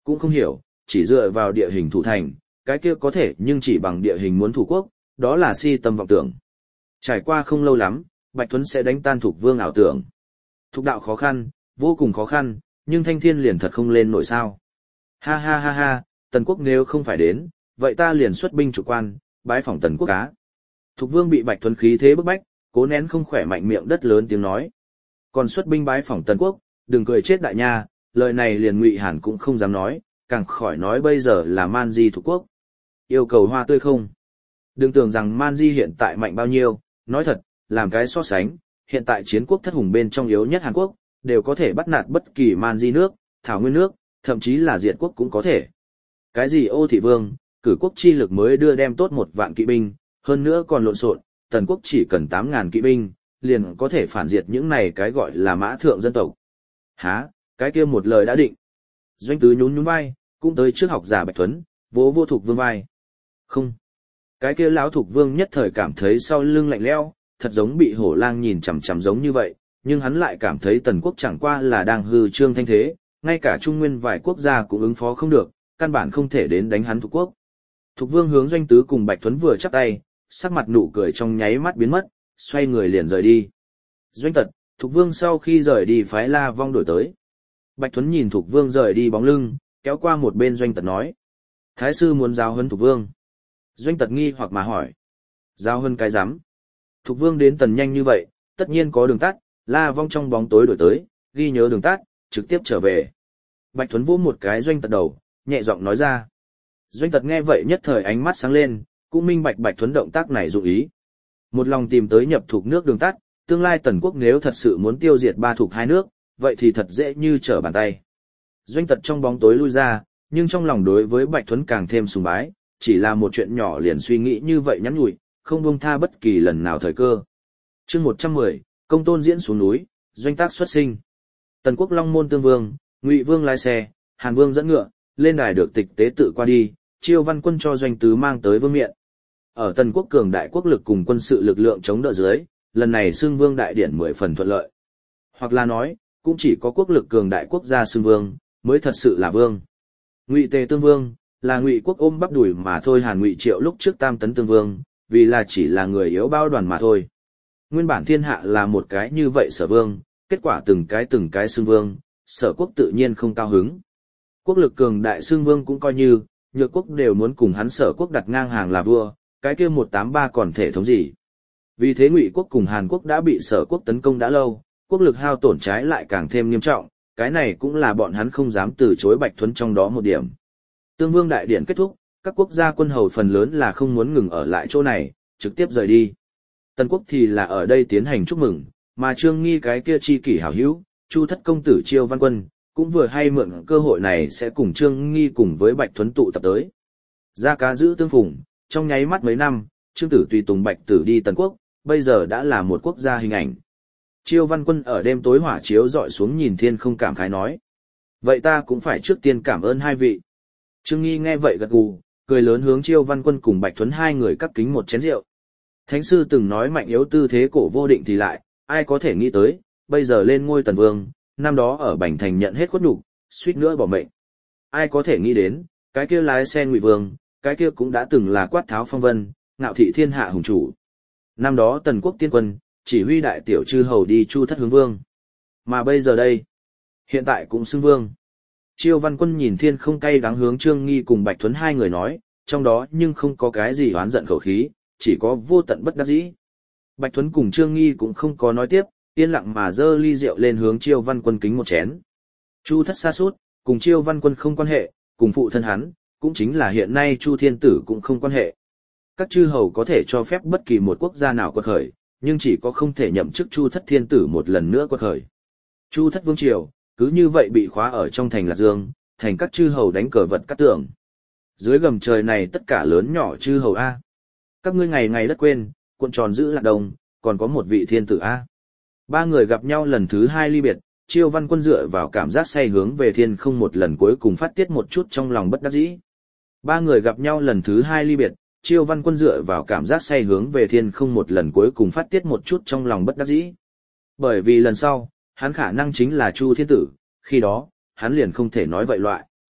Speaker 1: cũng không hiểu, chỉ dựa vào địa hình thủ thành, cái kia có thể nhưng chỉ bằng địa hình muốn thủ quốc, đó là si tâm vọng tưởng. Trải qua không lâu lắm, Bạch Thuấn sẽ đánh tan Thục Vương ảo tưởng. Thục đạo khó khăn, vô cùng khó khăn, nhưng Thanh Thiên liền thật không lên nổi sao. Ha ha ha ha, Tần Quốc nếu không phải đến, vậy ta liền xuất binh chủ quan, bái phỏng Tần Quốc cá. Thục Vương bị Bạch Thuấn khí thế bức bách, cố nén không khỏe mạnh miệng đất lớn tiếng nói. Còn xuất binh bái phỏng Tần Quốc, đừng cười chết đại nha, lời này liền Ngụy Hàn cũng không dám nói, càng khỏi nói bây giờ là Man Di Thục Quốc. Yêu cầu hoa tươi không? Đừng tưởng rằng Man Di hiện tại mạnh bao nhiêu, nói thật, làm cái so sánh, hiện tại chiến quốc thất hùng bên trong yếu nhất Hàn Quốc, đều có thể bắt nạt bất kỳ Man Di nước, Thảo Nguyên nước, thậm chí là diệt quốc cũng có thể. Cái gì Ô Thị Vương, cử quốc chi lực mới đưa đem tốt 1 vạn kỵ binh, hơn nữa còn lộn xộn, Tần Quốc chỉ cần 8.000 kỵ binh, liền có thể phản diệt những này cái gọi là mã thượng dân tộc. Hả, cái kia một lời đã định. Doanh Tứ nhún nhún vai, cũng tới trước học giả Bạch Thuấn, vỗ vô Thục Vương vai. Không. Cái kia lão Thục Vương nhất thời cảm thấy sau lưng lạnh lẽo, thật giống bị hổ lang nhìn chằm chằm giống như vậy, nhưng hắn lại cảm thấy Tần Quốc chẳng qua là đang hư trương thanh thế, ngay cả Trung Nguyên vài quốc gia cũng ứng phó không được, căn bản không thể đến đánh hắn Thục Quốc. Thục Vương hướng Doanh Tứ cùng Bạch Thuấn vừa chắp tay, sắc mặt nụ cười trong nháy mắt biến mất, xoay người liền rời đi. Doanh Tật, Thục Vương sau khi rời đi phái La Vong đổi tới. Bạch Thuấn nhìn Thục Vương rời đi bóng lưng, kéo qua một bên Doanh Tật nói. Thái sư muốn giáo huấn Thục Vương. Doanh Tật nghi hoặc mà hỏi. Giáo huấn cái rắm. Thục Vương đến Tần nhanh như vậy, tất nhiên có đường tắt, La Vong trong bóng tối đổi tới, ghi nhớ đường tắt, trực tiếp trở về. Bạch Thuấn vỗ một cái Doanh Tật đầu, nhẹ giọng nói ra. Doanh Tật nghe vậy nhất thời ánh mắt sáng lên, cũng minh bạch Bạch Thuấn động tác này dụng ý. Một lòng tìm tới nhập thuộc nước đường tắt, tương lai Tần Quốc nếu thật sự muốn tiêu diệt 3 thuộc 2 nước, vậy thì thật dễ như trở bàn tay. Doanh Tật trong bóng tối lui ra, nhưng trong lòng đối với Bạch Thuấn càng thêm sùng bái, chỉ là một chuyện nhỏ liền suy nghĩ như vậy nhắn nhủi, không buông tha bất kỳ lần nào thời cơ. Chương 110, công tôn diễn xuống núi, doanh tác xuất sinh. Tần Quốc Long Môn tương vương, Ngụy Vương lái xe, Hàn Vương dẫn ngựa, lên đài được tịch tế tự qua đi, Chiêu Văn Quân cho Doanh Tứ mang tới vương miện. Ở Tần Quốc cường đại quốc lực cùng quân sự lực lượng chống đỡ dưới, lần này xưng vương đại điển 10 phần thuận lợi. Hoặc là nói, cũng chỉ có quốc lực cường đại quốc gia xưng vương, mới thật sự là vương. Ngụy Tề tương vương, là Ngụy quốc ôm bắp đùi mà thôi. Hàn Ngụy Triệu lúc trước tam tấn tương vương, vì là chỉ là người yếu bao đoàn mà thôi. Nguyên bản thiên hạ là một cái như vậy Sở vương, kết quả từng cái xưng vương, Sở quốc tự nhiên không cao hứng. Quốc lực cường đại xưng vương cũng coi như, nhược quốc đều muốn cùng hắn Sở quốc đặt ngang hàng là vua, cái kia 183 còn thể thống gì. Vì thế Ngụy quốc cùng Hàn quốc đã bị Sở quốc tấn công đã lâu, quốc lực hao tổn trái lại càng thêm nghiêm trọng, cái này cũng là bọn hắn không dám từ chối Bạch Thuấn trong đó một điểm. Tương vương đại điển kết thúc, các quốc gia quân hầu phần lớn là không muốn ngừng ở lại chỗ này, trực tiếp rời đi. Tần Quốc thì là ở đây tiến hành chúc mừng, mà Trương Nghi cái kia chi kỷ hảo hữu, Chu thất công tử Chiêu Văn Quân, cũng vừa hay mượn cơ hội này sẽ cùng Trương Nghi cùng với Bạch Thuấn tụ tập tới. Ra cá giữ tương phùng, trong nháy mắt mấy năm, Trương Tử tùy tùng Bạch Tử đi Tần Quốc, bây giờ đã là một quốc gia hình ảnh. Chiêu Văn Quân ở đêm tối hỏa chiếu dọi xuống nhìn thiên không cảm khái nói. Vậy ta cũng phải trước tiên cảm ơn hai vị. Trương Nghi nghe vậy gật gù, cười lớn hướng Chiêu Văn Quân cùng Bạch Thuấn hai người cắt kính một chén rượu. Thánh sư từng nói mạnh yếu tư thế cổ vô định thì lại, ai có thể nghĩ tới, bây giờ lên ngôi Tần Vương, năm đó ở Bành Thành nhận hết khuất nhục, suýt nữa bỏ mệnh. Ai có thể nghĩ đến, cái kia lái xe Ngụy Vương, cái kia cũng đã từng là quát tháo phong vân, ngạo thị thiên hạ hùng chủ. Năm đó Tần Quốc tiên quân, chỉ huy đại tiểu chư hầu đi Chu thất hướng vương. Mà bây giờ đây, hiện tại cũng xưng vương. Chiêu Văn Quân nhìn thiên không cay đắng hướng Trương Nghi cùng Bạch Thuấn hai người nói, trong đó nhưng không có cái gì oán giận khẩu khí, chỉ có vô tận bất đắc dĩ. Bạch Thuấn cùng Trương Nghi cũng không có nói tiếp, yên lặng mà dơ ly rượu lên hướng Chiêu Văn Quân kính một chén. Chu thất xa sút cùng Chiêu Văn Quân không quan hệ, cùng phụ thân hắn, cũng chính là hiện nay Chu Thiên Tử cũng không quan hệ. Các chư hầu có thể cho phép bất kỳ một quốc gia nào quật khởi, nhưng chỉ có không thể nhậm chức Chu thất thiên tử một lần nữa quật khởi. Chu thất vương triều, cứ như vậy bị khóa ở trong thành Lạc Dương, thành các chư hầu đánh cờ vật cắt tưởng. Dưới gầm trời này tất cả lớn nhỏ chư hầu A. Các ngươi ngày ngày đất quên, cuộn tròn giữ Lạc Đông, còn có một vị thiên tử A. Ba người gặp nhau lần thứ hai ly biệt, Chiêu Văn Quân dựa vào cảm giác say hướng về thiên không một lần cuối cùng phát tiết một chút trong lòng bất đắc dĩ. Ba người gặp nhau lần thứ hai ly biệt, Chiêu Văn Quân dựa vào cảm giác say hướng về thiên không một lần cuối cùng phát tiết một chút trong lòng bất đắc dĩ. Bởi vì lần sau, hắn khả năng chính là Chu Thiên Tử, khi đó, hắn liền không thể nói vậy loại.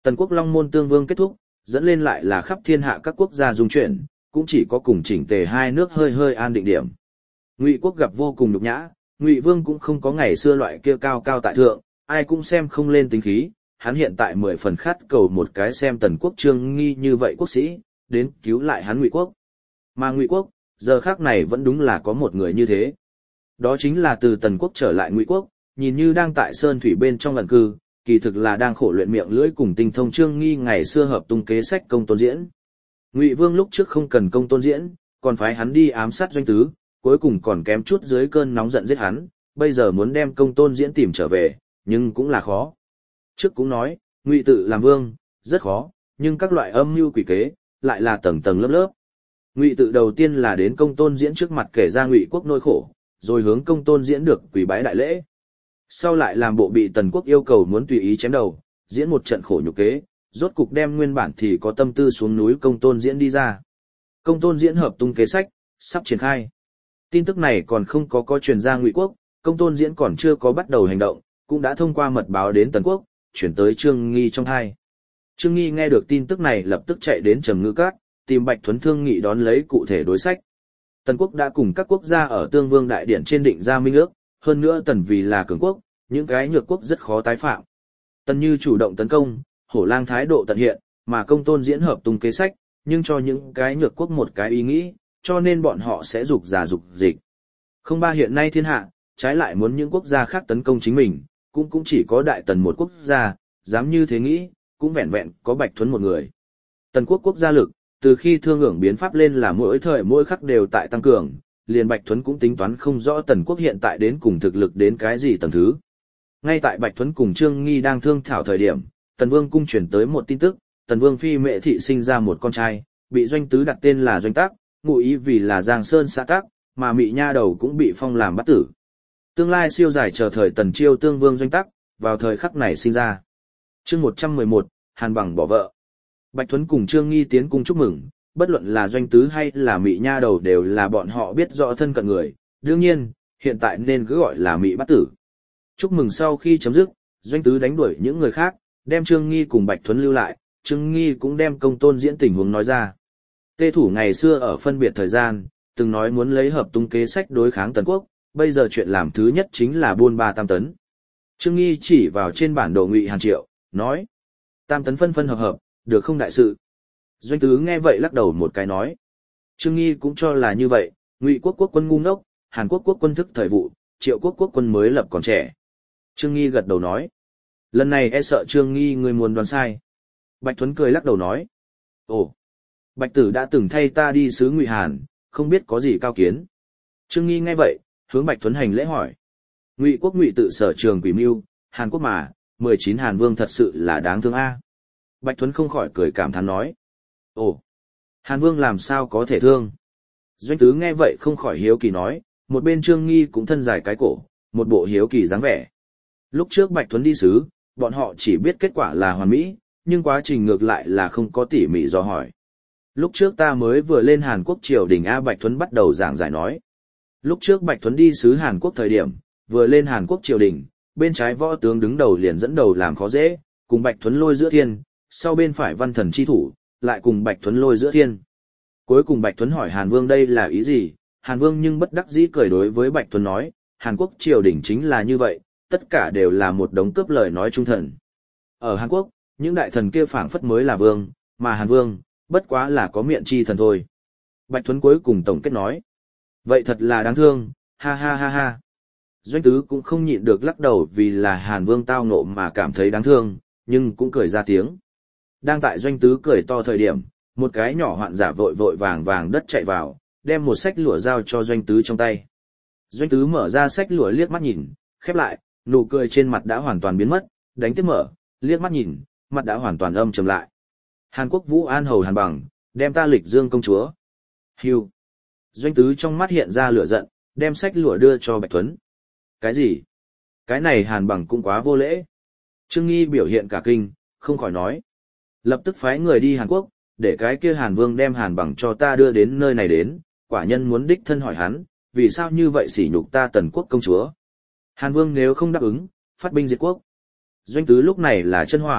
Speaker 1: Tần quốc Long Môn Tương Vương kết thúc, dẫn lên lại là khắp thiên hạ các quốc gia dung chuyển, cũng chỉ có cùng chỉnh tề hai nước hơi hơi an định điểm. Ngụy quốc gặp vô cùng nhục nhã, Ngụy Vương cũng không có ngày xưa loại kia cao cao tại thượng, ai cũng xem không lên tính khí, hắn hiện tại 10 phần khát cầu một cái xem Tần quốc Trương Nghi như vậy quốc sĩ, đến cứu lại hắn Ngụy quốc. Mà Ngụy quốc, giờ khác này vẫn đúng là có một người như thế. Đó chính là từ Tần quốc trở lại Ngụy quốc, nhìn như đang tại sơn thủy bên trong ẩn cư, kỳ thực là đang khổ luyện miệng lưỡi cùng tinh thông Trương Nghi ngày xưa hợp tung kế sách Công Tôn Diễn. Ngụy Vương lúc trước không cần Công Tôn Diễn, còn phái hắn đi ám sát Doanh Tứ, cuối cùng còn kém chút dưới cơn nóng giận giết hắn, bây giờ muốn đem Công Tôn Diễn tìm trở về, nhưng cũng là khó. Trước cũng nói, Ngụy tự làm vương, rất khó, nhưng các loại âm mưu quỷ kế, lại là tầng tầng lớp lớp. Ngụy tự đầu tiên là đến Công Tôn Diễn trước mặt kể ra Ngụy quốc nỗi khổ, rồi hướng Công Tôn Diễn được quỳ bái đại lễ. Sau lại làm bộ bị Tần quốc yêu cầu muốn tùy ý chém đầu, diễn một trận khổ nhục kế, rốt cục đem nguyên bản thì có tâm tư xuống núi Công Tôn Diễn đi ra. Công Tôn Diễn hợp tung kế sách, sắp triển khai. Tin tức này còn không có truyền ra Ngụy quốc, Công Tôn Diễn còn chưa có bắt đầu hành động, cũng đã thông qua mật báo đến Tần quốc, chuyển tới Trương Nghi trong tai. Trương Nghi nghe được tin tức này lập tức chạy đến Trầm Ngư Các, tìm Bạch Thuấn thương nghị đón lấy cụ thể đối sách. Tần quốc đã cùng các quốc gia ở Tương Vương đại điển trên định ra minh ước, hơn nữa Tần vì là cường quốc, những cái nhược quốc rất khó tái phạm. Tần như chủ động tấn công, Hổ Lang thái độ tận hiện, mà Công Tôn Diễn hợp tung kế sách, nhưng cho những cái nhược quốc một cái ý nghĩ, cho nên bọn họ sẽ dục giả dục dịch. Không ba hiện nay thiên hạ, trái lại muốn những quốc gia khác tấn công chính mình, cũng chỉ có Đại Tần một quốc gia, dám như thế nghĩ, cũng vẹn vẹn có Bạch Thuấn một người. Tần quốc quốc gia lực, từ khi thương ưởng biến pháp lên là mỗi thời mỗi khắc đều tại tăng cường, liền Bạch Thuấn cũng tính toán không rõ Tần quốc hiện tại đến cùng thực lực đến cái gì tầng thứ. Ngay tại Bạch Thuấn cùng Trương Nghi đang thương thảo thời điểm, Tần Vương cung truyền tới một tin tức, Tần Vương phi Mệ thị sinh ra một con trai, bị Doanh Tứ đặt tên là Doanh Tác, ngụ ý vì là Giang Sơn xã Tác, mà Mị Nha Đầu cũng bị phong làm bát tử. Tương lai siêu dài chờ thời Tần Chiêu Tương Vương Doanh Tác, vào thời khắc này sinh ra. Chương 111, Hàn Bằng bỏ vợ. Bạch Thuấn cùng Trương Nghi tiến cung chúc mừng, bất luận là Doanh Tứ hay là Mị Nha Đầu đều là bọn họ biết rõ thân cận người, đương nhiên, hiện tại nên cứ gọi là Mị bát tử. Chúc mừng sau khi chấm dứt, Doanh Tứ đánh đuổi những người khác, đem Trương Nghi cùng Bạch Thuấn lưu lại, Trương Nghi cũng đem Công Tôn Diễn tình huống nói ra. Tê thủ ngày xưa ở phân biệt thời gian, từng nói muốn lấy hợp tung kế sách đối kháng Tần quốc, bây giờ chuyện làm thứ nhất chính là buôn ba tam tấn. Trương Nghi chỉ vào trên bản đồ Ngụy Hàn Triệu, nói: tam tấn phân phân hợp hợp, được không đại sự. Doanh Tứ nghe vậy lắc đầu một cái nói: Trương Nghi cũng cho là như vậy, Ngụy quốc quốc quân ngu ngốc, Hàn quốc quốc quân thức thời vụ, Triệu quốc quốc quân mới lập còn trẻ. Trương Nghi gật đầu nói: lần này e sợ Trương Nghi người muốn đoán sai. Bạch Thuấn cười lắc đầu nói: ồ, Bạch tử đã từng thay ta đi sứ Ngụy Hàn, không biết có gì cao kiến. Trương Nghi nghe vậy, hướng Bạch Thuấn hành lễ hỏi: Ngụy quốc Ngụy tự sở trường quỷ mưu, Hàn quốc mà, 19 Hàn vương thật sự là đáng thương a. Bạch Thuấn không khỏi cười cảm thán nói: ồ, Hàn vương làm sao có thể thương. Doanh Tứ nghe vậy không khỏi hiếu kỳ nói, một bên Trương Nghi cũng thân dài cái cổ, một bộ hiếu kỳ dáng vẻ. Lúc trước Bạch Thuấn đi sứ, bọn họ chỉ biết kết quả là hoàn mỹ, nhưng quá trình ngược lại là không có tỉ mỉ dò hỏi. Lúc trước ta mới vừa lên Hàn Quốc triều đình A. Bạch Thuấn bắt đầu giảng giải nói. Lúc trước Bạch Thuấn đi sứ Hàn Quốc thời điểm, vừa lên Hàn Quốc triều đình, bên trái võ tướng đứng đầu liền dẫn đầu làm khó dễ, cùng Bạch Thuấn lôi giữa thiên, sau bên phải văn thần chi thủ, lại cùng Bạch Thuấn lôi giữa thiên. Cuối cùng Bạch Thuấn hỏi Hàn Vương đây là ý gì, Hàn Vương nhưng bất đắc dĩ cười đối với Bạch Thuấn nói, Hàn Quốc triều đình chính là như vậy, tất cả đều là một đống cướp lời nói trung thần. Ở Hàn Quốc, những đại thần kia phảng phất mới là vương, mà Hàn Vương, bất quá là có miệng chi thần thôi. Bạch Thuấn cuối cùng tổng kết nói, vậy thật là đáng thương, ha ha ha ha. Doanh Tứ cũng không nhịn được lắc đầu vì là Hàn Vương tao nộ mà cảm thấy đáng thương, nhưng cũng cười ra tiếng. Đang tại Doanh Tứ cười to thời điểm, một cái nhỏ hoạn giả vội vội vàng vàng đất chạy vào, đem một sách lụa giao cho Doanh Tứ trong tay. Doanh Tứ mở ra sách lụa liếc mắt nhìn, khép lại, nụ cười trên mặt đã hoàn toàn biến mất, đánh tiếp mở, liếc mắt nhìn, mặt đã hoàn toàn âm trầm lại. Hàn Quốc Vũ An hầu Hàn Bằng, đem ta Lịch Dương công chúa. Hưu. Doanh Tứ trong mắt hiện ra lửa giận, đem sách lụa đưa cho Bạch Thuấn. Cái gì? Cái này Hàn Bằng cũng quá vô lễ. Trương Nghi biểu hiện cả kinh, không khỏi nói. Lập tức phái người đi Hàn Quốc, để cái kia Hàn Vương đem Hàn Bằng cho ta đưa đến nơi này đến, quả nhân muốn đích thân hỏi hắn, vì sao như vậy sỉ nhục ta Tần quốc công chúa. Hàn Vương nếu không đáp ứng, phát binh diệt quốc. Doanh Tứ lúc này là chân hỏa,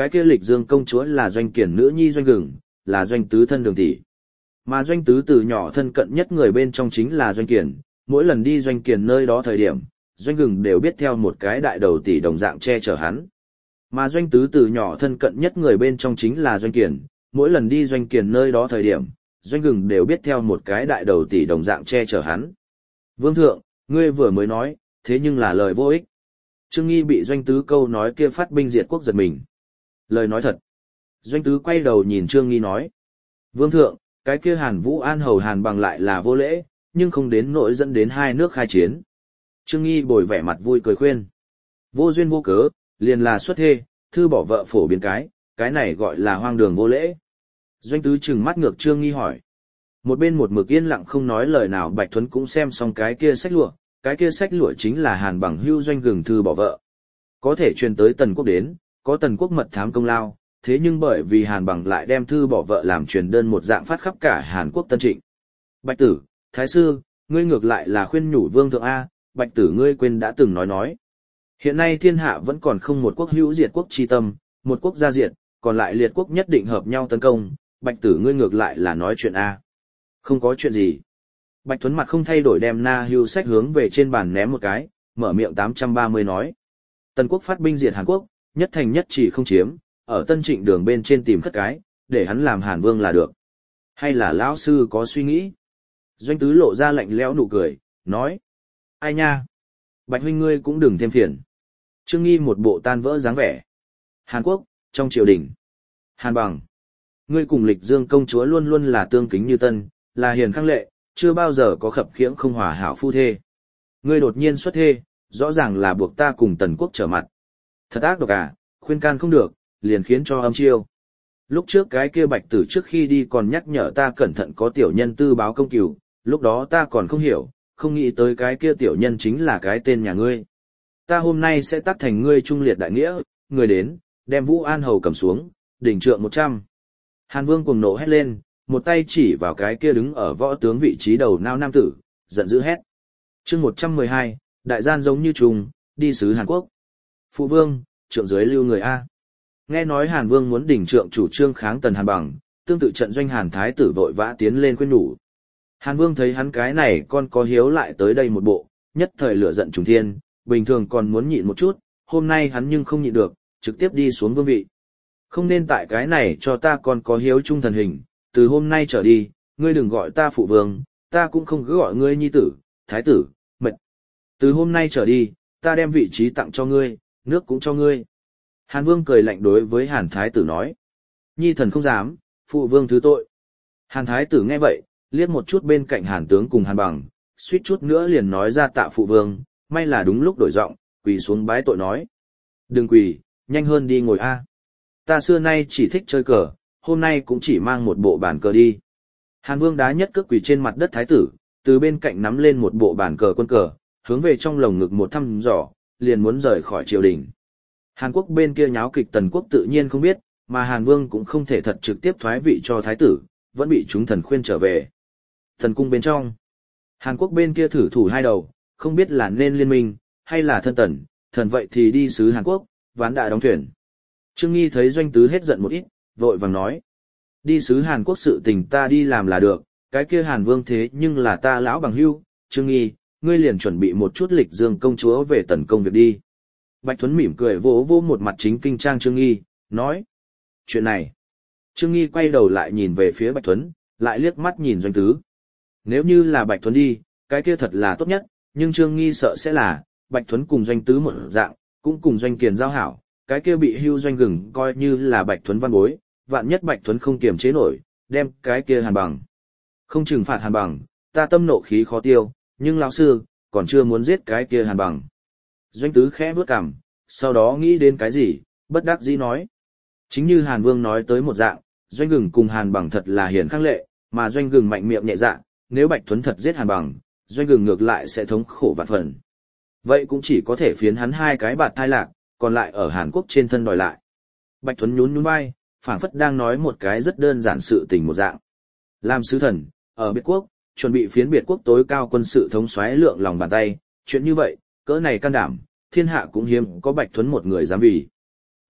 Speaker 1: cái kia Lịch Dương công chúa là Doanh Kiền nữ nhi Doanh Gừng, là Doanh Tứ thân đường tỷ. Mà Doanh Tứ từ nhỏ thân cận nhất người bên trong chính là Doanh Kiền, mỗi lần đi Doanh Kiền nơi đó thời điểm, Doanh Gừng đều biết theo một cái đại đầu tỷ đồng dạng che chở hắn. Mà Doanh Tứ từ nhỏ thân cận nhất người bên trong chính là Doanh Kiền, mỗi lần đi Doanh Kiền nơi đó thời điểm, Doanh Gừng đều biết theo một cái đại đầu tỷ đồng dạng che chở hắn. Vương thượng, ngươi vừa mới nói, thế nhưng là lời vô ích. Trương Nghi bị Doanh Tứ câu nói kia phát binh diệt quốc giật mình. Lời nói thật. Doanh Tứ quay đầu nhìn Trương Nghi nói. Vương thượng, cái kia Hàn Vũ An hầu Hàn Bằng lại là vô lễ, nhưng không đến nỗi dẫn đến hai nước khai chiến. Trương Nghi bồi vẻ mặt vui cười khuyên. Vô duyên vô cớ, liền là xuất thê, thư bỏ vợ phổ biến cái này gọi là hoang đường vô lễ. Doanh Tứ trừng mắt ngược Trương Nghi hỏi. Một bên một mực yên lặng không nói lời nào Bạch Thuấn cũng xem xong cái kia sách lụa, cái kia sách lụa chính là Hàn Bằng hưu Doanh Gừng thư bỏ vợ. Có thể truyền tới Tần Quốc đến, có Tần Quốc mật thám công lao, thế nhưng bởi vì Hàn Bằng lại đem thư bỏ vợ làm truyền đơn một dạng phát khắp cả Hàn Quốc Tân Trịnh. Bạch Tử, Thái Sư, ngươi ngược lại là khuyên nhủ Vương thượng A, Bạch Tử ngươi quên đã từng nói. Hiện nay thiên hạ vẫn còn không một quốc hữu diệt quốc chi tâm, một quốc gia diệt, còn lại liệt quốc nhất định hợp nhau tấn công, Bạch Tử ngươi ngược lại là nói chuyện A. Không có chuyện gì. Bạch Thuấn mặt không thay đổi đem Na Hưu sách hướng về trên bàn ném một cái, mở miệng 830 nói. Tần quốc phát binh diệt Hàn Quốc, nhất thành nhất chỉ không chiếm, ở Tân Trịnh đường bên trên tìm khất cái, để hắn làm Hàn Vương là được. Hay là lão sư có suy nghĩ? Doanh Tứ lộ ra lạnh lẽo nụ cười, nói. Ai nha? Bạch huynh ngươi cũng đừng thêm phiền. Trương Nghi một bộ tan vỡ dáng vẻ. Hàn Quốc, trong triều đình. Hàn Bằng. Ngươi cùng Lịch Dương công chúa luôn luôn là tương kính như tân, là hiền khang lệ, chưa bao giờ có khập khiễng không hòa hảo phu thê. Ngươi đột nhiên xuất thê, rõ ràng là buộc ta cùng Tần Quốc trở mặt. Thật ác độc à, khuyên can không được, liền khiến cho âm chiêu. Lúc trước cái kia Bạch Tử trước khi đi còn nhắc nhở ta cẩn thận có tiểu nhân tư báo công cửu, lúc đó ta còn không hiểu, không nghĩ tới cái kia tiểu nhân chính là cái tên nhà ngươi. Ta hôm nay sẽ tác thành ngươi trung liệt đại nghĩa, người đến, đem Vũ An hầu cầm xuống, đỉnh trượng 100. Hàn Vương cuồng nộ hét lên, một tay chỉ vào cái kia đứng ở võ tướng vị trí đầu nao nam tử, giận dữ hét. Chương 112, đại gian giống như trùng, đi sứ Hàn Quốc. Phụ vương, trượng dưới lưu người A. Nghe nói Hàn Vương muốn đỉnh trượng chủ trương kháng Tần Hàn Bằng, tương tự trận doanh Hàn Thái tử vội vã tiến lên khuyên nhủ. Hàn Vương thấy hắn cái này con có hiếu lại tới đây một bộ, nhất thời lửa giận trùng thiên, bình thường còn muốn nhịn một chút, hôm nay hắn nhưng không nhịn được, trực tiếp đi xuống vương vị. Không nên tại cái này cho ta còn có hiếu trung thần hình, từ hôm nay trở đi, ngươi đừng gọi ta phụ vương, ta cũng không cứ gọi ngươi nhi tử, thái tử, mệt. Từ hôm nay trở đi, ta đem vị trí tặng cho ngươi, nước cũng cho ngươi. Hàn Vương cười lạnh đối với Hàn Thái tử nói. Nhi thần không dám, phụ vương thứ tội. Hàn Thái tử nghe vậy, liếc một chút bên cạnh Hàn tướng cùng Hàn Bằng, suýt chút nữa liền nói ra tạ phụ vương, may là đúng lúc đổi giọng, quỳ xuống bái tội nói. Đừng quỳ, nhanh hơn đi ngồi A. Ta xưa nay chỉ thích chơi cờ, hôm nay cũng chỉ mang một bộ bàn cờ đi. Hàn Vương đá nhất cước quỳ trên mặt đất Thái tử, từ bên cạnh nắm lên một bộ bàn cờ quân cờ, hướng về trong lồng ngực một thăm dò, liền muốn rời khỏi triều đình. Hàn Quốc bên kia nháo kịch Tần Quốc tự nhiên không biết, mà Hàn Vương cũng không thể thật trực tiếp thoái vị cho Thái tử, vẫn bị chúng thần khuyên trở về. Thần cung bên trong, Hàn Quốc bên kia thử thủ hai đầu, không biết là nên liên minh, hay là thân Tần, thần vậy thì đi sứ Hàn Quốc, ván đã đóng thuyền. Trương Nghi thấy Doanh Tứ hết giận một ít, vội vàng nói. Đi sứ Hàn Quốc sự tình ta đi làm là được, cái kia Hàn Vương thế nhưng là ta lão bằng hưu, Trương Nghi, ngươi liền chuẩn bị một chút Lịch Dương công chúa về tần công việc đi. Bạch Thuấn mỉm cười vỗ vỗ một mặt chính kinh trang Trương Nghi, nói. Chuyện này. Trương Nghi quay đầu lại nhìn về phía Bạch Thuấn, lại liếc mắt nhìn Doanh Tứ. Nếu như là Bạch Thuấn đi, cái kia thật là tốt nhất, nhưng Trương Nghi sợ sẽ là, Bạch Thuấn cùng Doanh Tứ một dạng, cũng cùng Doanh Kiền giao hảo, cái kia bị hưu Doanh Gừng coi như là Bạch Thuấn văn bối, vạn nhất Bạch Thuấn không kiềm chế nổi, đem cái kia Hàn Bằng. Không trừng phạt Hàn Bằng, ta tâm nộ khí khó tiêu, nhưng lão sư, còn chưa muốn giết cái kia Hàn Bằng. Doanh Tứ khẽ bước cằm, sau đó nghĩ đến cái gì, bất đắc dĩ nói. Chính như Hàn Vương nói tới một dạng, Doanh Gừng cùng Hàn Bằng thật là hiền khang lệ, mà Doanh Gừng mạnh miệng nhẹ dạ, nếu Bạch Thuấn thật giết Hàn Bằng, Doanh Gừng ngược lại sẽ thống khổ vạn phần. Vậy cũng chỉ có thể phiến hắn hai cái bạt thai lạc, còn lại ở Hàn Quốc trên thân đòi lại. Bạch Thuấn nhún nhún vai, phảng phất đang nói một cái rất đơn giản sự tình một dạng. Làm sứ thần, ở biệt quốc, chuẩn bị phiến biệt quốc tối cao quân sự thống soái lượng lòng bàn tay, chuyện như vậy, cỡ này can đảm, thiên hạ cũng hiếm có Bạch Thuấn một người dám vì.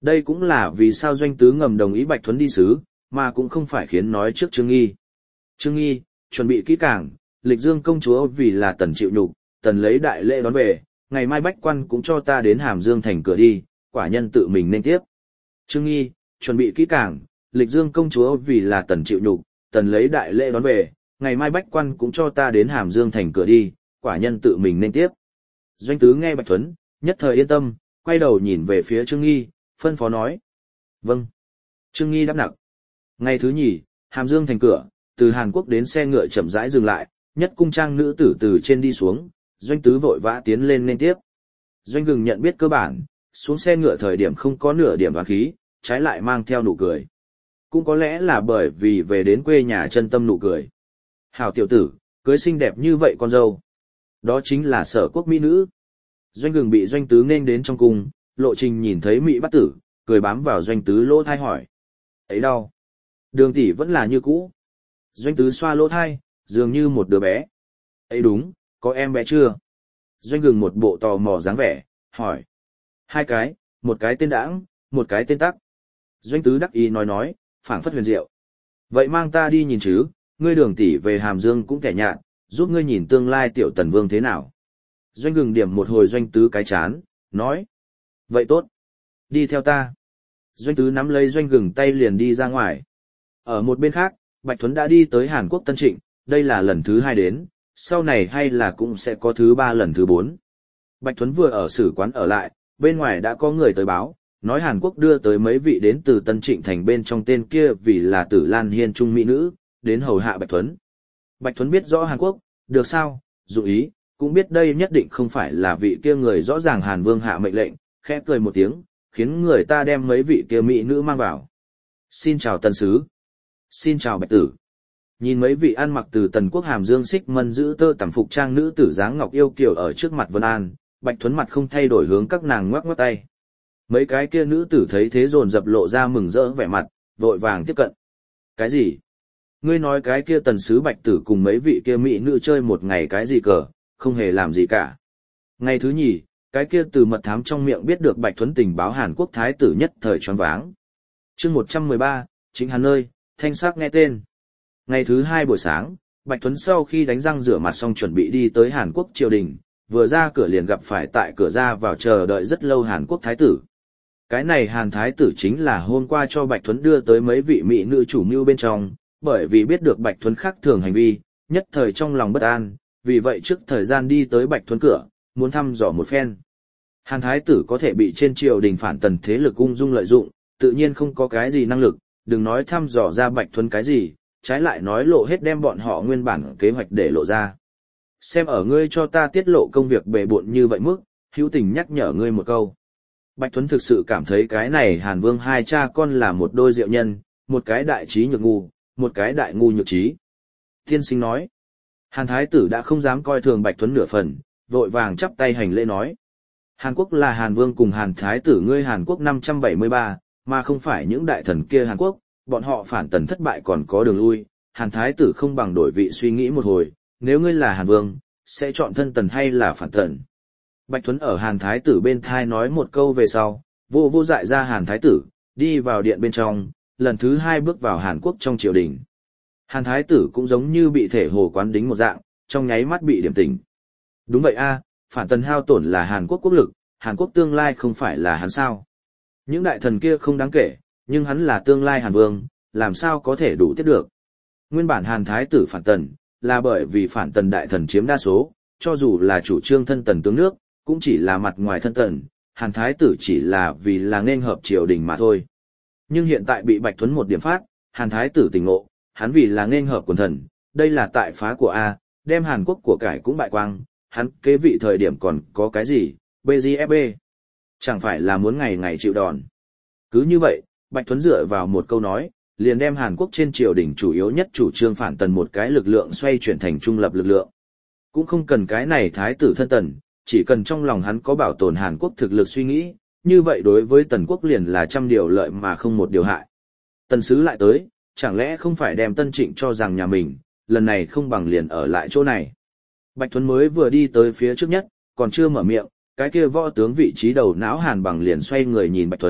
Speaker 1: Đây cũng là vì sao Doanh Tứ ngầm đồng ý Bạch Thuấn đi sứ, mà cũng không phải khiến nói trước Trương Nghi. Trương Nghi, chuẩn bị kỹ càng, Lịch Dương công chúa vì là Tần chịu nhục, Tần lấy đại lễ đón về, ngày mai bách quan cũng cho ta đến Hàm Dương thành cửa đi, quả nhân tự mình nên tiếp. Trương Nghi, chuẩn bị kỹ càng, Lịch Dương công chúa vì là Tần chịu nhục, Tần lấy đại lễ đón về, ngày mai bách quan cũng cho ta đến Hàm Dương thành cửa đi, quả nhân tự mình nên tiếp. Doanh Tứ nghe Bạch Thuấn, nhất thời yên tâm, quay đầu nhìn về phía Trương Nghi, phân phó nói. Vâng. Trương Nghi đáp nặc. Ngày thứ nhì, Hàm Dương thành cửa, từ Hàn Quốc đến xe ngựa chậm rãi dừng lại, nhất cung trang nữ tử từ trên đi xuống, Doanh Tứ vội vã tiến lên nên tiếp. Doanh Gừng nhận biết cơ bản, xuống xe ngựa thời điểm không có nửa điểm oán khí, trái lại mang theo nụ cười. Cũng có lẽ là bởi vì về đến quê nhà chân tâm nụ cười. Hảo tiểu tử, cưới xinh đẹp như vậy con dâu. Đó chính là Sở Quốc mỹ nữ. Doanh Gừng bị Doanh Tứ nên đến trong cung, Lộ Trình nhìn thấy mỹ bắt tử, cười bám vào Doanh Tứ lỗ thai hỏi. Ấy đau. Đường tỷ vẫn là như cũ. Doanh Tứ xoa lỗ thai, dường như một đứa bé. Ấy đúng, có em bé chưa? Doanh Gừng một bộ tò mò dáng vẻ, hỏi. Hai cái, một cái tên Đãng, một cái tên Tắc. Doanh Tứ đắc ý nói, phảng phất huyền diệu. Vậy mang ta đi nhìn chứ, ngươi Đường tỷ về Hàm Dương cũng kẻ nhạt, giúp ngươi nhìn tương lai tiểu Tần Vương thế nào. Doanh Gừng điểm một hồi Doanh Tứ cái chán, nói. Vậy tốt. Đi theo ta. Doanh Tứ nắm lấy Doanh Gừng tay liền đi ra ngoài. Ở một bên khác, Bạch Thuấn đã đi tới Hàn Quốc Tân Trịnh, đây là lần thứ 2 đến, sau này hay là cũng sẽ có thứ 3 lần thứ 4. Bạch Thuấn vừa ở sử quán ở lại, bên ngoài đã có người tới báo, nói Hàn Quốc đưa tới mấy vị đến từ Tân Trịnh thành bên trong tên kia vì là Tử Lan Hiên Trung mỹ nữ, đến hầu hạ Bạch Thuấn. Bạch Thuấn biết rõ Hàn Quốc, được sao, dụ ý, cũng biết đây nhất định không phải là vị kia người rõ ràng Hàn Vương hạ mệnh lệnh, khẽ cười một tiếng, khiến người ta đem mấy vị kia mỹ nữ mang vào. Xin chào Tần Sứ. Xin chào Bạch Tử. Nhìn mấy vị ăn mặc từ Tần Quốc Hàm Dương xích mân giữ tơ tằm phục trang nữ tử dáng ngọc yêu kiều ở trước mặt Vân An, Bạch Thuấn mặt không thay đổi hướng các nàng ngoắc ngoắc tay. Mấy cái kia nữ tử thấy thế dồn dập lộ ra mừng rỡ vẻ mặt, vội vàng tiếp cận. Cái gì? Ngươi nói cái kia Tần Sứ Bạch Tử cùng mấy vị kia mỹ nữ chơi một ngày cái gì cờ, không hề làm gì cả. Ngày thứ nhì, cái kia từ mật thám trong miệng biết được Bạch Thuấn tình báo Hàn Quốc thái tử nhất thời choáng váng. Chương 113, Chính Hàn nơi, thanh sắc nghe tên. Ngày thứ 2 buổi sáng, Bạch Thuấn sau khi đánh răng rửa mặt xong chuẩn bị đi tới Hàn Quốc triều đình, vừa ra cửa liền gặp phải tại cửa ra vào chờ đợi rất lâu Hàn Quốc thái tử. Cái này Hàn thái tử chính là hôm qua cho Bạch Thuấn đưa tới mấy vị mỹ nữ chủ mưu bên trong, bởi vì biết được Bạch Thuấn khác thường hành vi, nhất thời trong lòng bất an, vì vậy trước thời gian đi tới Bạch Thuấn cửa, muốn thăm dò một phen. Hàn thái tử có thể bị trên triều đình phản tần thế lực ung dung lợi dụng, tự nhiên không có cái gì năng lực, đừng nói thăm dò ra Bạch Thuấn cái gì, trái lại nói lộ hết đem bọn họ nguyên bản kế hoạch để lộ ra. Xem ở ngươi cho ta tiết lộ công việc bề bộn như vậy mức, hữu tình nhắc nhở ngươi một câu. Bạch Thuấn thực sự cảm thấy cái này Hàn Vương hai cha con là một đôi diệu nhân, một cái đại trí nhược ngu, một cái đại ngu nhược trí. Tiên sinh nói, Hàn thái tử đã không dám coi thường Bạch Thuấn nửa phần, vội vàng chắp tay hành lễ nói. Hàn Quốc là Hàn Vương cùng Hàn thái tử ngươi Hàn Quốc 573, mà không phải những đại thần kia Hàn Quốc, bọn họ phản tần thất bại còn có đường lui, Hàn thái tử không bằng đổi vị suy nghĩ một hồi, nếu ngươi là Hàn Vương, sẽ chọn thân tần hay là phản tần. Bạch Thuấn ở Hàn thái tử bên thai nói một câu về sau, vô dại ra Hàn thái tử, đi vào điện bên trong, lần thứ 2 bước vào Hàn Quốc trong triều đình. Hàn thái tử cũng giống như bị thể hồ quán đính một dạng, trong nháy mắt bị điểm tỉnh. Đúng vậy a, phản tần hao tổn là Hàn Quốc quốc lực, Hàn Quốc tương lai không phải là hắn sao. Những đại thần kia không đáng kể, nhưng hắn là tương lai Hàn Vương, làm sao có thể đủ tiếp được. Nguyên bản Hàn thái tử phản tần, là bởi vì phản tần đại thần chiếm đa số, cho dù là chủ trương thân tần tướng nước, cũng chỉ là mặt ngoài thân tần, Hàn thái tử chỉ là vì là nên hợp triều đình mà thôi. Nhưng hiện tại bị Bạch Thuấn một điểm phát, Hàn thái tử tỉnh ngộ, hắn vì là nên hợp quần thần, đây là tại phá của A, đem Hàn Quốc của cải cũng bại quang, hắn kế vị thời điểm còn có cái gì, BGFB. Chẳng phải là muốn ngày ngày chịu đòn. Cứ như vậy, Bạch Thuấn dựa vào một câu nói, liền đem Hàn Quốc trên triều đình chủ yếu nhất chủ trương phản tần một cái lực lượng xoay chuyển thành trung lập lực lượng. Cũng không cần cái này thái tử thân tần, chỉ cần trong lòng hắn có bảo tồn Hàn Quốc thực lực suy nghĩ, như vậy đối với tần quốc liền là trăm điều lợi mà không một điều hại. Tần sứ lại tới, chẳng lẽ không phải đem Tân Trịnh cho rằng nhà mình, lần này không bằng liền ở lại chỗ này. Bạch Thuấn mới vừa đi tới phía trước nhất, còn chưa mở miệng, cái kia võ tướng vị trí đầu não Hàn Bằng liền xoay người nhìn Bạch Thuấn,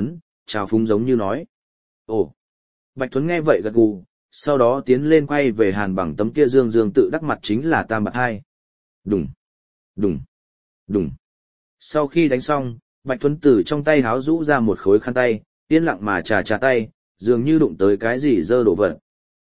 Speaker 1: trào phúng giống như nói. Ồ! Bạch Tuấn nghe vậy gật gù, sau đó tiến lên quay về Hàn Bằng tấm kia dương dương tự đắc mặt chính là tam bạc hai. Đùng! Đùng! Đùng! Sau khi đánh xong, Bạch Tuấn từ trong tay háo rũ ra một khối khăn tay, yên lặng mà chà tay, dường như đụng tới cái gì dơ đổ vật.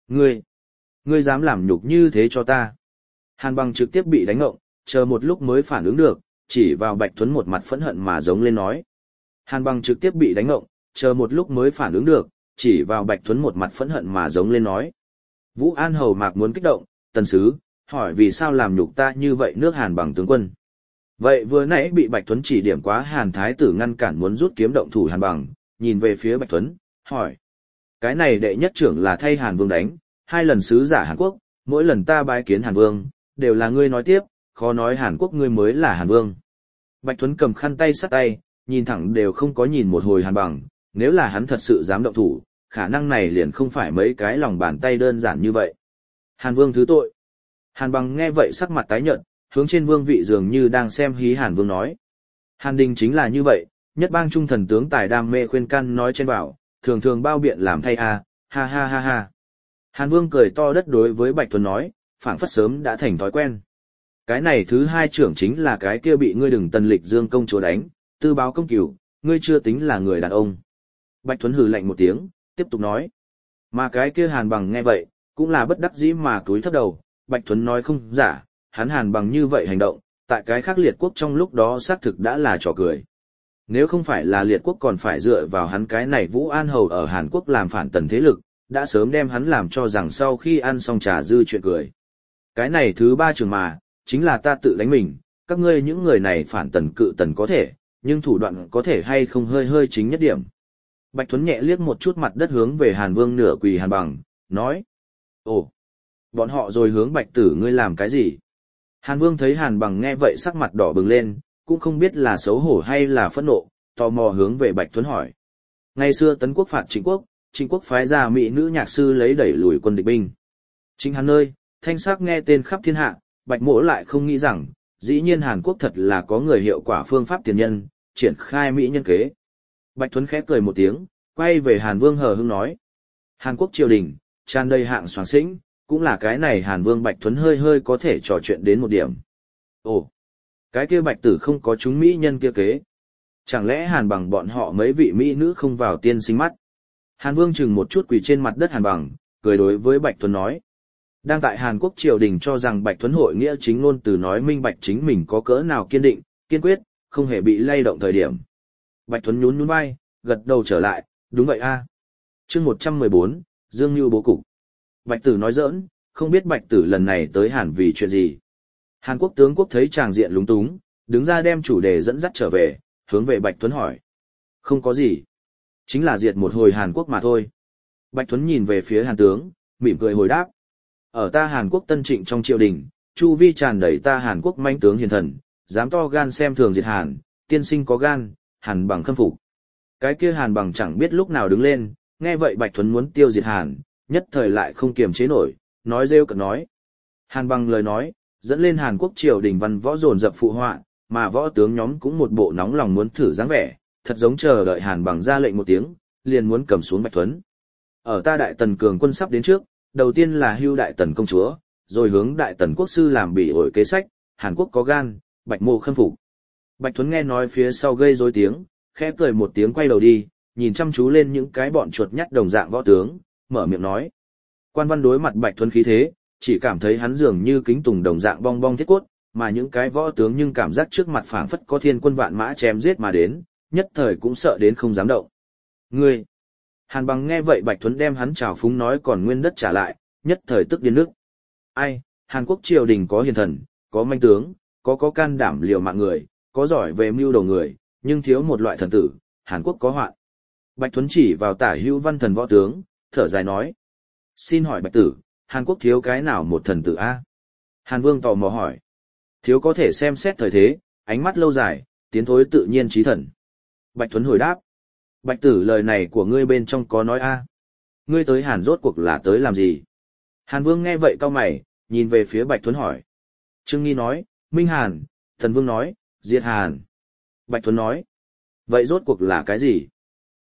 Speaker 1: Ngươi dám làm nhục như thế cho ta. Hàn Bằng trực tiếp bị đánh ngộng, chờ một lúc mới phản ứng được, chỉ vào Bạch Tuấn một mặt phẫn hận mà giống lên nói. Hàn Bằng trực tiếp bị đánh ngộng, chờ một lúc mới phản ứng được, chỉ vào Bạch Tuấn một mặt phẫn hận mà giống lên nói. Vũ An Hầu Mạc muốn kích động, tần sứ, hỏi vì sao làm nhục ta như vậy nước Hàn Bằng tướng quân. Vậy vừa nãy bị Bạch Tuấn chỉ điểm quá Hàn Thái tử ngăn cản muốn rút kiếm động thủ Hàn Bằng, nhìn về phía Bạch Tuấn, hỏi. Cái này đệ nhất trưởng là thay Hàn Vương đánh, 2 lần sứ giả Hàn Quốc, mỗi lần ta bái kiến Hàn Vương, đều là ngươi nói tiếp, khó nói Hàn Quốc ngươi mới là Hàn Vương. Bạch Tuấn cầm khăn tay sát tay, nhìn thẳng đều không có nhìn một hồi Hàn Bằng, nếu là hắn thật sự dám động thủ, khả năng này liền không phải mấy cái lòng bàn tay đơn giản như vậy. Hàn Vương thứ tội. Hàn Bằng nghe vậy sắc mặt tái nhợt, hướng trên vương vị dường như đang xem hí Hàn Vương nói. Hàn Đình chính là như vậy, nhất bang trung thần tướng tài đam mê khuyên can nói trên bảo, thường thường bao biện làm thay ha ha ha ha. Hàn Vương cười to đất đối với Bạch Tuấn nói, phảng phất sớm đã thành thói quen. Cái này thứ 2 trưởng chính là cái kia bị ngươi đừng tần lịch dương công chúa đánh, tư báo công cửu, ngươi chưa tính là người đàn ông. Bạch Tuấn hừ lạnh một tiếng, tiếp tục nói. Mà cái kia Hàn Bằng nghe vậy, cũng là bất đắc dĩ mà cúi thấp đầu, Bạch Tuấn nói không giả, hắn Hàn Bằng như vậy hành động, tại cái khác liệt quốc trong lúc đó xác thực đã là trò cười. Nếu không phải là liệt quốc còn phải dựa vào hắn cái này Vũ An Hầu ở Hàn Quốc làm phản tần thế lực, đã sớm đem hắn làm cho rằng sau khi ăn xong trà dư chuyện cười. Cái này thứ 3 trường mà, chính là ta tự đánh mình, các ngươi những người này phản tần cự tần có thể, nhưng thủ đoạn có thể hay không hơi chính nhất điểm. Bạch Tuấn nhẹ liếc một chút mặt đất hướng về Hàn Vương nửa quỳ Hàn Bằng, nói. Ồ, bọn họ rồi hướng Bạch tử ngươi làm cái gì? Hàn Vương thấy Hàn Bằng nghe vậy sắc mặt đỏ bừng lên, cũng không biết là xấu hổ hay là phẫn nộ, tò mò hướng về Bạch Tuấn hỏi. Ngày xưa Tấn quốc phạt Trịnh quốc phái ra mỹ nữ nhạc sư lấy đẩy lùi quân địch binh. Chính hắn nơi, thanh sắc nghe tên khắp thiên hạ, Bạch Mỗ lại không nghĩ rằng, dĩ nhiên Hàn Quốc thật là có người hiệu quả phương pháp tiền nhân, triển khai mỹ nhân kế. Bạch Tuấn khẽ cười một tiếng, quay về Hàn Vương hờ hững nói. Hàn Quốc triều đình, tràn đầy hạng soáng xĩnh, cũng là cái này Hàn Vương Bạch Tuấn hơi có thể trò chuyện đến một điểm. Ồ, cái kia Bạch tử không có chúng mỹ nhân kia kế. Chẳng lẽ Hàn Bằng bọn họ mấy vị mỹ nữ không vào tiên sinh mắt? Hàn Vương chừng một chút quỳ trên mặt đất Hàn Bằng, cười đối với Bạch Tuấn nói. Đang tại Hàn Quốc triều đình cho rằng Bạch Tuấn hội nghĩa chính ngôn từ nói minh bạch chính mình có cỡ nào kiên định, kiên quyết, không hề bị lay động thời điểm. Bạch Tuấn nhún vai, gật đầu trở lại, đúng vậy a. Chương 114, Dương Nưu bố cục. Bạch Tử nói giỡn, không biết Bạch Tử lần này tới Hàn vì chuyện gì. Hàn Quốc tướng quốc thấy tràng diện lúng túng, đứng ra đem chủ đề dẫn dắt trở về, hướng về Bạch Tuấn hỏi. Không có gì. Chính là diệt một hồi Hàn Quốc mà thôi. Bạch Tuấn nhìn về phía Hàn tướng, mỉm cười hồi đáp. Ở ta Hàn Quốc tân trịnh trong triều đình, chu vi tràn đầy ta Hàn Quốc manh tướng hiền thần, dám to gan xem thường diệt Hàn, tiên sinh có gan, Hàn Bằng khâm phục. Cái kia Hàn Bằng chẳng biết lúc nào đứng lên, nghe vậy Bạch Tuấn muốn tiêu diệt Hàn, nhất thời lại không kiềm chế nổi, nói rêu cợt nói. Hàn Bằng lời nói, dẫn lên Hàn Quốc triều đình văn võ dồn dập phụ họa, mà võ tướng nhóm cũng một bộ nóng lòng muốn thử dáng vẻ, thật giống chờ đợi Hàn Bằng ra lệnh một tiếng, liền muốn cầm xuống Bạch Tuấn. Ở ta Đại Tần cường quân sắp đến trước, đầu tiên là hưu Đại Tần công chúa, rồi hướng Đại Tần quốc sư làm bị ổi kế sách, Hàn Quốc có gan, Bạch Mô khâm phục. Bạch Tuấn nghe nói phía sau gây rối tiếng, khẽ cười một tiếng quay đầu đi, nhìn chăm chú lên những cái bọn chuột nhắt đồng dạng võ tướng, mở miệng nói. Quan Văn đối mặt Bạch Tuấn khí thế, chỉ cảm thấy hắn dường như kính tùng đồng dạng bong bong thiết cốt, mà những cái võ tướng nhưng cảm giác trước mặt phảng phất có thiên quân vạn mã chém giết mà đến, nhất thời cũng sợ đến không dám động. Ngươi! Hàn Bằng nghe vậy Bạch Tuấn đem hắn trào phúng nói còn nguyên đất trả lại, nhất thời tức điên nước. Ai, Hàn Quốc triều đình có hiền thần, có manh tướng, có can đảm liều mạng người, có giỏi về mưu đồ người, nhưng thiếu một loại thần tử, Hàn Quốc có hoạn. Bạch Tuấn chỉ vào tả hữu văn thần võ tướng, thở dài nói. Xin hỏi Bạch tử, Hàn Quốc thiếu cái nào một thần tử a? Hàn Vương tò mò hỏi. Thiếu có thể xem xét thời thế, ánh mắt lâu dài, tiến thối tự nhiên trí thần. Bạch Tuấn hồi đáp. Bạch tử lời này của ngươi bên trong có nói a? Ngươi tới Hàn rốt cuộc là tới làm gì? Hàn Vương nghe vậy cau mày, nhìn về phía Bạch Tuấn hỏi. Trương Nghi nói, Minh Hàn, Thần Vương nói, diệt Hàn. Bạch Tuấn nói. Vậy rốt cuộc là cái gì?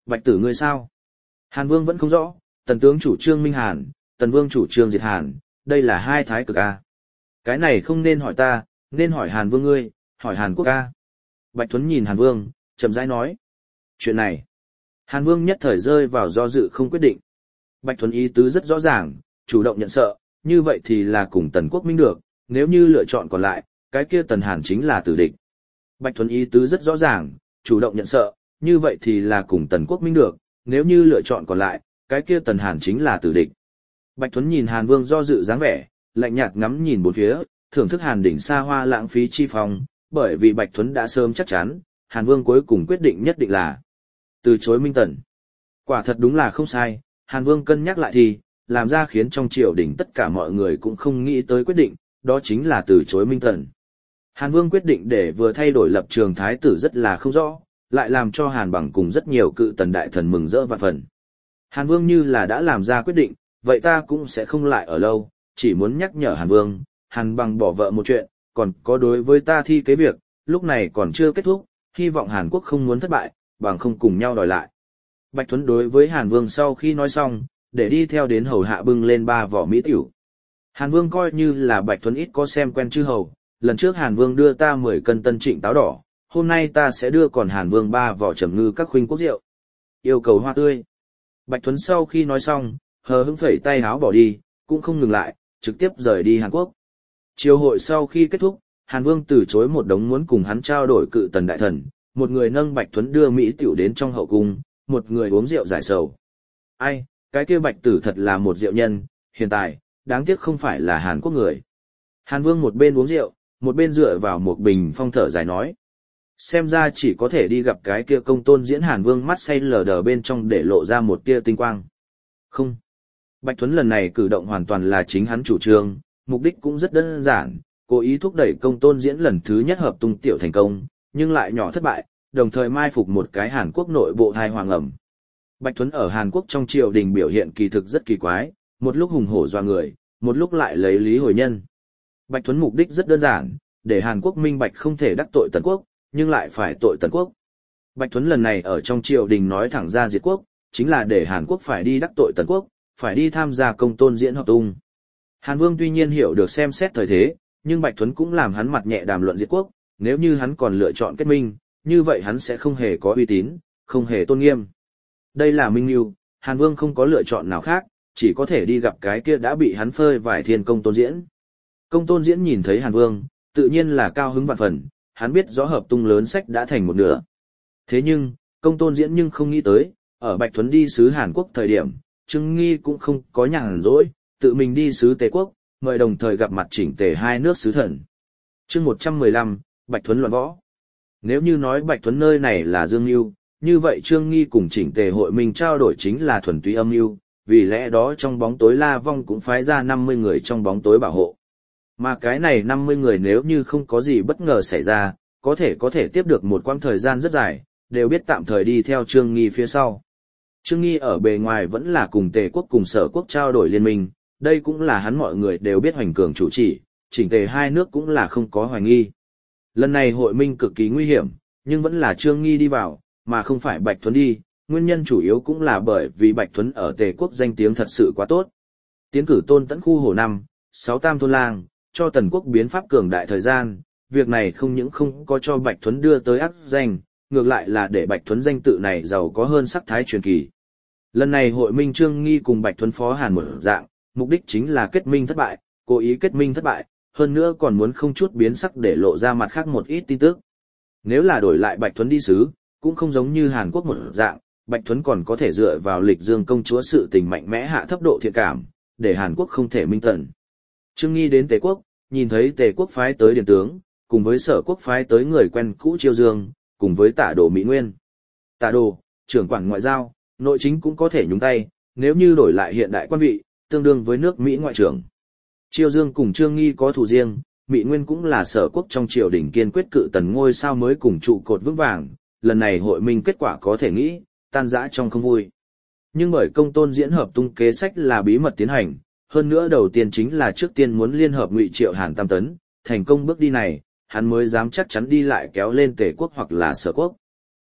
Speaker 1: Bạch tử ngươi sao? Hàn Vương vẫn không rõ, tần tướng chủ trương Minh Hàn, tần vương chủ trương diệt Hàn, đây là hai thái cực a. Cái này không nên hỏi ta, nên hỏi Hàn Vương ngươi, hỏi Hàn Quốc a. Bạch Thuấn nhìn Hàn Vương, chậm rãi nói. Chuyện này, Hàn Vương nhất thời rơi vào do dự không quyết định. Bạch Thuấn ý tứ rất rõ ràng, chủ động nhận sợ, như vậy thì là cùng Tần Quốc minh được, nếu như lựa chọn còn lại, cái kia Tần Hàn chính là tử địch. Bạch Thuấn ý tứ rất rõ ràng, chủ động nhận sợ, như vậy thì là cùng Tần Quốc minh được, nếu như lựa chọn còn lại, cái kia Tần Hàn chính là tử địch. Bạch Thuấn nhìn Hàn Vương do dự dáng vẻ, lạnh nhạt ngắm nhìn bốn phía, thưởng thức Hàn đỉnh xa hoa lãng phí chi phong, bởi vì Bạch Thuấn đã sớm chắc chắn, Hàn Vương cuối cùng quyết định nhất định là từ chối Minh Tần. Quả thật đúng là không sai, Hàn Vương cân nhắc lại thì, làm ra khiến trong triều đình tất cả mọi người cũng không nghĩ tới quyết định, đó chính là từ chối Minh Tần. Hàn Vương quyết định để vừa thay đổi lập trường thái tử rất là không rõ, lại làm cho Hàn Bằng cùng rất nhiều cự tần đại thần mừng rỡ vạn phần. Hàn Vương như là đã làm ra quyết định, vậy ta cũng sẽ không lại ở lâu, chỉ muốn nhắc nhở Hàn Vương, Hàn Bằng bỏ vợ một chuyện, còn có đối với ta thi cái việc, lúc này còn chưa kết thúc, hy vọng Hàn Quốc không muốn thất bại, bằng không cùng nhau đòi lại. Bạch Thuấn đối với Hàn Vương sau khi nói xong, để đi theo đến hầu hạ bưng lên 3 vỏ mỹ tiểu. Hàn Vương coi như là Bạch Thuấn ít có xem quen chư hầu, lần trước Hàn Vương đưa ta 10 cân tân trịnh táo đỏ, hôm nay ta sẽ đưa còn Hàn Vương 3 vỏ trầm ngư các khuynh quốc rượu. Yêu cầu hoa tươi. Bạch Thuấn sau khi nói xong, hờ hững phẩy tay áo bỏ đi, cũng không ngừng lại, trực tiếp rời đi Hàn Quốc. Chiều hội sau khi kết thúc, Hàn Vương từ chối một đống muốn cùng hắn trao đổi cự tần đại thần, một người nâng Bạch Thuấn đưa mỹ tiểu đến trong hậu cung, một người uống rượu giải sầu. Ai, cái kia Bạch tử thật là một rượu nhân, hiện tại, đáng tiếc không phải là Hàn Quốc người. Hàn Vương một bên uống rượu, một bên dựa vào một bình phong thở dài nói. Xem ra chỉ có thể đi gặp cái kia công tôn diễn. Hàn Vương mắt say lờ đờ bên trong để lộ ra một tia tinh quang. Không. Bạch Thuấn lần này cử động hoàn toàn là chính hắn chủ trương, mục đích cũng rất đơn giản, cố ý thúc đẩy công tôn diễn lần thứ nhất hợp tung tiểu thành công, nhưng lại nhỏ thất bại, đồng thời mai phục một cái Hàn Quốc nội bộ thai hoàng ẩm. Bạch Thuấn ở Hàn Quốc trong triều đình biểu hiện kỳ thực rất kỳ quái, một lúc hùng hổ doa người, một lúc lại lấy lý hồi nhân. Bạch Thuấn mục đích rất đơn giản, để Hàn Quốc minh bạch không thể đắc tội Tần Quốc, nhưng lại phải tội Tần Quốc. Bạch Thuấn lần này ở trong triều đình nói thẳng ra diệt quốc, chính là để Hàn Quốc phải đi đắc tội Tần Quốc, phải đi tham gia công tôn diễn hợp tung. Hàn Vương tuy nhiên hiểu được xem xét thời thế, nhưng Bạch Thuấn cũng làm hắn mặt nhẹ đàm luận diệt quốc, nếu như hắn còn lựa chọn kết minh, như vậy hắn sẽ không hề có uy tín, không hề tôn nghiêm. Đây là minh lưu, Hàn Vương không có lựa chọn nào khác, chỉ có thể đi gặp cái kia đã bị hắn phơi vải thiên công tôn diễn. Công tôn diễn nhìn thấy Hàn Vương, tự nhiên là cao hứng vạn phần, hắn biết rõ hợp tung lớn sách đã thành một nửa. Thế nhưng, công tôn diễn nhưng không nghĩ tới, ở Bạch Thuấn đi sứ Hàn Quốc thời điểm, Trương Nghi cũng không có nhàn rỗi, tự mình đi sứ Tề Quốc, mời đồng thời gặp mặt chỉnh tề hai nước sứ thần. Chương 115, Bạch Thuấn luận võ. Nếu như nói Bạch Thuấn nơi này là dương mưu, như vậy Trương Nghi cùng chỉnh tề hội mình trao đổi chính là thuần túy âm mưu, vì lẽ đó trong bóng tối La Vong cũng phái ra 50 người trong bóng tối bảo hộ. Mà cái này 50 người nếu như không có gì bất ngờ xảy ra, có thể tiếp được một quãng thời gian rất dài, đều biết tạm thời đi theo Trương Nghi phía sau. Trương Nghi ở bề ngoài vẫn là cùng Tề Quốc cùng Sở Quốc trao đổi liên minh, đây cũng là hắn mọi người đều biết hoành cường chủ chỉ, chỉnh tề hai nước cũng là không có hoài nghi. Lần này hội minh cực kỳ nguy hiểm, nhưng vẫn là Trương Nghi đi vào, mà không phải Bạch Thuấn đi, nguyên nhân chủ yếu cũng là bởi vì Bạch Thuấn ở Tề Quốc danh tiếng thật sự quá tốt. Tiến cử Tôn Tẫn khu hồ 5, 6 tam thôn lang, cho Tần Quốc biến pháp cường đại thời gian, việc này không những không có cho Bạch Thuấn đưa tới ác danh, ngược lại là để Bạch Thuấn danh tự này giàu có hơn sắc thái truyền kỳ. Lần này hội minh Trương Nghi cùng Bạch Thuấn phó Hàn một dạng, mục đích chính là kết minh thất bại, cố ý kết minh thất bại, hơn nữa còn muốn không chút biến sắc để lộ ra mặt khác một ít tin tức. Nếu là đổi lại Bạch Thuấn đi sứ, cũng không giống như Hàn Quốc một dạng, Bạch Thuấn còn có thể dựa vào lịch dương công chúa sự tình mạnh mẽ hạ thấp độ thiện cảm, để Hàn Quốc không thể minh tần. Trương Nghi đến Tề Quốc, nhìn thấy Tề Quốc phái tới điền tướng, cùng với Sở Quốc phái tới người quen cũ Chiêu Dương, cùng với Tả Đồ Mỹ Nguyên. Tả Đồ, trưởng quản ngoại giao, nội chính cũng có thể nhúng tay, nếu như đổi lại hiện đại quan vị, tương đương với nước Mỹ ngoại trưởng. Chiêu Dương cùng Trương Nghi có thù riêng, Mỹ Nguyên cũng là Sở Quốc trong triều đình kiên quyết cự tần ngôi sao mới cùng trụ cột vững vàng, lần này hội minh kết quả có thể nghĩ, tan rã trong không vui. Nhưng bởi công tôn diễn hợp tung kế sách là bí mật tiến hành, hơn nữa đầu tiên chính là trước tiên muốn liên hợp Ngụy Triệu Hàn Tam Tấn, thành công bước đi này, hắn mới dám chắc chắn đi lại kéo lên Tề Quốc hoặc là Sở Quốc.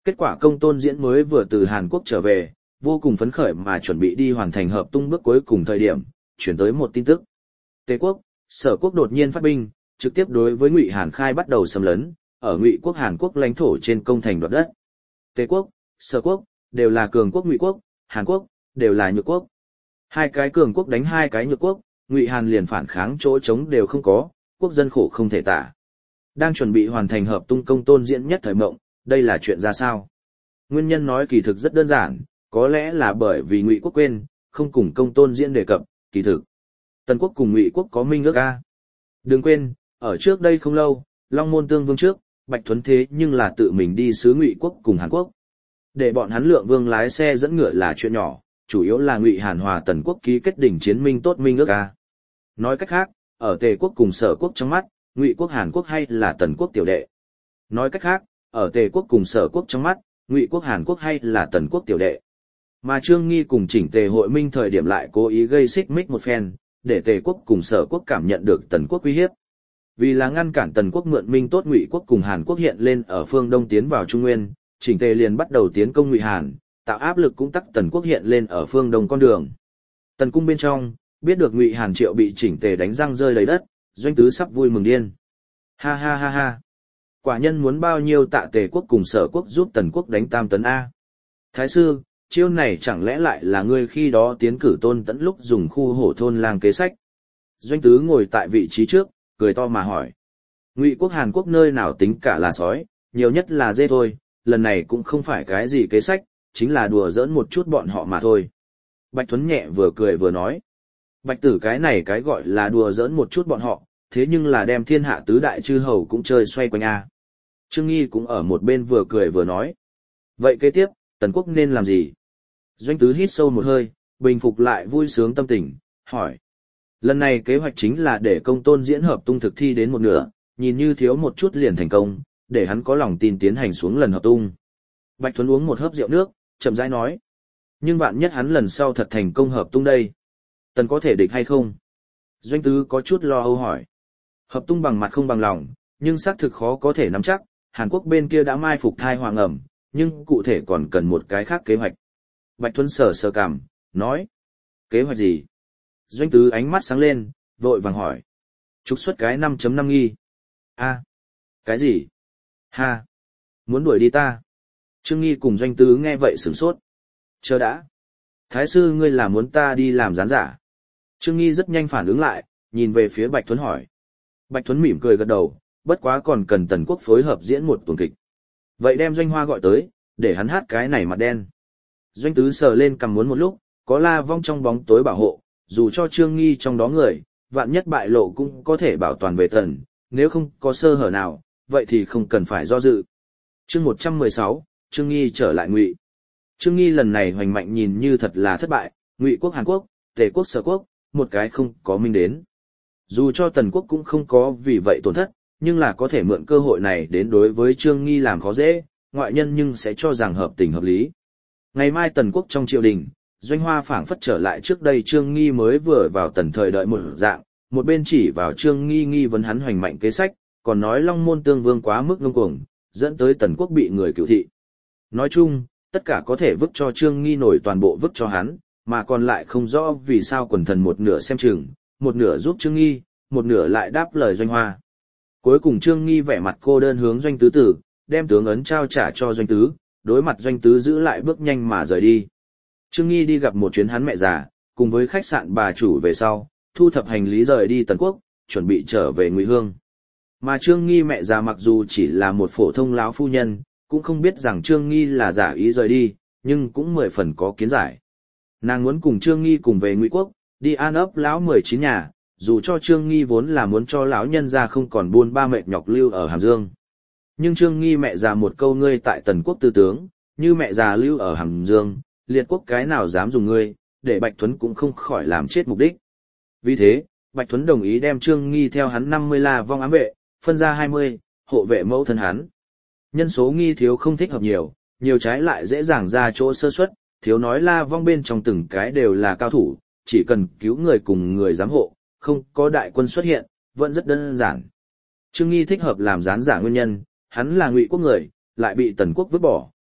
Speaker 1: Kết quả Công Tôn Diễn mới vừa từ Hàn Quốc trở về, vô cùng phấn khởi mà chuẩn bị đi hoàn thành hợp tung bước cuối cùng thời điểm, chuyển tới một tin tức. Tề quốc, Sở quốc đột nhiên phát binh, trực tiếp đối với Ngụy Hàn khai bắt đầu xâm lấn, ở Ngụy quốc Hàn Quốc lãnh thổ trên công thành đoạt đất. Tề quốc, Sở quốc đều là cường quốc, Ngụy quốc, Hàn Quốc đều là nhược quốc. Hai cái cường quốc đánh hai cái nhược quốc, Ngụy Hàn liền phản kháng chỗ trống đều không có, quốc dân khổ không thể tả. Đang chuẩn bị hoàn thành hợp tung Công Tôn Diễn nhất thời mộng, đây là chuyện ra sao? Nguyên nhân nói kỳ thực rất đơn giản, có lẽ là bởi vì Ngụy quốc quên, không cùng Công Tôn Diễn đề cập, kỳ thực Tần quốc cùng Ngụy quốc có minh ước a. Đừng quên, ở trước đây không lâu, Long Môn Tương Vương trước, Bạch Thuấn thế nhưng là tự mình đi sứ Ngụy quốc cùng Hàn Quốc. Để bọn hắn Lượng Vương lái xe dẫn ngựa là chuyện nhỏ, chủ yếu là Ngụy Hàn hòa Tần quốc ký kết đỉnh chiến minh tốt minh ước a. Nói cách khác, ở Tề quốc cùng Sở quốc trong mắt, Ngụy quốc Hàn Quốc hay là Tần quốc tiểu đệ. Nói cách khác, ở Tề quốc cùng Sở quốc trong mắt, Ngụy quốc Hàn Quốc hay là Tần quốc tiểu đệ. Mà Trương Nghi cùng chỉnh Tề hội minh thời điểm lại cố ý gây xích mích một phen, để Tề quốc cùng Sở quốc cảm nhận được Tần quốc uy hiếp. Vì là ngăn cản Tần quốc mượn minh tốt, Ngụy quốc cùng Hàn quốc hiện lên ở phương Đông tiến vào Trung Nguyên, chỉnh Tề liền bắt đầu tiến công Ngụy Hàn, tạo áp lực cũng tắc Tần quốc hiện lên ở phương Đông con đường. Tần cung bên trong, biết được Ngụy Hàn Triệu bị chỉnh Tề đánh răng rơi đầy đất, Doanh Tứ sắp vui mừng điên. Ha ha ha ha. Quả nhân muốn bao nhiêu tạ Tề quốc cùng Sở quốc giúp Tần quốc đánh Tam Tấn a. Thái sư, chiêu này chẳng lẽ lại là ngươi khi đó tiến cử Tôn Tẫn lúc dùng khu hổ thôn lang kế sách? Doanh Tứ ngồi tại vị trí trước, cười to mà hỏi. Ngụy quốc Hàn Quốc nơi nào tính cả là sói, nhiều nhất là dê thôi, lần này cũng không phải cái gì kế sách, chính là đùa giỡn một chút bọn họ mà thôi. Bạch Thuấn nhẹ vừa cười vừa nói. Bạch tử cái này cái gọi là đùa giỡn một chút bọn họ, thế nhưng là đem thiên hạ tứ đại chư hầu cũng chơi xoay quanh a. Trương Nghi cũng ở một bên vừa cười vừa nói. Vậy kế tiếp, Tần quốc nên làm gì? Doanh Tứ hít sâu một hơi, bình phục lại vui sướng tâm tình, hỏi. Lần này kế hoạch chính là để Công Tôn Diễn hợp tung thực thi đến một nửa, nhìn như thiếu một chút liền thành công, để hắn có lòng tin tiến hành xuống lần hợp tung. Bạch Thuấn uống một hớp rượu nước, chậm rãi nói. Nhưng vạn nhất hắn lần sau thật thành công hợp tung đây. Tần có thể địch hay không? Doanh Tứ có chút lo âu hỏi. Hợp tung bằng mặt không bằng lòng, nhưng xác thực khó có thể nắm chắc, Hàn Quốc bên kia đã mai phục thai hoàng ẩm, nhưng cụ thể còn cần một cái khác kế hoạch. Bạch Thuấn sờ sờ cằm, nói. Kế hoạch gì? Doanh Tứ ánh mắt sáng lên, vội vàng hỏi. Trục xuất cái 5.5 nghi. A, cái gì? Ha, muốn đuổi đi ta? Trương Nghi cùng Doanh Tứ nghe vậy sửng sốt. Chờ đã. Thái sư ngươi là muốn ta đi làm gián giả? Trương Nghi rất nhanh phản ứng lại, nhìn về phía Bạch Thuấn hỏi. Bạch Thuấn mỉm cười gật đầu, bất quá còn cần Tần quốc phối hợp diễn một tuần kịch. Vậy đem Doanh Hoa gọi tới, để hắn hát cái này mặt đen. Doanh Tứ sờ lên cầm muốn một lúc, có La Vong trong bóng tối bảo hộ, dù cho Trương Nghi trong đó người, vạn nhất bại lộ cũng có thể bảo toàn về Tần, nếu không có sơ hở nào, vậy thì không cần phải do dự. Chương 116, Trương Nghi trở lại Ngụy. Trương Nghi lần này hoành mạnh nhìn như thật là thất bại, Ngụy quốc Hàn Quốc, Tề quốc Sở quốc, một cái không có minh đến. Dù cho Tần quốc cũng không có vì vậy tổn thất, nhưng là có thể mượn cơ hội này đến đối với Trương Nghi làm khó dễ, ngoại nhân nhưng sẽ cho rằng hợp tình hợp lý. Ngày mai Tần quốc trong triều đình, Doanh Hoa phảng phất trở lại trước đây Trương Nghi mới vừa vào Tần thời đợi một dạng, một bên chỉ vào Trương Nghi nghi vấn hắn hoành mạnh kế sách, còn nói Long Môn Tương Vương quá mức ngông cuồng, dẫn tới Tần quốc bị người cửu thị. Nói chung, tất cả có thể vứt cho Trương Nghi nổi toàn bộ vứt cho hắn, mà còn lại không rõ vì sao quần thần một nửa xem chừng, một nửa giúp Trương Nghi, một nửa lại đáp lời Doanh Hoa. Cuối cùng Trương Nghi vẻ mặt cô đơn hướng Doanh Tứ tử, đem tướng ấn trao trả cho Doanh Tứ, đối mặt Doanh Tứ giữ lại bước nhanh mà rời đi. Trương Nghi đi gặp một chuyến hắn mẹ già, cùng với khách sạn bà chủ về sau, thu thập hành lý rời đi Tần quốc, chuẩn bị trở về Ngụy Hương. Mà Trương Nghi mẹ già mặc dù chỉ là một phổ thông lão phu nhân, cũng không biết rằng Trương Nghi là giả ý rời đi, nhưng cũng 10 phần có kiến giải. Nàng muốn cùng Trương Nghi cùng về Ngụy quốc, đi an ấp lão 19 nhà, dù cho Trương Nghi vốn là muốn cho lão nhân gia không còn buôn ba mệt nhọc lưu ở Hàm Dương. Nhưng Trương Nghi mẹ già một câu ngươi tại Tần quốc tư tướng, như mẹ già lưu ở Hàm Dương, liệt quốc cái nào dám dùng ngươi, để Bạch Thuấn cũng không khỏi làm chết mục đích. Vì thế, Bạch Thuấn đồng ý đem Trương Nghi theo hắn 50 La Vong ám vệ, phân ra 20, hộ vệ mẫu thân hắn. Nhân số Nghi thiếu không thích hợp nhiều, nhiều trái lại dễ dàng ra chỗ sơ suất, thiếu nói La Vong bên trong từng cái đều là cao thủ, chỉ cần cứu người cùng người giám hộ, không có đại quân xuất hiện, vẫn rất đơn giản. Trương Nghi thích hợp làm gián giả nguyên nhân, hắn là Ngụy quốc người, lại bị Tần quốc vứt bỏ,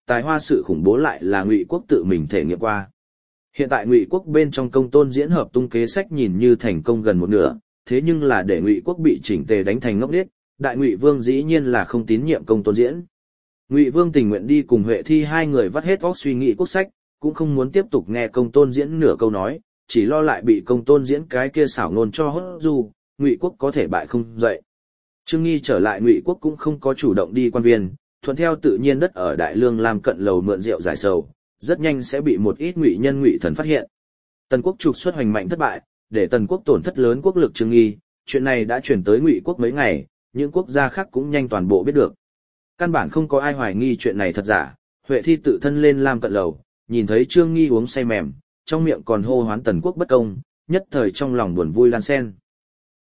Speaker 1: tài hoa sự khủng bố lại là Ngụy quốc tự mình thể nghiệm qua. Hiện tại Ngụy quốc bên trong Công Tôn Diễn hợp tung kế sách nhìn như thành công gần một nửa, thế nhưng là để Ngụy quốc bị chỉnh tề đánh thành ngốc điếc, Đại Ngụy Vương dĩ nhiên là không tín nhiệm Công Tôn Diễn. Ngụy Vương tình nguyện đi cùng Huệ Thi hai người vắt hết óc suy nghĩ quốc sách, cũng không muốn tiếp tục nghe Công Tôn Diễn nửa câu nói, chỉ lo lại bị Công Tôn Diễn cái kia xảo ngôn cho hốt du, Ngụy quốc có thể bại không dậy. Trương Nghi trở lại Ngụy quốc cũng không có chủ động đi quan viên, thuận theo tự nhiên đất ở Đại Lương làm cận lầu mượn rượu giải sầu, rất nhanh sẽ bị một ít Ngụy nhân Ngụy thần phát hiện. Tần quốc trục xuất hoành mạnh thất bại, để Tần quốc tổn thất lớn quốc lực. Trương Nghi, chuyện này đã chuyển tới Ngụy quốc mấy ngày, những quốc gia khác cũng nhanh toàn bộ biết được. Căn bản không có ai hoài nghi chuyện này thật giả, Huệ Thi tự thân lên làm cận lầu, nhìn thấy Trương Nghi uống say mềm, trong miệng còn hô hoán Tần quốc bất công, nhất thời trong lòng buồn vui lan xen.